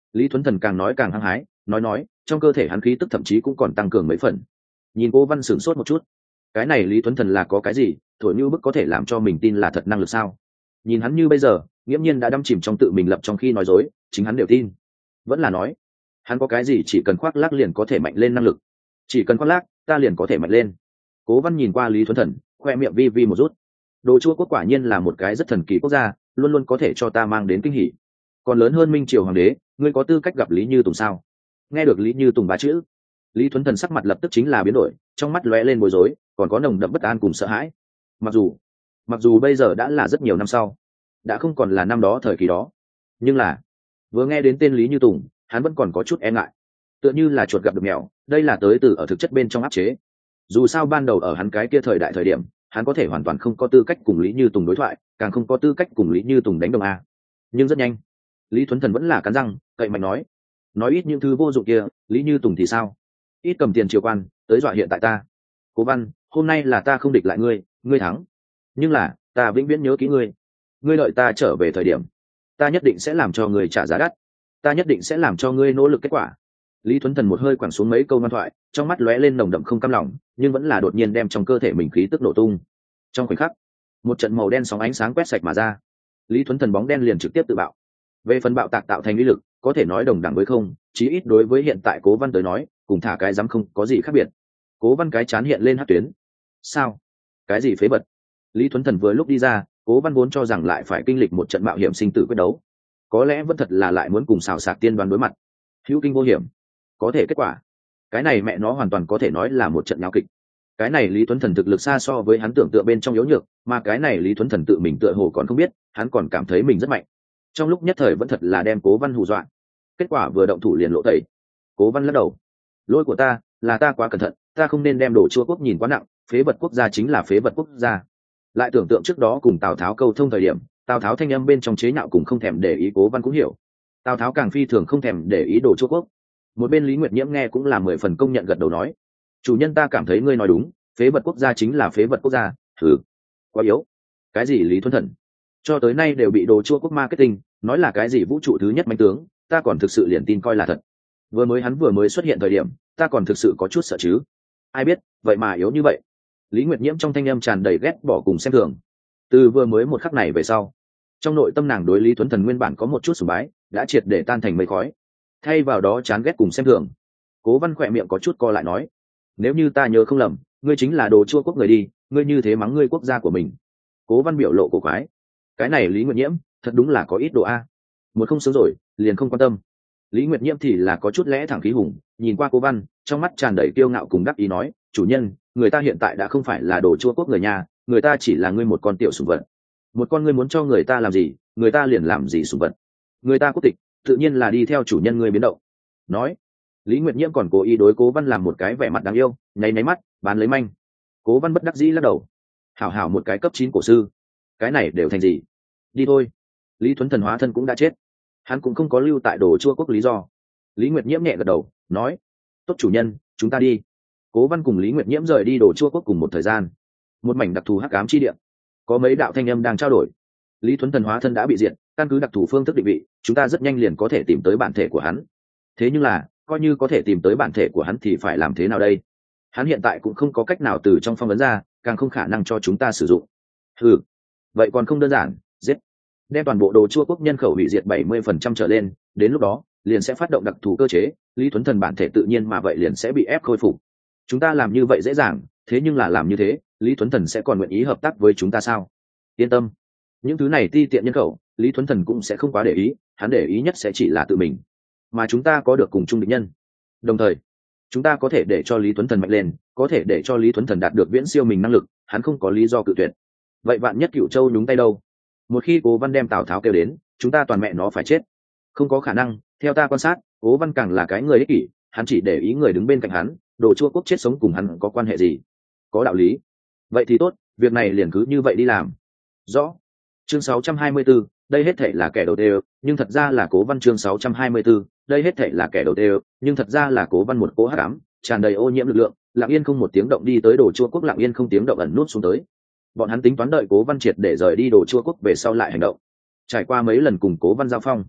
Lý Thuấn Thần càng nói càng hăng hái, nói nói trong cơ thể hắn khí tức thậm chí cũng còn tăng cường mấy phần. Nhìn Cố Văn sửng sốt một chút, cái này Lý Thuấn Thần là có cái gì thổi như bức có thể làm cho mình tin là thật năng lực sao? Nhìn hắn như bây giờ nghiễm nhiên đã đâm chìm trong tự mình lập trong khi nói dối, chính hắn đều tin. Vẫn là nói hắn có cái gì chỉ cần khoác lác liền có thể mạnh lên năng lực, chỉ cần khoác lác ta liền có thể mạnh lên. Cố Văn nhìn qua Lý Thuấn Thần, khoe miệng vi vi một rút. Đồ Chua quốc quả nhiên là một cái rất thần kỳ quốc gia, luôn luôn có thể cho ta mang đến kinh hỉ. Còn lớn hơn Minh Triều hoàng đế, ngươi có tư cách gặp Lý Như Tùng sao? Nghe được Lý Như Tùng ba chữ, Lý Thuấn Thần sắc mặt lập tức chính là biến đổi, trong mắt lóe lên bối rối, còn có nồng đậm bất an cùng sợ hãi. Mặc dù, mặc dù bây giờ đã là rất nhiều năm sau, đã không còn là năm đó thời kỳ đó, nhưng là vừa nghe đến tên Lý Như Tùng, hắn vẫn còn có chút e ngại. Tựa như là chuột gặp được mèo, đây là tới từ ở thực chất bên trong áp chế. Dù sao ban đầu ở hắn cái kia thời đại thời điểm, hắn có thể hoàn toàn không có tư cách cùng Lý Như Tùng đối thoại, càng không có tư cách cùng Lý Như Tùng đánh đồng a. Nhưng rất nhanh, Lý Thuấn Thần vẫn là cắn răng cậy mạnh nói, nói ít những thứ vô dụng kia, Lý Như Tùng thì sao? Ít cầm tiền triều quan tới dọa hiện tại ta. Cố Văn, hôm nay là ta không địch lại ngươi, ngươi thắng, nhưng là ta vĩnh viễn nhớ kỹ ngươi. Ngươi đợi ta trở về thời điểm, ta nhất định sẽ làm cho ngươi trả giá đắt, ta nhất định sẽ làm cho ngươi nỗ lực kết quả. Lý Thuấn Thần một hơi quẳng xuống mấy câu ngoan thoại, trong mắt lóe lên nồng đậm không cam lòng, nhưng vẫn là đột nhiên đem trong cơ thể mình khí tức nổ tung. Trong khoảnh khắc, một trận màu đen sóng ánh sáng quét sạch mà ra, Lý Thuấn Thần bóng đen liền trực tiếp tự bạo. Về phần bạo tạc tạo thành uy lực, có thể nói đồng đẳng với không, chí ít đối với hiện tại Cố Văn tới nói, cùng thả cái dám không có gì khác biệt. Cố Văn cái chán hiện lên hắc tuyến. Sao? Cái gì phế vật? Lý Thuấn Thần vừa lúc đi ra, Cố Văn vốn cho rằng lại phải kinh lịch một trận mạo hiểm sinh tử quyết đấu, có lẽ vẫn thật là lại muốn cùng xào sạc tiên đoán đối mặt, hữu kinh vô hiểm. Có thể kết quả, cái này mẹ nó hoàn toàn có thể nói là một trận nháo kịch. Cái này Lý Tuấn Thần thực lực xa so với hắn tưởng tượng bên trong yếu nhược, mà cái này Lý Tuấn Thần tự mình tựa hồ còn không biết, hắn còn cảm thấy mình rất mạnh. Trong lúc nhất thời vẫn thật là đem Cố Văn hù dọa. Kết quả vừa động thủ liền lộ tẩy. Cố Văn lắc đầu, lỗi của ta, là ta quá cẩn thận, ta không nên đem Đồ Chua quốc nhìn quá nặng, phế vật quốc gia chính là phế vật quốc gia. Lại tưởng tượng trước đó cùng Tào Tháo câu thông thời điểm, Tào Tháo thanh âm bên trong chế nhạo cùng không thèm để ý, Cố Văn cũng hiểu. Tào Tháo càng phi thường không thèm để ý Đồ Chua quốc. Một bên Lý Nguyệt Nhiễm nghe cũng là mười phần công nhận, gật đầu nói, chủ nhân ta cảm thấy ngươi nói đúng, phế vật quốc gia chính là phế vật quốc gia. Thử quá yếu. Cái gì Lý Thuấn Thần cho tới nay đều bị Đồ Chua quốc marketing nói là cái gì vũ trụ thứ nhất manh tướng, ta còn thực sự liền tin coi là thật. Vừa mới hắn vừa mới xuất hiện thời điểm, ta còn thực sự có chút sợ chứ, ai biết vậy mà yếu như vậy. Lý Nguyệt Nhiễm trong thanh âm tràn đầy ghét bỏ cùng xem thường. Từ vừa mới một khắc này về sau, trong nội tâm nàng đối Lý Thuấn Thần nguyên bản có một chút sùng bái đã triệt để tan thành mây khói, thay vào đó chán ghét cùng xem thường. Cố Văn khỏe miệng có chút co lại nói, nếu như ta nhớ không lầm, ngươi chính là Đồ Chua quốc người đi, ngươi như thế mắng ngươi quốc gia của mình. Cố Văn biểu lộ cổ quái, cái này Lý Nguyệt Nhiễm thật đúng là có ít độ a, một không sướng rồi liền không quan tâm. Lý Nguyệt Nhiễm thì là có chút lẽ thẳng khí hùng, nhìn qua Cố Văn, trong mắt tràn đầy kiêu ngạo cùng đắc ý nói, chủ nhân, người ta hiện tại đã không phải là Đồ Chua quốc người nhà, người ta chỉ là ngươi một con tiểu sủng vật. Một con ngươi muốn cho người ta làm gì, người ta liền làm gì sủng vật. Người ta quốc tịch tự nhiên là đi theo chủ nhân ngươi biến động. Nói, Lý Nguyệt Nhiễm còn cố ý đối Cố Văn làm một cái vẻ mặt đáng yêu, nháy nháy mắt, bán lấy manh. Cố Văn bất đắc dĩ lắc đầu, hảo hảo một cái cấp chín cổ sư, cái này đều thành gì? Đi thôi. Lý Thuấn Thần hóa thân cũng đã chết, hắn cũng không có lưu tại Đồ Chua quốc lý do. Lý Nguyệt Nhiễm nhẹ gật đầu, nói, tốt chủ nhân, chúng ta đi. Cố Văn cùng Lý Nguyệt Nhiễm rời đi Đồ Chua quốc cùng một thời gian. Một mảnh đặc thù hắc ám chi địa, có mấy đạo thanh âm đang trao đổi. Lý Thuấn Thần hóa thân đã bị diệt, căn cứ đặc thù phương thức định vị, chúng ta rất nhanh liền có thể tìm tới bản thể của hắn. Thế nhưng là, coi như có thể tìm tới bản thể của hắn thì phải làm thế nào đây? Hắn hiện tại cũng không có cách nào từ trong phong ấn ra, càng không khả năng cho chúng ta sử dụng. Ừ, vậy còn không đơn giản, giết, đem toàn bộ Đồ Chua quốc nhân khẩu hủy diệt bảy mươi phần trăm trở lên, đến lúc đó liền sẽ phát động đặc thù cơ chế, Lý Thuấn Thần bản thể tự nhiên mà vậy liền sẽ bị ép khôi phục. Chúng ta làm như vậy dễ dàng, thế nhưng là làm như thế, Lý Thuấn Thần sẽ còn nguyện ý hợp tác với chúng ta sao? Yên tâm, những thứ này ti tiện nhân khẩu, Lý Thuấn Thần cũng sẽ không quá để ý, hắn để ý nhất sẽ chỉ là tự mình, mà chúng ta có được cùng chung địch nhân. Đồng thời, chúng ta có thể để cho Lý Thuấn Thần mạnh lên, có thể để cho Lý Thuấn Thần đạt được viễn siêu mình năng lực, hắn không có lý do cự tuyệt. Vậy vạn nhất Cửu Châu nhúng tay đâu? Một khi Cố Văn đem Tào Tháo kêu đến, chúng ta toàn mẹ nó phải chết. Không có khả năng, theo ta quan sát, Cố Văn càng là cái người ích kỷ, hắn chỉ để ý người đứng bên cạnh hắn, Đồ Chua quốc chết sống cùng hắn có quan hệ gì? Có đạo lý. Vậy thì tốt, việc này liền cứ như vậy đi làm. Rõ. Chương sáu trăm hai mươi 64, đây hết thể là kẻ đầu tiên, nhưng thật ra là Cố Văn. Chương sáu trăm hai mươi 64, đây hết thể là kẻ đầu tiên, nhưng thật ra là Cố Văn. Một cỗ hắc ám, tràn đầy ô nhiễm lực lượng, lặng yên không một tiếng động đi tới Đồ Chua quốc, lặng yên không tiếng động ẩn nút xuống tới. Bọn hắn tính toán đợi Cố Văn triệt để rời đi Đồ Chua quốc về sau lại hành động. Trải qua mấy lần cùng Cố Văn giao phong,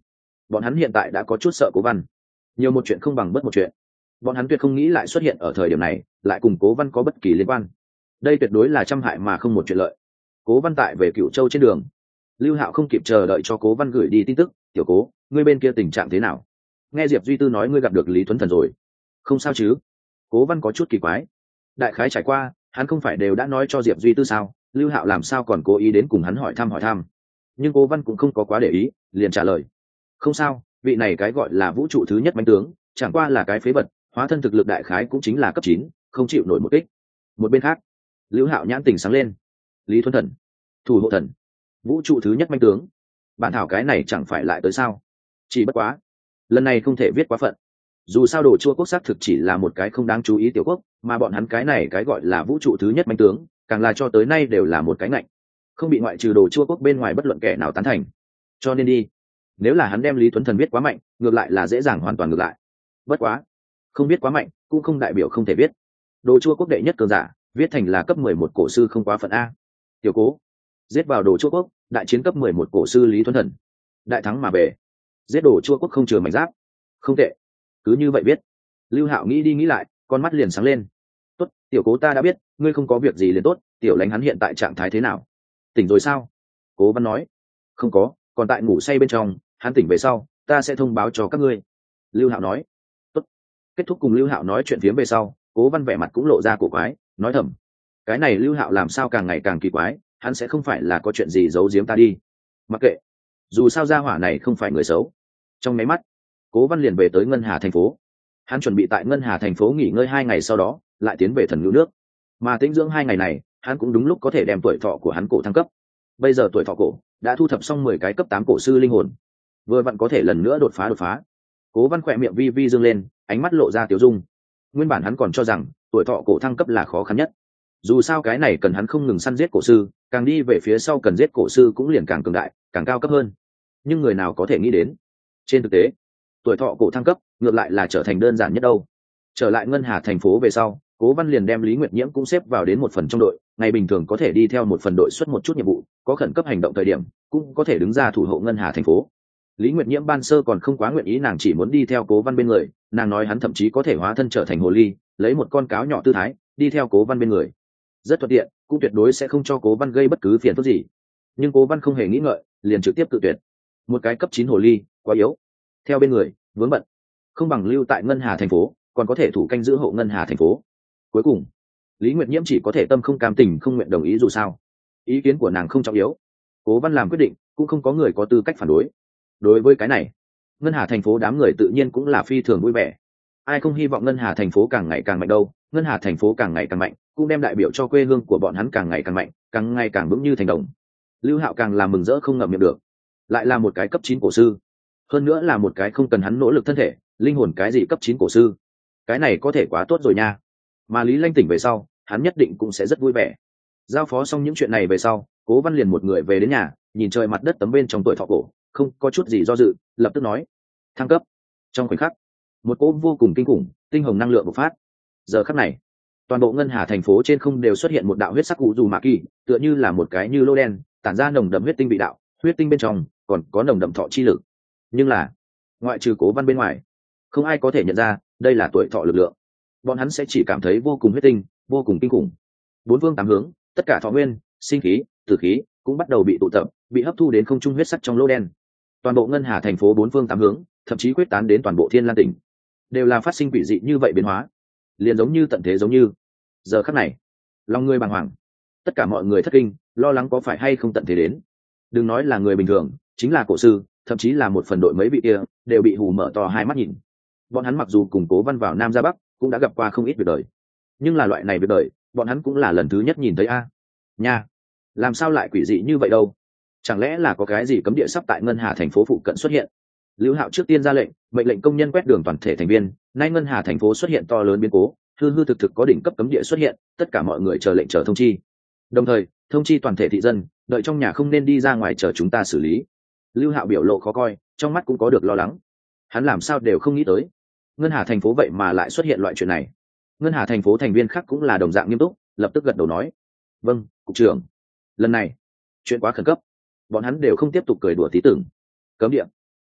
bọn hắn hiện tại đã có chút sợ Cố Văn. Nhiều một chuyện không bằng bất một chuyện. Bọn hắn tuyệt không nghĩ lại xuất hiện ở thời điểm này, lại cùng Cố Văn có bất kỳ liên quan. Đây tuyệt đối là trăm hại mà không một chuyện lợi. Cố Văn tại về Cựu Châu trên đường, Lưu Hạo không kịp chờ đợi cho Cố Văn gửi đi tin tức, "Tiểu Cố, ngươi bên kia tình trạng thế nào? Nghe Diệp Duy Tư nói ngươi gặp được Lý Tuấn Thần rồi." "Không sao chứ?" Cố Văn có chút kỳ quái. Đại khái trải qua, hắn không phải đều đã nói cho Diệp Duy Tư sao, Lưu Hạo làm sao còn cố ý đến cùng hắn hỏi thăm hỏi thăm. Nhưng Cố Văn cũng không có quá để ý, liền trả lời, "Không sao, vị này cái gọi là vũ trụ thứ nhất mãnh tướng, chẳng qua là cái phế vật, hóa thân thực lực đại khái cũng chính là cấp chín, không chịu nổi một kích." Một bên khác, Lưu Hạo nhãn tình sáng lên. Lý Tuấn Thần, thủ hộ thần, vũ trụ thứ nhất mãnh tướng, bản thảo cái này chẳng phải lại tới sao? Chỉ bất quá, lần này không thể viết quá phận. Dù sao Đồ Chua quốc xác thực chỉ là một cái không đáng chú ý tiểu quốc, mà bọn hắn cái này cái gọi là vũ trụ thứ nhất mãnh tướng, càng là cho tới nay đều là một cái ngạnh, không bị ngoại trừ Đồ Chua quốc bên ngoài bất luận kẻ nào tán thành. Cho nên đi, nếu là hắn đem Lý Tuấn Thần viết quá mạnh, ngược lại là dễ dàng hoàn toàn ngược lại. Bất quá, không viết quá mạnh, cũng không đại biểu không thể viết. Đồ Chua quốc đệ nhất cường giả, viết thành là cấp mười một cổ sư không quá phận a. Tiểu Cố, giết vào Đồ Chua quốc, đại chiến cấp mười một cổ sư Lý Tuấn Thần, đại thắng mà về. Giết Đồ Chua quốc không chừa mảnh giáp. Không tệ. Cứ như vậy biết. Lưu Hạo nghĩ đi nghĩ lại, con mắt liền sáng lên. "Tốt, Tiểu Cố, ta đã biết, ngươi không có việc gì liền tốt. Tiểu Lãnh hắn hiện tại trạng thái thế nào? Tỉnh rồi sao?" Cố Văn nói. "Không có, còn tại ngủ say bên trong, hắn tỉnh về sau, ta sẽ thông báo cho các ngươi." Lưu Hạo nói. "Tốt." Kết thúc cùng Lưu Hạo nói chuyện phiếm về sau, Cố Văn vẻ mặt cũng lộ ra cổ quái, nói thầm, cái này Lưu Hạo làm sao càng ngày càng kỳ quái, hắn sẽ không phải là có chuyện gì giấu giếm ta đi. Mặc kệ, dù sao gia hỏa này không phải người xấu. Trong máy mắt, Cố Văn liền về tới Ngân Hà thành phố. Hắn chuẩn bị tại Ngân Hà thành phố nghỉ ngơi hai ngày, sau đó lại tiến về Thần Ngữ nước. Mà tĩnh dưỡng hai ngày này, hắn cũng đúng lúc có thể đem tuổi thọ của hắn cổ thăng cấp. Bây giờ tuổi thọ cổ đã thu thập xong mười cái cấp tám cổ sư linh hồn, vừa vặn có thể lần nữa đột phá đột phá. Cố Văn khỏe miệng vi vi dương lên, ánh mắt lộ ra tiểu dung. Nguyên bản hắn còn cho rằng tuổi thọ cổ thăng cấp là khó khăn nhất. Dù sao cái này cần hắn không ngừng săn giết cổ sư, càng đi về phía sau cần giết cổ sư cũng liền càng cường đại, càng cao cấp hơn. Nhưng người nào có thể nghĩ đến, trên thực tế, tuổi thọ cổ thăng cấp ngược lại là trở thành đơn giản nhất đâu. Trở lại Ngân Hà thành phố về sau, Cố Văn liền đem Lý Nguyệt Nhiễm cũng xếp vào đến một phần trong đội, ngày bình thường có thể đi theo một phần đội xuất một chút nhiệm vụ, có khẩn cấp hành động thời điểm, cũng có thể đứng ra thủ hộ Ngân Hà thành phố. Lý Nguyệt Nhiễm ban sơ còn không quá nguyện ý, nàng chỉ muốn đi theo Cố Văn bên người, nàng nói hắn thậm chí có thể hóa thân trở thành hồ ly, lấy một con cáo nhỏ tư thái, đi theo Cố Văn bên người. Rất thuận tiện, cũng tuyệt đối sẽ không cho Cố Văn gây bất cứ phiền phức gì. Nhưng Cố Văn không hề nghĩ ngợi, liền trực tiếp cự tuyệt. Một cái cấp chín hồ ly, quá yếu. Theo bên người, vướng bận. Không bằng lưu tại Ngân Hà thành phố, còn có thể thủ canh giữ hộ Ngân Hà thành phố. Cuối cùng, Lý Nguyệt Nhiễm chỉ có thể tâm không cam tình không nguyện đồng ý, dù sao ý kiến của nàng không trọng yếu. Cố Văn làm quyết định, cũng không có người có tư cách phản đối. Đối với cái này, Ngân Hà thành phố đám người tự nhiên cũng là phi thường vui vẻ. Ai không hy vọng Ngân Hà thành phố càng ngày càng mạnh đâu? Ngân Hà thành phố càng ngày càng mạnh, cũng đem đại biểu cho quê hương của bọn hắn càng ngày càng mạnh, càng ngày càng vững như thành đồng. Lưu Hạo càng làm mừng rỡ không ngậm miệng được. Lại là một cái cấp chín cổ sư, hơn nữa là một cái không cần hắn nỗ lực thân thể, linh hồn cái gì cấp chín cổ sư. Cái này có thể quá tốt rồi nha. Mà Lý Lanh tỉnh về sau, hắn nhất định cũng sẽ rất vui vẻ. Giao phó xong những chuyện này về sau, Cố Văn liền một người về đến nhà, nhìn trời mặt đất tấm bên trong tuổi thọ cổ, không có chút gì do dự, lập tức nói: thăng cấp. Trong khoảnh khắc, một cỗ vô cùng kinh khủng tinh hồng năng lượng bộc phát. Giờ khắc này, toàn bộ Ngân Hà thành phố trên không đều xuất hiện một đạo huyết sắc u dù mạ kỳ, tựa như là một cái như lô đen, tản ra nồng đậm huyết tinh vị đạo, huyết tinh bên trong còn có nồng đậm thọ chi lực. Nhưng là, ngoại trừ Cố Văn bên ngoài, không ai có thể nhận ra đây là tuổi thọ lực lượng. Bọn hắn sẽ chỉ cảm thấy vô cùng huyết tinh, vô cùng kinh khủng. Bốn phương tám hướng, tất cả thọ nguyên, sinh khí, tử khí cũng bắt đầu bị tụ tập, bị hấp thu đến không trung huyết sắc trong lô đen. Toàn bộ Ngân Hà thành phố bốn phương tám hướng, thậm chí quyết tán đến toàn bộ Thiên Lan tỉnh, đều là phát sinh quỷ dị như vậy biến hóa, liền giống như tận thế giống như. Giờ khắc này, lòng người bàng hoàng, tất cả mọi người thất kinh, lo lắng có phải hay không tận thế đến. Đừng nói là người bình thường, chính là cổ sư, thậm chí là một phần đội mấy vị kia, đều bị hù mở to hai mắt nhìn. Bọn hắn mặc dù cùng Cố Văn vào Nam ra Bắc, cũng đã gặp qua không ít việc đời, nhưng là loại này việc đời, bọn hắn cũng là lần thứ nhất nhìn thấy a. Nha, làm sao lại quỷ dị như vậy đâu? Chẳng lẽ là có cái gì cấm địa sắp tại Ngân Hà thành phố phụ cận xuất hiện? Lưu Hạo trước tiên ra lệnh, mệnh lệnh công nhân quét đường toàn thể thành viên, nay Ngân Hà thành phố xuất hiện to lớn biến cố, hư hư thực thực có đỉnh cấp cấm địa xuất hiện, tất cả mọi người chờ lệnh chờ thông chi. Đồng thời, thông chi toàn thể thị dân, đợi trong nhà không nên đi ra ngoài chờ chúng ta xử lý. Lưu Hạo biểu lộ khó coi, trong mắt cũng có được lo lắng. Hắn làm sao đều không nghĩ tới, Ngân Hà thành phố vậy mà lại xuất hiện loại chuyện này. Ngân Hà thành phố thành viên khác cũng là đồng dạng nghiêm túc, lập tức gật đầu nói: vâng, cục trưởng. Lần này, chuyện quá khẩn cấp, bọn hắn đều không tiếp tục cười đùa tí tưởng. Cấm địa,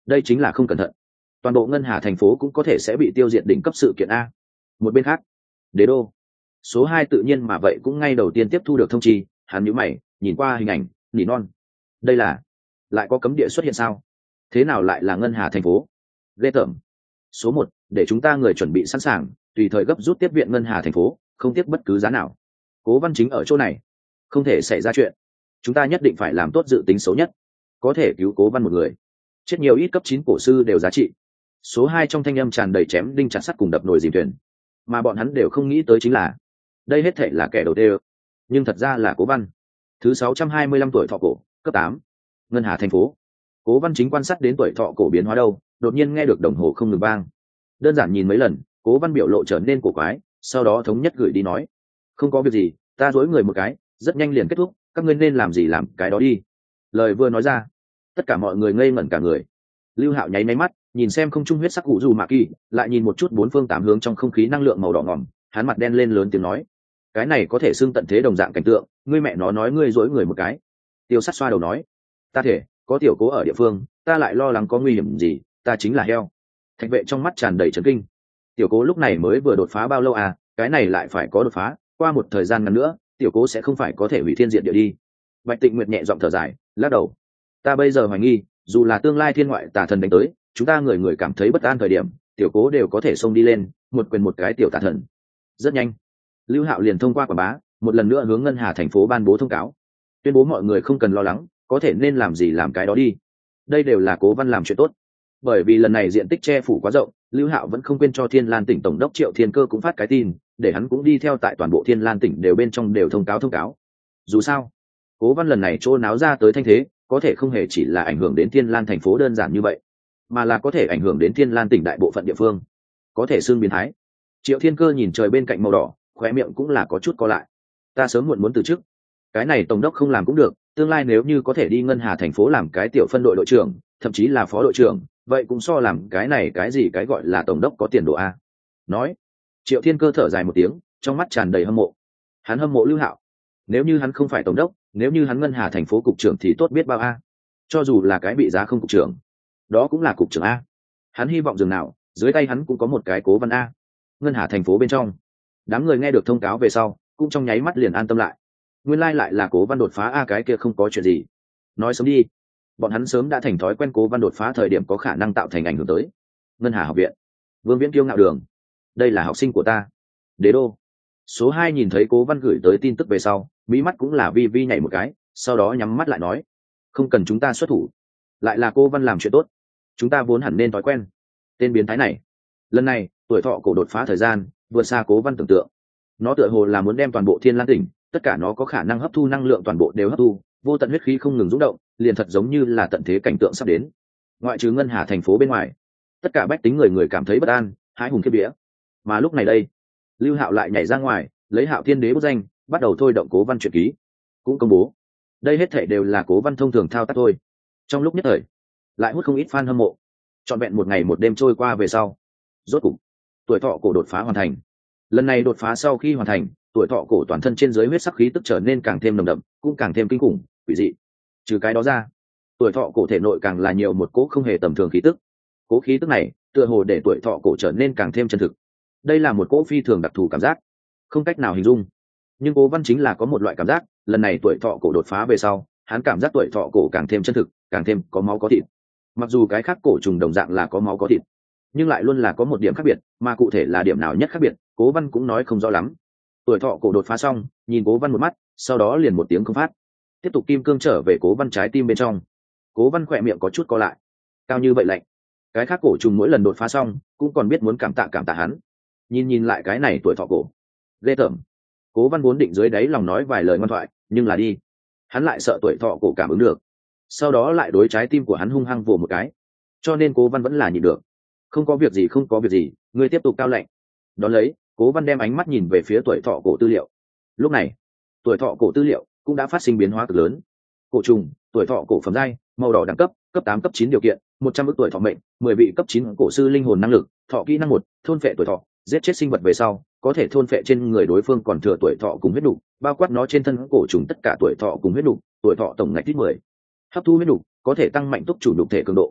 đây chính là không cẩn thận toàn bộ ngân hà thành phố cũng có thể sẽ bị tiêu diệt đỉnh cấp sự kiện a. Một bên khác, đế đô số hai tự nhiên mà vậy cũng ngay đầu tiên tiếp thu được thông chi, hắn nhíu mày nhìn qua hình ảnh nỉ non, đây là lại có cấm địa xuất hiện sao? Thế nào lại là ngân hà thành phố? Ghê tởm. Số một, để chúng ta người chuẩn bị sẵn sàng tùy thời gấp rút tiếp viện ngân hà thành phố, không tiếc bất cứ giá nào. Cố Văn Chính ở chỗ này, không thể xảy ra chuyện, chúng ta nhất định phải làm tốt dự tính xấu nhất, có thể cứu Cố Văn một người, chết nhiều ít cấp chín cổ sư đều giá trị. Số hai trong thanh âm tràn đầy chém đinh chặt sắt cùng đập nồi dìm thuyền, mà bọn hắn đều không nghĩ tới chính là đây hết thể là kẻ đầu tiên, nhưng thật ra là Cố Văn. Thứ sáu trăm hai mươi lăm tuổi thọ cổ, cấp tám, ngân hà thành phố. Cố Văn Chính quan sát đến tuổi thọ cổ biến hóa đâu, đột nhiên nghe được đồng hồ không ngừng vang. Đơn giản nhìn mấy lần, Cố Văn biểu lộ trở nên cổ quái, sau đó thống nhất gửi đi nói: không có việc gì, ta dối người một cái, rất nhanh liền kết thúc, các ngươi nên làm gì làm cái đó đi. Lời vừa nói ra, tất cả mọi người ngây ngẩn cả người. Lưu Hạo nháy máy mắt, nhìn xem không trung huyết sắc cụ dù mạ kỳ, lại nhìn một chút bốn phương tám hướng trong không khí năng lượng màu đỏ ngòm, hắn mặt đen lên lớn tiếng nói: cái này có thể xưng tận thế đồng dạng cảnh tượng, ngươi mẹ nó nói ngươi dối người một cái. Tiêu Sắt xoa đầu nói: ta thể có tiểu Cố ở địa phương, ta lại lo lắng có nguy hiểm gì, ta chính là heo. Thạch Vệ trong mắt tràn đầy chấn kinh. Tiểu Cố lúc này mới vừa đột phá bao lâu à, cái này lại phải có đột phá, qua một thời gian ngắn nữa tiểu Cố sẽ không phải có thể hủy thiên diệt địa đi. Bạch Tịnh Nguyệt nhẹ giọng thở dài, lắc đầu: ta bây giờ hoài nghi, dù là tương lai thiên ngoại tà thần đánh tới, chúng ta người người cảm thấy bất an thời điểm, tiểu Cố đều có thể xông đi lên, một quyền một cái tiểu tà thần. Rất nhanh, Lưu Hạo liền thông qua quảng bá, một lần nữa hướng ngân hà thành phố ban bố thông cáo, tuyên bố mọi người không cần lo lắng, có thể nên làm gì làm cái đó đi. Đây đều là Cố Văn làm chuyện tốt. Bởi vì lần này diện tích che phủ quá rộng, Lưu Hạo vẫn không quên cho Thiên Lan tỉnh tổng đốc Triệu Thiên Cơ cũng phát cái tin, để hắn cũng đi theo tại toàn bộ Thiên Lan tỉnh đều bên trong đều thông cáo thông cáo. Dù sao, Cố Văn lần này trô náo ra tới thanh thế, có thể không hề chỉ là ảnh hưởng đến Thiên Lan thành phố đơn giản như vậy, mà là có thể ảnh hưởng đến Thiên Lan tỉnh đại bộ phận địa phương, có thể xương biến thái. Triệu Thiên Cơ nhìn trời bên cạnh màu đỏ, khóe miệng cũng là có chút co lại. Ta sớm muộn muốn từ chức, cái này tổng đốc không làm cũng được, tương lai nếu như có thể đi ngân hà thành phố làm cái tiểu phân đội đội trưởng, thậm chí là phó đội trưởng, vậy cũng so làm cái này cái gì cái gọi là tổng đốc có tiền đồ a. Nói, Triệu Thiên Cơ thở dài một tiếng, trong mắt tràn đầy hâm mộ. Hắn hâm mộ Lưu Hạo, nếu như hắn không phải tổng đốc, nếu như hắn ngân hà thành phố cục trưởng thì tốt biết bao a. Cho dù là cái bị giá không cục trưởng, đó cũng là cục trưởng a. Hắn hy vọng dường nào dưới tay hắn cũng có một cái Cố Văn a. Ngân hà thành phố bên trong, đám người nghe được thông cáo về sau cũng trong nháy mắt liền an tâm lại. Nguyên lai lại là Cố Văn đột phá a, cái kia không có chuyện gì. Nói sớm đi, bọn hắn sớm đã thành thói quen Cố Văn đột phá thời điểm có khả năng tạo thành ảnh hưởng tới. Ngân hà học viện, Vương Viễn kiêu ngạo đường, đây là học sinh của ta. Đế đô số hai nhìn thấy Cố Văn gửi tới tin tức về sau, mí mắt cũng là vi vi nhảy một cái, sau đó nhắm mắt lại nói: không cần chúng ta xuất thủ, lại là Cố Văn làm chuyện tốt, chúng ta vốn hẳn nên thói quen. Tên biến thái này lần này tuổi thọ cổ đột phá thời gian vượt xa Cố Văn tưởng tượng. Nó tựa hồ là muốn đem toàn bộ Thiên Lan tỉnh, tất cả nó có khả năng hấp thu năng lượng toàn bộ đều hấp thu, vô tận huyết khí không ngừng rung động, liền thật giống như là tận thế cảnh tượng sắp đến. Ngoại trừ ngân hà thành phố bên ngoài, tất cả bách tính người người cảm thấy bất an, hãi hùng khiếp vía. Mà lúc này đây, Lưu Hạo lại nhảy ra ngoài, lấy Hạo Thiên Đế bút danh, bắt đầu thôi động Cố Văn truyện ký, cũng công bố đây hết thảy đều là Cố Văn thông thường thao tác thôi. Trong lúc nhất thời, lại hút không ít fan hâm mộ. Trọn vẹn một ngày một đêm trôi qua về sau, rốt cục tuổi thọ cổ đột phá hoàn thành. Lần này đột phá sau khi hoàn thành, tuổi thọ cổ toàn thân trên dưới huyết sắc khí tức trở nên càng thêm nồng đậm, cũng càng thêm kinh khủng, quỷ dị. Trừ cái đó ra, tuổi thọ cổ thể nội càng là nhiều một cỗ không hề tầm thường khí tức. Cỗ khí tức này tựa hồ để tuổi thọ cổ trở nên càng thêm chân thực. Đây là một cỗ phi thường đặc thù cảm giác, không cách nào hình dung. Nhưng Cố Văn chính là có một loại cảm giác, lần này tuổi thọ cổ đột phá về sau, hắn cảm giác tuổi thọ cổ càng thêm chân thực, càng thêm có máu có thịt. Mặc dù cái khác cổ trùng đồng dạng là có máu có thịt, nhưng lại luôn là có một điểm khác biệt, mà cụ thể là điểm nào nhất khác biệt, Cố Văn cũng nói không rõ lắm. Tuổi thọ cổ đột phá xong, nhìn Cố Văn một mắt, sau đó liền một tiếng không phát, tiếp tục kim cương trở về Cố Văn trái tim bên trong. Cố Văn khỏe miệng có chút co lại, cao như vậy lạnh. Cái khác cổ trùng mỗi lần đột phá xong, cũng còn biết muốn cảm tạ cảm tạ hắn. Nhìn nhìn lại cái này tuổi thọ cổ, ghê tởm. Cố Văn vốn định dưới đáy lòng nói vài lời ngoan thoại, nhưng là đi, hắn lại sợ tuổi thọ cổ cảm ứng được, sau đó lại đối trái tim của hắn hung hăng vồ một cái, cho nên Cố Văn vẫn là nhịn được. Không có việc gì, không có việc gì, ngươi tiếp tục cao lạnh. Đón lấy, Cố Văn đem ánh mắt nhìn về phía tuổi thọ cổ tư liệu. Lúc này, tuổi thọ cổ tư liệu cũng đã phát sinh biến hóa cực lớn. Cổ trùng, tuổi thọ cổ phẩm giai, màu đỏ đẳng cấp, cấp tám cấp chín điều kiện, một trăm ức tuổi thọ mệnh, mười vị cấp chín cổ sư linh hồn năng lực, thọ kỹ năng một, thôn phệ tuổi thọ, giết chết sinh vật về sau, có thể thôn phệ trên người đối phương còn thừa tuổi thọ cùng huyết nục, bao quát nó trên thân cổ trùng tất cả tuổi thọ cùng huyết nục, tuổi thọ tổng ngạch ít mười. Hấp thu huyết nục, có thể tăng mạnh túc chủ nhục thể cường độ.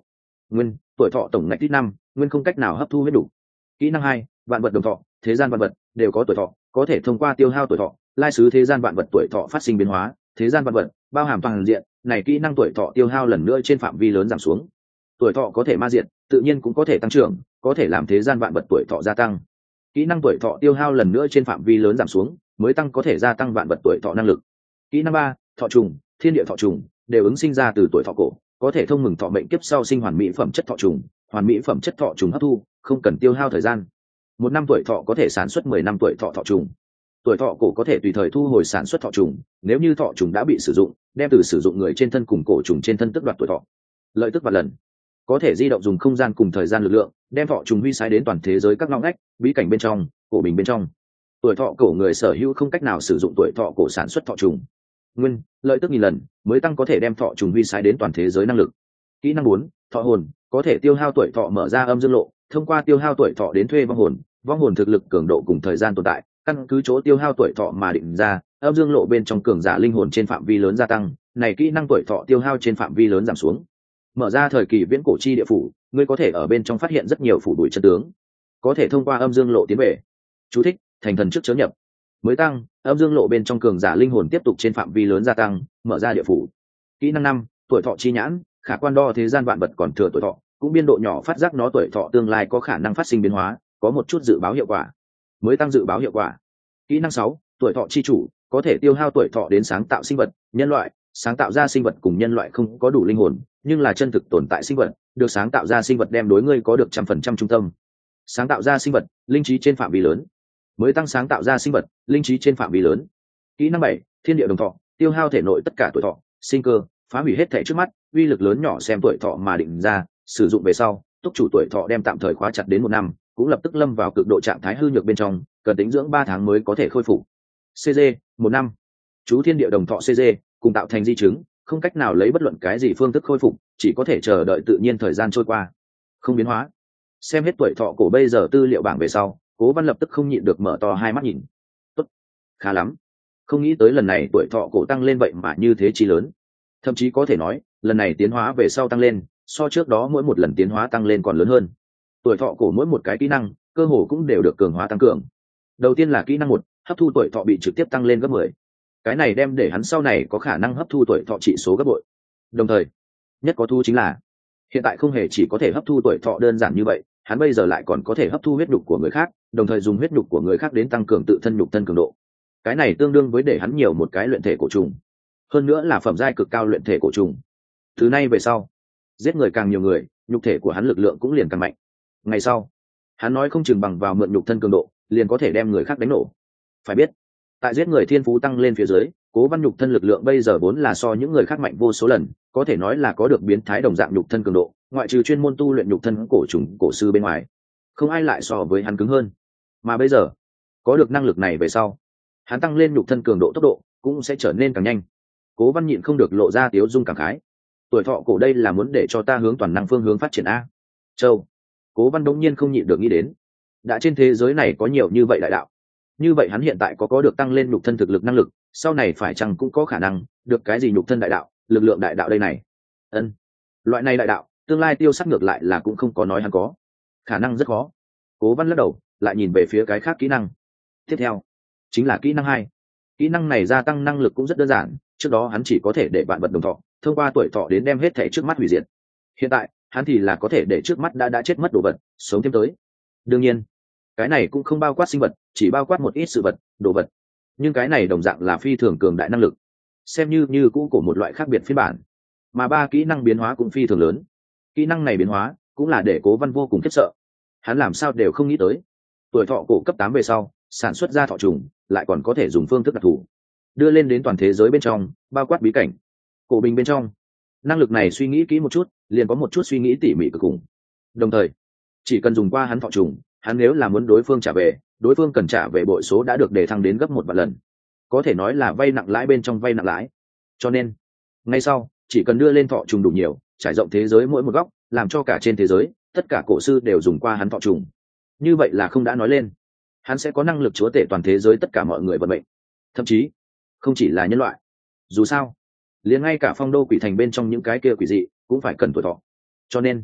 nguyên tuổi thọ tổng ngạch ít năm, nguyên không cách nào hấp thu huyết đủ. Kỹ năng hai, vạn vật đồng thọ, thế gian vạn vật đều có tuổi thọ, có thể thông qua tiêu hao tuổi thọ lai xứ thế gian vạn vật tuổi thọ phát sinh biến hóa. Thế gian vạn vật bao hàm toàn diện, này kỹ năng tuổi thọ tiêu hao lần nữa trên phạm vi lớn giảm xuống. Tuổi thọ có thể ma diệt, tự nhiên cũng có thể tăng trưởng, có thể làm thế gian vạn vật tuổi thọ gia tăng. Kỹ năng tuổi thọ tiêu hao lần nữa trên phạm vi lớn giảm xuống, mới tăng có thể gia tăng vạn vật tuổi thọ năng lực. Kỹ năng ba, thọ trùng, thiên địa thọ trùng đều ứng sinh ra từ tuổi thọ cổ, có thể thông mừng thọ mệnh kiếp sau sinh hoàn mỹ phẩm chất thọ trùng, hoàn mỹ phẩm chất thọ trùng hấp thu, không cần tiêu hao thời gian. Một năm tuổi thọ có thể sản xuất mười năm tuổi thọ thọ trùng. Tuổi thọ cổ có thể tùy thời thu hồi sản xuất thọ trùng, nếu như thọ trùng đã bị sử dụng, đem từ sử dụng người trên thân cùng cổ trùng trên thân tước đoạt tuổi thọ. Lợi tức và lần có thể di động dùng không gian cùng thời gian lực lượng, đem thọ trùng huy sái đến toàn thế giới các ngóc ngách, bí cảnh bên trong, cổ bình bên trong. Tuổi thọ cổ người sở hữu không cách nào sử dụng tuổi thọ cổ sản xuất thọ trùng. Nguyên lợi tức nghìn lần mới tăng có thể đem thọ trùng huy sái đến toàn thế giới năng lực. Kỹ năng bốn, thọ hồn, có thể tiêu hao tuổi thọ mở ra âm dương lộ, thông qua tiêu hao tuổi thọ đến thuê vong hồn. Vong hồn thực lực cường độ cùng thời gian tồn tại, căn cứ chỗ tiêu hao tuổi thọ mà định ra, âm dương lộ bên trong cường giả linh hồn trên phạm vi lớn gia tăng, này kỹ năng tuổi thọ tiêu hao trên phạm vi lớn giảm xuống. Mở ra thời kỳ viễn cổ chi địa phủ, ngươi có thể ở bên trong phát hiện rất nhiều phủ đuổi chân tướng, có thể thông qua âm dương lộ tiến về. Chú thích: thành thần trước chớ nhập. Mới tăng, âm dương lộ bên trong cường giả linh hồn tiếp tục trên phạm vi lớn gia tăng, mở ra địa phủ. Kỹ năng năm, tuổi thọ chi nhãn, khả quan đo thế gian vạn vật còn thừa tuổi thọ, cũng biên độ nhỏ phát giác nó tuổi thọ tương lai có khả năng phát sinh biến hóa, có một chút dự báo hiệu quả. Mới tăng dự báo hiệu quả. Kỹ năng sáu, tuổi thọ chi chủ, có thể tiêu hao tuổi thọ đến sáng tạo sinh vật, nhân loại, sáng tạo ra sinh vật cùng nhân loại không có đủ linh hồn, nhưng là chân thực tồn tại sinh vật, được sáng tạo ra sinh vật đem đối ngươi có được trăm phần trăm trung tâm. Sáng tạo ra sinh vật, linh trí trên phạm vi lớn. Mới tăng sáng tạo ra sinh vật, linh trí trên phạm vi lớn. Kỹ năng bảy, thiên địa đồng thọ, tiêu hao thể nội tất cả tuổi thọ, sinh cơ, phá hủy hết thể trước mắt, uy lực lớn nhỏ xem tuổi thọ mà định ra, sử dụng về sau, túc chủ tuổi thọ đem tạm thời khóa chặt đến một năm, cũng lập tức lâm vào cực độ trạng thái hư nhược bên trong, cần tính dưỡng ba tháng mới có thể khôi phục. xê giê, một năm. Chú thiên địa đồng thọ xê giê, cùng tạo thành di chứng, không cách nào lấy bất luận cái gì phương thức khôi phục, chỉ có thể chờ đợi tự nhiên thời gian trôi qua. Không biến hóa. Xem hết tuổi thọ cổ bây giờ tư liệu bảng về sau, Cố Văn lập tức không nhịn được mở to hai mắt nhìn. Tốt, khá lắm. Không nghĩ tới lần này tuổi thọ cổ tăng lên vậy mà như thế chi lớn. Thậm chí có thể nói, lần này tiến hóa về sau tăng lên, so trước đó mỗi một lần tiến hóa tăng lên còn lớn hơn. Tuổi thọ cổ mỗi một cái kỹ năng, cơ hồ cũng đều được cường hóa tăng cường. Đầu tiên là kỹ năng một, hấp thu tuổi thọ bị trực tiếp tăng lên gấp mười. Cái này đem để hắn sau này có khả năng hấp thu tuổi thọ trị số gấp bội. Đồng thời, nhất có thu chính là hiện tại không hề chỉ có thể hấp thu tuổi thọ đơn giản như vậy, hắn bây giờ lại còn có thể hấp thu huyết nhục của người khác, đồng thời dùng huyết nhục của người khác đến tăng cường tự thân nhục thân cường độ. Cái này tương đương với để hắn nhiều một cái luyện thể cổ trùng, hơn nữa là phẩm giai cực cao luyện thể cổ trùng. Từ nay về sau, giết người càng nhiều người, nhục thể của hắn lực lượng cũng liền càng mạnh. Ngày sau, hắn nói không chừng bằng vào mượn nhục thân cường độ, liền có thể đem người khác đánh nổ. Phải biết, tại giết người thiên phú tăng lên phía dưới, Cố Văn nhục thân lực lượng bây giờ vốn là so những người khác mạnh vô số lần, có thể nói là có được biến thái đồng dạng nhục thân cường độ, ngoại trừ chuyên môn tu luyện nhục thân cổ trùng cổ sư bên ngoài, không ai lại so với hắn cứng hơn. Mà bây giờ, có được năng lực này về sau, hắn tăng lên nhục thân cường độ tốc độ cũng sẽ trở nên càng nhanh. Cố Văn nhịn không được lộ ra tiếu dung cảm khái. Tuổi thọ cổ đây là muốn để cho ta hướng toàn năng phương hướng phát triển a. Châu. Cố Văn đống nhiên không nhịn được nghĩ đến, đã trên thế giới này có nhiều như vậy đại đạo, như vậy hắn hiện tại có có được tăng lên nhục thân thực lực năng lực, sau này phải chăng cũng có khả năng được cái gì nhục thân đại đạo, lực lượng đại đạo đây này. Ân, loại này đại đạo tương lai tiêu sắc ngược lại là cũng không có nói hắn có, khả năng rất khó. Cố Văn lắc đầu, lại nhìn về phía cái khác kỹ năng tiếp theo, chính là kỹ năng hai. Kỹ năng này gia tăng năng lực cũng rất đơn giản, trước đó hắn chỉ có thể để bạn vật đồng thọ thông qua tuổi thọ đến đem hết thể trước mắt hủy diệt, hiện tại hắn thì là có thể để trước mắt đã đã chết mất đồ vật sống thêm tới. Đương nhiên cái này cũng không bao quát sinh vật, chỉ bao quát một ít sự vật, đồ vật, nhưng cái này đồng dạng là phi thường cường đại năng lực, xem như như cũ của một loại khác biệt phiên bản. Mà ba kỹ năng biến hóa cũng phi thường lớn, kỹ năng này biến hóa cũng là để Cố Văn vô cùng khiếp sợ, hắn làm sao đều không nghĩ tới tuổi thọ cổ cấp tám về sau sản xuất ra thọ trùng lại còn có thể dùng phương thức đặc thù đưa lên đến toàn thế giới bên trong, bao quát bí cảnh cổ bình bên trong. Năng lực này suy nghĩ kỹ một chút liền có một chút suy nghĩ tỉ mỉ cực cùng, đồng thời chỉ cần dùng qua hắn thọ trùng, hắn nếu là muốn đối phương trả về, đối phương cần trả về bội số đã được đề thăng đến gấp một vạn lần, có thể nói là vay nặng lãi bên trong vay nặng lãi. Cho nên ngay sau chỉ cần đưa lên thọ trùng đủ nhiều, trải rộng thế giới mỗi một góc, làm cho cả trên thế giới tất cả cổ sư đều dùng qua hắn thọ trùng, như vậy là không đã nói lên hắn sẽ có năng lực chúa tể toàn thế giới tất cả mọi người vận mệnh, thậm chí không chỉ là nhân loại. Dù sao liền ngay cả phong đô quỷ thành bên trong những cái kia quỷ dị cũng phải cần tuổi thọ, cho nên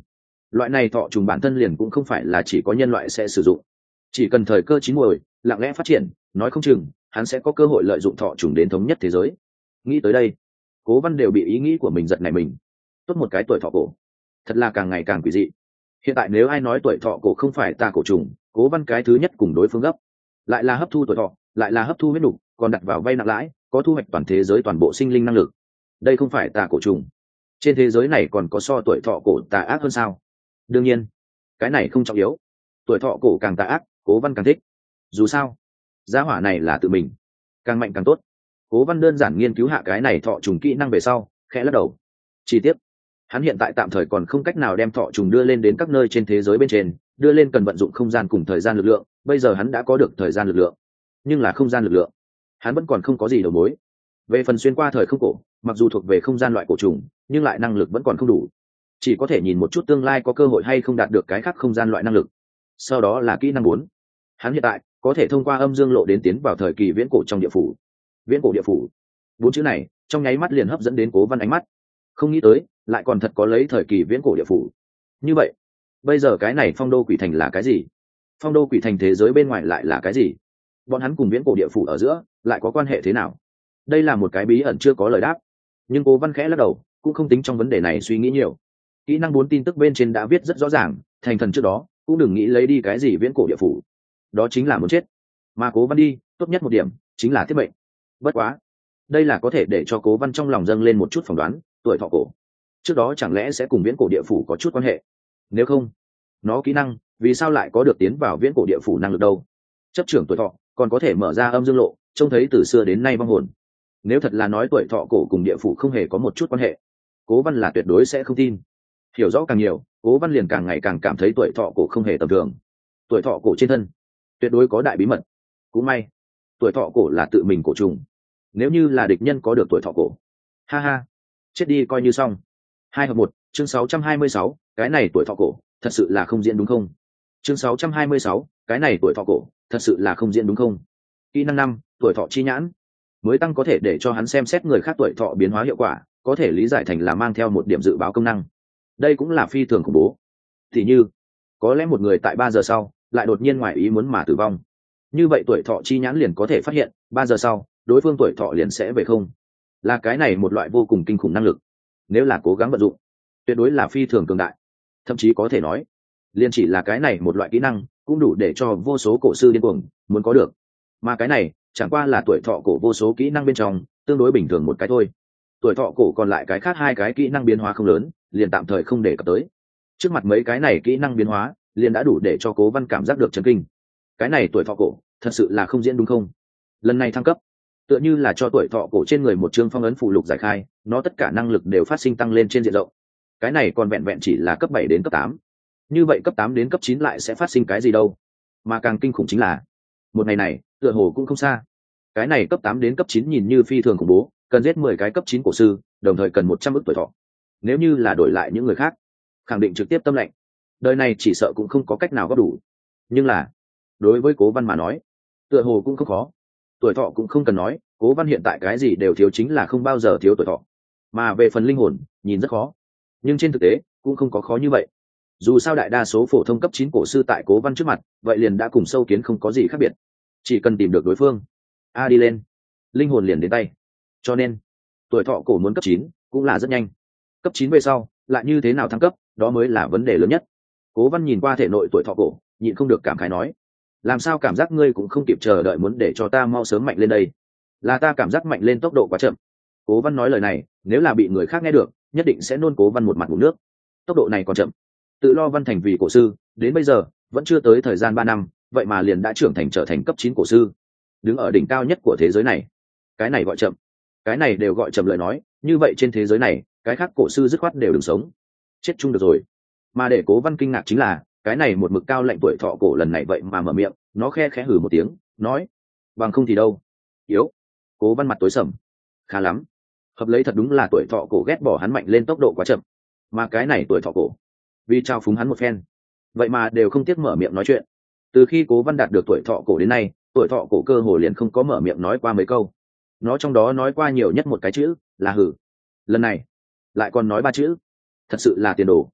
Loại này thọ trùng bản thân liền cũng không phải là chỉ có nhân loại sẽ sử dụng, chỉ cần thời cơ chín muồi lặng lẽ phát triển, nói không chừng hắn sẽ có cơ hội lợi dụng thọ trùng đến thống nhất thế giới. Nghĩ tới đây, Cố Văn đều bị ý nghĩ của mình giật nảy mình. Tốt một cái tuổi thọ cổ, thật là càng ngày càng quỷ dị. Hiện tại nếu ai nói tuổi thọ cổ không phải tà cổ trùng, Cố Văn cái thứ nhất cùng đối phương gấp, lại là hấp thu tuổi thọ, lại là hấp thu huyết nục, còn đặt vào vay nặng lãi, có thu hoạch toàn thế giới toàn bộ sinh linh năng lực. Đây không phải tà cổ trùng, trên thế giới này còn có so tuổi thọ cổ tà ác hơn sao? Đương nhiên, cái này không trọng yếu, tuổi thọ cổ càng tà ác, Cố Văn càng thích. Dù sao, gia hỏa này là tự mình, càng mạnh càng tốt. Cố Văn đơn giản nghiên cứu hạ cái này thọ trùng kỹ năng về sau, khẽ lắc đầu. Chi tiết, hắn hiện tại tạm thời còn không cách nào đem thọ trùng đưa lên đến các nơi trên thế giới bên trên, đưa lên cần vận dụng không gian cùng thời gian lực lượng. Bây giờ hắn đã có được thời gian lực lượng, nhưng là không gian lực lượng, hắn vẫn còn không có gì đầu mối. Về phần xuyên qua thời không cổ, mặc dù thuộc về không gian loại cổ trùng, nhưng lại năng lực vẫn còn không đủ, chỉ có thể nhìn một chút tương lai có cơ hội hay không đạt được cái khác không gian loại năng lực. Sau đó là kỹ năng bốn, hắn hiện tại có thể thông qua âm dương lộ đến tiến vào thời kỳ viễn cổ trong địa phủ. Viễn cổ địa phủ, bốn chữ này trong nháy mắt liền hấp dẫn đến Cố Văn ánh mắt. Không nghĩ tới lại còn thật có lấy thời kỳ viễn cổ địa phủ. Như vậy bây giờ cái này phong đô quỷ thành là cái gì? Phong đô quỷ thành thế giới bên ngoài lại là cái gì? Bọn hắn cùng viễn cổ địa phủ ở giữa lại có quan hệ thế nào? Đây là một cái bí ẩn chưa có lời đáp, nhưng Cố Văn khẽ lắc đầu, cũng không tính trong vấn đề này suy nghĩ nhiều. Kỹ năng bốn tin tức bên trên đã viết rất rõ ràng, thành thần trước đó cũng đừng nghĩ lấy đi cái gì viễn cổ địa phủ, đó chính là muốn chết. Mà Cố Văn đi tốt nhất một điểm chính là thiết mệnh. Bất quá đây là có thể để cho Cố Văn trong lòng dâng lên một chút phỏng đoán, tuổi thọ cổ trước đó chẳng lẽ sẽ cùng viễn cổ địa phủ có chút quan hệ? Nếu không, nó kỹ năng vì sao lại có được tiến vào viễn cổ địa phủ năng lực đâu? Chấp trưởng tuổi thọ còn có thể mở ra âm dương lộ, trông thấy từ xưa đến nay vong hồn. Nếu thật là nói tuổi thọ cổ cùng địa phủ không hề có một chút quan hệ, Cố Văn là tuyệt đối sẽ không tin. Hiểu rõ càng nhiều, Cố Văn liền càng ngày càng cảm thấy tuổi thọ cổ không hề tầm thường. Tuổi thọ cổ trên thân tuyệt đối có đại bí mật. Cũng may tuổi thọ cổ là tự mình cổ trùng, nếu như là địch nhân có được tuổi thọ cổ, ha ha, chết đi coi như xong. Hai hợp một, chương sáu trăm hai mươi sáu, cái này tuổi thọ cổ thật sự là không diễn đúng không? Chương sáu trăm hai mươi sáu, cái này tuổi thọ cổ thật sự là không diễn đúng không? Kỹ năng năm, tuổi thọ chi nhãn, mới tăng có thể để cho hắn xem xét người khác tuổi thọ biến hóa hiệu quả, có thể lý giải thành là mang theo một điểm dự báo công năng. Đây cũng là phi thường khủng bố. Thì như có lẽ một người tại ba giờ sau lại đột nhiên ngoài ý muốn mà tử vong, như vậy tuổi thọ chi nhãn liền có thể phát hiện ba giờ sau đối phương tuổi thọ liền sẽ về không. Là cái này một loại vô cùng kinh khủng năng lực, nếu là cố gắng vận dụng tuyệt đối là phi thường cường đại. Thậm chí có thể nói liền chỉ là cái này một loại kỹ năng cũng đủ để cho vô số cổ sư điên cuồng muốn có được. Mà cái này chẳng qua là tuổi thọ cổ vô số kỹ năng bên trong tương đối bình thường một cái thôi. Tuổi thọ cổ còn lại cái khác hai cái kỹ năng biến hóa không lớn, liền tạm thời không để cập tới. Trước mặt mấy cái này kỹ năng biến hóa liền đã đủ để cho Cố Văn cảm giác được chấn kinh. Cái này tuổi thọ cổ thật sự là không diễn đúng không? Lần này thăng cấp tựa như là cho tuổi thọ cổ trên người một chương phong ấn phụ lục giải khai, nó tất cả năng lực đều phát sinh tăng lên trên diện rộng. Cái này còn vẹn vẹn chỉ là cấp bảy đến cấp tám. Như vậy cấp tám đến cấp chín lại sẽ phát sinh cái gì đâu? Mà càng kinh khủng chính là một ngày này tựa hồ cũng không xa. Cái này cấp tám đến cấp chín nhìn như phi thường khủng bố, cần giết mười cái cấp chín cổ sư, đồng thời cần một trăm ức tuổi thọ. Nếu như là đổi lại những người khác, khẳng định trực tiếp tâm lệnh. Đời này chỉ sợ cũng không có cách nào góp đủ. Nhưng là đối với Cố Văn mà nói, tựa hồ cũng không khó. Tuổi thọ cũng không cần nói, Cố Văn hiện tại cái gì đều thiếu, chính là không bao giờ thiếu tuổi thọ. Mà về phần linh hồn, nhìn rất khó, nhưng trên thực tế cũng không có khó như vậy. Dù sao đại đa số phổ thông cấp chín cổ sư tại Cố Văn trước mặt, vậy liền đã cùng sâu kiến không có gì khác biệt. Chỉ cần tìm được đối phương, a đi lên, linh hồn liền đến tay. Cho nên tuổi thọ cổ muốn cấp chín cũng là rất nhanh. Cấp chín về sau lại như thế nào thăng cấp, đó mới là vấn đề lớn nhất. Cố Văn nhìn qua thể nội tuổi thọ cổ, nhịn không được cảm khái nói: làm sao cảm giác ngươi cũng không kịp chờ đợi muốn để cho ta mau sớm mạnh lên đây? Là ta cảm giác mạnh lên tốc độ quá chậm. Cố Văn nói lời này nếu là bị người khác nghe được, nhất định sẽ nôn Cố Văn một mặt ngụm nước. Tốc độ này còn chậm. Tự lo Văn thành vì cổ sư đến bây giờ vẫn chưa tới thời gian ba năm, vậy mà liền đã trưởng thành trở thành cấp chín cổ sư, đứng ở đỉnh cao nhất của thế giới này. Cái này gọi chậm, cái này đều gọi chậm lời nói, như vậy trên thế giới này cái khác cổ sư dứt khoát đều đừng sống, chết chung được rồi. Mà để Cố Văn kinh ngạc chính là cái này một mực cao lạnh tuổi thọ cổ lần này vậy mà mở miệng, nó khe khẽ hừ một tiếng nói: bằng không thì đâu? Yếu. Cố Văn mặt tối sầm. Khá lắm, hợp lấy thật đúng là tuổi thọ cổ ghét bỏ hắn mạnh lên tốc độ quá chậm, mà cái này tuổi thọ cổ vì trao phúng hắn một phen, vậy mà đều không tiếc mở miệng nói chuyện. Từ khi Cố Văn đạt được tuổi thọ cổ đến nay, tuổi thọ cổ cơ hồ liền không có mở miệng nói qua mấy câu. Nó trong đó nói qua nhiều nhất một cái chữ là hừ, lần này lại còn nói ba chữ, thật sự là tiền đồ.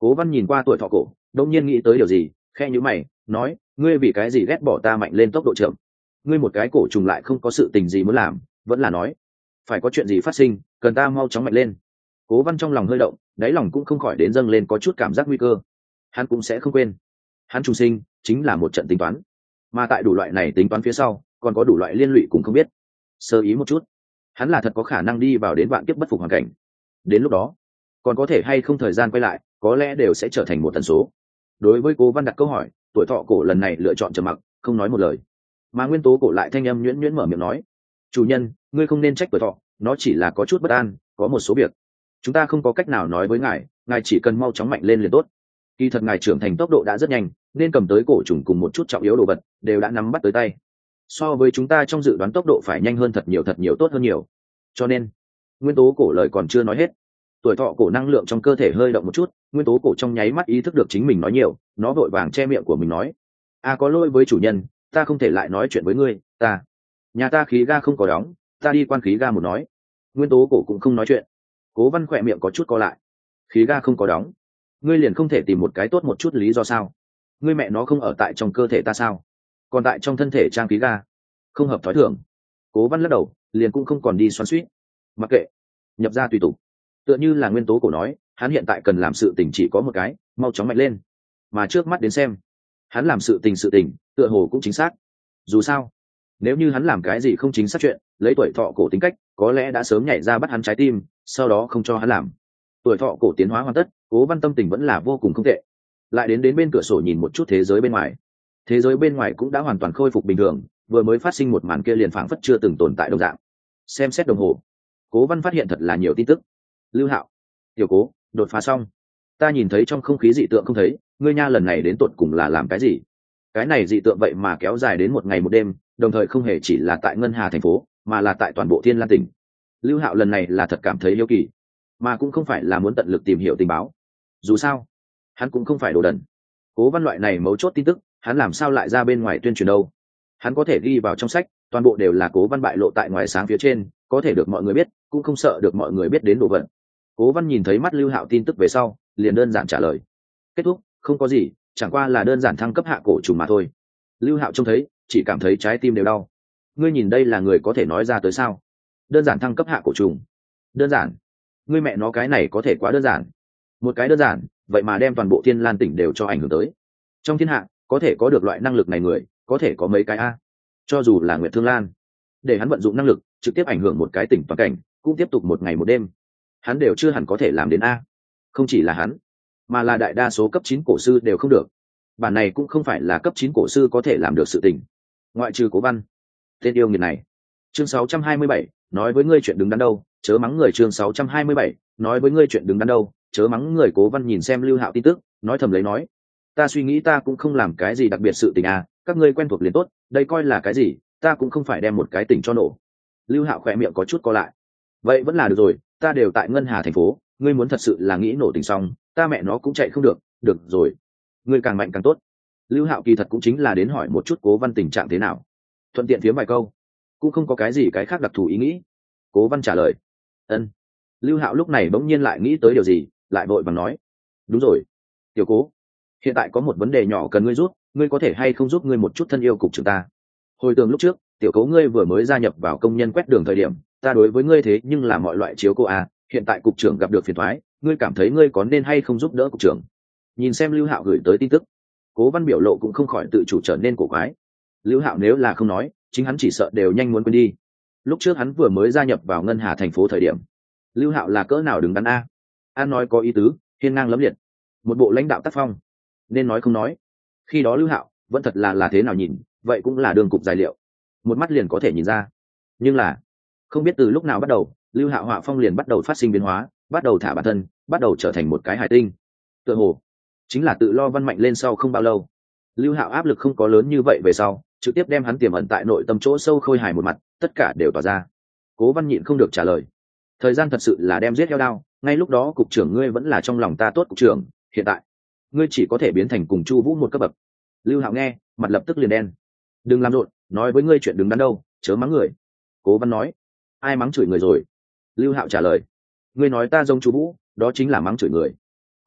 Cố Văn nhìn qua tuổi thọ cổ, đông nhiên nghĩ tới điều gì, khe nhíu mày nói, ngươi vì cái gì ghét bỏ ta mạnh lên tốc độ chậm? Ngươi một cái cổ trùng lại không có sự tình gì muốn làm, vẫn là nói phải có chuyện gì phát sinh, cần ta mau chóng mạnh lên. Cố Văn trong lòng hơi động, đáy lòng cũng không khỏi đến dâng lên có chút cảm giác nguy cơ. Hắn cũng sẽ không quên, hắn trùng sinh chính là một trận tính toán, mà tại đủ loại này tính toán phía sau còn có đủ loại liên lụy cũng không biết. Sơ ý một chút, hắn là thật có khả năng đi vào đến vạn kiếp bất phục hoàn cảnh. Đến lúc đó còn có thể hay không thời gian quay lại, có lẽ đều sẽ trở thành một tần số. Đối với Cố Văn đặt câu hỏi, tuổi thọ cổ lần này lựa chọn trầm mặc, không nói một lời. Mà nguyên tố cổ lại thanh âm nhuyễn nhuyễn mở miệng nói, chủ nhân, ngươi không nên trách tuổi thọ, nó chỉ là có chút bất an, có một số việc chúng ta không có cách nào nói với ngài, ngài chỉ cần mau chóng mạnh lên liền tốt. Kỳ thật ngài trưởng thành tốc độ đã rất nhanh, nên cầm tới cổ trùng cùng một chút trọng yếu đồ vật đều đã nắm bắt tới tay, so với chúng ta trong dự đoán tốc độ phải nhanh hơn thật nhiều thật nhiều, tốt hơn nhiều. Cho nên nguyên tố cổ lời còn chưa nói hết, tuổi thọ cổ năng lượng trong cơ thể hơi động một chút, nguyên tố cổ trong nháy mắt ý thức được chính mình nói nhiều, nó vội vàng che miệng của mình nói, a có lỗi với chủ nhân, ta không thể lại nói chuyện với ngươi, ta nhà ta khí ga không có đóng, ta đi quan khí ga một nói. Nguyên tố cổ cũng không nói chuyện. Cố Văn khỏe miệng có chút co lại. Khí ga không có đóng, ngươi liền không thể tìm một cái tốt một chút lý do sao? Ngươi mẹ nó không ở tại trong cơ thể ta sao? Còn tại trong thân thể trang khí ga, không hợp thói thường. Cố Văn lắc đầu, liền cũng không còn đi xoắn xuýt. Mặc kệ, nhập ra tùy tục. Tựa như là nguyên tố cổ nói, hắn hiện tại cần làm sự tình chỉ có một cái, mau chóng mạnh lên. Mà trước mắt đến xem, hắn làm sự tình sự tình, tựa hồ cũng chính xác. Dù sao, nếu như hắn làm cái gì không chính xác chuyện, lấy tuổi thọ cổ tính cách, có lẽ đã sớm nhảy ra bắt hắn trái tim, sau đó không cho hắn làm. Tuổi thọ cổ tiến hóa hoàn tất, Cố Văn tâm tình vẫn là vô cùng không tệ. Lại đến đến bên cửa sổ nhìn một chút thế giới bên ngoài. Thế giới bên ngoài cũng đã hoàn toàn khôi phục bình thường, vừa mới phát sinh một màn kia liền phảng phất chưa từng tồn tại đồng dạng. Xem xét đồng hồ, Cố Văn phát hiện thật là nhiều tin tức. Lưu Hạo, tiểu Cố, đột phá xong. Ta nhìn thấy trong không khí dị tượng không thấy, ngươi nha lần này đến tột cùng là làm cái gì? Cái này dị tượng vậy mà kéo dài đến một ngày một đêm, đồng thời không hề chỉ là tại Ngân Hà thành phố, mà là tại toàn bộ Thiên Lan tỉnh. Lưu Hạo lần này là thật cảm thấy hiếu kỳ, mà cũng không phải là muốn tận lực tìm hiểu tình báo. Dù sao, hắn cũng không phải đồ đần. Cố Văn loại này mấu chốt tin tức, hắn làm sao lại ra bên ngoài tuyên truyền đâu? Hắn có thể ghi vào trong sách, toàn bộ đều là Cố Văn bại lộ tại ngoài sáng phía trên, có thể được mọi người biết, cũng không sợ được mọi người biết đến đồ vật. Cố Văn nhìn thấy mắt Lưu Hạo tin tức về sau, liền đơn giản trả lời. Kết thúc, không có gì, chẳng qua là đơn giản thăng cấp hạ cổ trùng mà thôi. Lưu Hạo trông thấy, chỉ cảm thấy trái tim đều đau. Ngươi nhìn đây là người có thể nói ra tới sao? Đơn giản thăng cấp hạ cổ trùng? Đơn giản? Ngươi mẹ nó cái này có thể quá đơn giản. Một cái đơn giản, vậy mà đem toàn bộ Thiên Lan tỉnh đều cho ảnh hưởng tới. Trong thiên hạ, có thể có được loại năng lực này người, có thể có mấy cái a? Cho dù là Nguyệt Thương Lan, để hắn vận dụng năng lực, trực tiếp ảnh hưởng một cái tỉnh toàn cảnh, cũng tiếp tục một ngày một đêm, hắn đều chưa hẳn có thể làm đến a. Không chỉ là hắn, mà là đại đa số cấp chín cổ sư đều không được. Bản này cũng không phải là cấp chín cổ sư có thể làm được sự tình, ngoại trừ Cố Văn tên yêu nghiệt này. Chương sáu trăm hai mươi bảy, nói với ngươi chuyện đứng đắn đâu, chớ mắng người. Chương sáu trăm hai mươi bảy, nói với ngươi chuyện đứng đắn đâu, chớ mắng người. Cố Văn nhìn xem Lưu Hạo tin tức, nói thầm lấy nói, ta suy nghĩ ta cũng không làm cái gì đặc biệt sự tình à, các ngươi quen thuộc liền tốt, đây coi là cái gì, ta cũng không phải đem một cái tỉnh cho nổ. Lưu Hạo khỏe miệng có chút co lại. Vậy vẫn là được rồi, ta đều tại Ngân Hà thành phố, ngươi muốn thật sự là nghĩ nổ tỉnh xong, ta mẹ nó cũng chạy không được, được rồi, ngươi càng mạnh càng tốt. Lưu Hạo kỳ thật cũng chính là đến hỏi một chút Cố Văn tình trạng thế nào, thuận tiện phiếm vài câu, cũng không có cái gì cái khác đặc thù ý nghĩ. Cố Văn trả lời, ân. Lưu Hạo lúc này bỗng nhiên lại nghĩ tới điều gì, lại vội vàng nói, đúng rồi, tiểu Cố, hiện tại có một vấn đề nhỏ cần ngươi giúp, ngươi có thể hay không giúp ngươi một chút thân yêu cục trưởng ta? Hồi tưởng lúc trước, tiểu Cố ngươi vừa mới gia nhập vào công nhân quét đường thời điểm, ta đối với ngươi thế nhưng là mọi loại chiếu cố à, hiện tại cục trưởng gặp được phiền toái, ngươi cảm thấy ngươi có nên hay không giúp đỡ cục trưởng? Nhìn xem Lưu Hạo gửi tới tin tức, Cố Văn biểu lộ cũng không khỏi tự chủ trở nên cổ quái. Lưu Hạo nếu là không nói, chính hắn chỉ sợ đều nhanh muốn quên đi. Lúc trước hắn vừa mới gia nhập vào Ngân Hà thành phố thời điểm, Lưu Hạo là cỡ nào đứng đắn a? An nói có ý tứ, hiên ngang lẫm liệt, một bộ lãnh đạo tác phong, nên nói không nói. Khi đó Lưu Hạo vẫn thật là là thế nào nhìn, vậy cũng là đường cục tài liệu, một mắt liền có thể nhìn ra. Nhưng là không biết từ lúc nào bắt đầu, Lưu Hạo họa phong liền bắt đầu phát sinh biến hóa, bắt đầu thả bản thân, bắt đầu trở thành một cái hải tinh. Tựa hồ chính là tự lo văn mạnh lên sau không bao lâu, Lưu Hạo áp lực không có lớn như vậy về sau, trực tiếp đem hắn tiềm ẩn tại nội tâm chỗ sâu khôi hài một mặt, tất cả đều tỏa ra. Cố Văn nhịn không được trả lời, thời gian thật sự là đem giết heo đao, ngay lúc đó cục trưởng ngươi vẫn là trong lòng ta tốt cục trưởng, hiện tại ngươi chỉ có thể biến thành cùng Chu Vũ một cấp bậc. Lưu Hạo nghe, mặt lập tức liền đen. Đừng làm rộn, nói với ngươi chuyện đứng đắn đâu, chớ mắng người. Cố Văn nói, ai mắng chửi người rồi? Lưu Hạo trả lời, ngươi nói ta giống Chu Vũ, đó chính là mắng chửi người.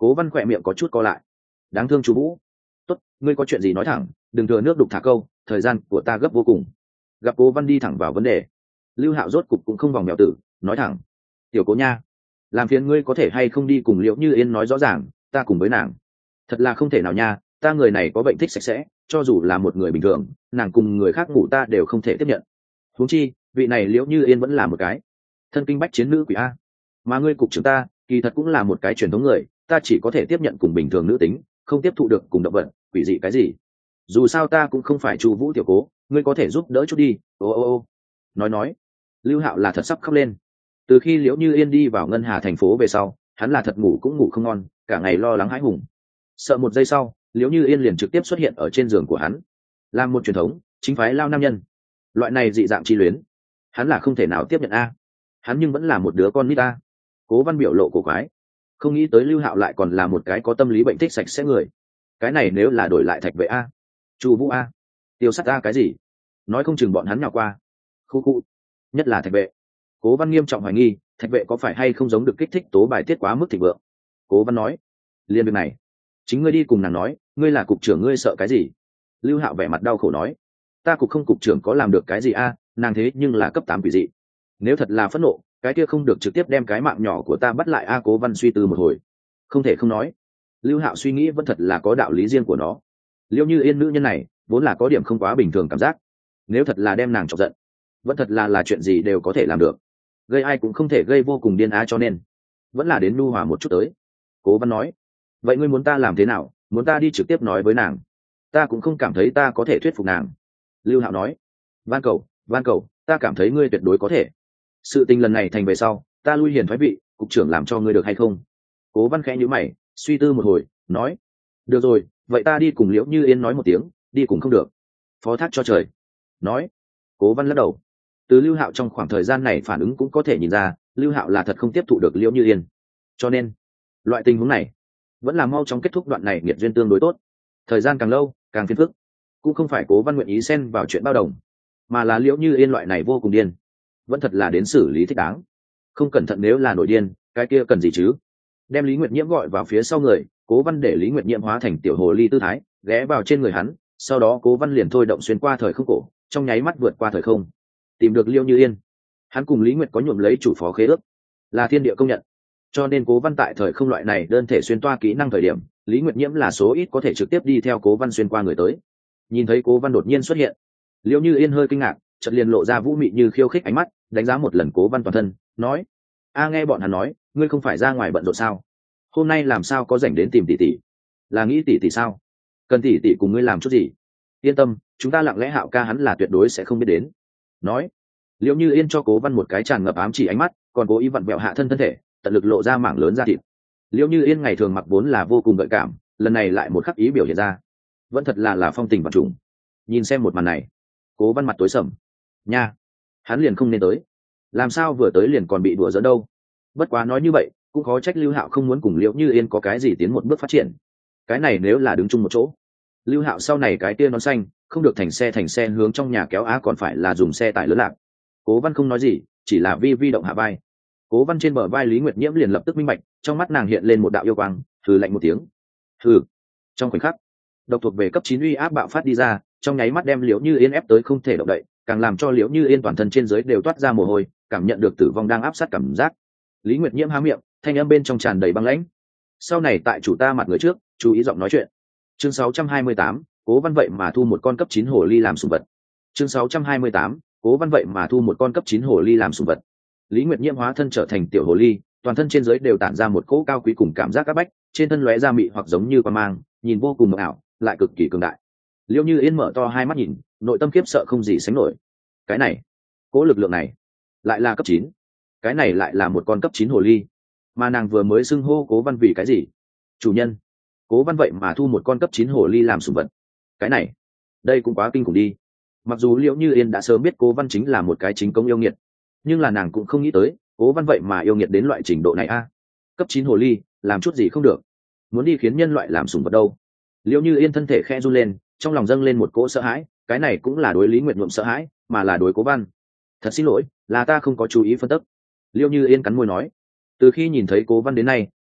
Cố Văn khỏe miệng có chút co lại. Đáng thương Chu Vũ. Tốt, ngươi có chuyện gì nói thẳng, đừng thừa nước đục thả câu, thời gian của ta gấp vô cùng. Gặp Cố Văn đi thẳng vào vấn đề, Lưu Hạo rốt cục cũng không vòng mèo tử, nói thẳng: tiểu Cố nha, làm phiền ngươi có thể hay không đi cùng Liễu Như Yên nói rõ ràng, ta cùng với nàng. Thật là không thể nào nha, ta người này có bệnh thích sạch sẽ, cho dù là một người bình thường, nàng cùng người khác ngủ ta đều không thể tiếp nhận. Huống chi, vị này Liễu Như Yên vẫn là một cái thân kinh bách chiến nữ quỷ a, mà ngươi cục trưởng ta, kỳ thật cũng là một cái truyền thống người, ta chỉ có thể tiếp nhận cùng bình thường nữ tính, không tiếp thụ được cùng động vật, quỷ dị cái gì. Dù sao ta cũng không phải Chu Vũ tiểu Cố, ngươi có thể giúp đỡ chút đi. Ô ô ô. Nói nói, Lưu Hạo là thật sắp khóc lên. Từ khi Liễu Như Yên đi vào ngân hà thành phố về sau, hắn là thật ngủ cũng ngủ không ngon, cả ngày lo lắng hãi hùng. Sợ một giây sau, Liễu Như Yên liền trực tiếp xuất hiện ở trên giường của hắn. Làm một truyền thống, chính phái lao nam nhân. Loại này dị dạng chi luyến, hắn là không thể nào tiếp nhận a. Hắn nhưng vẫn là một đứa con nít a. Cố Văn biểu lộ cổ quái, không nghĩ tới Lưu Hạo lại còn là một cái có tâm lý bệnh thích sạch sẽ người. Cái này nếu là đổi lại Thạch Vệ a, Chu Vũ a, Tiêu Sắt a cái gì, nói không chừng bọn hắn nhào qua. Khu khu, nhất là Thạch Vệ. Cố Văn nghiêm trọng hoài nghi, Thạch Vệ có phải hay không giống được kích thích tố bài tiết quá mức thịnh vượng. Cố Văn nói, liên việc này, chính ngươi đi cùng nàng nói, ngươi là cục trưởng ngươi sợ cái gì? Lưu Hạo vẻ mặt đau khổ nói, ta cục không cục trưởng có làm được cái gì a, nàng thế nhưng là cấp tám quỷ dị. Nếu thật là phẫn nộ, cái kia không được trực tiếp đem cái mạng nhỏ của ta bắt lại a. Cố Văn suy tư một hồi, không thể không nói, Lưu Hạo suy nghĩ vẫn thật là có đạo lý riêng của nó. Liễu Như Yên nữ nhân này vốn là có điểm không quá bình thường cảm giác, nếu thật là đem nàng chọc giận, vẫn thật là là chuyện gì đều có thể làm được, gây ai cũng không thể gây vô cùng điên á, cho nên vẫn là đến nhu hòa một chút tới. Cố Văn nói, vậy ngươi muốn ta làm thế nào? Muốn ta đi trực tiếp nói với nàng? Ta cũng không cảm thấy ta có thể thuyết phục nàng. Lưu Hạo nói, van cầu, van cầu, ta cảm thấy ngươi tuyệt đối có thể. Sự tình lần này thành về sau, ta lui hiền thoái vị, cục trưởng làm cho ngươi được hay không? Cố Văn khẽ nhíu mày, suy tư một hồi, nói, được rồi, vậy ta đi cùng Liễu Như Yên nói một tiếng, đi cùng không được, phó thác cho trời. Nói, Cố Văn lắc đầu. Từ Lưu Hạo trong khoảng thời gian này phản ứng cũng có thể nhìn ra, Lưu Hạo là thật không tiếp thụ được Liễu Như Yên, cho nên loại tình huống này vẫn là mau chóng kết thúc đoạn này nghiệt duyên tương đối tốt. Thời gian càng lâu càng phiền phức, cũng không phải Cố Văn nguyện ý xen vào chuyện bao đồng, mà là Liễu Như Yên loại này vô cùng điên, vẫn thật là đến xử lý thích đáng. Không cẩn thận nếu là nổi điên, cái kia cần gì chứ? Đem Lý Nguyệt Nhiễm gọi vào phía sau người, Cố Văn để Lý Nguyệt Nhiễm hóa thành tiểu hồ ly tư thái, ghé vào trên người hắn, sau đó Cố Văn liền thôi động xuyên qua thời không cổ, trong nháy mắt vượt qua thời không, tìm được Liễu Như Yên. Hắn cùng Lý Nguyệt có nhuộm lấy chủ phó khế ước, là thiên địa công nhận, cho nên Cố Văn tại thời không loại này đơn thể xuyên toa kỹ năng thời điểm, Lý Nguyệt Nhiễm là số ít có thể trực tiếp đi theo Cố Văn xuyên qua người tới. Nhìn thấy Cố Văn đột nhiên xuất hiện, Liễu Như Yên hơi kinh ngạc, chợt liền lộ ra vũ mị như khiêu khích ánh mắt, đánh giá một lần Cố Văn toàn thân, nói, a nghe bọn hắn nói, ngươi không phải ra ngoài bận rộn sao? Hôm nay làm sao có rảnh đến tìm tỷ tỷ? Là nghĩ tỷ tỷ sao? Cần tỷ tỷ cùng ngươi làm chút gì? Yên tâm, chúng ta lặng lẽ Hạo ca hắn là tuyệt đối sẽ không biết đến. Nói, Liễu Như Yên cho Cố Văn một cái tràn ngập ám chỉ ánh mắt, còn cố ý vặn vẹo hạ thân thân thể, tận lực lộ ra mảng lớn da thịt. Liễu Như Yên ngày thường mặc vốn là vô cùng gợi cảm, lần này lại một khắc ý biểu hiện ra, vẫn thật là là phong tình vạn trùng. Nhìn xem một màn này, Cố Văn mặt tối sầm. Nha, hắn liền không nên tới, làm sao vừa tới liền còn bị đùa giỡn đâu. Bất quá nói như vậy, cũng khó trách Lưu Hạo không muốn cùng Liễu Như Yên có cái gì tiến một bước phát triển. Cái này nếu là đứng chung một chỗ, Lưu Hạo sau này cái tia nón xanh không được thành xe thành xe hướng trong nhà kéo á, còn phải là dùng xe tải lớn lạc. Cố Văn không nói gì, chỉ là vi vi động hạ vai. Cố Văn trên bờ vai Lý Nguyệt Nhiễm liền lập tức minh bạch, trong mắt nàng hiện lên một đạo yêu quang, hừ lạnh một tiếng. Hừ. Trong khoảnh khắc, độc thuộc về cấp chín uy áp bạo phát đi ra, trong nháy mắt đem Liễu Như Yên ép tới không thể động đậy, càng làm cho Liễu Như Yên toàn thân trên dưới đều toát ra mồ hôi, cảm nhận được tử vong đang áp sát cảm giác. Lý Nguyệt Nhiễm há miệng, thanh âm bên trong tràn đầy băng lãnh. Sau này tại chủ ta mặt người trước, chú ý giọng nói chuyện. Chương sáu trăm hai mươi tám, Cố Văn vậy mà thu một con cấp chín hồ ly làm sủng vật. Chương sáu trăm hai mươi tám, Cố Văn vậy mà thu một con cấp chín hồ ly làm sủng vật. Lý Nguyệt Nhiễm hóa thân trở thành tiểu hồ ly, toàn thân trên dưới đều tản ra một cỗ cao quý cùng cảm giác áp bách, trên thân lóe ra mị hoặc giống như quang mang, nhìn vô cùng mộng ảo, lại cực kỳ cường đại. Liễu Như Yên mở to hai mắt nhìn, nội tâm kiếp sợ không gì sánh nổi. Cái này, cỗ lực lượng này, lại là cấp chín. Cái này lại là một con cấp chín hồ ly. Mà nàng vừa mới xưng hô Cố Văn vì cái gì? Chủ nhân. Cố Văn vậy mà thu một con cấp chín hồ ly làm sủng vật. Cái này, đây cũng quá kinh khủng đi. Mặc dù Liễu Như Yên đã sớm biết Cố Văn chính là một cái chính công yêu nghiệt, nhưng là nàng cũng không nghĩ tới Cố Văn vậy mà yêu nghiệt đến loại trình độ này a. Cấp chín hồ ly, làm chút gì không được, muốn đi khiến nhân loại làm sủng vật đâu. Liễu Như Yên thân thể khe run lên, trong lòng dâng lên một cỗ sợ hãi, cái này cũng là đối Lý Nguyệt Nhuộm sợ hãi, mà là đối Cố Văn. Thật xin lỗi, là ta không có chú ý phân tích. Liễu Như Yên cắn môi nói, từ khi nhìn thấy Cố Văn đến nay,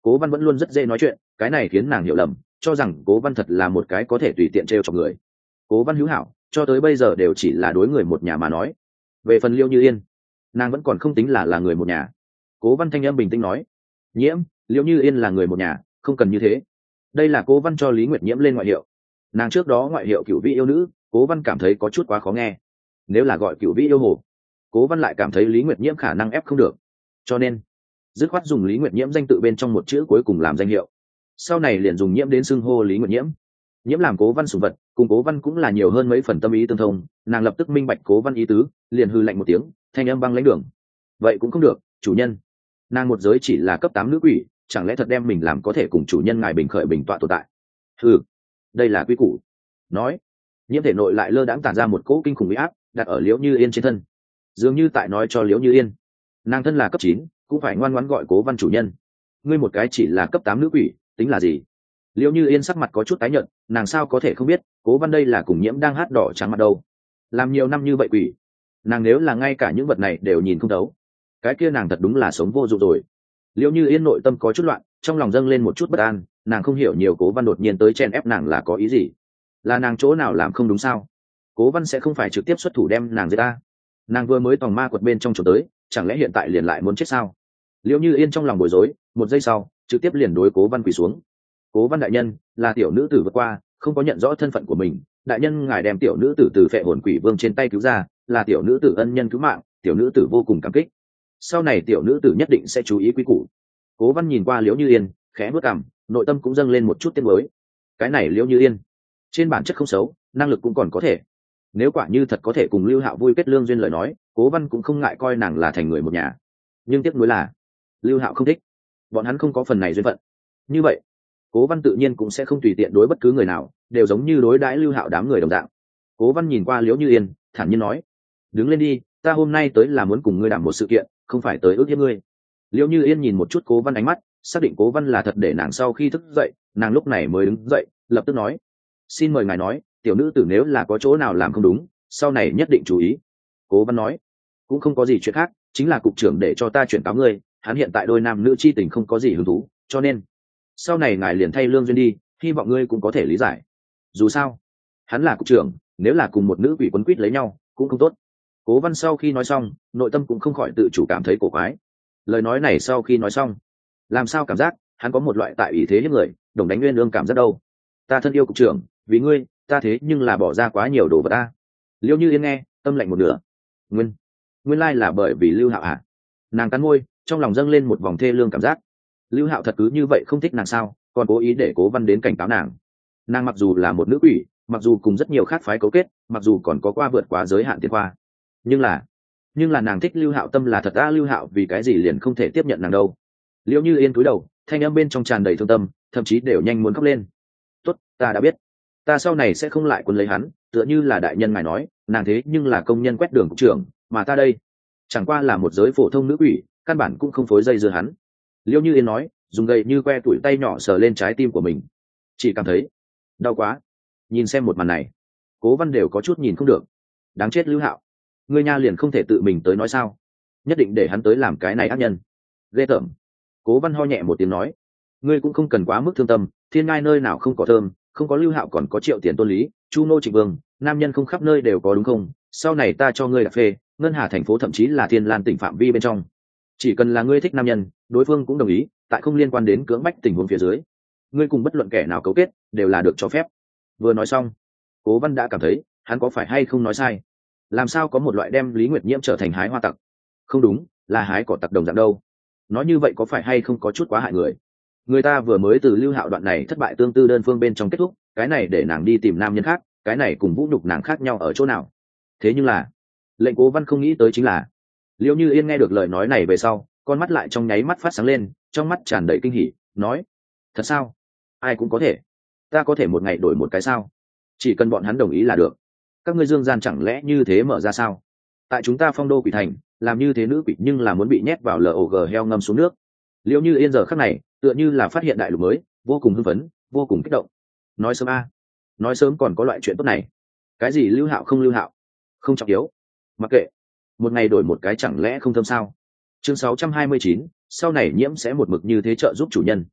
Cố Văn vẫn luôn rất dễ nói chuyện, cái này khiến nàng hiểu lầm, cho rằng Cố Văn thật là một cái có thể tùy tiện trêu chọc người. Cố Văn hữu hảo, cho tới bây giờ đều chỉ là đối người một nhà mà nói. Về phần Liễu Như Yên, nàng vẫn còn không tính là là người một nhà. Cố Văn thanh âm bình tĩnh nói, Nhiễm, Liễu Như Yên là người một nhà, không cần như thế. Đây là Cố Văn cho Lý Nguyệt Nhiễm lên ngoại hiệu. Nàng trước đó ngoại hiệu Cửu Vĩ yêu nữ, Cố Văn cảm thấy có chút quá khó nghe. Nếu là gọi Cửu Vĩ yêu hồ, Cố Văn lại cảm thấy Lý Nguyệt Nhiễm khả năng ép không được, cho nên dứt khoát dùng Lý Nguyệt Nhiễm danh tự bên trong một chữ cuối cùng làm danh hiệu. Sau này liền dùng Nhiễm đến xưng hô Lý Nguyệt Nhiễm. Nhiễm làm Cố Văn sủng vật, cùng Cố Văn cũng là nhiều hơn mấy phần tâm ý tương thông, nàng lập tức minh bạch Cố Văn ý tứ, liền hư lạnh một tiếng, thanh âm băng lãnh đường. Vậy cũng không được, chủ nhân. Nàng một giới chỉ là cấp tám nữ quỷ, chẳng lẽ thật đem mình làm có thể cùng chủ nhân ngài bình khởi bình tọa tồn tại? Hừ, đây là quy củ. Nói, Nhiễm thể nội lại lơ đãng tản ra một cỗ kinh khủng uy áp, đặt ở Liễu Như Yên trên thân. Dường như tại nói cho Liễu Như Yên, nàng thân là cấp chín, cũng phải ngoan ngoãn gọi Cố Văn chủ nhân. Ngươi một cái chỉ là cấp tám nữ quỷ, tính là gì? Liễu Như Yên sắc mặt có chút tái nhợt, nàng sao có thể không biết, Cố Văn đây là cùng Nhiễm đang hát đỏ trắng mặt đâu. Làm nhiều năm như vậy quỷ, nàng nếu là ngay cả những vật này đều nhìn không thấu, cái kia nàng thật đúng là sống vô dụng rồi. Liễu Như Yên nội tâm có chút loạn, trong lòng dâng lên một chút bất an, nàng không hiểu nhiều Cố Văn đột nhiên tới chen ép nàng là có ý gì. Là nàng chỗ nào làm không đúng sao? Cố Văn sẽ không phải trực tiếp xuất thủ đem nàng giết ta. Nàng vừa mới tòng ma quật bên trong trốn tới, chẳng lẽ hiện tại liền lại muốn chết sao? Liễu Như Yên trong lòng bối rối, một giây sau trực tiếp liền đối Cố Văn quỳ xuống. Cố Văn đại nhân, là tiểu nữ tử vượt qua, không có nhận rõ thân phận của mình, đại nhân ngài đem tiểu nữ tử từ phệ hồn quỷ vương trên tay cứu ra, là tiểu nữ tử ân nhân cứu mạng, tiểu nữ tử vô cùng cảm kích. Sau này tiểu nữ tử nhất định sẽ chú ý quy củ. Cố Văn nhìn qua Liễu Như Yên, khẽ bước cằm, nội tâm cũng dâng lên một chút tiếc nuối. Cái này Liễu Như Yên, trên bản chất không xấu, năng lực cũng còn có thể. Nếu quả như thật có thể cùng Lưu Hạo vui kết lương duyên lời nói, Cố Văn cũng không ngại coi nàng là thành người một nhà. Nhưng tiếc nuối là, Lưu Hạo không thích, bọn hắn không có phần này duyên phận. Như vậy, Cố Văn tự nhiên cũng sẽ không tùy tiện đối bất cứ người nào, đều giống như đối đãi Lưu Hạo đám người đồng dạng. Cố Văn nhìn qua Liễu Như Yên, thản nhiên nói, đứng lên đi, ta hôm nay tới là muốn cùng ngươi đảm một sự kiện, không phải tới ước hiếp ngươi. Liễu Như Yên nhìn một chút Cố Văn ánh mắt, xác định Cố Văn là thật để nàng sau khi thức dậy, nàng lúc này mới đứng dậy, lập tức nói, xin mời ngài nói, tiểu nữ tử nếu là có chỗ nào làm không đúng, sau này nhất định chú ý. Cố Văn nói, cũng không có gì chuyện khác, chính là cục trưởng để cho ta chuyển cáo ngươi, hắn hiện tại đôi nam nữ chi tình không có gì hứng thú, cho nên sau này ngài liền thay lương duyên đi, hy vọng ngươi cũng có thể lý giải. Dù sao hắn là cục trưởng, nếu là cùng một nữ quỷ quấn quýt lấy nhau cũng không tốt. Cố Văn sau khi nói xong, nội tâm cũng không khỏi tự chủ cảm thấy cổ quái. Lời nói này sau khi nói xong, làm sao cảm giác hắn có một loại tại ý thế hiếp người, đồng đánh nguyên lương cảm giác đâu. Ta thân yêu cục trưởng, vì ngươi ta thế nhưng là bỏ ra quá nhiều đồ vật ta. Liễu Như Yên nghe, tâm lạnh một nửa. Nguyên nguyên lai là bởi vì Lưu Hạo à? Nàng cắn môi, trong lòng dâng lên một vòng thê lương cảm giác. Lưu Hạo thật cứ như vậy không thích nàng sao, còn cố ý để Cố Văn đến cảnh cáo nàng. Nàng mặc dù là một nữ quỷ, mặc dù cùng rất nhiều khác phái cấu kết, mặc dù còn có qua vượt quá giới hạn tiên khoa, nhưng là nhưng là nàng thích Lưu Hạo tâm là thật a. Lưu Hạo vì cái gì liền không thể tiếp nhận nàng đâu? Liễu Như Yên cúi đầu, thanh âm bên trong tràn đầy thương tâm, thậm chí đều nhanh muốn khóc lên. Tốt, ta đã biết, ta sau này sẽ không lại quấn lấy hắn, tựa như là đại nhân ngài nói, nàng thế nhưng là công nhân quét đường cục trưởng, mà ta đây chẳng qua là một giới phổ thông nữ quỷ, căn bản cũng không phối dây dưa hắn. Liễu Như Yên nói, dùng gậy như que tuổi tay nhỏ sờ lên trái tim của mình, chỉ cảm thấy đau quá. Nhìn xem một màn này, Cố Văn đều có chút nhìn không được. Đáng chết Lưu Hạo, ngươi nha liền không thể tự mình tới nói sao? Nhất định để hắn tới làm cái này ác nhân, ghê tởm. Cố Văn ho nhẹ một tiếng nói, ngươi cũng không cần quá mức thương tâm, thiên ngai nơi nào không có thơm, không có Lưu Hạo còn có Triệu Tiền Tôn Lý, Chu Nô Trịnh Vương, nam nhân không khắp nơi đều có đúng không? Sau này ta cho ngươi đặt phê, ngân hà thành phố thậm chí là Thiên Lan tỉnh phạm vi bên trong, chỉ cần là ngươi thích nam nhân, đối phương cũng đồng ý, tại không liên quan đến cưỡng bách tình huống phía dưới, ngươi cùng bất luận kẻ nào cấu kết đều là được cho phép. Vừa nói xong, Cố Văn đã cảm thấy hắn có phải hay không nói sai. Làm sao có một loại đem Lý Nguyệt Nhiễm trở thành hái hoa tặc, không đúng, là hái cỏ tặc đồng dạng đâu. Nói như vậy có phải hay không có chút quá hại người? Người ta vừa mới từ Lưu Hạo đoạn này thất bại tương tư đơn phương bên trong kết thúc, cái này để nàng đi tìm nam nhân khác, cái này cùng vũ nhục nàng khác nhau ở chỗ nào? Thế nhưng là lệnh Cố Văn không nghĩ tới chính là, Liễu Như Yên nghe được lời nói này về sau, con mắt lại trong nháy mắt phát sáng lên, trong mắt tràn đầy kinh hỉ, nói, thật sao? Ai cũng có thể, ta có thể một ngày đổi một cái sao? Chỉ cần bọn hắn đồng ý là được. Các ngươi dương gian chẳng lẽ như thế mở ra sao? Tại chúng ta Phong Đô quỷ thành, làm như thế nữ quỷ nhưng là muốn bị nhét vào log heo ngâm xuống nước. Liễu Như Yên giờ khắc này tựa như là phát hiện đại lục mới, vô cùng hưng phấn, vô cùng kích động. Nói sớm a, nói sớm còn có loại chuyện tốt này. Cái gì Lưu Hạo không Lưu Hạo, không trọng yếu, mặc kệ, một ngày đổi một cái chẳng lẽ không thơm sao? Chương sáu trăm hai mươi chín, sau này Nhiễm sẽ một mực như thế trợ giúp chủ nhân.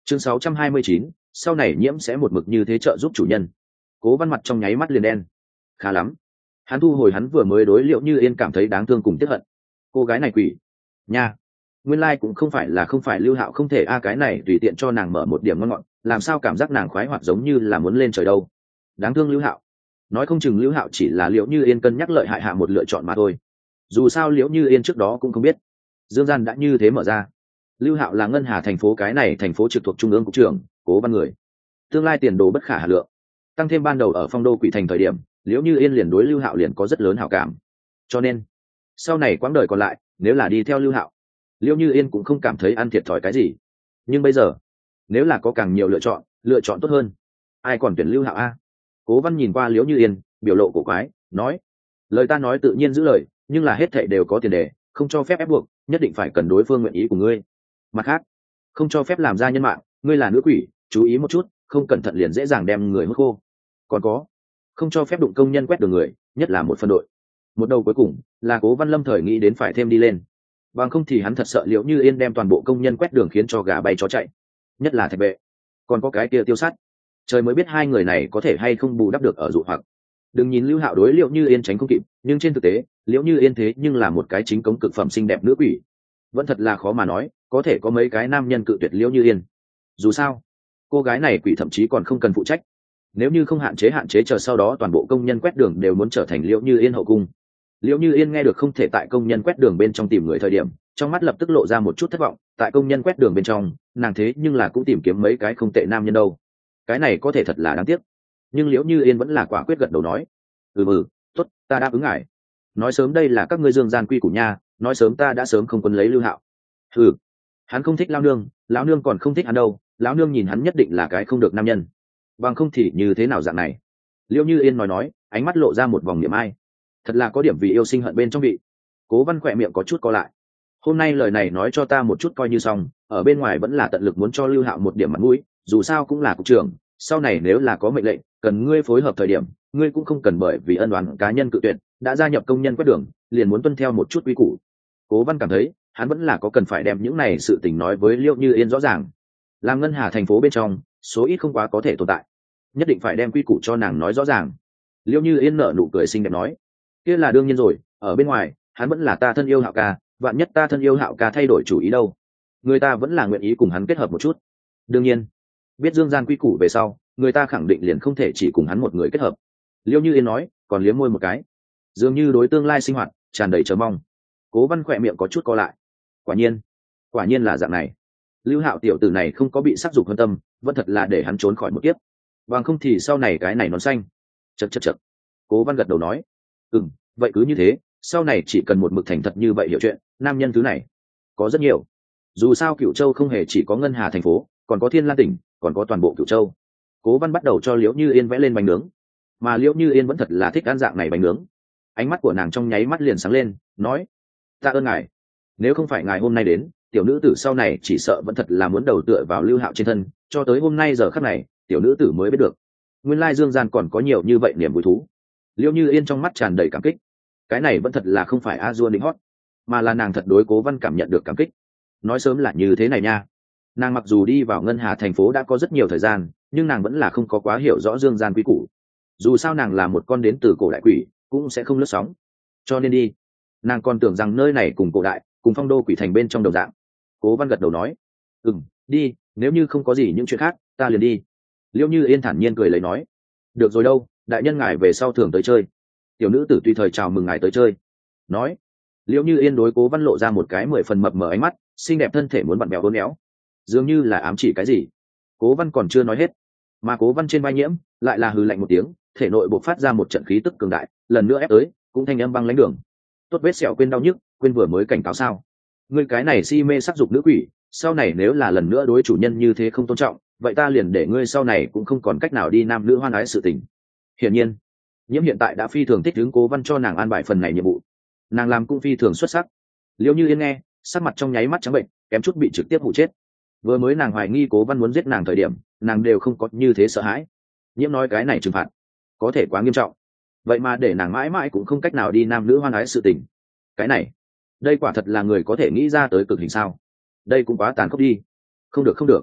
chương sáu trăm hai mươi chín, sau này nhiễm sẽ một mực như thế trợ giúp chủ nhân. Cố Văn mặt trong nháy mắt liền đen. Khá lắm. Hắn thu hồi hắn vừa mới đối Liễu Như Yên cảm thấy đáng thương cùng tiếc hận. Cô gái này quỷ nha, nguyên lai like cũng không phải là không phải Lưu Hạo không thể a, cái này tùy tiện cho nàng mở một điểm ngon ngọt, làm sao cảm giác nàng khoái hoạt giống như là muốn lên trời đâu. Đáng thương Lưu Hạo. Nói không chừng Lưu Hạo chỉ là Liễu Như Yên cân nhắc lợi hại hạ một lựa chọn mà thôi. Dù sao Liễu Như Yên trước đó cũng không biết dương gian đã như thế mở ra. Lưu Hạo là ngân hà thành phố cái này thành phố trực thuộc trung ương cục trưởng, Cố Văn người tương lai tiền đồ bất khả hà lượng. Tăng thêm ban đầu ở phong đô quỷ thành thời điểm, Liễu Như Yên liền đối Lưu Hạo liền có rất lớn hảo cảm, cho nên sau này quãng đời còn lại nếu là đi theo Lưu Hạo, Liễu Như Yên cũng không cảm thấy ăn thiệt thòi cái gì. Nhưng bây giờ nếu là có càng nhiều lựa chọn, lựa chọn tốt hơn, ai còn tuyển Lưu Hạo a? Cố Văn nhìn qua Liễu Như Yên, biểu lộ cổ quái, nói: lời ta nói tự nhiên giữ lời, nhưng là hết thảy đều có tiền đề, không cho phép ép buộc, nhất định phải cần đối phương nguyện ý của ngươi. Mặt khác, không cho phép làm ra nhân mạng, ngươi là nữ quỷ, chú ý một chút, không cẩn thận liền dễ dàng đem người hút khô. Còn có, không cho phép đụng công nhân quét đường người, nhất là một phân đội. Một đầu cuối cùng là Cố Văn lâm thời nghĩ đến phải thêm đi lên, bằng không thì hắn thật sợ Liễu Như Yên đem toàn bộ công nhân quét đường khiến cho gà bay chó chạy, nhất là thạch vệ, còn có cái kia tiêu sát. Trời mới biết hai người này có thể hay không bù đắp được ở dụ hoặc. Đừng nhìn Lưu Hạo đối Liễu Như Yên tránh không kịp, nhưng trên thực tế Liễu Như Yên thế nhưng là một cái chính cống cực phẩm xinh đẹp nữ quỷ, vẫn thật là khó mà nói có thể có mấy cái nam nhân cự tuyệt Liễu Như Yên. Dù sao cô gái này quỷ thậm chí còn không cần phụ trách, nếu như không hạn chế hạn chế chờ sau đó toàn bộ công nhân quét đường đều muốn trở thành Liễu Như Yên hậu cung. Liễu Như Yên nghe được không thể tại công nhân quét đường bên trong tìm người thời điểm, trong mắt lập tức lộ ra một chút thất vọng. Tại công nhân quét đường bên trong, nàng thế nhưng là cũng tìm kiếm mấy cái không tệ nam nhân đâu, cái này có thể thật là đáng tiếc. Nhưng Liễu Như Yên vẫn là quả quyết gật đầu nói: ừ ừ, tốt, ta đáp ứng ngài. Nói sớm đây là các ngươi dương gian quy củ nha, nói sớm ta đã sớm không quấn lấy Lưu Hạo. Ừ, hắn không thích lão nương, lão nương còn không thích hắn đâu, lão nương nhìn hắn nhất định là cái không được nam nhân, bằng không thì như thế nào dạng này. Liễu Như Yên nói nói, ánh mắt lộ ra một vòng niệm ai, thật là có điểm vì yêu sinh hận bên trong vị. Cố Văn khỏe miệng có chút co lại. Hôm nay lời này nói cho ta một chút coi như xong, ở bên ngoài vẫn là tận lực muốn cho Lưu Hạo một điểm mặt mũi, dù sao cũng là cục trưởng, sau này nếu là có mệnh lệnh cần ngươi phối hợp thời điểm, ngươi cũng không cần bởi vì ân oán cá nhân cự tuyệt, đã gia nhập công nhân quét đường liền muốn tuân theo một chút quy củ. Cố Văn cảm thấy hắn vẫn là có cần phải đem những này sự tình nói với Liễu Như Yên rõ ràng. Làm ngân hà thành phố bên trong số ít không quá có thể tồn tại, nhất định phải đem quy củ cho nàng nói rõ ràng. Liễu Như Yên nở nụ cười xinh đẹp nói: kia là đương nhiên rồi, ở bên ngoài hắn vẫn là ta thân yêu Hạo ca, vạn nhất ta thân yêu Hạo ca thay đổi chủ ý đâu, người ta vẫn là nguyện ý cùng hắn kết hợp một chút. Đương nhiên biết dương gian quy củ về sau, người ta khẳng định liền không thể chỉ cùng hắn một người kết hợp. Liễu Như Yên nói, còn liếm môi một cái, dường như đối tương lai sinh hoạt tràn đầy chờ mong. Cố Văn khỏe miệng có chút co lại. Quả nhiên quả nhiên là dạng này, Lưu Hạo tiểu tử này không có bị sắc dục phân tâm, vẫn thật là để hắn trốn khỏi một kiếp, bằng không thì sau này cái này nón xanh. Chật chật chật. Cố Văn gật đầu nói: ừm, vậy cứ như thế, sau này chỉ cần một mực thành thật như vậy hiểu chuyện, nam nhân thứ này có rất nhiều. Dù sao Cửu Châu không hề chỉ có ngân hà thành phố, còn có Thiên Lan tỉnh, còn có toàn bộ Cửu Châu. Cố Văn bắt đầu cho Liễu Như Yên vẽ lên bánh nướng, mà Liễu Như Yên vẫn thật là thích ăn dạng này bánh nướng. Ánh mắt của nàng trong nháy mắt liền sáng lên, nói: tạ ơn ngài, nếu không phải ngài hôm nay đến, tiểu nữ tử sau này chỉ sợ vẫn thật là muốn đầu tựa vào Lưu Hạo trên thân, cho tới hôm nay giờ khắc này tiểu nữ tử mới biết được nguyên lai dương gian còn có nhiều như vậy niềm vui thú. Liễu Như Yên trong mắt tràn đầy cảm kích, cái này vẫn thật là không phải a dua đính hót, mà là nàng thật đối Cố Văn cảm nhận được cảm kích. Nói sớm là như thế này nha, nàng mặc dù đi vào ngân hà thành phố đã có rất nhiều thời gian, nhưng nàng vẫn là không có quá hiểu rõ dương gian quý củ. Dù sao nàng là một con đến từ cổ đại quỷ, cũng sẽ không lướt sóng, cho nên đi nàng còn tưởng rằng nơi này cùng cổ đại cùng phong đô quỷ thành bên trong đồng dạng. Cố Văn gật đầu nói: ừm, đi, nếu như không có gì những chuyện khác ta liền đi. Liễu Như Yên thản nhiên cười lấy nói: được rồi đâu, đại nhân ngài về sau thường tới chơi, tiểu nữ tử tùy thời chào mừng ngài tới chơi. Nói, Liễu Như Yên đối Cố Văn lộ ra một cái mười phần mập mờ ánh mắt, xinh đẹp thân thể muốn vặn bèo uốn éo, dường như là ám chỉ cái gì. Cố Văn còn chưa nói hết, mà Cố Văn trên vai nhiễm lại là hừ lạnh một tiếng, thể nội bộc phát ra một trận khí tức cường đại, lần nữa ép tới, cũng thanh âm băng lãnh đường. Tốt vết sẹo quên đau nhức, quên vừa mới cảnh cáo sao? Ngươi cái này si mê sắc dục nữ quỷ, sau này nếu là lần nữa đối chủ nhân như thế không tôn trọng, vậy ta liền để ngươi sau này cũng không còn cách nào đi nam nữ hoan ái sự tình. Hiển nhiên, nhiễm hiện tại đã phi thường thích ứng Cố Văn cho nàng an bài phần này nhiệm vụ, nàng làm cũng phi thường xuất sắc. Liễu Như Yên nghe, sắc mặt trong nháy mắt trắng bệnh, kém chút bị trực tiếp hụ chết. Vừa mới nàng hoài nghi Cố Văn muốn giết nàng thời điểm, nàng đều không có như thế sợ hãi. Nhiễm nói cái này trừng phạt có thể quá nghiêm trọng, vậy mà để nàng mãi mãi cũng không cách nào đi nam nữ hoan ái sự tình. Cái này, đây quả thật là người có thể nghĩ ra tới cực hình sao? Đây cũng quá tàn khốc đi. Không được không được,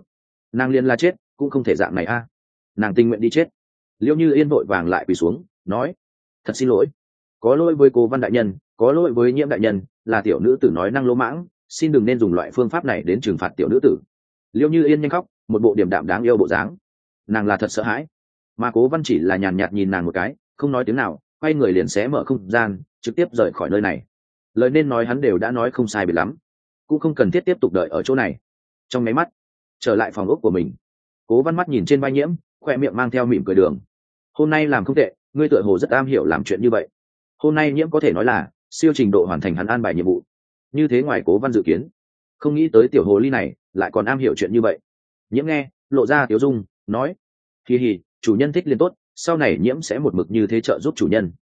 nàng liền là chết cũng không thể dạng này a. Nàng tình nguyện đi chết. Liễu Như Yên vội vàng lại quỳ xuống nói: thật xin lỗi, có lỗi với Cố Văn đại nhân, có lỗi với Nhiễm đại nhân, là tiểu nữ tử nói năng lỗ mãng, xin đừng nên dùng loại phương pháp này đến trừng phạt tiểu nữ tử. Liễu Như Yên nhanh khóc, một bộ điềm đạm đáng yêu bộ dáng. Nàng là thật sợ hãi, mà Cố Văn chỉ là nhàn nhạt nhìn nàng một cái, không nói tiếng nào, quay người liền xé mở không gian, trực tiếp rời khỏi nơi này. Lời nên nói hắn đều đã nói không sai biệt lắm, cũng không cần thiết tiếp tục đợi ở chỗ này. Trong máy mắt trở lại phòng ốc của mình, Cố Văn mắt nhìn trên vai Nhiễm, khoe miệng mang theo mỉm cười đường. Hôm nay làm không tệ, ngươi tựa hồ rất am hiểu làm chuyện như vậy. Hôm nay Nhiễm có thể nói là siêu trình độ hoàn thành hắn an bài nhiệm vụ. Như thế ngoài Cố Văn dự kiến, không nghĩ tới tiểu hồ ly này lại còn am hiểu chuyện như vậy. Nhiễm nghe, lộ ra tiếu dung, nói: hì hì, chủ nhân thích liền tốt, sau này Nhiễm sẽ một mực như thế trợ giúp chủ nhân.